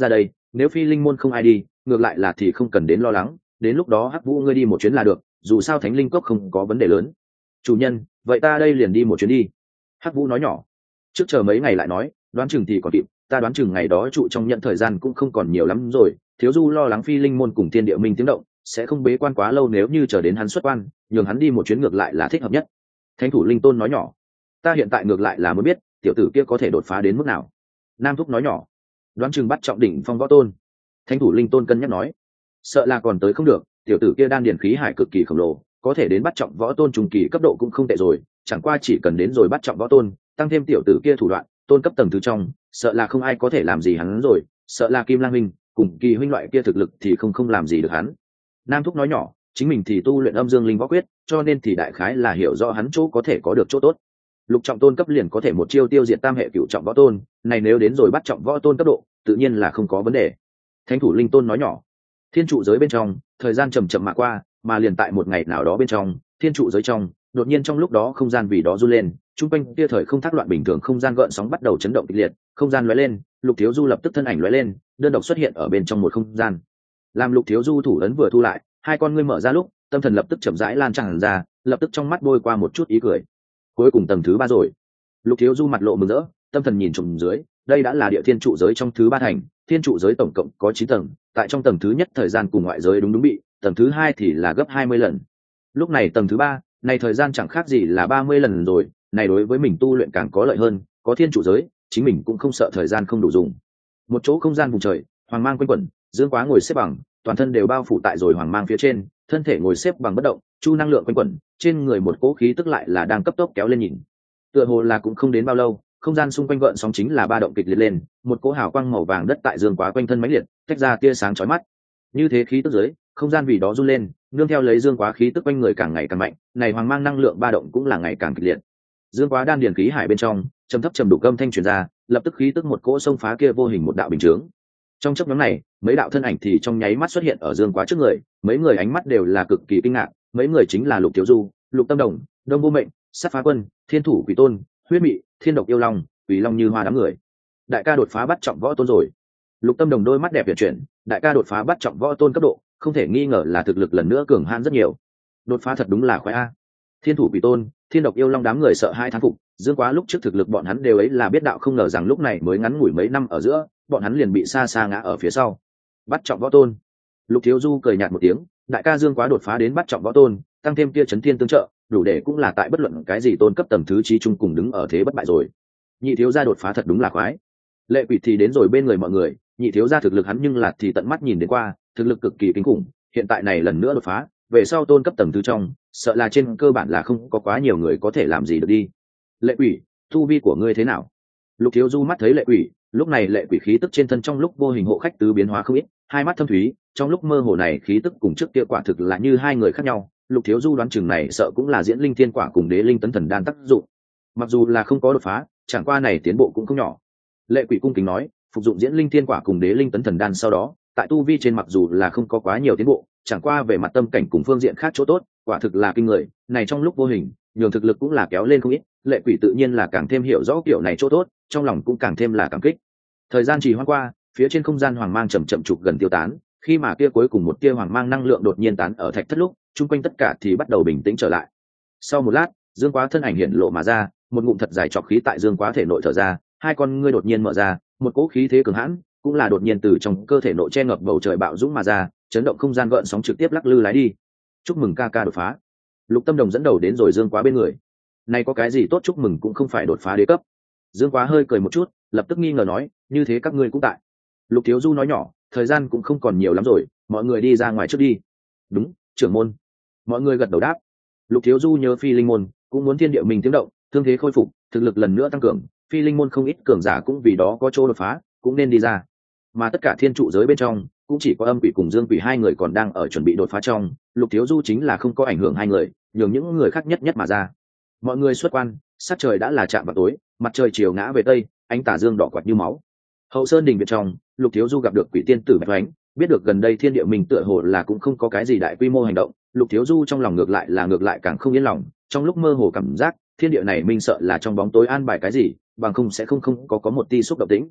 nếu phi linh môn không ai đi ngược lại là thì không cần đến lo lắng, đến lúc đó hắc vũ ngươi đi một chuyến là được, dù sao thánh linh cốc không có vấn đề lớn. Chủ nhân, vậy ta đây liền đi một chuyến đi. Hắc vũ nói nhỏ, trước chờ mấy ngày lại nói, đoán chừng thì còn kịp, ta đoán chừng ngày đó trụ trong nhận thời gian cũng không còn nhiều lắm rồi. Thiếu du lo lắng phi linh môn cùng thiên địa minh tiếng động sẽ không bế quan quá lâu, nếu như chờ đến hắn xuất quan nhường hắn đi một chuyến ngược lại là thích hợp nhất. Thánh thủ linh tôn nói nhỏ, ta hiện tại ngược lại là mới biết tiểu tử kia có thể đột phá đến mức nào. Nam thúc nói nhỏ, đoán chừng bắt trọng đỉnh phong võ tôn. Thánh thủ linh tôn cân nhắc nói, sợ là còn tới không được, tiểu tử kia đan điển khí hải cực kỳ khổng lồ, có thể đến bắt trọng võ tôn trung kỳ cấp độ cũng không tệ rồi, chẳng qua chỉ cần đến rồi bắt trọng võ tôn tăng thêm tiểu tử kia thủ đoạn tôn cấp tầng thứ trong, sợ là không ai có thể làm gì hắn rồi, sợ là Kim Lang Minh cùng Kỳ huynh loại kia thực lực thì không không làm gì được hắn. Nam thúc nói nhỏ, chính mình thì tu luyện âm dương linh võ quyết, cho nên thì đại khái là hiểu rõ hắn chỗ có thể có được chỗ tốt. Lục trọng tôn cấp liền có thể một chiêu tiêu diệt tam hệ cửu trọng võ tôn, này nếu đến rồi bắt trọng võ tôn cấp độ tự nhiên là không có vấn đề. Thánh thủ linh tôn nói nhỏ, thiên trụ giới bên trong thời gian chậm chậm mà qua, mà liền tại một ngày nào đó bên trong thiên trụ giới trong đột nhiên trong lúc đó không gian vì đó run lên, chung quanh kia thời không thác loạn bình thường không gian gợn sóng bắt đầu chấn động kịch liệt, không gian lóe lên, Lục Thiếu Du lập tức thân ảnh lóe lên, đơn độc xuất hiện ở bên trong một không gian. Làm Lục Thiếu Du thủ ấn vừa thu lại, hai con ngươi mở ra lúc, tâm thần lập tức chậm rãi lan tràn ra, lập tức trong mắt bôi qua một chút ý cười. Cuối cùng tầng thứ ba rồi. Lục Thiếu Du mặt lộ mừng rỡ, tâm thần nhìn trộm dưới, đây đã là địa thiên trụ giới trong thứ ba thành, thiên trụ giới tổng cộng có chín tầng, tại trong tầng thứ nhất thời gian cùng ngoại giới đúng đúng bị, tầng thứ hai thì là gấp hai mươi lần. Lúc này tầng thứ ba, này thời gian chẳng khác gì là ba mươi lần rồi, này đối với mình tu luyện càng có lợi hơn, có thiên trụ giới, chính mình cũng không sợ thời gian không đủ dùng. Một chỗ không gian vùng trời, hoàng mang quanh quẩn, Dương Quá ngồi xếp bằng, toàn thân đều bao phủ tại rồi hoàng mang phía trên, thân thể ngồi xếp bằng bất động, chu năng lượng quanh quẩn, trên người một cỗ khí tức lại là đang cấp tốc kéo lên nhìn. Tựa hồ là cũng không đến bao lâu, không gian xung quanh gợn sóng chính là ba động kịch liệt lên, một cỗ hào quang màu vàng đất tại Dương Quá quanh thân mãnh liệt, tách ra tia sáng chói mắt. Như thế khí tức dưới, không gian vì đó run lên, nương theo lấy Dương Quá khí tức quanh người càng ngày càng mạnh, này hoàng mang năng lượng ba động cũng là ngày càng kịch liệt. Dương Quá đan điền khí hải bên trong, trầm thấp trầm đủ âm thanh truyền ra, lập tức khí tức một cỗ sông phá kia vô hình một đạo bình chướng. Trong chốc ngắn này, mấy đạo thân ảnh thì trong nháy mắt xuất hiện ở Dương Quá trước người, mấy người ánh mắt đều là cực kỳ kinh ngạc, mấy người chính là Lục Thiếu Du, Lục Tâm Đồng, Đông Vô Mệnh, Sát Phá Quân, Thiên Thủ Quỷ Tôn, Huyết Mị, Thiên Độc Yêu Long, Quỷ Long Như Hoa đám người. Đại ca đột phá bắt trọng võ tôn rồi. Lục Tâm Đồng đôi mắt đẹp chuyển chuyển, đại ca đột phá bắt trọng võ tôn cấp độ, không thể nghi ngờ là thực lực lần nữa cường hãn rất nhiều. Đột phá thật đúng là khoái a. Thiên Thủ Quỷ Tôn, Thiên Độc Yêu Long đám người sợ hai thán phục, Dương Quá lúc trước thực lực bọn hắn đều ấy là biết đạo, không ngờ rằng lúc này mới ngắn ngủi mấy năm ở giữa, bọn hắn liền bị xa xa ngã ở phía sau. Bắt trọng võ tôn. Lục Thiếu Du cười nhạt một tiếng, đại ca Dương Quá đột phá đến bắt trọng võ tôn, tăng thêm kia chấn thiên tương trợ, đủ để cũng là tại bất luận cái gì tôn cấp tầng thứ trí trung cùng đứng ở thế bất bại rồi. Nhị thiếu gia đột phá thật đúng là khoái. Lệ Quỷ thì đến rồi bên người mọi người, nhị thiếu gia thực lực hắn nhưng là thì tận mắt nhìn đến qua, thực lực cực kỳ kinh khủng, hiện tại này lần nữa đột phá, về sau tôn cấp tầng thứ trong, sợ là trên cơ bản là không có quá nhiều người có thể làm gì được đi. Lệ Quỷ, tu vi của ngươi thế nào? Lục Thiếu Du mắt thấy Lệ Quỷ, lúc này Lệ Quỷ khí tức trên thân trong lúc vô hình hộ khách tứ biến hóa không ít, hai mắt thâm thúy, trong lúc mơ hồ này khí tức cùng trước kia quả thực là như hai người khác nhau. Lục Thiếu Du đoán chừng này sợ cũng là diễn linh thiên quả cùng đế linh tấn thần đan tác dụng. Mặc dù là không có đột phá, chẳng qua này tiến bộ cũng không nhỏ. Lệ Quỷ cung kính nói, phục dụng diễn linh thiên quả cùng đế linh tấn thần đan sau đó, tại tu vi trên mặc dù là không có quá nhiều tiến bộ, chẳng qua về mặt tâm cảnh cùng phương diện khác chỗ tốt, quả thực là kinh người, này trong lúc vô hình, nhường thực lực cũng là kéo lên không ít. Lệ Quỷ tự nhiên là càng thêm hiểu rõ kiểu này chỗ tốt, trong lòng cũng càng thêm là cảm kích. Thời gian trì hoãn qua, phía trên không gian hoàng mang chậm chậm trục gần tiêu tán, khi mà kia cuối cùng một tia hoàng mang năng lượng đột nhiên tán ở thạch thất lúc, chung quanh tất cả thì bắt đầu bình tĩnh trở lại. Sau một lát, Dương Quá thân ảnh hiện lộ mà ra, một ngụm thật dài trọc khí tại Dương Quá thể nội thở ra, hai con ngươi đột nhiên mở ra, một cỗ khí thế cường hãn cũng là đột nhiên từ trong cơ thể nội che ngập bầu trời bạo dũng mà ra, chấn động không gian gợn sóng trực tiếp lắc lư lái đi. Chúc mừng ca ca đột phá. Lục Tâm Đồng dẫn đầu đến rồi Dương Quá bên người. Này có cái gì tốt chúc mừng, cũng không phải đột phá đế cấp. Dương Quá hơi cười một chút, lập tức nghi ngờ nói, như thế các ngươi cũng tại. Lục Thiếu Du nói nhỏ, thời gian cũng không còn nhiều lắm rồi, mọi người đi ra ngoài trước đi. Đúng, trưởng môn. Mọi người gật đầu đáp. Lục Thiếu Du nhớ phi linh môn, cũng muốn thiên địa mình tiếng động, thương thế khôi phục, thực lực lần nữa tăng cường, phi linh môn không ít cường giả cũng vì đó có chỗ đột phá, cũng nên đi ra. Mà tất cả thiên trụ giới bên trong, cũng chỉ có âm quỷ cùng dương quỷ hai người còn đang ở chuẩn bị đột phá trong. Lục Thiếu Du chính là không có ảnh hưởng hai người, nhường những người khác nhất nhất mà ra. Mọi người xuất quan, sắc trời đã là chạm vào tối, mặt trời chiều ngã về tây, ánh tà dương đỏ quạt như máu. Hậu sơn đình bên trong, Lục Thiếu Du gặp được quỷ tiên tử Bạch Oánh, biết được gần đây thiên địa mình tựa hồ là cũng không có cái gì đại quy mô hành động. Lục Thiếu Du trong lòng ngược lại là ngược lại càng không yên lòng, trong lúc mơ hồ cảm giác thiên địa này minh sợ là trong bóng tối an bài cái gì, bằng không sẽ không không có có một ti xúc động tĩnh.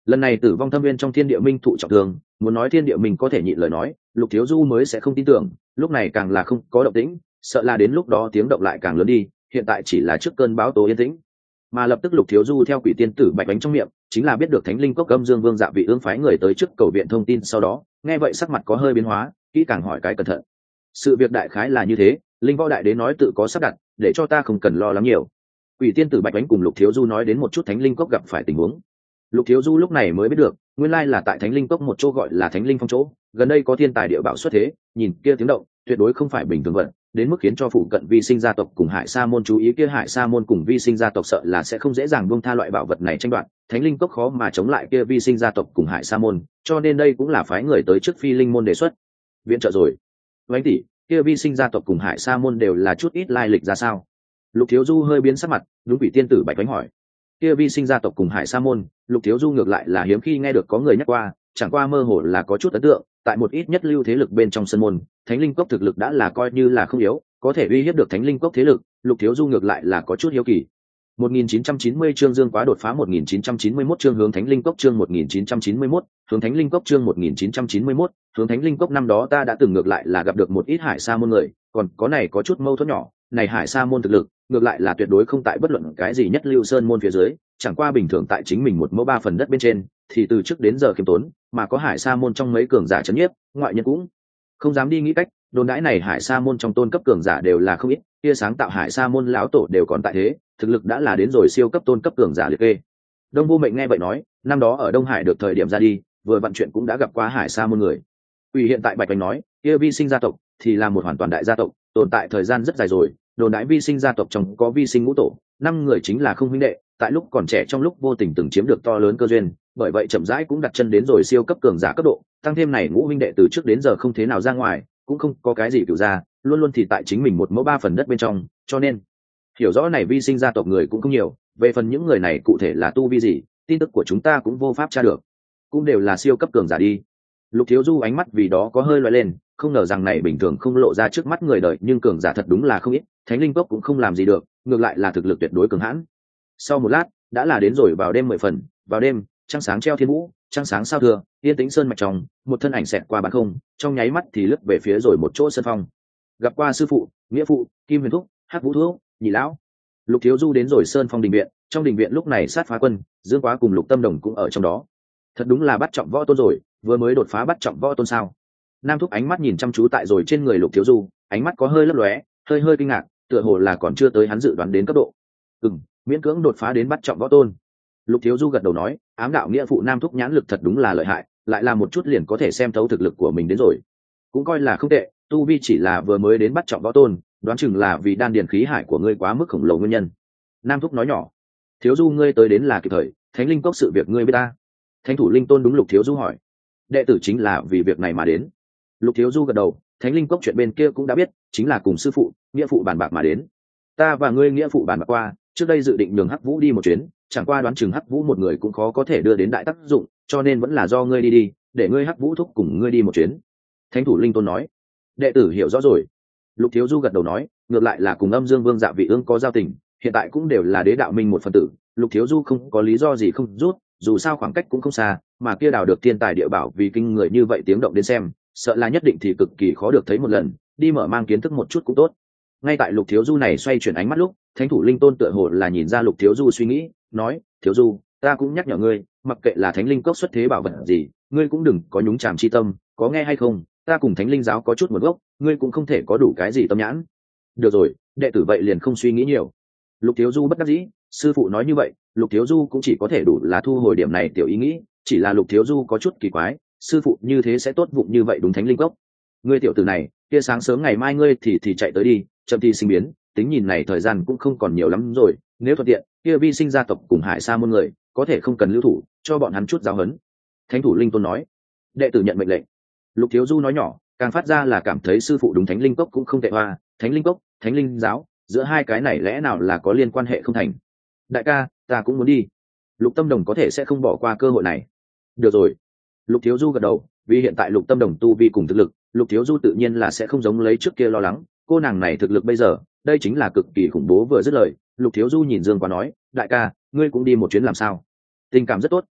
Lần này tử vong thâm viên trong thiên địa minh thụ trọng thương, muốn nói thiên địa minh có thể nhịn lời nói, Lục Thiếu Du mới sẽ không tin tưởng, lúc này càng là không có động tĩnh, sợ là đến lúc đó tiếng động lại càng lớn đi, hiện tại chỉ là trước cơn bão tố yên tĩnh. Mà lập tức Lục Thiếu Du theo quỷ tiên tử bạch bánh trong miệng, chính là biết được Thánh Linh Cốc Âm Dương Vương Dạ Vị ương phái người tới trước cầu viện thông tin, sau đó, nghe vậy sắc mặt có hơi biến hóa, kỹ càng hỏi cái cẩn thận. Sự việc đại khái là như thế, Linh Võ đại đế nói tự có sắp đặt, để cho ta không cần lo lắng nhiều. Quỷ tiên tử bạch bánh cùng Lục Thiếu Du nói đến một chút Thánh Linh Cốc gặp phải tình huống. Lục Thiếu Du lúc này mới biết được, nguyên lai là tại Thánh Linh Cốc một chỗ gọi là Thánh Linh Phong chỗ, gần đây có thiên tài địa bảo xuất thế, nhìn kia tiếng động, tuyệt đối không phải bình thường vận, đến mức khiến cho phụ cận vi sinh gia tộc cùng Hải Sa môn chú ý, kia Hải Sa môn cùng vi sinh gia tộc sợ là sẽ không dễ dàng buông tha loại bảo vật này tranh đoạt, Thánh Linh Cốc khó mà chống lại kia vi sinh gia tộc cùng Hải Sa môn, cho nên đây cũng là phái người tới trước Phi Linh môn đề xuất. Viện trợ rồi. Vánh tỷ, kia vi sinh gia tộc cùng Hải Sa môn đều là chút ít lai lịch ra sao? Lục Thiếu Du hơi biến sắc mặt, đúng quỷ tiên tử bạch bánh hỏi. Kia vi sinh gia tộc cùng Hải Sa môn, Lục Thiếu Du ngược lại là hiếm khi nghe được có người nhắc qua, chẳng qua mơ hồ là có chút ấn tượng, tại một ít nhất lưu thế lực bên trong sân môn, Thánh Linh Cốc thực lực đã là coi như là không yếu, có thể uy hiếp được Thánh Linh Cốc thế lực, Lục Thiếu Du ngược lại là có chút hiếu kỳ. một nghìn chín trăm chín mươi chương Dương Quá đột phá, một nghìn chín trăm chín mươi mốt chương hướng Thánh Linh Cốc, chương một nghìn chín trăm chín mươi mốt, hướng Thánh Linh Cốc, chương một nghìn chín trăm chín mươi mốt, hướng Thánh Linh Cốc. Năm đó ta đã từng ngược lại là gặp được một ít Hải Sa môn người, còn có này có chút mâu thuẫn nhỏ, này Hải Sa môn thực lực, ngược lại là tuyệt đối không tại bất luận cái gì nhất lưu sơn môn phía dưới, chẳng qua bình thường tại chính mình một mẫu ba phần đất bên trên, thì từ trước đến giờ khiêm tốn, mà có Hải Sa môn trong mấy cường giả chấn nhiếp, ngoại nhân cũng không dám đi nghĩ cách, đồn đãi này Hải Sa môn trong tôn cấp cường giả đều là không ít, kia sáng tạo Hải Sa môn lão tổ đều còn tại thế, thực lực đã là đến rồi siêu cấp tôn cấp cường giả liệt kê. Đông Vô Mệnh nghe vậy nói, năm đó ở Đông Hải được thời điểm ra đi, vừa vận chuyện cũng đã gặp qua Hải Sa môn người. Ủy hiện tại Bạch Bánh nói, kia vi sinh gia tộc thì là một hoàn toàn đại gia tộc, tồn tại thời gian rất dài rồi, đồn đãi vi sinh gia tộc trong có vi sinh ngũ tổ, năm người chính là không huynh đệ, tại lúc còn trẻ trong lúc vô tình từng chiếm được to lớn cơ duyên, bởi vậy chậm rãi cũng đặt chân đến rồi siêu cấp cường giả cấp độ, tăng thêm này ngũ huynh đệ từ trước đến giờ không thế nào ra ngoài, cũng không có cái gì cửu gia, luôn luôn thì tại chính mình một mẫu ba phần đất bên trong, cho nên hiểu rõ này vi sinh gia tộc người cũng không nhiều, về phần những người này cụ thể là tu vi gì, tin tức của chúng ta cũng vô pháp tra được, cũng đều là siêu cấp cường giả đi. Lục Thiếu Du ánh mắt vì đó có hơi loay lên, không ngờ rằng này bình thường không lộ ra trước mắt người đời, nhưng cường giả thật đúng là không ít, Thánh Linh Cốc cũng không làm gì được, ngược lại là thực lực tuyệt đối cường hãn. Sau một lát, đã là đến rồi vào đêm mười phần, vào đêm, trăng sáng treo thiên vũ, trăng sáng sao thưa, yên tĩnh sơn mạch trong, một thân ảnh xẹt qua bán không, trong nháy mắt thì lướt về phía rồi một chỗ sân phong. Gặp qua sư phụ, nghĩa phụ, Kim Huyền Thúc, Hắc Vũ Thúc, Nhị lão. Lục Thiếu Du đến rồi sơn phong đình viện, trong đình viện lúc này sát phá quân, Dương Quá cùng Lục Tâm Đồng cũng ở trong đó. Thật đúng là bắt trọng võ tôn rồi, vừa mới đột phá bắt trọng võ tôn sao? Nam Thúc ánh mắt nhìn chăm chú tại rồi trên người Lục Thiếu Du, ánh mắt có hơi lấp lóe, hơi hơi kinh ngạc, tựa hồ là còn chưa tới hắn dự đoán đến cấp độ. Ừm, miễn cưỡng đột phá đến bắt trọng võ tôn. Lục Thiếu Du gật đầu nói, ám đạo nghĩa phụ Nam Thúc nhãn lực thật đúng là lợi hại, lại là một chút liền có thể xem thấu thực lực của mình đến rồi. Cũng coi là không tệ, tu vi chỉ là vừa mới đến bắt trọng võ tôn, đoán chừng là vì đan điền khí hải của ngươi quá mức khổng lồ nguyên nhân. Nam Thúc nói nhỏ, Thiếu Du ngươi tới đến là kịp thời, Thánh Linh Cốc sự việc ngươi biết ta. Thánh thủ Linh Tôn đúng Lục Thiếu Du hỏi, đệ tử chính là vì việc này mà đến. Lục Thiếu Du gật đầu, Thánh Linh Cốc chuyện bên kia cũng đã biết, chính là cùng sư phụ, nghĩa phụ bàn bạc mà đến. Ta và ngươi nghĩa phụ bàn bạc qua, trước đây dự định nhường Hắc Vũ đi một chuyến, chẳng qua đoán chừng Hắc Vũ một người cũng khó có thể đưa đến đại tác dụng, cho nên vẫn là do ngươi đi đi, để ngươi Hắc Vũ thúc cùng ngươi đi một chuyến. Thánh thủ Linh Tôn nói, đệ tử hiểu rõ rồi. Lục Thiếu Du gật đầu nói, ngược lại là cùng Âm Dương Vương Dạ Vị ương có giao tình, hiện tại cũng đều là đế đạo minh một phần tử, Lục Thiếu Du không có lý do gì không rút, dù sao khoảng cách cũng không xa, mà kia đào được thiên tài địa bảo vì kinh người như vậy tiếng động đến xem, sợ là nhất định thì cực kỳ khó được thấy một lần, đi mở mang kiến thức một chút cũng tốt. Ngay tại Lục Thiếu Du này xoay chuyển ánh mắt lúc, Thánh thủ Linh Tôn tựa hồ là nhìn ra Lục Thiếu Du suy nghĩ, nói, Thiếu Du, ta cũng nhắc nhở ngươi, mặc kệ là Thánh Linh Cốc xuất thế bảo vật gì, ngươi cũng đừng có nhúng chàm chi tâm, có nghe hay không? Ta cùng Thánh Linh giáo có chút nguồn gốc, ngươi cũng không thể có đủ cái gì tâm nhãn. Được rồi, đệ tử vậy liền không suy nghĩ nhiều. Lục Thiếu Du bất đắc dĩ, sư phụ nói như vậy, Lục Thiếu Du cũng chỉ có thể đủ là thu hồi điểm này tiểu ý nghĩ, chỉ là Lục Thiếu Du có chút kỳ quái, sư phụ như thế sẽ tốt vụng như vậy đúng Thánh Linh Cốc. Ngươi tiểu tử này, kia sáng sớm ngày mai ngươi thì thì chạy tới đi, chậm thì sinh biến, tính nhìn này thời gian cũng không còn nhiều lắm rồi, nếu thuận tiện, kia vi sinh gia tộc cùng Hải Sa môn người, có thể không cần lưu thủ, cho bọn hắn chút giáo huấn. Thánh thủ Linh Tôn nói, đệ tử nhận mệnh lệnh. Lục Thiếu Du nói nhỏ, càng phát ra là cảm thấy sư phụ đúng Thánh Linh Cốc cũng không tệ hoa, Thánh Linh Cốc, Thánh Linh giáo, giữa hai cái này lẽ nào là có liên quan hệ không thành. Đại ca, ta cũng muốn đi. Lục Tâm Đồng có thể sẽ không bỏ qua cơ hội này. Được rồi. Lục Thiếu Du gật đầu, vì hiện tại Lục Tâm Đồng tu vi cùng thực lực, Lục Thiếu Du tự nhiên là sẽ không giống lấy trước kia lo lắng, cô nàng này thực lực bây giờ, đây chính là cực kỳ khủng bố. Vừa dứt lời, Lục Thiếu Du nhìn Dương Quá nói, đại ca, ngươi cũng đi một chuyến làm sao? Tình cảm rất tốt,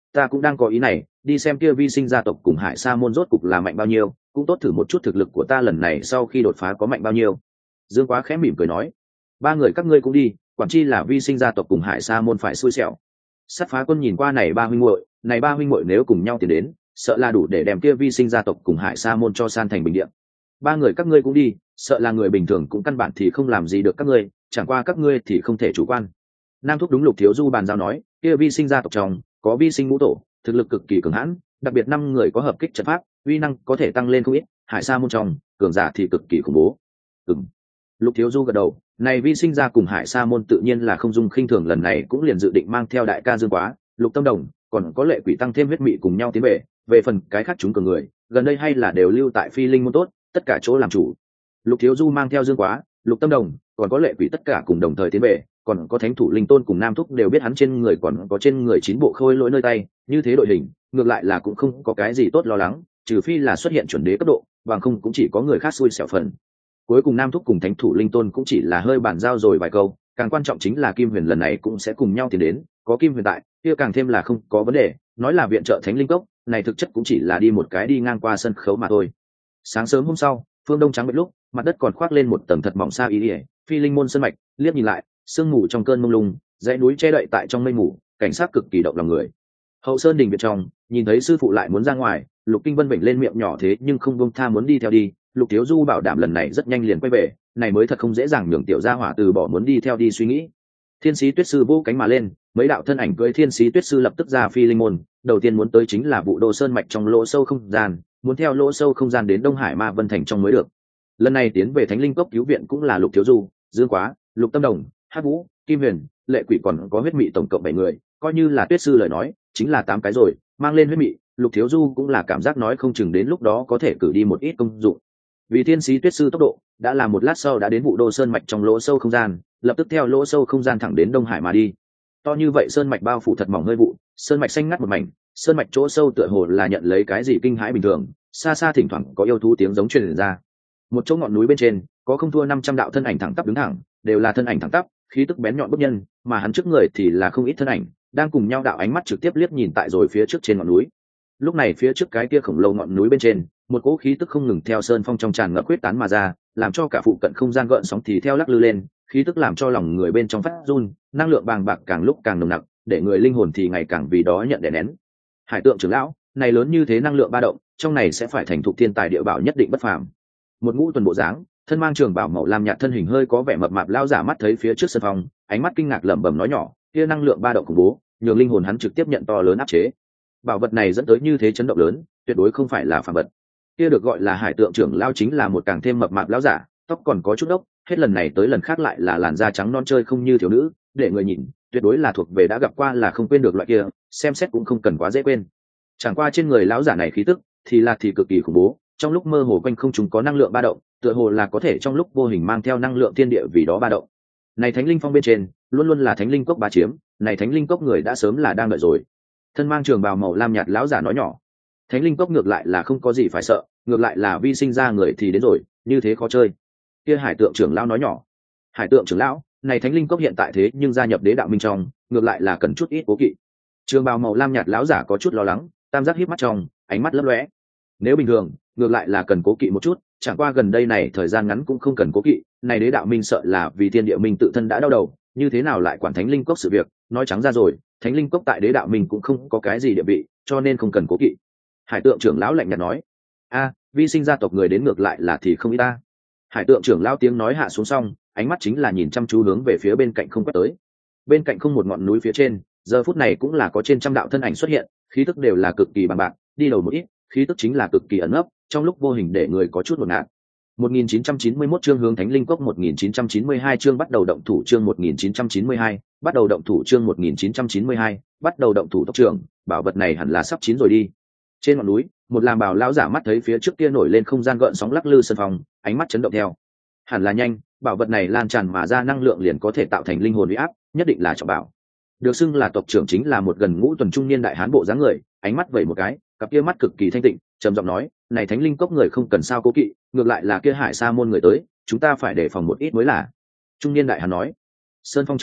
ta cũng đang có ý này, đi xem kia vi sinh gia tộc cùng Hải Sa môn rốt cục là mạnh bao nhiêu, cũng tốt thử một chút thực lực của ta lần này sau khi đột phá có mạnh bao nhiêu. Dương Quá khẽ mỉm cười nói, ba người các ngươi cũng đi, quản chi là vi sinh gia tộc cùng Hải Sa môn phải xui xẻo. Sát Phá Quân nhìn qua này ba huynh muội, này ba huynh muội nếu cùng nhau tiến đến, sợ là đủ để đem kia vi sinh gia tộc cùng Hải Sa môn cho san thành bình địa. Ba người các ngươi cũng đi, sợ là người bình thường cũng căn bản thì không làm gì được các ngươi, chẳng qua các ngươi thì không thể chủ quan. Nam Thúc đúng Lục Thiếu Du bàn giao nói, kia vi sinh gia tộc trong có vi sinh ngũ tổ, thực lực cực kỳ cường hãn, đặc biệt năm người có hợp kích trận pháp, uy năng có thể tăng lên không ít, Hải Sa môn trong cường giả thì cực kỳ khủng bố. Ừm. Lục Thiếu Du gật đầu, này vi sinh gia cùng Hải Sa môn tự nhiên là không dung khinh thường, lần này cũng liền dự định mang theo đại ca Dương Quá, Lục Tâm Đồng, còn có Lệ Quỷ tăng thêm huyết mị cùng nhau tiến về, về phần cái khác chúng cường người, gần đây hay là đều lưu tại Phi Linh môn tốt, tất cả chỗ làm chủ. Lục Thiếu Du mang theo Dương Quá, Lục Tâm Đồng, còn có Lệ Quỷ tất cả cùng đồng thời tiến về, còn có Thánh Thủ Linh Tôn cùng Nam Thúc đều biết hắn trên người còn có trên người chín bộ khôi lỗi nơi tay, như thế đội hình, ngược lại là cũng không có cái gì tốt lo lắng, trừ phi là xuất hiện chuẩn đế cấp độ, bằng không cũng chỉ có người khác xui xẻo phần. Cuối cùng Nam Thúc cùng Thánh Thủ Linh Tôn cũng chỉ là hơi bàn giao rồi vài câu, càng quan trọng chính là Kim Huyền lần này cũng sẽ cùng nhau tiến đến, có Kim Huyền tại, kia càng thêm là không có vấn đề, nói là viện trợ Thánh Linh Cốc, này thực chất cũng chỉ là đi một cái đi ngang qua sân khấu mà thôi. Sáng sớm hôm sau, phương đông trắng bệch lúc, mặt đất còn khoác lên một tầng thật mỏng sa y ỉa, Phi Linh môn sơn mạch, liếc nhìn lại, sương mù trong cơn mông lung, dãy núi che đậy tại trong mây mù, cảnh sát cực kỳ động lòng người. Hậu Sơn đình viện trong, nhìn thấy sư phụ lại muốn ra ngoài, Lục Kinh Vân vểnh lên miệng nhỏ thế nhưng không buông tha muốn đi theo đi, Lục Thiếu Du bảo đảm lần này rất nhanh liền quay về, này mới thật không dễ dàng nhường tiểu gia hỏa từ bỏ muốn đi theo đi suy nghĩ. Thiên Sĩ Tuyết Sư vỗ cánh mà lên, mấy đạo thân ảnh cưỡi Thiên Sĩ Tuyết Sư lập tức ra Phi Linh môn, đầu tiên muốn tới chính là Vũ Đô Sơn mạch trong lỗ sâu không gian, muốn theo lỗ sâu không gian đến Đông Hải Ma Vân thành trong mới được. Lần này tiến về Thánh Linh Cốc cứu viện cũng là Lục Thiếu Du, Dương Quá, Lục Tâm Đồng, Hắc Vũ, Kim Huyền, Lệ Quỷ còn có huyết mị tổng cộng bảy người, coi như là Tuyết Sư lời nói, chính là tám cái rồi, mang lên huyết mị, Lục Thiếu Du cũng là cảm giác nói không chừng đến lúc đó có thể cử đi một ít công dụng. Vì Thiên Sĩ Tuyết Sư tốc độ, đã là một lát sau đã đến Vũ Đô Sơn mạch trong lỗ sâu không gian, lập tức theo lỗ sâu không gian thẳng đến Đông Hải mà đi. To như vậy sơn mạch bao phủ thật mỏng hơi vụ, sơn mạch xanh ngắt một mảnh, sơn mạch chỗ sâu tựa hồ là nhận lấy cái gì kinh hãi bình thường, xa xa thỉnh thoảng có yêu thú tiếng giống truyền ra. Một chỗ ngọn núi bên trên, có không thua năm trăm đạo thân ảnh thẳng tắp đứng thẳng, đều là thân ảnh thẳng tắp, khí tức bén nhọn bức nhân, mà hắn trước người thì là không ít thân ảnh, đang cùng nhau đạo ánh mắt trực tiếp liếc nhìn tại rồi phía trước trên ngọn núi. Lúc này phía trước cái kia khổng lồ ngọn núi bên trên, một cỗ khí tức không ngừng theo sơn phong trong tràn ngập quyết tán mà ra, làm cho cả phụ cận không gian gợn sóng thì theo lắc lư lên, khí tức làm cho lòng người bên trong phát run, năng lượng bàng bạc càng lúc càng nồng nặc, để người linh hồn thì ngày càng vì đó nhận đè nén. Hải Tượng trưởng lão, này lớn như thế năng lượng ba động, trong này sẽ phải thành thục thiên tài địa bảo nhất định bất phàm. Một ngũ tuần bộ dáng, thân mang trường bảo màu lam nhạt thân hình hơi có vẻ mập mạp lao giả mắt thấy phía trước sân phong, ánh mắt kinh ngạc lẩm bẩm nói nhỏ, kia năng lượng ba động khủng bố, nhường linh hồn hắn trực tiếp nhận to lớn áp chế. Bảo vật này dẫn tới như thế chấn động lớn, tuyệt đối không phải là phàm vật. Kia được gọi là Hải Tượng trưởng lão chính là một càng thêm mập mạp lão giả, tóc còn có chút đốc, hết lần này tới lần khác lại là làn da trắng non chơi không như thiếu nữ, để người nhìn, tuyệt đối là thuộc về đã gặp qua là không quên được loại kia, xem xét cũng không cần quá dễ quên. Chẳng qua trên người lão giả này khí tức, thì là thì cực kỳ khủng bố, trong lúc mơ hồ quanh không chúng có năng lượng ba động, tựa hồ là có thể trong lúc vô hình mang theo năng lượng thiên địa vì đó ba động. Này Thánh Linh Phong bên trên, luôn luôn là Thánh Linh Cốc bá chiếm, này Thánh Linh Cốc người đã sớm là đang đợi rồi. Thân mang trường bào màu lam nhạt lão giả nói nhỏ, Thánh Linh Cốc ngược lại là không có gì phải sợ, ngược lại là vi sinh ra người thì đến rồi, như thế khó chơi. Kia Hải Tượng trưởng lão nói nhỏ, Hải Tượng trưởng lão, này Thánh Linh Cốc hiện tại thế nhưng gia nhập Đế đạo minh trong, ngược lại là cần chút ít cố kỵ. Trường bào màu lam nhạt lão giả có chút lo lắng, tam giác híp mắt trong, ánh mắt lấp lóe. Nếu bình thường, ngược lại là cần cố kỵ một chút, chẳng qua gần đây này thời gian ngắn cũng không cần cố kỵ, này Đế đạo minh sợ là vì thiên địa minh tự thân đã đau đầu, như thế nào lại quản Thánh Linh Cốc sự việc, nói trắng ra rồi, Thánh Linh Cốc tại Đế đạo minh cũng không có cái gì địa vị, cho nên không cần cố kỵ. Hải Tượng trưởng lão lạnh nhạt nói, a, vi sinh gia tộc người đến ngược lại là thì không ít ta. Hải Tượng trưởng lão tiếng nói hạ xuống xong, ánh mắt chính là nhìn chăm chú hướng về phía bên cạnh không quét tới. Bên cạnh không một ngọn núi phía trên, giờ phút này cũng là có trên trăm đạo thân ảnh xuất hiện, khí tức đều là cực kỳ bằng bạc, đi đầu một ít, khí tức chính là cực kỳ ẩn ấp, trong lúc vô hình để người có chút ngột ngạt. một nghìn chín trăm chín mươi mốt chương hướng Thánh Linh Cốc, một nghìn chín trăm chín mươi hai chương bắt đầu động thủ, chương một nghìn chín trăm chín mươi hai, bắt đầu động thủ, chương một nghìn chín trăm chín mươi hai, bắt đầu động thủ. Tộc trưởng, bảo vật này hẳn là sắp chín rồi đi. Trên ngọn núi, một làm bào lão giả mắt thấy phía trước kia nổi lên không gian gợn sóng lắc lư sân phòng, ánh mắt chấn động theo. Hẳn là nhanh, bảo vật này lan tràn mà ra năng lượng liền có thể tạo thành linh hồn uy áp, nhất định là trọng bảo. Được xưng là tộc trưởng chính là một gần ngũ tuần trung niên đại hán bộ dáng người, ánh mắt vẩy một cái, cặp kia mắt cực kỳ thanh tịnh, trầm giọng nói, này Thánh Linh Cốc người không cần sao cố kỵ, ngược lại là kia Hải Sa môn người tới, chúng ta phải đề phòng một ít mới là. Trung niên đại hán nói, sơn phong trước đó,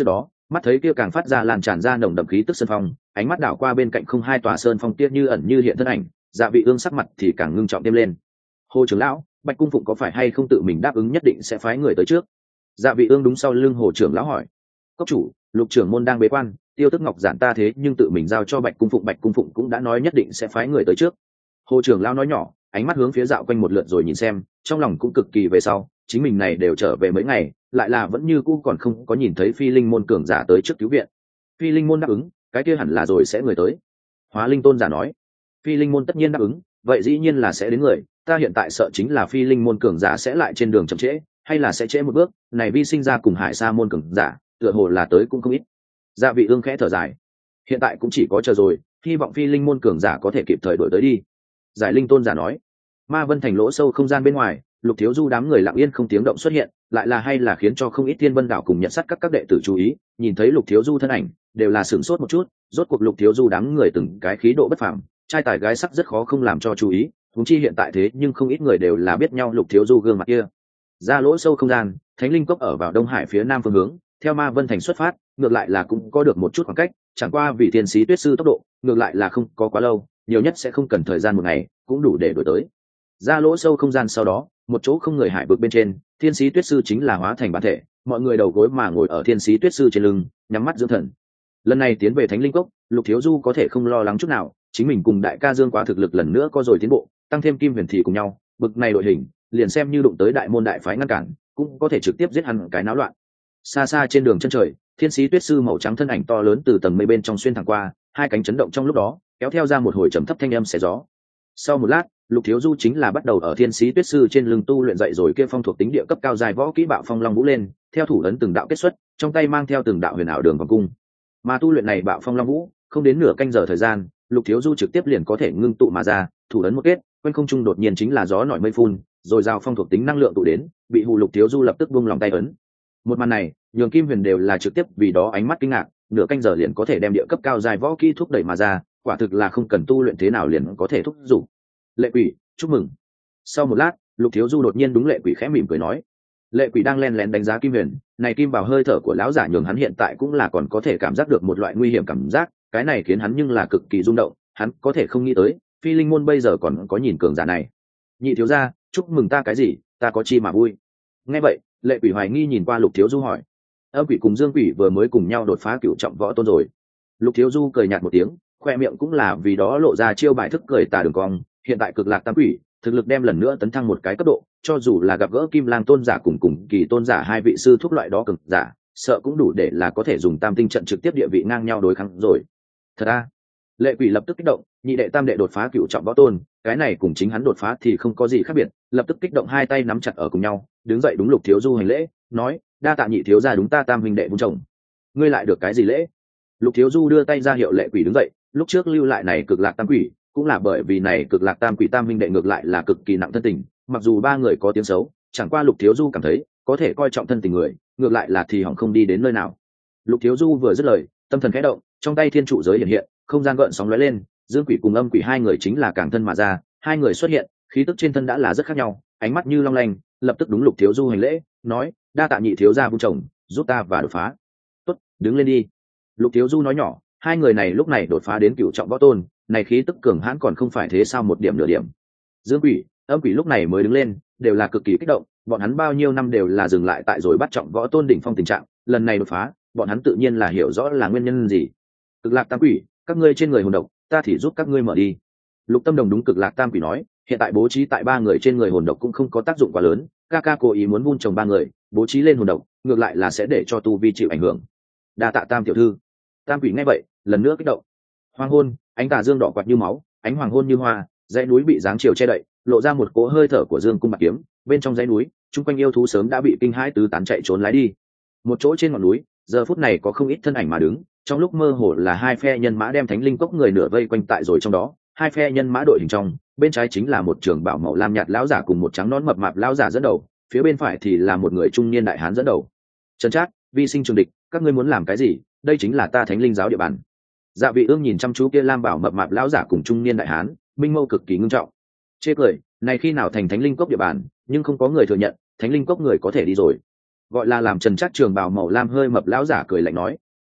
mắt thấy kia càng phát ra lan tràn ra nồng đậm khí tức sơn phong, ánh mắt đảo qua bên cạnh không hai tòa sơn phong tiết như ẩn như hiện thân ảnh, Dạ Vị Ương sắc mặt thì càng ngưng trọng thêm lên. Hồ trưởng lão, Bạch cung phụng có phải hay không tự mình đáp ứng nhất định sẽ phái người tới trước? Dạ Vị Ương đúng sau lưng Hồ trưởng lão hỏi. Cốc chủ, Lục trưởng môn đang bế quan, Tiêu Tức Ngọc giản ta thế nhưng tự mình giao cho Bạch cung phụng, Bạch cung phụng cũng đã nói nhất định sẽ phái người tới trước. Hồ trưởng lão nói nhỏ, ánh mắt hướng phía dạo quanh một lượt rồi nhìn xem, trong lòng cũng cực kỳ về sau, chính mình này đều trở về mấy ngày, lại là vẫn như cũ còn không có nhìn thấy Phi Linh môn cường giả tới trước cứu viện. Phi Linh môn đáp ứng, cái kia hẳn là rồi sẽ người tới. Hóa Linh tôn giả nói. Phi Linh môn tất nhiên đáp ứng, vậy dĩ nhiên là sẽ đến người, ta hiện tại sợ chính là Phi Linh môn cường giả sẽ lại trên đường chậm trễ, hay là sẽ trễ một bước, này vi sinh ra cùng Hải Sa môn cường giả, tựa hồ là tới cũng không ít. Dạ Vị Ương khẽ thở dài, hiện tại cũng chỉ có chờ rồi, hy vọng Phi Linh môn cường giả có thể kịp thời đổi tới đi. Giải Linh tôn giả nói. Ma Vân thành lỗ sâu không gian bên ngoài, Lục Thiếu Du đám người lặng yên không tiếng động xuất hiện, lại là hay là khiến cho không ít Thiên Vân đảo cùng nhận sát các các đệ tử chú ý, nhìn thấy Lục Thiếu Du thân ảnh, đều là sửng sốt một chút, rốt cuộc Lục Thiếu Du đám người từng cái khí độ bất phàm, trai tài gái sắc rất khó không làm cho chú ý, huống chi hiện tại thế nhưng không ít người đều là biết nhau Lục Thiếu Du gương mặt kia. Ra lỗ sâu không gian, Thánh Linh cốc ở vào Đông Hải phía nam phương hướng, theo Ma Vân thành xuất phát, ngược lại là cũng có được một chút khoảng cách, chẳng qua vì Thiên Sĩ Tuyết sư tốc độ, ngược lại là không có quá lâu, nhiều nhất sẽ không cần thời gian một ngày, cũng đủ để đuổi tới. Ra lỗ sâu không gian sau đó, một chỗ không người hải vực bên trên, Thiên Sĩ Tuyết sư chính là hóa thành bản thể, mọi người đầu gối mà ngồi ở Thiên Sĩ Tuyết sư trên lưng, nhắm mắt dưỡng thần. Lần này tiến về Thánh Linh cốc, Lục Thiếu Du có thể không lo lắng chút nào, chính mình cùng đại ca Dương Quá thực lực lần nữa có rồi tiến bộ, tăng thêm Kim Huyền Thị cùng nhau, bực này đội hình, liền xem như đụng tới đại môn đại phái ngăn cản, cũng có thể trực tiếp giết hắn cái náo loạn. Xa xa trên đường chân trời, Thiên Sĩ Tuyết sư màu trắng thân ảnh to lớn từ tầng mây bên trong xuyên thẳng qua, hai cánh chấn động trong lúc đó, kéo theo ra một hồi trầm thấp thanh âm xé gió. Sau một lát, Lục Thiếu Du chính là bắt đầu ở Thiên Sĩ Tuyết sư trên lưng tu luyện dậy rồi kia phong thuộc tính địa cấp cao dài võ kỹ Bạo Phong Long Vũ lên, theo thủ ấn từng đạo kết xuất, trong tay mang theo từng đạo huyền ảo đường vòng cung. Mà tu luyện này Bạo Phong Long Vũ, không đến nửa canh giờ thời gian, Lục Thiếu Du trực tiếp liền có thể ngưng tụ mà ra, thủ ấn một kết, quanh không trung đột nhiên chính là gió nổi mây phun, rồi giao phong thuộc tính năng lượng tụ đến, bị hù Lục Thiếu Du lập tức buông lòng tay ấn. Một màn này, nhường Kim Huyền đều là trực tiếp vì đó ánh mắt kinh ngạc, nửa canh giờ liền có thể đem địa cấp cao dài võ kỹ thúc đẩy mà ra, quả thực là không cần tu luyện thế nào liền có thể thúc giục. Lệ Quỷ, chúc mừng. Sau một lát, Lục Thiếu Du đột nhiên đúng Lệ Quỷ khẽ mỉm cười nói. Lệ Quỷ đang len lén đánh giá Kim Huyền, này kim vào hơi thở của lão giả nhường hắn hiện tại cũng là còn có thể cảm giác được một loại nguy hiểm cảm giác, cái này khiến hắn nhưng là cực kỳ rung động, hắn có thể không nghĩ tới, Phi Linh môn bây giờ còn có nhìn cường giả này. Nhị thiếu gia, chúc mừng ta cái gì, ta có chi mà vui. Nghe vậy, Lệ Quỷ hoài nghi nhìn qua Lục Thiếu Du hỏi. Âm Quỷ cùng Dương Quỷ vừa mới cùng nhau đột phá cửu trọng võ tôn rồi. Lục Thiếu Du cười nhạt một tiếng, khoe miệng cũng là vì đó lộ ra chiêu bài thức cười tà đường cong, hiện tại Cực Lạc Tam Quỷ, thực lực đem lần nữa tấn thăng một cái cấp độ, cho dù là gặp gỡ Kim Lang tôn giả cùng cùng Kỳ tôn giả hai vị sư thúc loại đó cực giả, sợ cũng đủ để là có thể dùng Tam tinh trận trực tiếp địa vị ngang nhau đối kháng rồi. Thật a. Lệ Quỷ lập tức kích động, nhị đệ tam đệ đột phá cửu trọng võ tôn, cái này cùng chính hắn đột phá thì không có gì khác biệt, lập tức kích động hai tay nắm chặt ở cùng nhau, đứng dậy đúng Lục Thiếu Du hành lễ, nói: "Đa tạ nhị thiếu gia đúng ta Tam huynh đệ vun trồng." Ngươi lại được cái gì lễ? Lục Thiếu Du đưa tay ra hiệu Lệ Quỷ đứng dậy, lúc trước lưu lại này Cực Lạc Tam Quỷ, cũng là bởi vì này Cực Lạc Tam Quỷ Tam huynh đệ ngược lại là cực kỳ nặng thân tình, mặc dù ba người có tiếng xấu, chẳng qua Lục Thiếu Du cảm thấy, có thể coi trọng thân tình người, ngược lại là thì hỏng không đi đến nơi nào. Lục Thiếu Du vừa dứt lời, tâm thần khẽ động, trong tay thiên trụ giới hiện hiện, không gian gợn sóng lóe lên, Dương Quỷ cùng Âm Quỷ hai người chính là càng thân mà ra, hai người xuất hiện, khí tức trên thân đã là rất khác nhau, ánh mắt như long lanh, lập tức đúng Lục Thiếu Du hành lễ, nói: "Đa tạ nhị thiếu gia vun trồng, giúp ta và đột phá." "Tốt, đứng lên đi." Lục Thiếu Du nói nhỏ, hai người này lúc này đột phá đến cửu trọng võ tôn, này khí tức cường hãn còn không phải thế sao một điểm nửa điểm. Dương Quỷ, Âm Quỷ lúc này mới đứng lên, đều là cực kỳ kích động, bọn hắn bao nhiêu năm đều là dừng lại tại rồi bắt trọng võ tôn đỉnh phong tình trạng, lần này đột phá, bọn hắn tự nhiên là hiểu rõ là nguyên nhân gì. Cực Lạc Tam Quỷ, các ngươi trên người hồn độc, ta thì giúp các ngươi mở đi. Lục Tâm Đồng đúng Cực Lạc Tam Quỷ nói, hiện tại bố trí tại ba người trên người hồn độc cũng không có tác dụng quá lớn, ca ca cố ý muốn vun trồng ba người, bố trí lên hồn độc, ngược lại là sẽ để cho tu vi chịu ảnh hưởng. Đa tạ Tam tiểu thư. Tam Quỷ nghe vậy, lần nữa kích động. Hoàng hôn, ánh tà dương đỏ quạt như máu, ánh hoàng hôn như hoa, dãy núi bị dáng chiều che đậy, lộ ra một cỗ hơi thở của Dương cung bạc kiếm, bên trong dãy núi, chung quanh yêu thú sớm đã bị kinh hãi tứ tán chạy trốn lái đi. Một chỗ trên ngọn núi, giờ phút này có không ít thân ảnh mà đứng, trong lúc mơ hồ là hai phe nhân mã đem Thánh Linh cốc người nửa vây quanh tại rồi trong đó, hai phe nhân mã đội hình trong, bên trái chính là một trường bảo màu lam nhạt lão giả cùng một trắng nón mập mạp lão giả dẫn đầu, phía bên phải thì là một người trung niên đại hán dẫn đầu. Trần Trác, Vi Sinh Trường Địch, các ngươi muốn làm cái gì? Đây chính là ta Thánh Linh giáo địa bàn. Dạ Vị Ương nhìn chăm chú kia lam bảo mập mạp lão giả cùng trung niên đại hán, minh mâu cực kỳ ngưng trọng. Chê cười, này khi nào thành Thánh Linh cốc địa bàn, nhưng không có người thừa nhận, Thánh Linh cốc người có thể đi rồi. Gọi là làm Trần Trác trường bào màu lam hơi mập lão giả cười lạnh nói,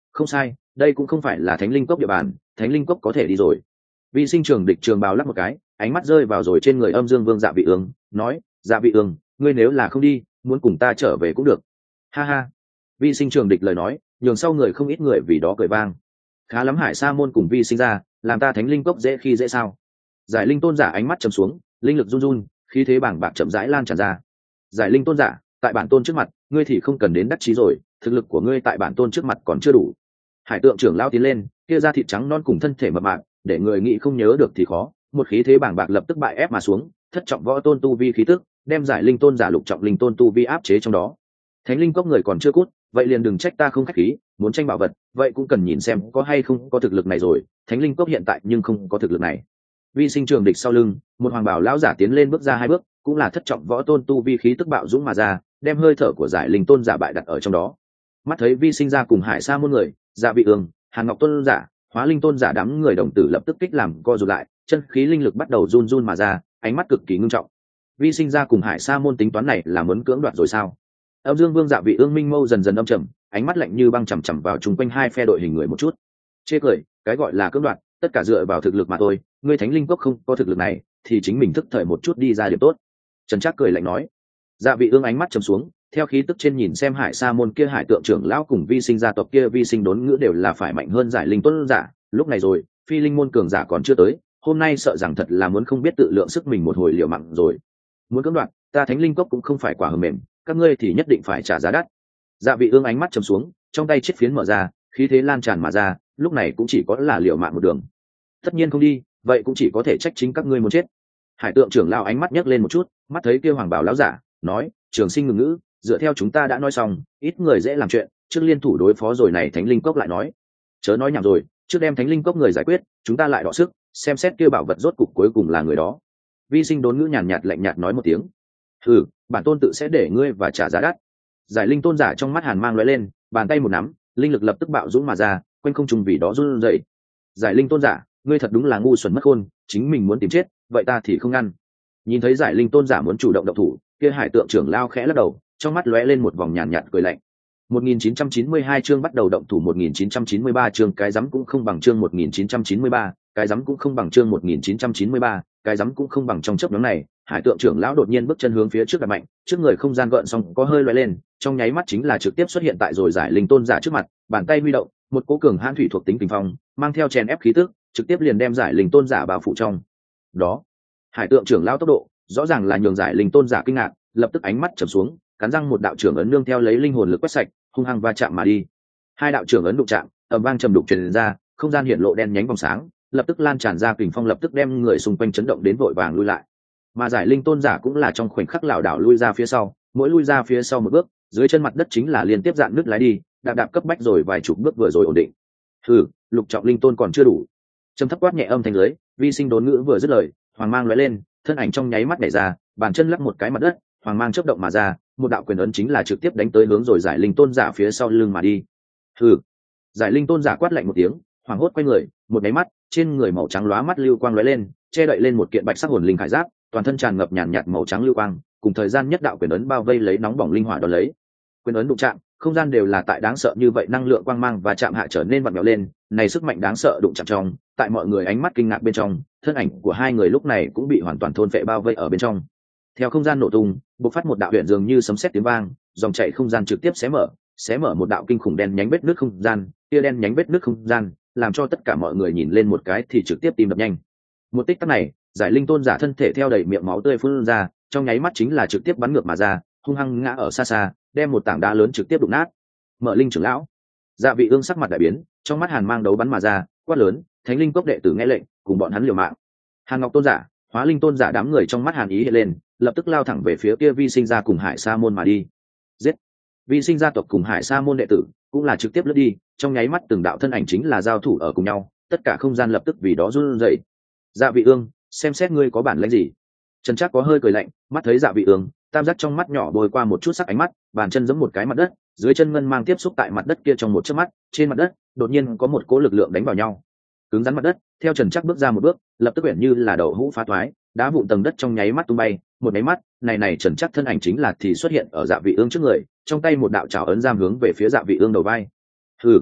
không sai, đây cũng không phải là thánh linh cốc địa bàn, thánh linh cốc có thể đi rồi. Vi sinh trường địch trường bào lắc một cái, ánh mắt rơi vào rồi trên người âm dương vương Dạ Vị Ương, nói: Dạ Vị Ương, ngươi nếu là không đi, muốn cùng ta trở về cũng được. Ha ha. Vi sinh trường địch lời nói nhường sau người không ít người vì đó cười vang. Khá lắm, Hải Sa môn cùng Vi sinh ra làm ta thánh linh cốc dễ khi dễ sao? Giải linh tôn giả ánh mắt trầm xuống, linh lực run run, khí thế bàng bạc chậm rãi lan tràn ra. Giải linh tôn giả, tại bản tôn trước mặt ngươi thì không cần đến đắc chí rồi, thực lực của ngươi tại bản tôn trước mặt còn chưa đủ. Hải tượng trưởng lao tiến lên, kia ra thịt trắng non cùng thân thể mập mạp, để người nghĩ không nhớ được thì khó. Một khí thế bàng bạc lập tức bại ép mà xuống, thất trọng võ tôn tu vi khí tức đem giải linh tôn giả lục trọng linh tôn tu vi áp chế trong đó. Thánh linh cốc người còn chưa cút, vậy liền đừng trách ta không khách khí, muốn tranh bảo vật vậy cũng cần nhìn xem có hay không có thực lực này rồi. Thánh linh cốc hiện tại nhưng không có thực lực này. Vi sinh trường địch sau lưng một hoàng bảo lão giả tiến lên bước ra hai bước, cũng là thất trọng võ tôn tu vi khí tức bạo dũng mà ra, đem hơi thở của giải linh tôn giả bại đặt ở trong đó. Mắt thấy Vi sinh ra cùng Hải Sa môn người, Dạ Vị Ương, Hàn Ngọc tôn giả, Hóa Linh tôn giả đám người đồng tử lập tức kích làm co rụt lại, chân khí linh lực bắt đầu run run mà ra, ánh mắt cực kỳ ngưng trọng. Vi sinh ra cùng Hải Sa môn tính toán này là muốn cưỡng đoạt rồi sao? Âm Dương Vương Dạ Vị Ương minh mâu dần dần âm trầm, ánh mắt lạnh như băng chằm chằm vào chung quanh hai phe đội hình người một chút. Chê cười, cái gọi là cưỡng đoạt, tất cả dựa vào thực lực mà thôi, ngươi Thánh Linh Cốc không có thực lực này, thì chính mình thức thời một chút đi ra điểm tốt. Trần Trác cười lạnh nói. Dạ Vị Ương ánh mắt trầm xuống, theo khí tức trên nhìn xem Hải Sa môn kia Hải tượng trưởng lão cùng Vi sinh gia tộc kia Vi sinh đốn ngữ đều là phải mạnh hơn giải linh tuấn giả, lúc này rồi, Phi Linh môn cường giả còn chưa tới, hôm nay sợ rằng thật là muốn không biết tự lượng sức mình một hồi liều mạng rồi. Muốn cưỡng đoạt, ta Thánh Linh Cốc cũng không phải quả hờ mềm, các ngươi thì nhất định phải trả giá đắt. Dạ Vị Ương ánh mắt trầm xuống, trong tay chiếc phiến mở ra, khí thế lan tràn mà ra, lúc này cũng chỉ có là liều mạng một đường. Tất nhiên không đi, vậy cũng chỉ có thể trách chính các ngươi muốn chết. Hải tượng trưởng lão ánh mắt nhấc lên một chút, mắt thấy kia hoàng bảo lão giả, nói: Trường sinh ngừng ngữ, dựa theo chúng ta đã nói xong, ít người dễ làm chuyện, trước liên thủ đối phó rồi này Thánh Linh Cốc lại nói. Chớ nói nhảm rồi, trước đem Thánh Linh Cốc người giải quyết, chúng ta lại đọ sức, xem xét kia bảo vật rốt cục cuối cùng là người đó. Vi sinh đốn ngữ nhàn nhạt lạnh nhạt nói một tiếng. Hừ, bản tôn tự sẽ để ngươi và trả giá đắt. Giải linh tôn giả trong mắt hàn mang lóe lên, bàn tay một nắm, linh lực lập tức bạo dũng mà ra, quanh không trùng vì đó run rẩy. Giải linh tôn giả, ngươi thật đúng là ngu xuẩn mất khôn, chính mình muốn tìm chết, vậy ta thì không ngăn. Nhìn thấy giải linh tôn giả muốn chủ động động thủ, kia hải tượng trưởng lao khẽ lắc đầu, trong mắt lóe lên một vòng nhàn nhạt cười lạnh. một nghìn chín trăm chín mươi hai chương bắt đầu động thủ, một nghìn chín trăm chín mươi ba chương cái rắm cũng không bằng chương một nghìn chín trăm chín mươi ba, cái rắm cũng không bằng chương một nghìn chín trăm chín mươi ba, cái rắm cũng không bằng. Trong chớp nhoáng này, hải tượng trưởng lão đột nhiên bước chân hướng phía trước đặt mạnh, trước người không gian gợn xong có hơi lóe lên, trong nháy mắt chính là trực tiếp xuất hiện tại rồi giải linh tôn giả trước mặt, bàn tay huy động, một cỗ cường hãn thủy thuộc tính kình phong, mang theo chèn ép khí tức, trực tiếp liền đem giải linh tôn giả bao phủ trong đó. Hải tượng trưởng lão tốc độ rõ ràng là nhường giải linh tôn giả kinh ngạc, lập tức ánh mắt trầm xuống, cắn răng một đạo trưởng ấn nương theo lấy linh hồn lực quét sạch, hung hăng va chạm mà đi. Hai đạo trưởng ấn đụng chạm, ầm vang trầm đục truyền ra, không gian hiện lộ đen nhánh vòng sáng, lập tức lan tràn ra kình phong, lập tức đem người xung quanh chấn động đến vội vàng lui lại. Mà giải linh tôn giả cũng là trong khoảnh khắc lảo đảo lui ra phía sau, mỗi lui ra phía sau một bước, dưới chân mặt đất chính là liên tiếp dạn nứt lái đi, đạp đạp cấp bách rồi vài chục bước vừa rồi ổn định. Hừ, lục trọng linh tôn còn chưa đủ. Trầm thấp quát nhẹ âm thanh lưới, Vi sinh đốn ngữ vừa dứt lời, hoàng mang lóe lên, thân ảnh trong nháy mắt nhảy ra, bàn chân lắc một cái mặt đất, hoàng mang chớp động mà ra, một đạo quyền ấn chính là trực tiếp đánh tới hướng rồi giải linh tôn giả phía sau lưng mà đi. Hừ. Giải linh tôn giả quát lạnh một tiếng, hoàng hốt quay người, một cái mắt, trên người màu trắng lóa mắt lưu quang lóe lên, che đậy lên một kiện bạch sắc hồn linh khải giáp, toàn thân tràn ngập nhàn nhạt màu trắng lưu quang, cùng thời gian nhất đạo quyền ấn bao vây lấy nóng bỏng linh hỏa đó lấy. Quyền ấn đụng chạm, không gian đều là tại đáng sợ như vậy, năng lượng quang mang và chạm hạ trở nên vặn vẹo lên, này sức mạnh đáng sợ đụng chạm trong, tại mọi người ánh mắt kinh ngạc bên trong, thân ảnh của hai người lúc này cũng bị hoàn toàn thôn phệ bao vây ở bên trong. Theo không gian nổ tung, bộc phát một đạo huyền dường như sấm sét tiếng vang, dòng chảy không gian trực tiếp xé mở, xé mở một đạo kinh khủng đen nhánh vết nước không gian, kia đen nhánh vết nước không gian, làm cho tất cả mọi người nhìn lên một cái thì trực tiếp tim đập nhanh. Một tích tắc này, giải linh tôn giả thân thể theo đầy miệng máu tươi phun ra, trong nháy mắt chính là trực tiếp bắn ngược mà ra, hung hăng ngã ở xa xa, đem một tảng đá lớn trực tiếp đụng nát. Mở linh trưởng lão, Dạ Vị Ương sắc mặt đại biến, trong mắt hàn mang đấu bắn mà ra, quát lớn: Thánh Linh Cốc đệ tử nghe lệnh, cùng bọn hắn liều mạng. Hàn Ngọc tôn giả, Hóa Linh tôn giả đám người trong mắt hàn ý hiện lên, lập tức lao thẳng về phía kia Vi sinh gia cùng Hải Sa môn mà đi. Giết! Vi sinh gia tộc cùng Hải Sa môn đệ tử cũng là trực tiếp lướt đi, trong nháy mắt từng đạo thân ảnh chính là giao thủ ở cùng nhau, tất cả không gian lập tức vì đó run rẩy. Dạ Vị Ương, xem xét ngươi có bản lĩnh gì? Trần Trác có hơi cười lạnh, mắt thấy Dạ Vị Ương, tam giác trong mắt nhỏ bôi qua một chút sắc ánh mắt, bàn chân giẫm một cái mặt đất, dưới chân ngân mang tiếp xúc tại mặt đất kia trong một chớp mắt, trên mặt đất đột nhiên có một cỗ lực lượng đánh vào nhau, cứng rắn mặt đất. Theo Trần Trác bước ra một bước, lập tức quyển như là đầu hũ phá thoái, đá vụn tầng đất trong nháy mắt tung bay, một nháy mắt, này này Trần Trác thân ảnh chính là thì xuất hiện ở Dạ Vị Ương trước người, trong tay một đạo chảo ấn giam hướng về phía Dạ Vị Ương đầu vai. Hừ.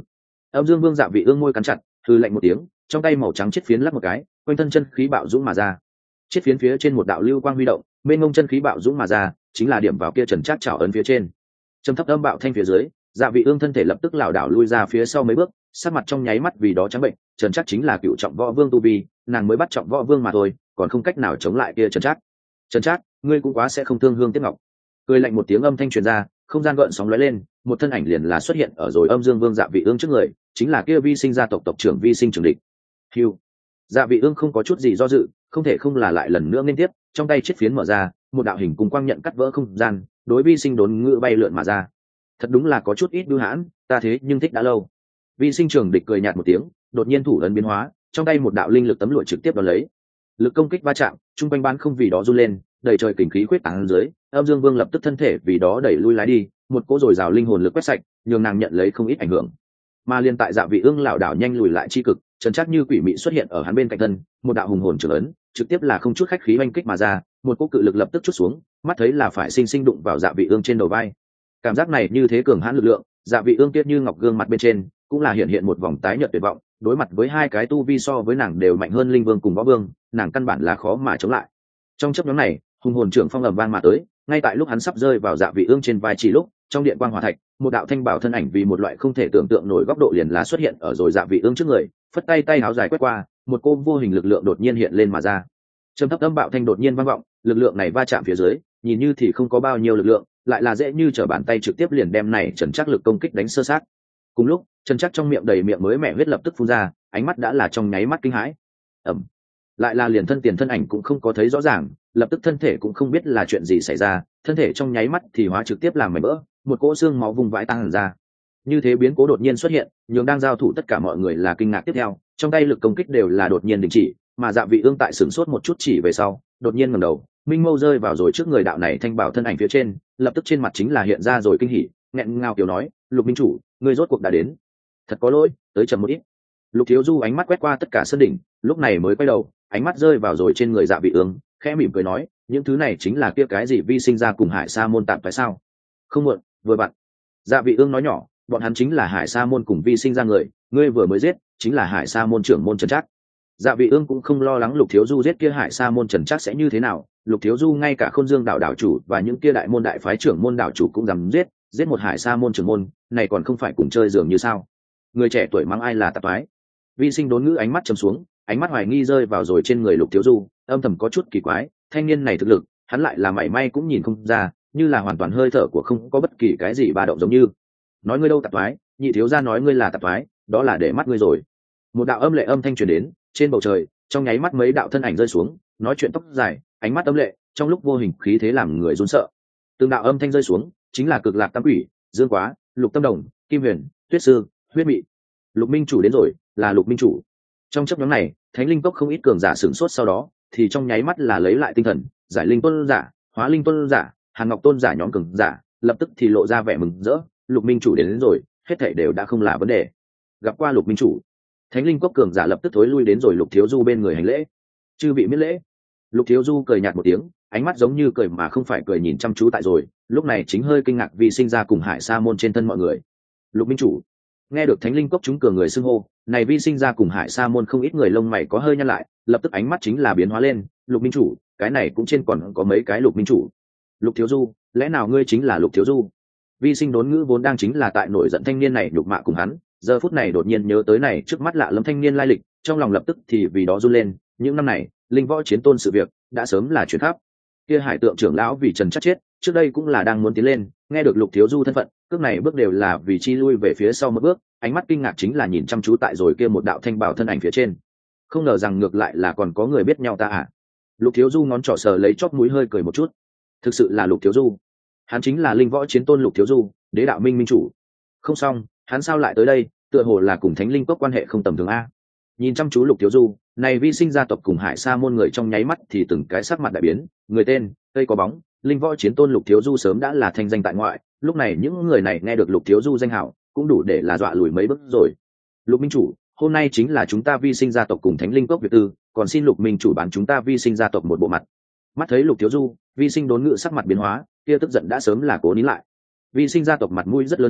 Âm Dương Vương Dạ Vị Ương môi cắn chặt, hừ lạnh một tiếng, trong tay màu trắng chiết phiến lắc một cái, quanh thân chân khí bạo dũng mà ra. Chiết phiến phía trên một đạo lưu quang huy động, mênh mông chân khí bạo dũng mà ra, chính là điểm vào kia Trần Trác chảo ấn phía trên. Trầm thấp âm bạo thanh phía dưới, Dạ Vị Ương thân thể lập tức lảo đảo lui ra phía sau mấy bước, sắc mặt trong nháy mắt vì đó trắng bệnh. Trần Trác chính là cựu trọng võ vương tu vi, nàng mới bắt trọng võ vương mà thôi, còn không cách nào chống lại kia Trần Trác. Trần Trác, ngươi cũng quá sẽ không thương hương tiếc ngọc. Cười lạnh một tiếng âm thanh truyền ra, không gian gợn sóng lóe lên, một thân ảnh liền là xuất hiện ở rồi Âm Dương Vương Dạ Vị Ương trước người, chính là kia Vi Sinh gia tộc tộc trưởng Vi Sinh Trường Địch. Hưu. Dạ Vị Ương không có chút gì do dự, không thể không là lại lần nữa liên tiếp, trong tay chiếc phiến mở ra, một đạo hình cùng quang nhận cắt vỡ không gian, đối Vi Sinh đốn ngựa bay lượn mà ra. Thật đúng là có chút ít bưu hãn, ta thế nhưng thích đã lâu. Vi Sinh Trường Địch cười nhạt một tiếng, đột nhiên thủ ấn biến hóa, trong tay một đạo linh lực tấm lụa trực tiếp đón lấy. Lực công kích va chạm, trung quanh bán không vì đó run lên, đầy trời kình khí quyết tán dưới, Âm Dương Vương lập tức thân thể vì đó đẩy lui lái đi, một cỗ dồi dào linh hồn lực quét sạch, nhường nàng nhận lấy không ít ảnh hưởng. Mà liên tại Dạ Vị Ương lảo đảo nhanh lùi lại chi cực, Trần Trác như quỷ mị xuất hiện ở hắn bên cạnh thân, một đạo hùng hồn trường ấn, trực tiếp là không chút khách khí oanh kích mà ra, một cỗ cự lực lập tức chút xuống, mắt thấy là phải sinh sinh đụng vào Dạ Vị Ương trên đầu vai. Cảm giác này như thế cường hãn lực lượng, Dạ Vị Ương tiết như ngọc gương mặt bên trên, cũng là hiện hiện một vòng tái nhợt tuyệt vọng, đối mặt với hai cái tu vi so với nàng đều mạnh hơn linh vương cùng võ vương, nàng căn bản là khó mà chống lại. Trong chớp nhoáng này, hùng hồn trưởng phong ầm vang mà tới, ngay tại lúc hắn sắp rơi vào Dạ Vị Ương trên vai chỉ lúc, trong điện quang hỏa thạch, một đạo thanh bảo thân ảnh vì một loại không thể tưởng tượng nổi góc độ liền lá xuất hiện ở rồi Dạ Vị Ương trước người, phất tay tay áo dài quét qua, một cô vô hình lực lượng đột nhiên hiện lên mà ra. Trầm thấp âm bạo thanh đột nhiên vang vọng, lực lượng này va chạm phía dưới, nhìn như thì không có bao nhiêu lực lượng, lại là dễ như trở bàn tay trực tiếp liền đem này Trần Trác lực công kích đánh sơ sát. Cùng lúc, Trần Trác trong miệng đầy miệng mới mẻ huyết lập tức phun ra, ánh mắt đã là trong nháy mắt kinh hãi. Ầm. Lại là liền thân tiền thân ảnh cũng không có thấy rõ ràng, lập tức thân thể cũng không biết là chuyện gì xảy ra, thân thể trong nháy mắt thì hóa trực tiếp làm mảnh vỡ, một cỗ xương máu vùng vãi tăng ra. Như thế biến cố đột nhiên xuất hiện, nhường đang giao thủ tất cả mọi người là kinh ngạc tiếp theo, trong tay lực công kích đều là đột nhiên đình chỉ, mà Dạ Vị Ương tại sửng sốt một chút chỉ về sau, đột nhiên ngẩng đầu, minh mâu rơi vào rồi trước người đạo này thanh bảo thân ảnh phía trên, lập tức trên mặt chính là hiện ra rồi kinh hỉ, nghẹn ngào kiểu nói, "Lục minh chủ, ngươi rốt cuộc đã đến. Thật có lỗi, tới chậm một ít." Lục Thiếu Du ánh mắt quét qua tất cả sơn đỉnh, lúc này mới quay đầu, ánh mắt rơi vào rồi trên người Dạ Vị Ương, khẽ mỉm cười nói, "Những thứ này chính là kia cái gì Vi Sinh ra cùng Hải Sa môn tạm phải sao?" "Không muộn, vừa vặn." Dạ Vị Ương nói nhỏ, "Bọn hắn chính là Hải Sa môn cùng Vi Sinh ra người, ngươi vừa mới giết, chính là Hải Sa môn trưởng môn Trần Trác." Dạ Vị Ương cũng không lo lắng Lục Thiếu Du giết kia Hải Sa môn Trần Trác sẽ như thế nào, Lục Thiếu Du ngay cả Khôn Dương đạo đạo chủ và những kia đại môn đại phái trưởng môn đạo chủ cũng dám giết, giết một Hải Sa môn trưởng môn, này còn không phải cùng chơi dường như sao? Người trẻ tuổi mắng ai là tạp phái. Vi Sinh đốn ngữ ánh mắt trầm xuống, ánh mắt hoài nghi rơi vào rồi trên người Lục Thiếu Du, âm thầm có chút kỳ quái, thanh niên này thực lực, hắn lại là mảy may cũng nhìn không ra, như là hoàn toàn hơi thở của không có bất kỳ cái gì ba động giống như. Nói ngươi đâu tạp phái, nhị thiếu gia nói ngươi là tạp phái, đó là để mắt ngươi rồi. Một đạo âm lệ âm thanh truyền đến, trên bầu trời, trong nháy mắt mấy đạo thân ảnh rơi xuống, nói chuyện tóc dài, ánh mắt âm lệ, trong lúc vô hình khí thế làm người run sợ. Từng đạo âm thanh rơi xuống, chính là Cực Lạc Tam Quỷ, Dương Quá, Lục Tâm Đồng, Kim Huyền, Tuyết Sư, Huyết Mị. Lục Minh chủ đến rồi, là Lục Minh chủ. Trong chốc ngắn này, Thánh Linh Cốc không ít cường giả sửng sốt, sau đó thì trong nháy mắt là lấy lại tinh thần, Giải Linh Tôn giả, Hóa Linh Tôn giả, Hàn Ngọc Tôn giả nhóm cường giả, lập tức thì lộ ra vẻ mừng rỡ, Lục Minh chủ đến, đến rồi, hết thảy đều đã không là vấn đề. Gặp qua Lục Minh chủ. Thánh Linh Cốc cường giả lập tức thối lui đến rồi Lục Thiếu Du bên người hành lễ. Chư vị miễn lễ. Lục Thiếu Du cười nhạt một tiếng, ánh mắt giống như cười mà không phải cười nhìn chăm chú tại rồi, lúc này chính hơi kinh ngạc vì sinh ra cùng Hải Sa môn trên thân mọi người. Lục Minh chủ. Nghe được Thánh Linh Cốc chúng cường người xưng hô, này vi sinh ra cùng Hải Sa môn không ít người lông mày có hơi nhăn lại, lập tức ánh mắt chính là biến hóa lên, Lục Minh chủ, cái này cũng trên còn có mấy cái Lục Minh chủ. Lục Thiếu Du, lẽ nào ngươi chính là Lục Thiếu Du? Vi sinh đốn ngữ vốn đang chính là tại nổi giận thanh niên này nhục mạ cùng hắn, giờ phút này đột nhiên nhớ tới này trước mắt lạ lẫm thanh niên lai lịch, trong lòng lập tức thì vì đó run lên, những năm này, linh võ chiến tôn sự việc đã sớm là chuyển khắp. Kia Hải Tượng trưởng lão vì Trần Trác chết, trước đây cũng là đang muốn tiến lên, nghe được Lục Thiếu Du thân phận, cước này bước đều là vì chi lui về phía sau một bước, ánh mắt kinh ngạc chính là nhìn chăm chú tại rồi kia một đạo thanh bảo thân ảnh phía trên. Không ngờ rằng ngược lại là còn có người biết nhau ta à? Lục Thiếu Du ngón trỏ sờ lấy chóp mũi hơi cười một chút. Thực sự là Lục Thiếu Du. Hắn chính là linh võ chiến tôn Lục Thiếu Du, Đế đạo minh minh chủ. Không xong, hắn sao lại tới đây, tựa hồ là cùng Thánh Linh Cốc quan hệ không tầm thường a. Nhìn chăm chú Lục Thiếu Du, này vi sinh gia tộc cùng Hải Sa môn người trong nháy mắt thì từng cái sắc mặt đại biến, người tên, cây có bóng, linh võ chiến tôn Lục Thiếu Du sớm đã là thanh danh tại ngoại, lúc này những người này nghe được Lục Thiếu Du danh hảo, cũng đủ để là dọa lùi mấy bước rồi. Lục minh chủ, hôm nay chính là chúng ta vi sinh gia tộc cùng Thánh Linh Cốc việc tư, còn xin Lục minh chủ bán chúng ta vi sinh gia tộc một bộ mặt. Mắt thấy Lục Thiếu Du, vi sinh đốn ngự sắc mặt biến hóa, kia tức giận đã sớm là cố nín lại. Vi sinh gia tộc mặt mũi rất lớn sao,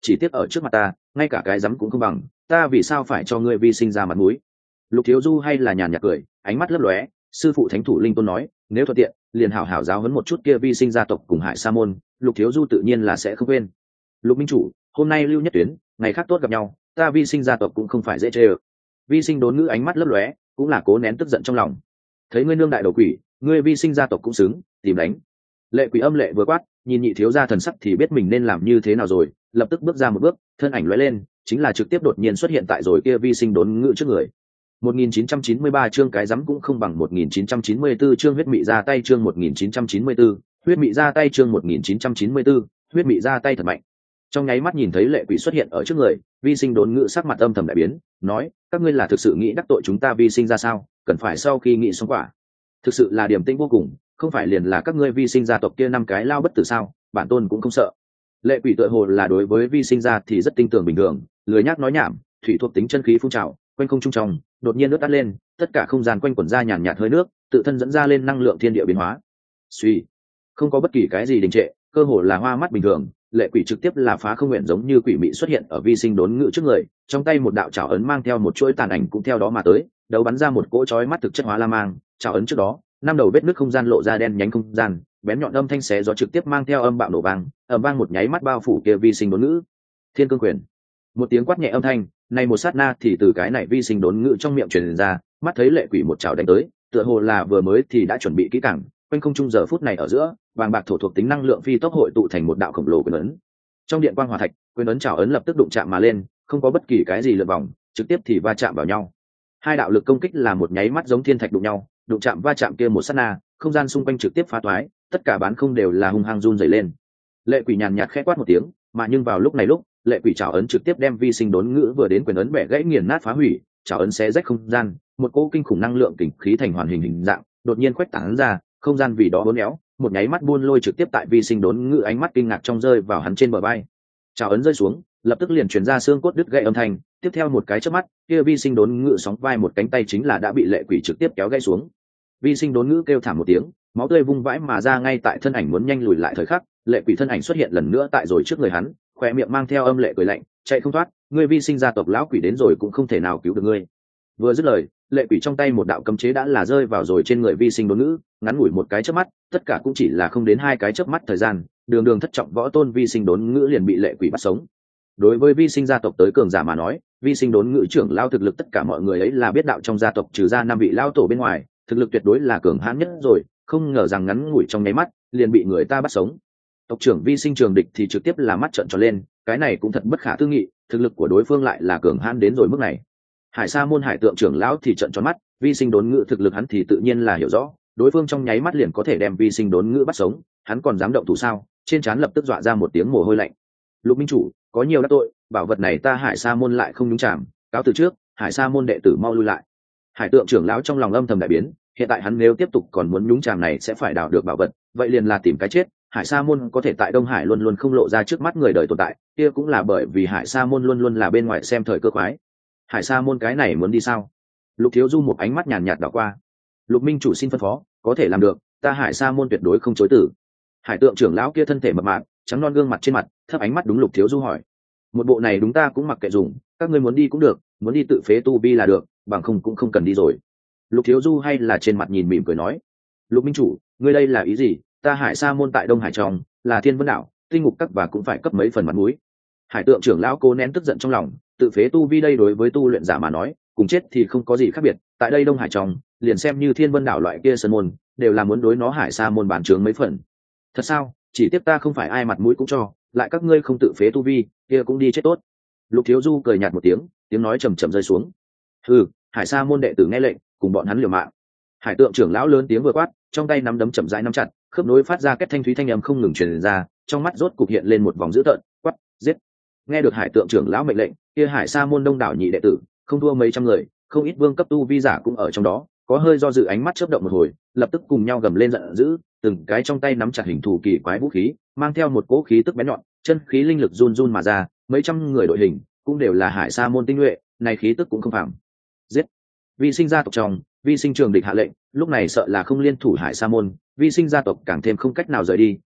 chỉ tiếc ở trước mặt ta ngay cả cái rắm cũng không bằng, ta vì sao phải cho ngươi vi sinh ra mặt mũi? Lục Thiếu Du hay là nhàn nhạt cười, ánh mắt lấp lóe. Sư phụ thánh thủ linh tôn nói, nếu thuận tiện liền hảo hảo giáo huấn một chút kia vi sinh gia tộc cùng Hải Sa môn. Lục Thiếu Du tự nhiên là sẽ không quên. Lục minh chủ, hôm nay lưu nhất tuyến, ngày khác tốt gặp nhau, ta vi sinh gia tộc cũng không phải dễ chơi ơ. Vi sinh đốn ngữ ánh mắt lấp lóe, cũng là cố nén tức giận trong lòng. Thấy ngươi nương đại đầu quỷ, ngươi vi sinh gia tộc cũng xứng tìm đánh. Lệ Quỷ âm lệ vừa quát, nhìn nhị thiếu gia thần sắc thì biết mình nên làm như thế nào rồi, lập tức bước ra một bước, thân ảnh lóe lên, chính là trực tiếp đột nhiên xuất hiện tại rồi kia vi sinh đốn ngữ trước người. một nghìn chín trăm chín mươi ba chương cái rắm cũng không bằng một nghìn chín trăm chín mươi tư chương huyết mị ra tay chương một nghìn chín trăm chín mươi tư, huyết mị ra tay chương một nghìn chín trăm chín mươi tư, huyết mị ra tay thật mạnh. Trong nháy mắt nhìn thấy Lệ Quỷ xuất hiện ở trước người, vi sinh đốn ngữ sắc mặt âm thầm đại biến, nói, các ngươi là thực sự nghĩ đắc tội chúng ta vi sinh ra sao, cần phải sau khi nghĩ xong quả. Thực sự là điềm tĩnh vô cùng, không phải liền là các ngươi vi sinh gia tộc kia năm cái lao bất tử sao, bản tôn cũng không sợ. Lệ Quỷ tựa hồ là đối với vi sinh ra thì rất tin tưởng bình thường, lười nhác nói nhảm, thủy thuộc tính chân khí phun trào, quanh không trung trong, đột nhiên nước tắt lên, tất cả không gian quanh quẩn ra nhàn nhạt hơi nước, tự thân dẫn ra lên năng lượng thiên địa biến hóa. Suy, không có bất kỳ cái gì đình trệ, cơ hồ là hoa mắt bình thường. Lệ Quỷ trực tiếp là phá không nguyện giống như quỷ mị xuất hiện ở vi sinh đốn ngự trước người, trong tay một đạo chảo ấn mang theo một chuỗi tàn ảnh cũng theo đó mà tới, đấu bắn ra một cỗ chói mắt thực chất hóa la mang. Chảo ấn trước đó, năm đầu vết nứt không gian lộ ra đen nhánh không gian, bén nhọn âm thanh xé gió trực tiếp mang theo âm bạo nổ vang, ầm vang một nháy mắt bao phủ kia vi sinh đốn ngự. Thiên cương quyền. Một tiếng quát nhẹ âm thanh, này một sát na thì từ cái này vi sinh đốn ngự trong miệng truyền ra, mắt thấy Lệ Quỷ một chảo đánh tới, tựa hồ là vừa mới thì đã chuẩn bị kỹ càng, quanh không trung giờ phút này ở giữa, vàng bạc thổ thuộc tính năng lượng phi tốc hội tụ thành một đạo khổng lồ quyền ấn. Trong điện quang hỏa thạch, quyền ấn chảo ấn lập tức đụng chạm mà lên, không có bất kỳ cái gì lượn vòng, trực tiếp thì va chạm vào nhau. Hai đạo lực công kích là một nháy mắt giống thiên thạch đụng nhau, đụng chạm va chạm kia một sát na, không gian xung quanh trực tiếp phá toái, tất cả bán không đều là hung hăng run rẩy lên. Lệ Quỷ nhàn nhạt khẽ quát một tiếng, mà nhưng vào lúc này lúc, Lệ Quỷ chảo ấn trực tiếp đem vi sinh đốn ngữ vừa đến quyền ấn bẻ gãy nghiền nát phá hủy, chảo ấn xé rách không gian, một cỗ kinh khủng năng lượng kình khí thành hoàn hình hình dạng, đột nhiên khuếch tán ra, không gian vì đó uốn éo, một nháy mắt buôn lôi trực tiếp tại vi sinh đốn ngữ ánh mắt kinh ngạc trong rơi vào hắn trên bờ vai. Chảo ấn rơi xuống, lập tức liền truyền ra xương cốt đứt gãy âm thanh, tiếp theo một cái chớp mắt, kia vi sinh đốn ngữ sóng vai một cánh tay chính là đã bị Lệ Quỷ trực tiếp kéo gãy xuống. Vi sinh đốn ngữ kêu thảm một tiếng, máu tươi vung vãi mà ra ngay tại thân ảnh muốn nhanh lùi lại thời khắc, Lệ Quỷ thân ảnh xuất hiện lần nữa tại rồi trước người hắn, khóe miệng mang theo âm lệ cười lạnh, chạy không thoát, ngươi vi sinh gia tộc lão quỷ đến rồi cũng không thể nào cứu được ngươi. Vừa dứt lời, Lệ Quỷ trong tay một đạo cấm chế đã là rơi vào rồi trên người vi sinh đốn ngữ, ngắn ngủi một cái chớp mắt, tất cả cũng chỉ là không đến hai cái chớp mắt thời gian, đường đường thất trọng võ tôn vi sinh đốn ngữ liền bị Lệ Quỷ bắt sống. Đối với vi sinh gia tộc tới cường giả mà nói, vi sinh đốn ngữ trưởng lao thực lực tất cả mọi người ấy là biết đạo trong gia tộc trừ ra năm vị lao tổ bên ngoài, thực lực tuyệt đối là cường hãn nhất rồi, không ngờ rằng ngắn ngủi trong nháy mắt liền bị người ta bắt sống. Tộc trưởng vi sinh trường địch thì trực tiếp là mắt trợn tròn lên, cái này cũng thật bất khả tư nghị, thực lực của đối phương lại là cường hãn đến rồi mức này. Hải Sa môn Hải tượng trưởng lão thì trợn tròn mắt, vi sinh đốn ngữ thực lực hắn thì tự nhiên là hiểu rõ, đối phương trong nháy mắt liền có thể đem vi sinh đốn ngữ bắt sống, hắn còn dám động thủ sao? Trên trán lập tức dọa ra một tiếng mồ hôi lạnh. Lục minh chủ, có nhiều đắc tội, bảo vật này ta Hải Sa môn lại không nhúng chạm, cáo từ trước, Hải Sa môn đệ tử mau lui lại. Hải tượng trưởng lão trong lòng âm thầm đại biến, hiện tại hắn nếu tiếp tục còn muốn nhúng chàm này sẽ phải đào được bảo vật, vậy liền là tìm cái chết. Hải Sa môn có thể tại Đông Hải luôn luôn không lộ ra trước mắt người đời tồn tại, kia cũng là bởi vì Hải Sa môn luôn luôn là bên ngoài xem thời cơ khoái. Hải Sa môn cái này muốn đi sao? Lục Thiếu Du một ánh mắt nhàn nhạt đảo qua. Lục minh chủ xin phân phó, có thể làm được, ta Hải Sa môn tuyệt đối không chối từ. Hải tượng trưởng lão kia thân thể mập mạp, trắng non gương mặt trên mặt, thấp ánh mắt đúng Lục Thiếu Du hỏi. Một bộ này đúng ta cũng mặc kệ dùng, các ngươi muốn đi cũng được, muốn đi tự phế tu vi là được, bằng không cũng không cần đi rồi. Lục Thiếu Du hay là trên mặt nhìn mỉm cười nói. Lục minh chủ, ngươi đây là ý gì? Ta Hải Sa môn tại Đông Hải trong, là Thiên Vân đảo, tinh ngục các và cũng phải cấp mấy phần mặt mũi. Hải tượng trưởng lão cố nén tức giận trong lòng, tự phế tu vi đây đối với tu luyện giả mà nói, cùng chết thì không có gì khác biệt. Tại đây Đông Hải trong, liền xem như Thiên Vân đảo loại kia sơn môn, đều là muốn đối nó Hải Sa môn bản trướng mấy phần. Thật sao? Chỉ tiếc ta không phải ai mặt mũi cũng cho, lại các ngươi không tự phế tu vi, kia cũng đi chết tốt. Lục Thiếu Du cười nhạt một tiếng, tiếng nói trầm trầm rơi xuống. Hừ, Hải Sa môn đệ tử nghe lệnh, cùng bọn hắn liều mạng. Hải tượng trưởng lão lớn tiếng vừa quát, trong tay nắm đấm chậm rãi nắm chặt, khớp nối phát ra kết thanh thúy thanh âm không ngừng truyền ra, trong mắt rốt cục hiện lên một vòng dữ tợn, quát, giết. Nghe được Hải tượng trưởng lão mệnh lệnh, kia Hải Sa môn đông đảo nhị đệ tử, không thua mấy trăm người, không ít vương cấp tu vi giả cũng ở trong đó, có hơi do dự ánh mắt chớp động một hồi, lập tức cùng nhau gầm lên giận dữ, từng cái trong tay nắm chặt hình thù kỳ quái vũ khí, mang theo một cỗ khí tức bén nhọn, chân khí linh lực run run mà ra, mấy trăm người đội hình, cũng đều là Hải Sa môn tinh nhuệ, này khí tức cũng không phàm. Giết. Vi sinh gia tộc trong, vi sinh trường địch hạ lệnh, lúc này sợ là không liên thủ Hải Sa môn, vi sinh gia tộc càng thêm không cách nào rời đi,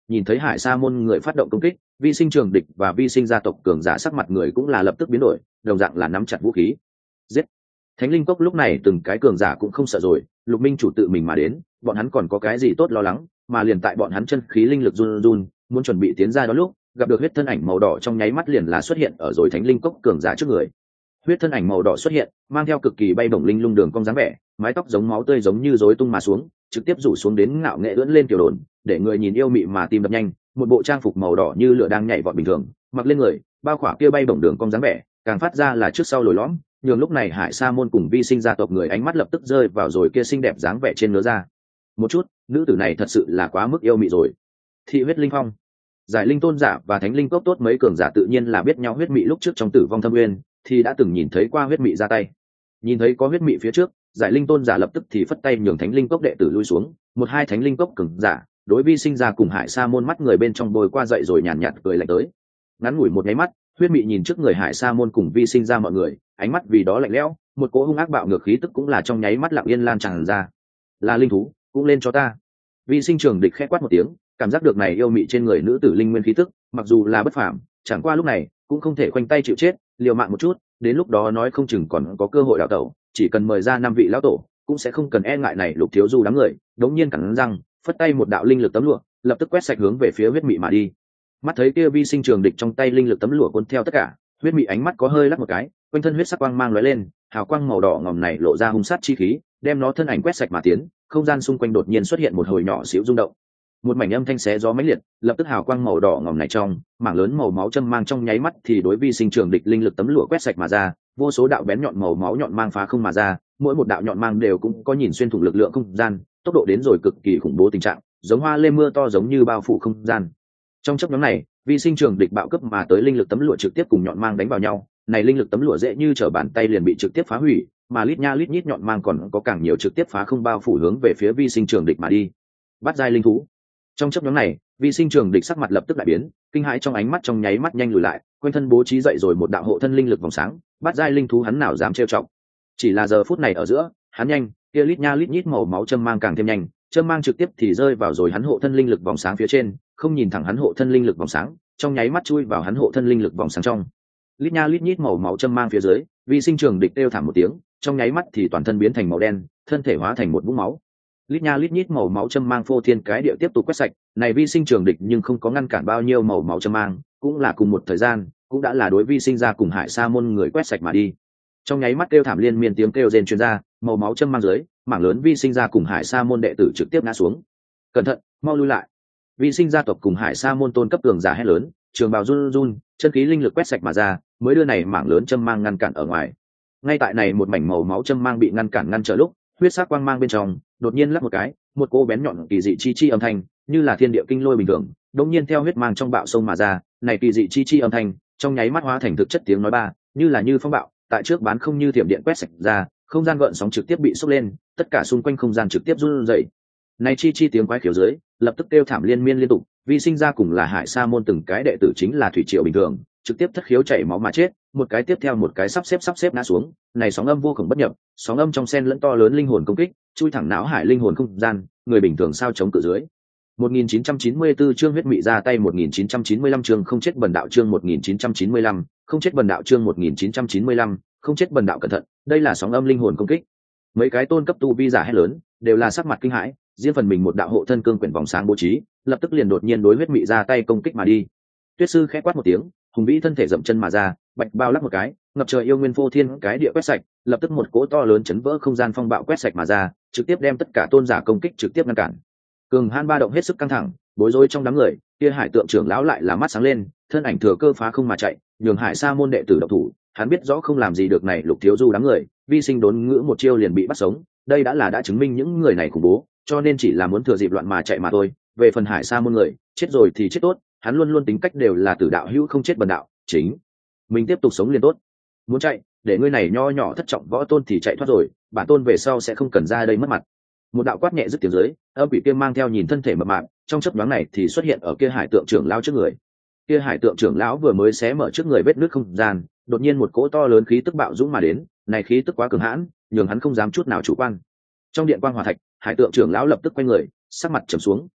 nhìn thấy hải sa môn người phát động công kích, vi sinh trường địch và vi sinh gia tộc cường giả sắc mặt người cũng là lập tức biến đổi, đồng dạng là nắm chặt vũ khí giết. Thánh linh cốc lúc này từng cái cường giả cũng không sợ rồi, Lục Minh chủ tự mình mà đến, bọn hắn còn có cái gì tốt lo lắng, mà liền tại bọn hắn chân khí linh lực run run muốn chuẩn bị tiến ra đó lúc gặp được huyết thân ảnh màu đỏ trong nháy mắt liền là xuất hiện ở rồi thánh linh cốc cường giả trước người. Huyết thân ảnh màu đỏ xuất hiện, mang theo cực kỳ bay bổng linh lung đường cong dáng vẻ, mái tóc giống máu tươi giống như rối tung mà xuống, trực tiếp rủ xuống đến ngạo nghệ ưỡn lên kiểu đồn, để người nhìn yêu mị mà tim đập nhanh. Một bộ trang phục màu đỏ như lửa đang nhảy vọt bình thường, mặc lên người, bao khỏa kia bay bổng đường cong dáng vẻ, càng phát ra là trước sau lồi lõm. Nhường lúc này Hải Sa môn cùng vi sinh gia tộc người ánh mắt lập tức rơi vào rồi kia xinh đẹp dáng vẻ trên nứa ra. Một chút, nữ tử này thật sự là quá mức yêu mị rồi. Thị huyết linh phong, giải linh tôn giả và thánh linh cốc tốt mấy cường giả tự nhiên là biết nhau huyết mị lúc trước trong tử vong thâm nguyên thì đã từng nhìn thấy qua huyết mị ra tay. Nhìn thấy có huyết mị phía trước, giải linh tôn giả lập tức thì phất tay nhường thánh linh cốc đệ tử lui xuống. Một hai thánh linh cốc cường giả đối vi sinh ra cùng Hải Sa môn mắt người bên trong bồi qua dậy rồi nhàn nhạt, nhạt cười lạnh tới. Ngắn ngủi một nháy mắt, huyết mị nhìn trước người Hải Sa môn cùng vi sinh ra mọi người, ánh mắt vì đó lạnh lẽo, một cỗ hung ác bạo ngược khí tức cũng là trong nháy mắt lặng yên lan tràn ra. Là linh thú, cũng lên cho ta. Vi sinh trường địch khẽ quát một tiếng, cảm giác được này yêu mị trên người nữ tử linh nguyên khí tức, mặc dù là bất phàm, chẳng qua lúc này cũng không thể khoanh tay chịu chết, liều mạng một chút, đến lúc đó nói không chừng còn có cơ hội đào tẩu, chỉ cần mời ra năm vị lão tổ, cũng sẽ không cần e ngại này Lục thiếu du đám người. Đống nhiên cắn răng, phất tay một đạo linh lực tấm lụa, lập tức quét sạch hướng về phía huyết mị mà đi. Mắt thấy kia vi sinh trường địch trong tay linh lực tấm lụa cuốn theo tất cả, huyết mị ánh mắt có hơi lắc một cái, quanh thân huyết sắc quang mang lóe lên, hào quang màu đỏ ngòm này lộ ra hung sát chi khí, đem nó thân ảnh quét sạch mà tiến. Không gian xung quanh đột nhiên xuất hiện một hồi nhỏ xíu rung động, một mảnh âm thanh xé gió mãnh liệt, lập tức hào quang màu đỏ ngòm này trong mảng lớn màu máu châm mang trong nháy mắt thì đối vi sinh trường địch linh lực tấm lụa quét sạch mà ra, vô số đạo bén nhọn màu máu nhọn mang phá không mà ra, mỗi một đạo nhọn mang đều cũng có nhìn xuyên thủng lực lượng không gian, tốc độ đến rồi cực kỳ khủng bố tình trạng, giống hoa lê mưa to giống như bao phủ không gian. Trong chốc ngắn này, vi sinh trường địch bạo cấp mà tới linh lực tấm lụa trực tiếp cùng nhọn mang đánh vào nhau, này linh lực tấm lụa dễ như trở bàn tay liền bị trực tiếp phá hủy, mà lít nha lít nhít nhọn mang còn có càng nhiều trực tiếp phá không bao phủ hướng về phía vi sinh trường địch mà đi. Bắt giai linh thú. Trong chốc ngắn này, vi sinh trường địch sắc mặt lập tức đại biến, kinh hãi trong ánh mắt trong nháy mắt nhanh lùi lại, quanh thân bố trí dậy rồi một đạo hộ thân linh lực vòng sáng, bắt giai linh thú hắn nào dám trêu chọc. Chỉ là giờ phút này ở giữa, hắn nhanh, kia lít nha lít nhít màu máu châm mang càng thêm nhanh, châm mang trực tiếp thì rơi vào rồi hắn hộ thân linh lực vòng sáng phía trên, không nhìn thẳng hắn hộ thân linh lực vòng sáng, trong nháy mắt chui vào hắn hộ thân linh lực vòng sáng trong. Lít nha lít nhít màu máu châm mang phía dưới, vi sinh trường địch kêu thảm một tiếng, trong nháy mắt thì toàn thân biến thành màu đen, thân thể hóa thành một vũng máu. Lít nha lít nhít màu máu châm mang phô thiên cái địa tiếp tục quét sạch, này vi sinh trường địch nhưng không có ngăn cản bao nhiêu màu máu châm mang, cũng là cùng một thời gian, cũng đã là đối vi sinh ra cùng Hải Sa môn người quét sạch mà đi. Trong nháy mắt kêu thảm liên miên tiếng kêu rên truyền ra, màu máu châm mang dưới, mảng lớn vi sinh ra cùng Hải Sa môn đệ tử trực tiếp ngã xuống. Cẩn thận, mau lui lại. Vi sinh gia tộc cùng Hải Sa môn tôn cấp cường giả hét lớn, trường bào run run, chân khí linh lực quét sạch mà ra, mới đưa này mảng lớn châm mang ngăn cản ở ngoài. Ngay tại này một mảnh màu máu châm mang bị ngăn cản ngăn trở lúc, huyết sắc quang mang bên trong đột nhiên lắc một cái, một cô bén nhọn kỳ dị chi chi âm thanh, như là thiên địa kinh lôi bình thường, đột nhiên theo huyết mang trong bạo sông mà ra, này kỳ dị chi chi âm thanh, trong nháy mắt hóa thành thực chất tiếng nói ba, như là như phong bạo, tại trước bán không như thiểm điện quét sạch ra, không gian gợn sóng trực tiếp bị sốc lên, tất cả xung quanh không gian trực tiếp run rẩy. Này chi chi tiếng quái khiếu dưới, lập tức kêu thảm liên miên liên tục, vi sinh ra cùng là Hải Sa môn từng cái đệ tử chính là thủy triều bình thường, trực tiếp thất khiếu chảy máu mà chết, một cái tiếp theo một cái sắp xếp sắp xếp ngã xuống. Này sóng âm vô cùng bất nhập, sóng âm trong sen lẫn to lớn linh hồn công kích, chui thẳng não hải linh hồn không gian, người bình thường sao chống cự dưới. một nghìn chín trăm chín mươi tư chương huyết mị ra tay, một nghìn chín trăm chín mươi lăm chương không chết bần đạo, chương một nghìn chín trăm chín mươi lăm không chết bần đạo, chương một nghìn chín trăm chín mươi lăm không chết bần đạo. Cẩn thận, đây là sóng âm linh hồn công kích. Mấy cái tôn cấp tu vi giả hét lớn, đều là sắc mặt kinh hãi, riêng phần mình một đạo hộ thân cương quyển vòng sáng bố trí, lập tức liền đột nhiên đối huyết mị ra tay công kích mà đi. Tuyết sư khẽ quát một tiếng, hùng vĩ thân thể dậm chân mà ra, bạch bao lắc một cái, ngập trời yêu nguyên phô thiên cái địa quét sạch, lập tức một cỗ to lớn chấn vỡ không gian phong bạo quét sạch mà ra, trực tiếp đem tất cả tôn giả công kích trực tiếp ngăn cản. Cường han ba động hết sức căng thẳng, bối rối trong đám người, kia Hải tượng trưởng lão lại là mắt sáng lên, thân ảnh thừa cơ phá không mà chạy, nhường Hải Sa môn đệ tử độc thủ, hắn biết rõ không làm gì được này Lục thiếu du đám người, vi sinh đốn ngữ một chiêu liền bị bắt sống, đây đã là đã chứng minh những người này khủng bố, cho nên chỉ là muốn thừa dịp loạn mà chạy mà thôi. Về phần Hải Sa môn người, chết rồi thì chết tốt, hắn luôn luôn tính cách đều là tử đạo hữu không chết bần đạo, chính mình tiếp tục sống liền tốt. Muốn chạy, để ngươi này nho nhỏ thất trọng võ tôn thì chạy thoát rồi, bản tôn về sau sẽ không cần ra đây mất mặt. Một đạo quát nhẹ dứt tiếng dưới, âm quỷ kia mang theo nhìn thân thể mập mạp, trong chớp nhoáng này thì xuất hiện ở kia Hải tượng trưởng lão trước người. Kia Hải tượng trưởng lão vừa mới xé mở trước người vết nứt không gian, đột nhiên một cỗ to lớn khí tức bạo dũng mà đến, này khí tức quá cường hãn, nhường hắn không dám chút nào chủ quan. Trong điện quang hỏa thạch, Hải tượng trưởng lão lập tức quay người, sắc mặt trầm xuống,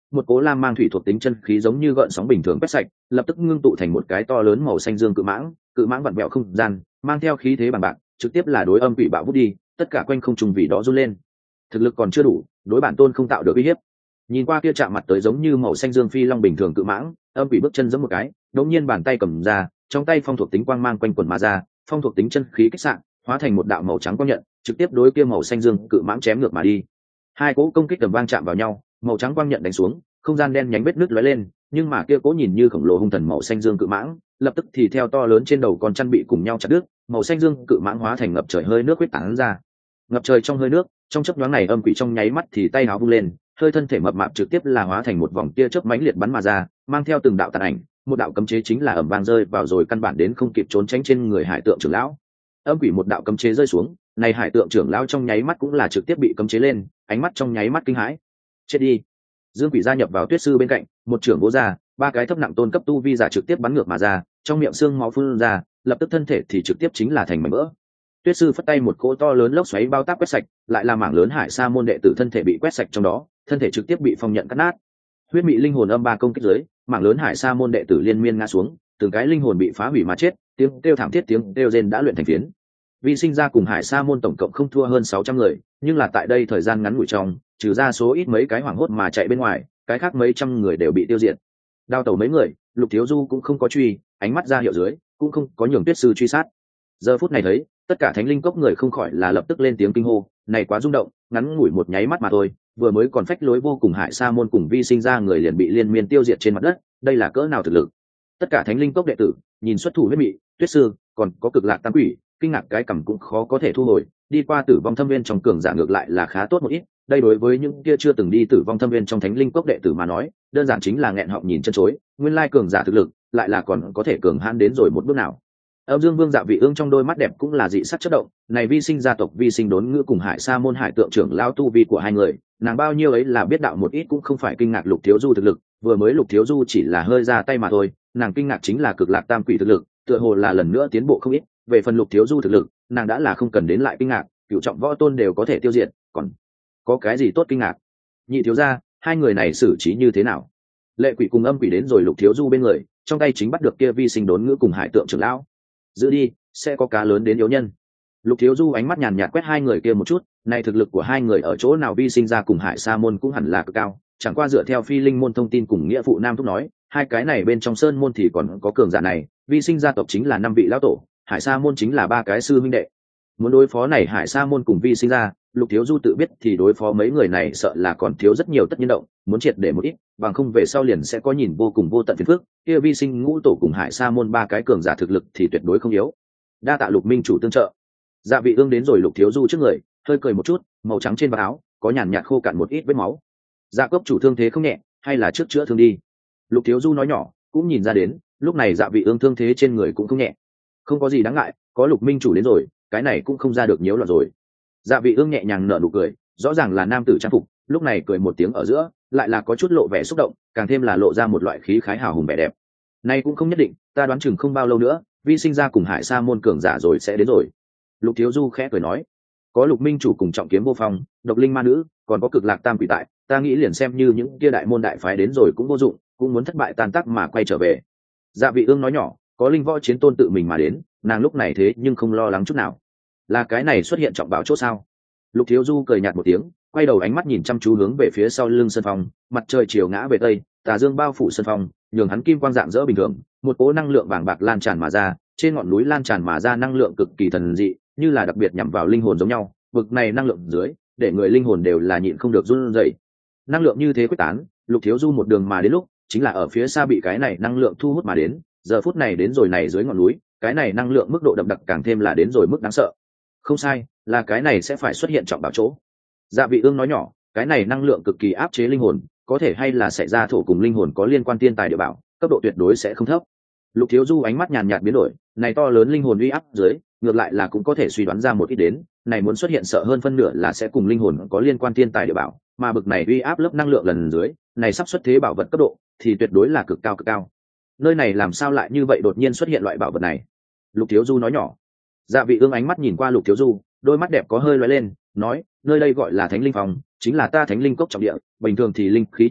một cố lam mang thủy thuộc tính chân khí giống như gợn sóng bình thường quét sạch, lập tức ngưng tụ thành một cái to lớn màu xanh dương cự mãng, cự mãng vặn vẹo không gian, mang theo khí thế bằng bạc, trực tiếp là đối âm quỷ bạo vút đi, tất cả quanh không trùng vì đó run lên. Thực lực còn chưa đủ, đối bản tôn không tạo được uy hiếp. Nhìn qua kia chạm mặt tới giống như màu xanh dương phi long bình thường cự mãng, âm quỷ bước chân giẫm một cái, đột nhiên bàn tay cầm ra, trong tay phong thuộc tính quang mang quanh quần mà ra, phong thuộc tính chân khí kích xạ, hóa thành một đạo màu trắng quang nhận, trực tiếp đối kia màu xanh dương cự mãng chém ngược mà đi. Hai cỗ công kích tầm vang chạm vào nhau, màu trắng quang nhận đánh xuống, không gian đen nhánh vết nứt lóe lên, nhưng mà kia cỗ nhìn như khổng lồ hung thần màu xanh dương cự mãng, lập tức thì theo to lớn trên đầu con chăn bị cùng nhau chặt đứt, màu xanh dương cự mãng hóa thành ngập trời hơi nước huyết tán ra. Ngập trời trong hơi nước, trong chớp nhoáng này âm quỷ trong nháy mắt thì tay áo vung lên, hơi thân thể mập mạp trực tiếp là hóa thành một vòng tia chớp mãnh liệt bắn mà ra, mang theo từng đạo tàn ảnh, một đạo cấm chế chính là ầm vang rơi vào rồi căn bản đến không kịp trốn tránh trên người hải tượng trưởng lão. Âm quỷ một đạo cấm chế rơi xuống, này hải tượng trưởng lão trong nháy mắt cũng là trực tiếp bị cấm chế lên, ánh mắt trong nháy mắt kinh hãi. Chết đi. Dương Quỷ gia nhập vào Tuyết sư bên cạnh, một trưởng vỗ ra, ba cái thấp nặng tôn cấp tu vi giả trực tiếp bắn ngược mà ra, trong miệng xương máu phun ra, lập tức thân thể thì trực tiếp chính là thành mảnh vỡ. Tuyết sư phất tay một cỗ to lớn lốc xoáy bao tác quét sạch, lại là mảng lớn hải sa môn đệ tử thân thể bị quét sạch trong đó, thân thể trực tiếp bị phong nhận cắt nát. Huyết mị linh hồn âm ba công kích dưới, mảng lớn hải sa môn đệ tử liên miên ngã xuống, từng cái linh hồn bị phá hủy mà chết, tiếng kêu thảm thiết tiếng kêu rên đã luyện thành phiến. Vi sinh ra cùng hải sa môn tổng cộng không thua hơn sáu trăm người, nhưng là tại đây thời gian ngắn ngủi trong, trừ ra số ít mấy cái hoảng hốt mà chạy bên ngoài, cái khác mấy trăm người đều bị tiêu diệt. Đao tẩu mấy người, Lục Thiếu Du cũng không có truy, ánh mắt ra hiệu dưới, cũng không có nhường Tuyết sư truy sát. Giờ phút này thấy, tất cả thánh linh cốc người không khỏi là lập tức lên tiếng kinh hô, này quá rung động, ngắn ngủi một nháy mắt mà thôi, vừa mới còn phách lối vô cùng hải sa môn cùng Vi sinh ra người liền bị liên miên tiêu diệt trên mặt đất, đây là cỡ nào thực lực. Tất cả thánh linh cốc đệ tử nhìn xuất thủ huyết mị, Tuyết sư, còn có cực lạc tam quỷ, kinh ngạc cái cằm cũng khó có thể thu hồi, đi qua tử vong thâm viên trong cường giả ngược lại là khá tốt một ít, đây đối với những kia chưa từng đi tử vong thâm viên trong thánh linh cốc đệ tử mà nói, đơn giản chính là nghẹn họng nhìn chân chối, nguyên lai cường giả thực lực lại là còn có thể cường hãn đến rồi một bước nào. Âm Dương Vương Dạ Vị Ương trong đôi mắt đẹp cũng là dị sắc chớp động, này Vi sinh gia tộc Vi sinh đốn ngữ cùng Hải Sa môn hải tượng trưởng lão tu vi của hai người, nàng bao nhiêu ấy là biết đạo một ít cũng không phải kinh ngạc Lục Thiếu Du thực lực, vừa mới Lục Thiếu Du chỉ là hơi ra tay mà thôi, nàng kinh ngạc chính là cực lạc tam quỷ thực lực, tựa hồ là lần nữa tiến bộ không ít, về phần Lục Thiếu Du thực lực, nàng đã là không cần đến lại kinh ngạc, cửu trọng võ tôn đều có thể tiêu diệt, còn có cái gì tốt kinh ngạc. Nhị thiếu gia, hai người này xử trí như thế nào? Lệ quỷ cùng âm quỷ đến rồi Lục Thiếu Du bên người, trong tay chính bắt được kia Vi sinh đốn ngữ cùng hải tượng trưởng lão. Giữ đi, sẽ có cá lớn đến yếu nhân. Lục Thiếu Du ánh mắt nhàn nhạt quét hai người kia một chút, này thực lực của hai người ở chỗ nào Vi sinh ra cùng Hải Sa môn cũng hẳn là cực cao, chẳng qua dựa theo Phi Linh môn thông tin cùng nghĩa phụ Nam Thúc nói, hai cái này bên trong Sơn môn thì còn có cường giả này, Vi sinh gia tộc chính là năm vị lão tổ, Hải Sa môn chính là ba cái sư huynh đệ. Muốn đối phó này Hải Sa môn cùng Vi sinh ra, Lục Thiếu Du tự biết thì đối phó mấy người này sợ là còn thiếu rất nhiều tất nhiên động, muốn triệt để một ít, bằng không về sau liền sẽ có nhìn vô cùng vô tận phiền phức, kia Vi sinh ngũ tổ cùng Hải Sa môn ba cái cường giả thực lực thì tuyệt đối không yếu. Đa tạ Lục minh chủ tương trợ. Dạ Vị Ương đến rồi Lục Thiếu Du trước người, hơi cười một chút, màu trắng trên vạt áo có nhàn nhạt khô cạn một ít vết máu. Dạ cốc chủ thương thế không nhẹ, hay là trước chữa thương đi. Lục Thiếu Du nói nhỏ, cũng nhìn ra đến, lúc này Dạ Vị Ương thương thế trên người cũng không nhẹ. Không có gì đáng ngại, có Lục minh chủ đến rồi, cái này cũng không ra được nhiễu loạn rồi. Dạ Vị Ương nhẹ nhàng nở nụ cười, rõ ràng là nam tử trang phục, lúc này cười một tiếng ở giữa, lại là có chút lộ vẻ xúc động, càng thêm là lộ ra một loại khí khái hào hùng vẻ đẹp. Nay cũng không nhất định, ta đoán chừng không bao lâu nữa, Vi sinh ra cùng Hải Sa môn cường giả rồi sẽ đến rồi. Lục Thiếu Du khẽ cười nói, có Lục minh chủ cùng trọng kiếm vô phong, độc linh ma nữ, còn có cực lạc tam quỷ tại, ta nghĩ liền xem như những kia đại môn đại phái đến rồi cũng vô dụng, cũng muốn thất bại tan tác mà quay trở về. Dạ Vị Ương nói nhỏ, có linh võ chiến tôn tự mình mà đến, nàng lúc này thế nhưng không lo lắng chút nào. Là cái này xuất hiện trọng bảo chỗ sao? Lục Thiếu Du cười nhạt một tiếng, quay đầu ánh mắt nhìn chăm chú hướng về phía sau lưng sân phong, mặt trời chiều ngã về tây, tà dương bao phủ sân phong, nhường hắn kim quang dạng dỡ bình thường, một cỗ năng lượng vàng bạc lan tràn mà ra, trên ngọn núi lan tràn mà ra năng lượng cực kỳ thần dị, như là đặc biệt nhắm vào linh hồn giống nhau, vực này năng lượng dưới, để người linh hồn đều là nhịn không được run rẩy. Năng lượng như thế quyết tán, Lục Thiếu Du một đường mà đến lúc, chính là ở phía xa bị cái này năng lượng thu hút mà đến, giờ phút này đến rồi này dưới ngọn núi, cái này năng lượng mức độ đậm đặc càng thêm là đến rồi mức đáng sợ. Không sai, là cái này sẽ phải xuất hiện trọng bảo chỗ. Dạ Vị Ương nói nhỏ, cái này năng lượng cực kỳ áp chế linh hồn, có thể hay là xảy ra thổ cùng linh hồn có liên quan tiên tài địa bảo, cấp độ tuyệt đối sẽ không thấp. Lục Thiếu Du ánh mắt nhàn nhạt biến đổi, này to lớn linh hồn uy áp dưới, ngược lại là cũng có thể suy đoán ra một ít đến, này muốn xuất hiện sợ hơn phân nửa là sẽ cùng linh hồn có liên quan tiên tài địa bảo, mà bực này uy áp lớp năng lượng lần dưới, này sắp xuất thế bảo vật cấp độ thì tuyệt đối là cực cao cực cao. Nơi này làm sao lại như vậy đột nhiên xuất hiện loại bảo vật này? Lục Thiếu Du nói nhỏ. Dạ Vị Ương ánh mắt nhìn qua Lục Thiếu Du, đôi mắt đẹp có hơi lóe lên, nói, nơi đây gọi là Thánh Linh Phòng, chính là ta Thánh Linh cốc trọng địa, bình thường thì linh khí tràn đầy,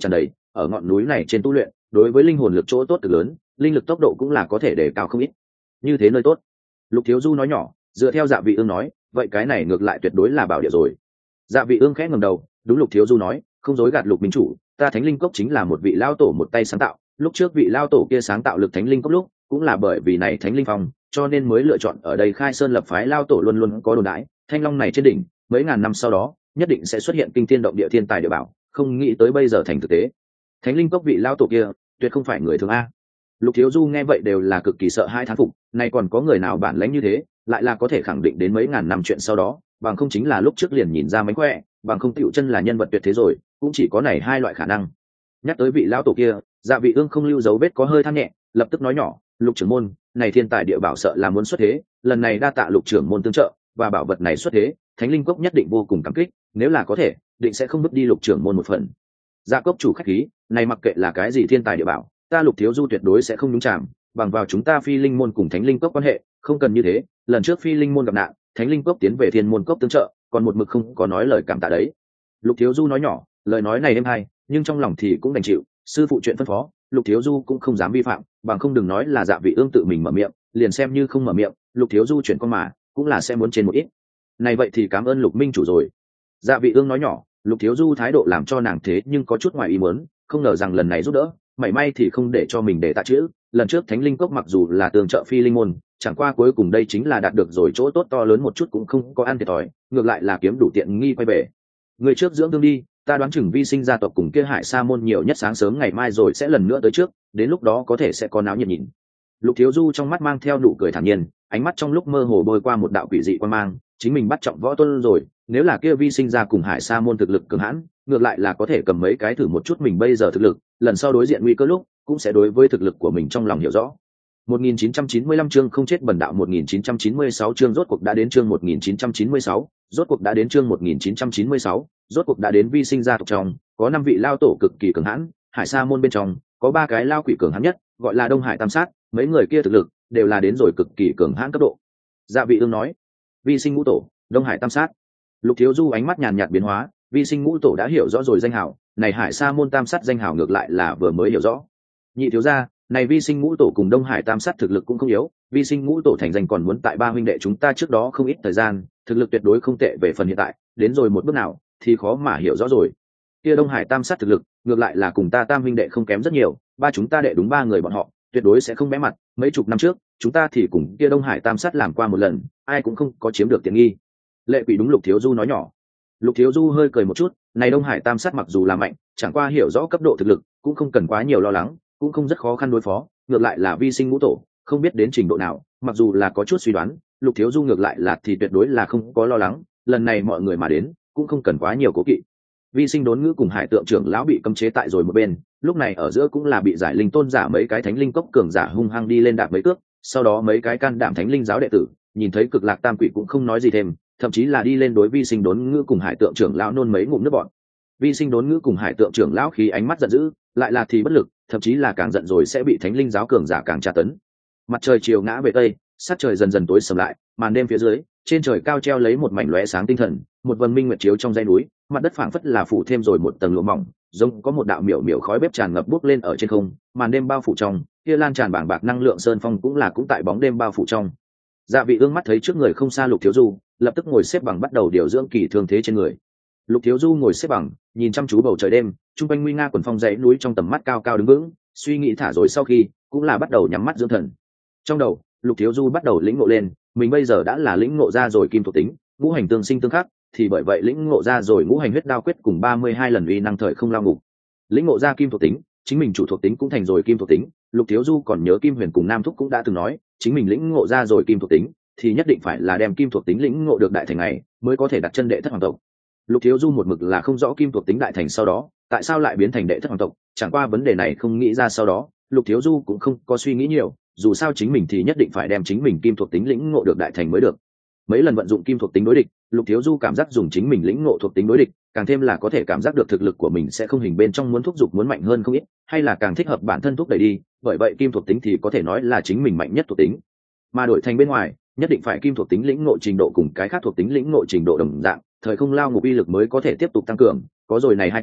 ở ngọn núi này trên tu luyện đối với linh hồn lực chỗ tốt cực lớn, linh lực tốc độ cũng là có thể để cao không ít. Như thế nơi tốt. Lục Thiếu Du nói nhỏ, dựa theo Dạ Vị Ương nói, vậy cái này ngược lại tuyệt đối là bảo địa rồi. Dạ Vị Ương khẽ ngẩng đầu, đúng Lục Thiếu Du nói, không dối gạt Lục minh chủ, ta Thánh Linh Cốc chính là một vị lao tổ một tay sáng tạo, lúc trước vị lao tổ kia sáng tạo lực Thánh Linh Cốc lúc, cũng là bởi vì này Thánh Linh Phong, cho nên mới lựa chọn ở đây khai sơn lập phái. Lao tổ luôn luôn có đồn đãi, Thanh Long này trên đỉnh, mấy ngàn năm sau đó, nhất định sẽ xuất hiện kinh thiên động địa thiên tài địa bảo, không nghĩ tới bây giờ thành thực tế. Thánh Linh Cốc vị lao tổ kia, tuyệt không phải người thường a. Lục Thiếu Du nghe vậy đều là cực kỳ sợ hai thán phục, này còn có người nào bản lãnh như thế, lại là có thể khẳng định đến mấy ngàn năm chuyện sau đó, bằng không chính là lúc trước liền nhìn ra mánh khỏe, bằng không tựu chân là nhân vật tuyệt thế rồi, cũng chỉ có này hai loại khả năng. Nhắc tới vị lão tổ kia, Dạ Vị Ương không lưu dấu vết có hơi than nhẹ, lập tức nói nhỏ, Lục trưởng môn, này thiên tài địa bảo sợ là muốn xuất thế, lần này đa tạ Lục trưởng môn tương trợ, và bảo vật này xuất thế, Thánh Linh Cốc nhất định vô cùng cảm kích, nếu là có thể, định sẽ không mất đi Lục trưởng môn một phần. Dạ cốc chủ khách khí, này mặc kệ là cái gì thiên tài địa bảo, ta Lục Thiếu Du tuyệt đối sẽ không nhúng chạm, bằng vào chúng ta Phi Linh môn cùng Thánh Linh Cốc quan hệ, không cần như thế, lần trước Phi Linh môn gặp nạn, Thánh Linh Cốc tiến về Thiên môn cốc tương trợ, còn một mực không có nói lời cảm tạ đấy. Lục Thiếu Du nói nhỏ, lời nói này êm hay, nhưng trong lòng thì cũng đành chịu, sư phụ chuyện phân phó, Lục Thiếu Du cũng không dám vi phạm, bằng không đừng nói là Dạ Vị Ương tự mình mở miệng, liền xem như không mở miệng, Lục Thiếu Du chuyển con mà, cũng là sẽ muốn trên một ít. Này vậy thì cảm ơn Lục minh chủ rồi. Dạ Vị Ương nói nhỏ, Lục Thiếu Du thái độ làm cho nàng thế nhưng có chút ngoài ý muốn, không ngờ rằng lần này giúp đỡ, mảy may thì không để cho mình để tạ chữ. Lần trước Thánh Linh Cốc mặc dù là tương trợ Phi Linh môn, chẳng qua cuối cùng đây chính là đạt được rồi chỗ tốt to lớn một chút cũng không có ăn thiệt thòi, ngược lại là kiếm đủ tiện nghi quay về. Người trước dưỡng thương đi, ta đoán chừng Vi Sinh gia tộc cùng kia Hải Sa môn nhiều nhất sáng sớm ngày mai rồi sẽ lần nữa tới trước, đến lúc đó có thể sẽ có náo nhiệt nhìn. Lục Thiếu Du trong mắt mang theo nụ cười thản nhiên, ánh mắt trong lúc mơ hồ bôi qua một đạo quỷ dị quan mang, chính mình bắt trọng võ tôn rồi, nếu là kia Vi Sinh gia cùng Hải Sa môn thực lực cường hãn, ngược lại là có thể cầm mấy cái thử một chút mình bây giờ thực lực, lần sau đối diện nguy cơ lúc, cũng sẽ đối với thực lực của mình trong lòng hiểu rõ. một nghìn chín trăm chín mươi lăm chương không chết bần đạo. Một nghìn chín trăm chín mươi sáu chương rốt cuộc đã đến. Chương một nghìn chín trăm chín mươi sáu rốt cuộc đã đến. Chương một nghìn chín trăm chín mươi sáu rốt cuộc đã đến. Vi Sinh gia tộc trong có năm vị lao tổ cực kỳ cường hãn, Hải Sa môn bên trong có ba cái lao quỷ cường hãn nhất, gọi là Đông Hải Tam Sát, mấy người kia thực lực đều là đến rồi cực kỳ cường hãn cấp độ. Dạ Vị Ương nói, Vi Sinh ngũ tổ, Đông Hải Tam Sát. Lục Thiếu Du ánh mắt nhàn nhạt biến hóa, Vi Sinh ngũ tổ đã hiểu rõ rồi danh hào, này Hải Sa môn Tam Sát danh hào ngược lại là vừa mới hiểu rõ. Nhị thiếu gia, này Vi Sinh ngũ tổ cùng Đông Hải Tam Sát thực lực cũng không yếu, Vi Sinh ngũ tổ thành danh còn muốn tại ba huynh đệ chúng ta trước đó không ít thời gian, thực lực tuyệt đối không tệ về phần hiện tại, đến rồi một bước nào thì khó mà hiểu rõ rồi. Kia Đông Hải Tam Sát thực lực, ngược lại là cùng ta Tam huynh đệ không kém rất nhiều, ba chúng ta đệ đúng ba người bọn họ, tuyệt đối sẽ không bé mặt, mấy chục năm trước, chúng ta thì cùng kia Đông Hải Tam Sát làm qua một lần, ai cũng không có chiếm được tiện nghi. Lệ Quỷ đúng Lục Thiếu Du nói nhỏ. Lục Thiếu Du hơi cười một chút, này Đông Hải Tam Sát mặc dù là mạnh, chẳng qua hiểu rõ cấp độ thực lực, cũng không cần quá nhiều lo lắng, cũng không rất khó khăn đối phó, ngược lại là Vi Sinh ngũ tổ, không biết đến trình độ nào, mặc dù là có chút suy đoán, Lục Thiếu Du ngược lại là thì tuyệt đối là không có lo lắng, lần này mọi người mà đến, cũng không cần quá nhiều cố kỵ. Vi Sinh đốn ngữ cùng Hải Tượng trưởng lão bị cấm chế tại rồi một bên, lúc này ở giữa cũng là bị giải linh tôn giả mấy cái thánh linh cốc cường giả hung hăng đi lên đạp mấy cước, sau đó mấy cái can đảm thánh linh giáo đệ tử, nhìn thấy Cực Lạc Tam Quỷ cũng không nói gì thêm, thậm chí là đi lên đối Vi Sinh đốn ngữ cùng Hải Tượng trưởng lão nôn mấy ngụm nước bọt. Vi Sinh đốn ngữ cùng Hải Tượng trưởng lão khi ánh mắt giận dữ, lại là thì bất lực, thậm chí là càng giận rồi sẽ bị thánh linh giáo cường giả càng tra tấn. Mặt trời chiều ngã về tây, sát trời dần dần tối sầm lại, màn đêm phía dưới, trên trời cao treo lấy một mảnh lóe sáng tinh thần, một vầng minh nguyệt chiếu trong dãy núi, mặt đất phảng phất là phủ thêm rồi một tầng lụa mỏng, giống có một đạo miểu miểu khói bếp tràn ngập bốc lên ở trên không, màn đêm bao phủ trong, kia lan tràn bảng bạc năng lượng sơn phong cũng là cũng tại bóng đêm bao phủ trong. Dạ Vị Ương mắt thấy trước người không xa Lục Thiếu Du, lập tức ngồi xếp bằng bắt đầu điều dưỡng kỳ thương thế trên người. Lục Thiếu Du ngồi xếp bằng, nhìn chăm chú bầu trời đêm, trung quanh nguy nga quần phong dãy núi trong tầm mắt cao cao đứng vững, suy nghĩ thả rồi sau khi, cũng là bắt đầu nhắm mắt dưỡng thần. Trong đầu, Lục Thiếu Du bắt đầu lĩnh ngộ lên, mình bây giờ đã là lĩnh ngộ ra rồi kim thuộc tính, ngũ hành tương sinh tương khắc, thì bởi vậy lĩnh ngộ ra rồi ngũ hành huyết đao quyết cùng ba mươi hai lần uy năng thời không lao ngục. Lĩnh ngộ ra kim thuộc tính, chính mình chủ thuộc tính cũng thành rồi kim thuộc tính, Lục Thiếu Du còn nhớ Kim Huyền cùng Nam Thúc cũng đã từng nói, chính mình lĩnh ngộ ra rồi kim thuộc tính, thì nhất định phải là đem kim thuộc tính lĩnh ngộ được đại thành này, mới có thể đặt chân đệ thất hoàng tộc. Lục Thiếu Du một mực là không rõ kim thuộc tính đại thành sau đó, tại sao lại biến thành đệ thất hoàng tộc, chẳng qua vấn đề này không nghĩ ra sau đó, Lục Thiếu Du cũng không có suy nghĩ nhiều, dù sao chính mình thì nhất định phải đem chính mình kim thuộc tính lĩnh ngộ được đại thành mới được. Mấy lần vận dụng kim thuộc tính đối địch, Lục Thiếu Du cảm giác dùng chính mình lĩnh ngộ thuộc tính đối địch, càng thêm là có thể cảm giác được thực lực của mình sẽ không hình bên trong muốn thúc giục muốn mạnh hơn không ít, hay là càng thích hợp bản thân thúc đẩy đi, bởi vậy kim thuộc tính thì có thể nói là chính mình mạnh nhất thuộc tính. Mà đổi thành bên ngoài, nhất định phải kim thuộc tính lĩnh ngộ trình độ cùng cái khác thuộc tính lĩnh ngộ trình độ đồng dạng, thời không lao ngục uy lực mới có thể tiếp tục tăng cường, có rồi này hai cái,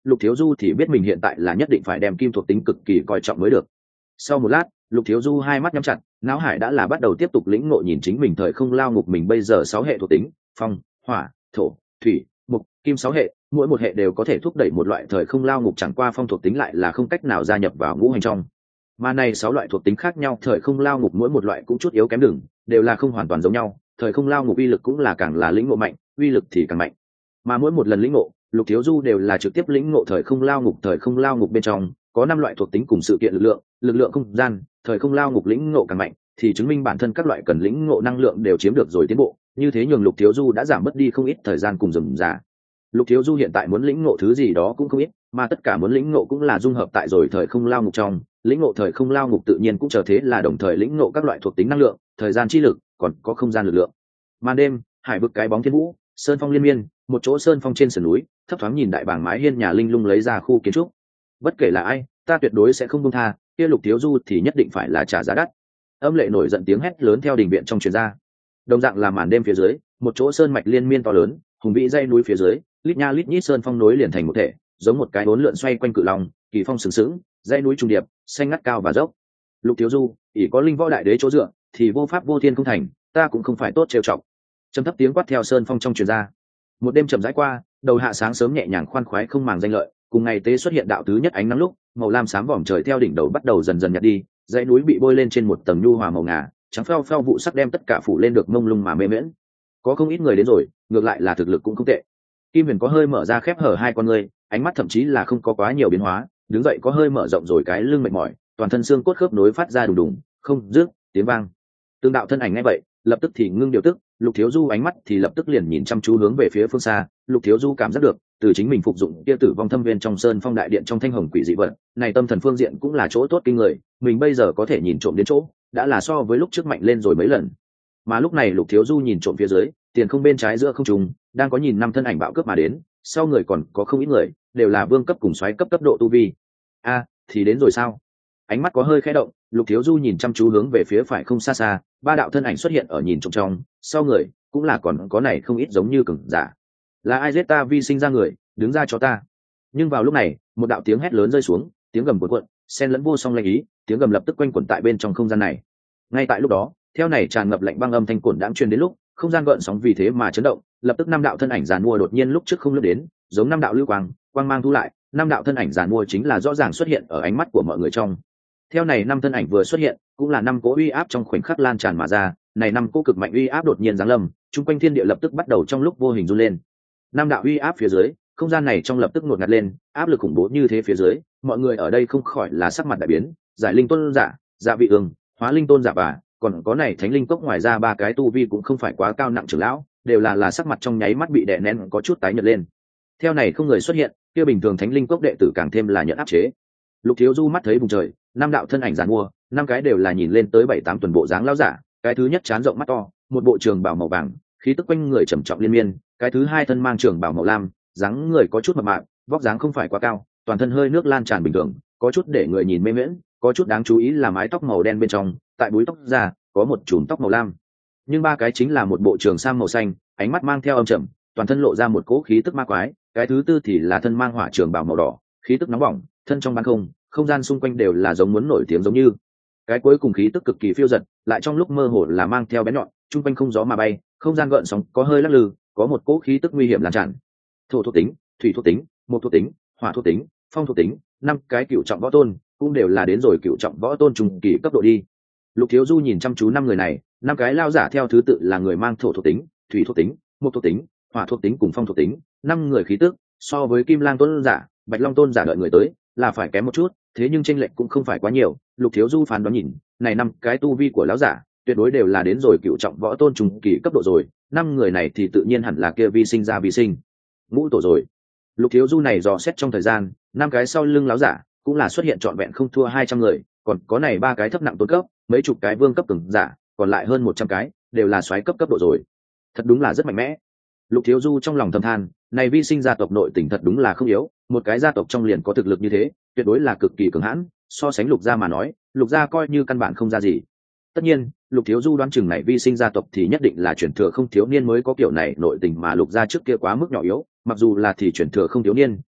Lục Thiếu Du thì biết mình hiện tại là nhất định phải đem kim thuộc tính cực kỳ coi trọng mới được. Sau một lát, Lục Thiếu Du hai mắt nhắm chặt, não hải đã là bắt đầu tiếp tục lĩnh ngộ nhìn chính mình thời không lao ngục mình bây giờ sáu hệ thuộc tính, phong, hỏa, thổ, thủy, mục, kim sáu hệ, mỗi một hệ đều có thể thúc đẩy một loại thời không lao ngục, chẳng qua phong thuộc tính lại là không cách nào gia nhập vào ngũ hành trong. Mà này sáu loại thuộc tính khác nhau thời không lao ngục mỗi một loại cũng chút yếu kém đừng, đều là không hoàn toàn giống nhau, thời không lao ngục uy lực cũng là càng là lĩnh ngộ mạnh, uy lực thì càng mạnh. Mà mỗi một lần lĩnh ngộ, Lục Thiếu Du đều là trực tiếp lĩnh ngộ thời không lao ngục, thời không lao ngục bên trong có năm loại thuộc tính cùng sự kiện lực lượng, lực lượng không gian, thời không lao ngục lĩnh ngộ càng mạnh, thì chứng minh bản thân các loại cần lĩnh ngộ năng lượng đều chiếm được rồi tiến bộ, như thế nhường Lục Thiếu Du đã giảm mất đi không ít thời gian cùng rườm rà. Lục Thiếu Du hiện tại muốn lĩnh ngộ thứ gì đó cũng không ít, mà tất cả muốn lĩnh ngộ cũng là dung hợp tại rồi thời không lao ngục trong, lĩnh ngộ thời không lao ngục tự nhiên cũng trở thế là đồng thời lĩnh ngộ các loại thuộc tính năng lượng, thời gian chi lực, còn có không gian lực lượng. Màn đêm, hải vực cái bóng thiên vũ, sơn phong liên miên, một chỗ sơn phong trên sườn núi, thấp thoáng nhìn đại bảng mái hiên nhà linh lung lấy ra khu kiến trúc. Bất kể là ai, ta tuyệt đối sẽ không buông tha, kia Lục Thiếu Du thì nhất định phải là trả giá đắt. Âm lệ nổi giận tiếng hét lớn theo đình viện trong truyền ra. Đồng dạng là màn đêm phía dưới, một chỗ sơn mạch liên miên to lớn, hùng vĩ dãy núi phía dưới, lít nha lít nhít sơn phong nối liền thành một thể, giống một cái uốn lượn xoay quanh cự long, kỳ phong sừng sững, dãy núi trùng điệp, xanh ngắt cao và dốc. Lục Thiếu Du, ỷ có linh võ đại đế chỗ dựa, thì vô pháp vô thiên không thành, ta cũng không phải tốt trêu chọc. Trầm thấp tiếng quát theo sơn phong trong truyền ra. Một đêm chậm rãi qua, đầu hạ sáng sớm nhẹ nhàng khoan khoái không màng danh lợi, cùng ngày tế xuất hiện đạo thứ nhất ánh nắng lúc, màu lam xám vòm trời theo đỉnh đầu bắt đầu dần dần nhạt đi, dãy núi bị bôi lên trên một tầng nhu hòa màu ngà, trắng phao phao vụ sắc đem tất cả phủ lên được mông lung mà mê miễn. Có không ít người đến rồi, ngược lại là thực lực cũng không tệ. Kim Huyền có hơi mở ra khép hở hai con ngươi, ánh mắt thậm chí là không có quá nhiều biến hóa, đứng dậy có hơi mở rộng rồi cái lưng mệt mỏi, toàn thân xương cốt khớp nối phát ra đùng đùng, không dứt tiếng vang. Tương đạo thân ảnh ngay vậy, lập tức thì ngưng điều tức, Lục Thiếu Du ánh mắt thì lập tức liền nhìn chăm chú hướng về phía phương xa. Lục Thiếu Du cảm giác được, từ chính mình phục dụng kia tử vong thâm viên trong sơn phong đại điện trong thanh hồng quỷ dị vật, này tâm thần phương diện cũng là chỗ tốt kinh người, mình bây giờ có thể nhìn trộm đến chỗ, đã là so với lúc trước mạnh lên rồi mấy lần. Mà lúc này Lục Thiếu Du nhìn trộm phía dưới, tiền không bên trái giữa không trung, đang có nhìn năm thân ảnh bạo cướp mà đến, sau người còn có không ít người, đều là vương cấp cùng soái cấp cấp độ tu vi. A, thì đến rồi sao? Ánh mắt có hơi khẽ động, Lục Thiếu Du nhìn chăm chú hướng về phía phải không xa xa, ba đạo thân ảnh xuất hiện ở nhìn trộm trong, sau người cũng là còn có này không ít giống như cường giả. Là ai giết ta vi sinh ra người, đứng ra cho ta. Nhưng vào lúc này, một đạo tiếng hét lớn rơi xuống, tiếng gầm cuộn cuộn, xen lẫn vô song lạnh ý, tiếng gầm lập tức quanh quẩn tại bên trong không gian này. Ngay tại lúc đó, theo này tràn ngập lạnh băng âm thanh cuộn đãng truyền đến lúc, không gian gợn sóng vì thế mà chấn động, lập tức năm đạo thân ảnh giàn mua đột nhiên lúc trước không lướt đến, giống năm đạo lưu quang, quang mang thu lại, năm đạo thân ảnh giàn mua chính là rõ ràng xuất hiện ở ánh mắt của mọi người trong. Theo này năm thân ảnh vừa xuất hiện, cũng là năm cỗ uy áp trong khoảnh khắc lan tràn mà ra, này năm cỗ cực mạnh uy áp đột nhiên giáng lâm, chung quanh thiên địa lập tức bắt đầu trong lúc vô hình run lên. Năm đạo uy áp phía dưới, không gian này trong lập tức ngột ngạt lên, áp lực khủng bố như thế phía dưới, mọi người ở đây không khỏi là sắc mặt đại biến, giải linh tôn giả, dạ vị ương, hóa linh tôn giả và còn có này thánh linh cốc, ngoài ra ba cái tu vi cũng không phải quá cao nặng trưởng lão, đều là là sắc mặt trong nháy mắt bị đè nén có chút tái nhợt lên. Theo này không người xuất hiện, kia bình thường thánh linh cốc đệ tử càng thêm là nhận áp chế. Lục Thiếu Du mắt thấy vùng trời, năm đạo thân ảnh giàn mua, năm cái đều là nhìn lên tới bảy tám tuần bộ dáng lão giả, cái thứ nhất trán rộng mắt to, một bộ trường bào màu vàng, khí tức quanh người trầm trọng liên miên, cái thứ hai thân mang trường bào màu lam, dáng người có chút mập mạp, vóc dáng không phải quá cao, toàn thân hơi nước lan tràn bình thường, có chút để người nhìn mê miễn, có chút đáng chú ý là mái tóc màu đen bên trong, tại búi tóc ra có một chùm tóc màu lam. Nhưng ba cái chính là một bộ trường sam màu xanh, ánh mắt mang theo âm trầm, toàn thân lộ ra một cỗ khí tức ma quái, cái thứ tư thì là thân mang hỏa trường bào màu đỏ, khí tức nóng bỏng, thân trong ban không, không gian xung quanh đều là giống muốn nổi tiếng giống như. Cái cuối cùng khí tức cực kỳ phiêu dật, lại trong lúc mơ hồ là mang theo bén nhọn, trung quanh không gió mà bay, không gian gợn sóng có hơi lắc lư, có một cỗ khí tức nguy hiểm lan tràn. Thổ thuộc tính, thủy thuộc tính, mộc thuộc tính, hỏa thuộc tính, phong thuộc tính, năm cái cựu trọng võ tôn, cũng đều là đến rồi cựu trọng võ tôn trùng kỳ cấp độ đi. Lục Thiếu Du nhìn chăm chú năm người này, năm cái lao giả theo thứ tự là người mang thổ thuộc tính, thủy thuộc tính, mộc thuộc tính, hỏa thuộc tính cùng phong thuộc tính, năm người khí tức so với Kim Lang tôn giả, Bạch Long tôn giả đợi người tới là phải kém một chút, thế nhưng chênh lệch cũng không phải quá nhiều. Lục Thiếu Du phán đoán nhìn, này năm cái tu vi của lão giả tuyệt đối đều là đến rồi cựu trọng võ tôn trùng kỳ cấp độ rồi, năm người này thì tự nhiên hẳn là kia vi sinh ra vi sinh ngũ tổ rồi. Lục Thiếu Du này dò xét trong thời gian, năm cái sau lưng lão giả cũng là xuất hiện trọn vẹn không thua hai trăm người, còn có này ba cái thấp nặng tôn cấp, mấy chục cái vương cấp cường giả, còn lại hơn một trăm cái đều là soái cấp cấp độ rồi. Thật đúng là rất mạnh mẽ. Lục Thiếu Du trong lòng thầm than, này vi sinh gia tộc nội tình thật đúng là không yếu, một cái gia tộc trong liền có thực lực như thế, tuyệt đối là cực kỳ cường hãn, so sánh Lục gia mà nói, Lục gia coi như căn bản không ra gì. Tất nhiên, Lục Thiếu Du đoán chừng này vi sinh gia tộc thì nhất định là chuyển thừa không thiếu niên mới có kiểu này nội tình, mà Lục gia trước kia quá mức nhỏ yếu, mặc dù là thì chuyển thừa không thiếu niên,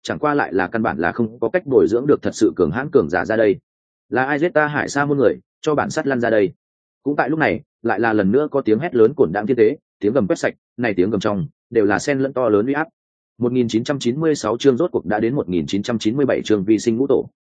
chẳng qua lại là căn bản là không có cách bồi dưỡng được thật sự cường hãn cường giả ra đây. Là ai giết ta Hải Sa môn người, cho bản sắt lăn ra đây. Cũng tại lúc này, lại là lần nữa có tiếng hét lớn cổn đạm thiên tế, tiếng gầm quét sạch, này tiếng gầm trong đều là sen lẫn to lớn uy áp. một nghìn chín trăm chín mươi sáu chương rốt cuộc đã đến một nghìn chín trăm chín mươi bảy chương vi sinh ngũ tổ.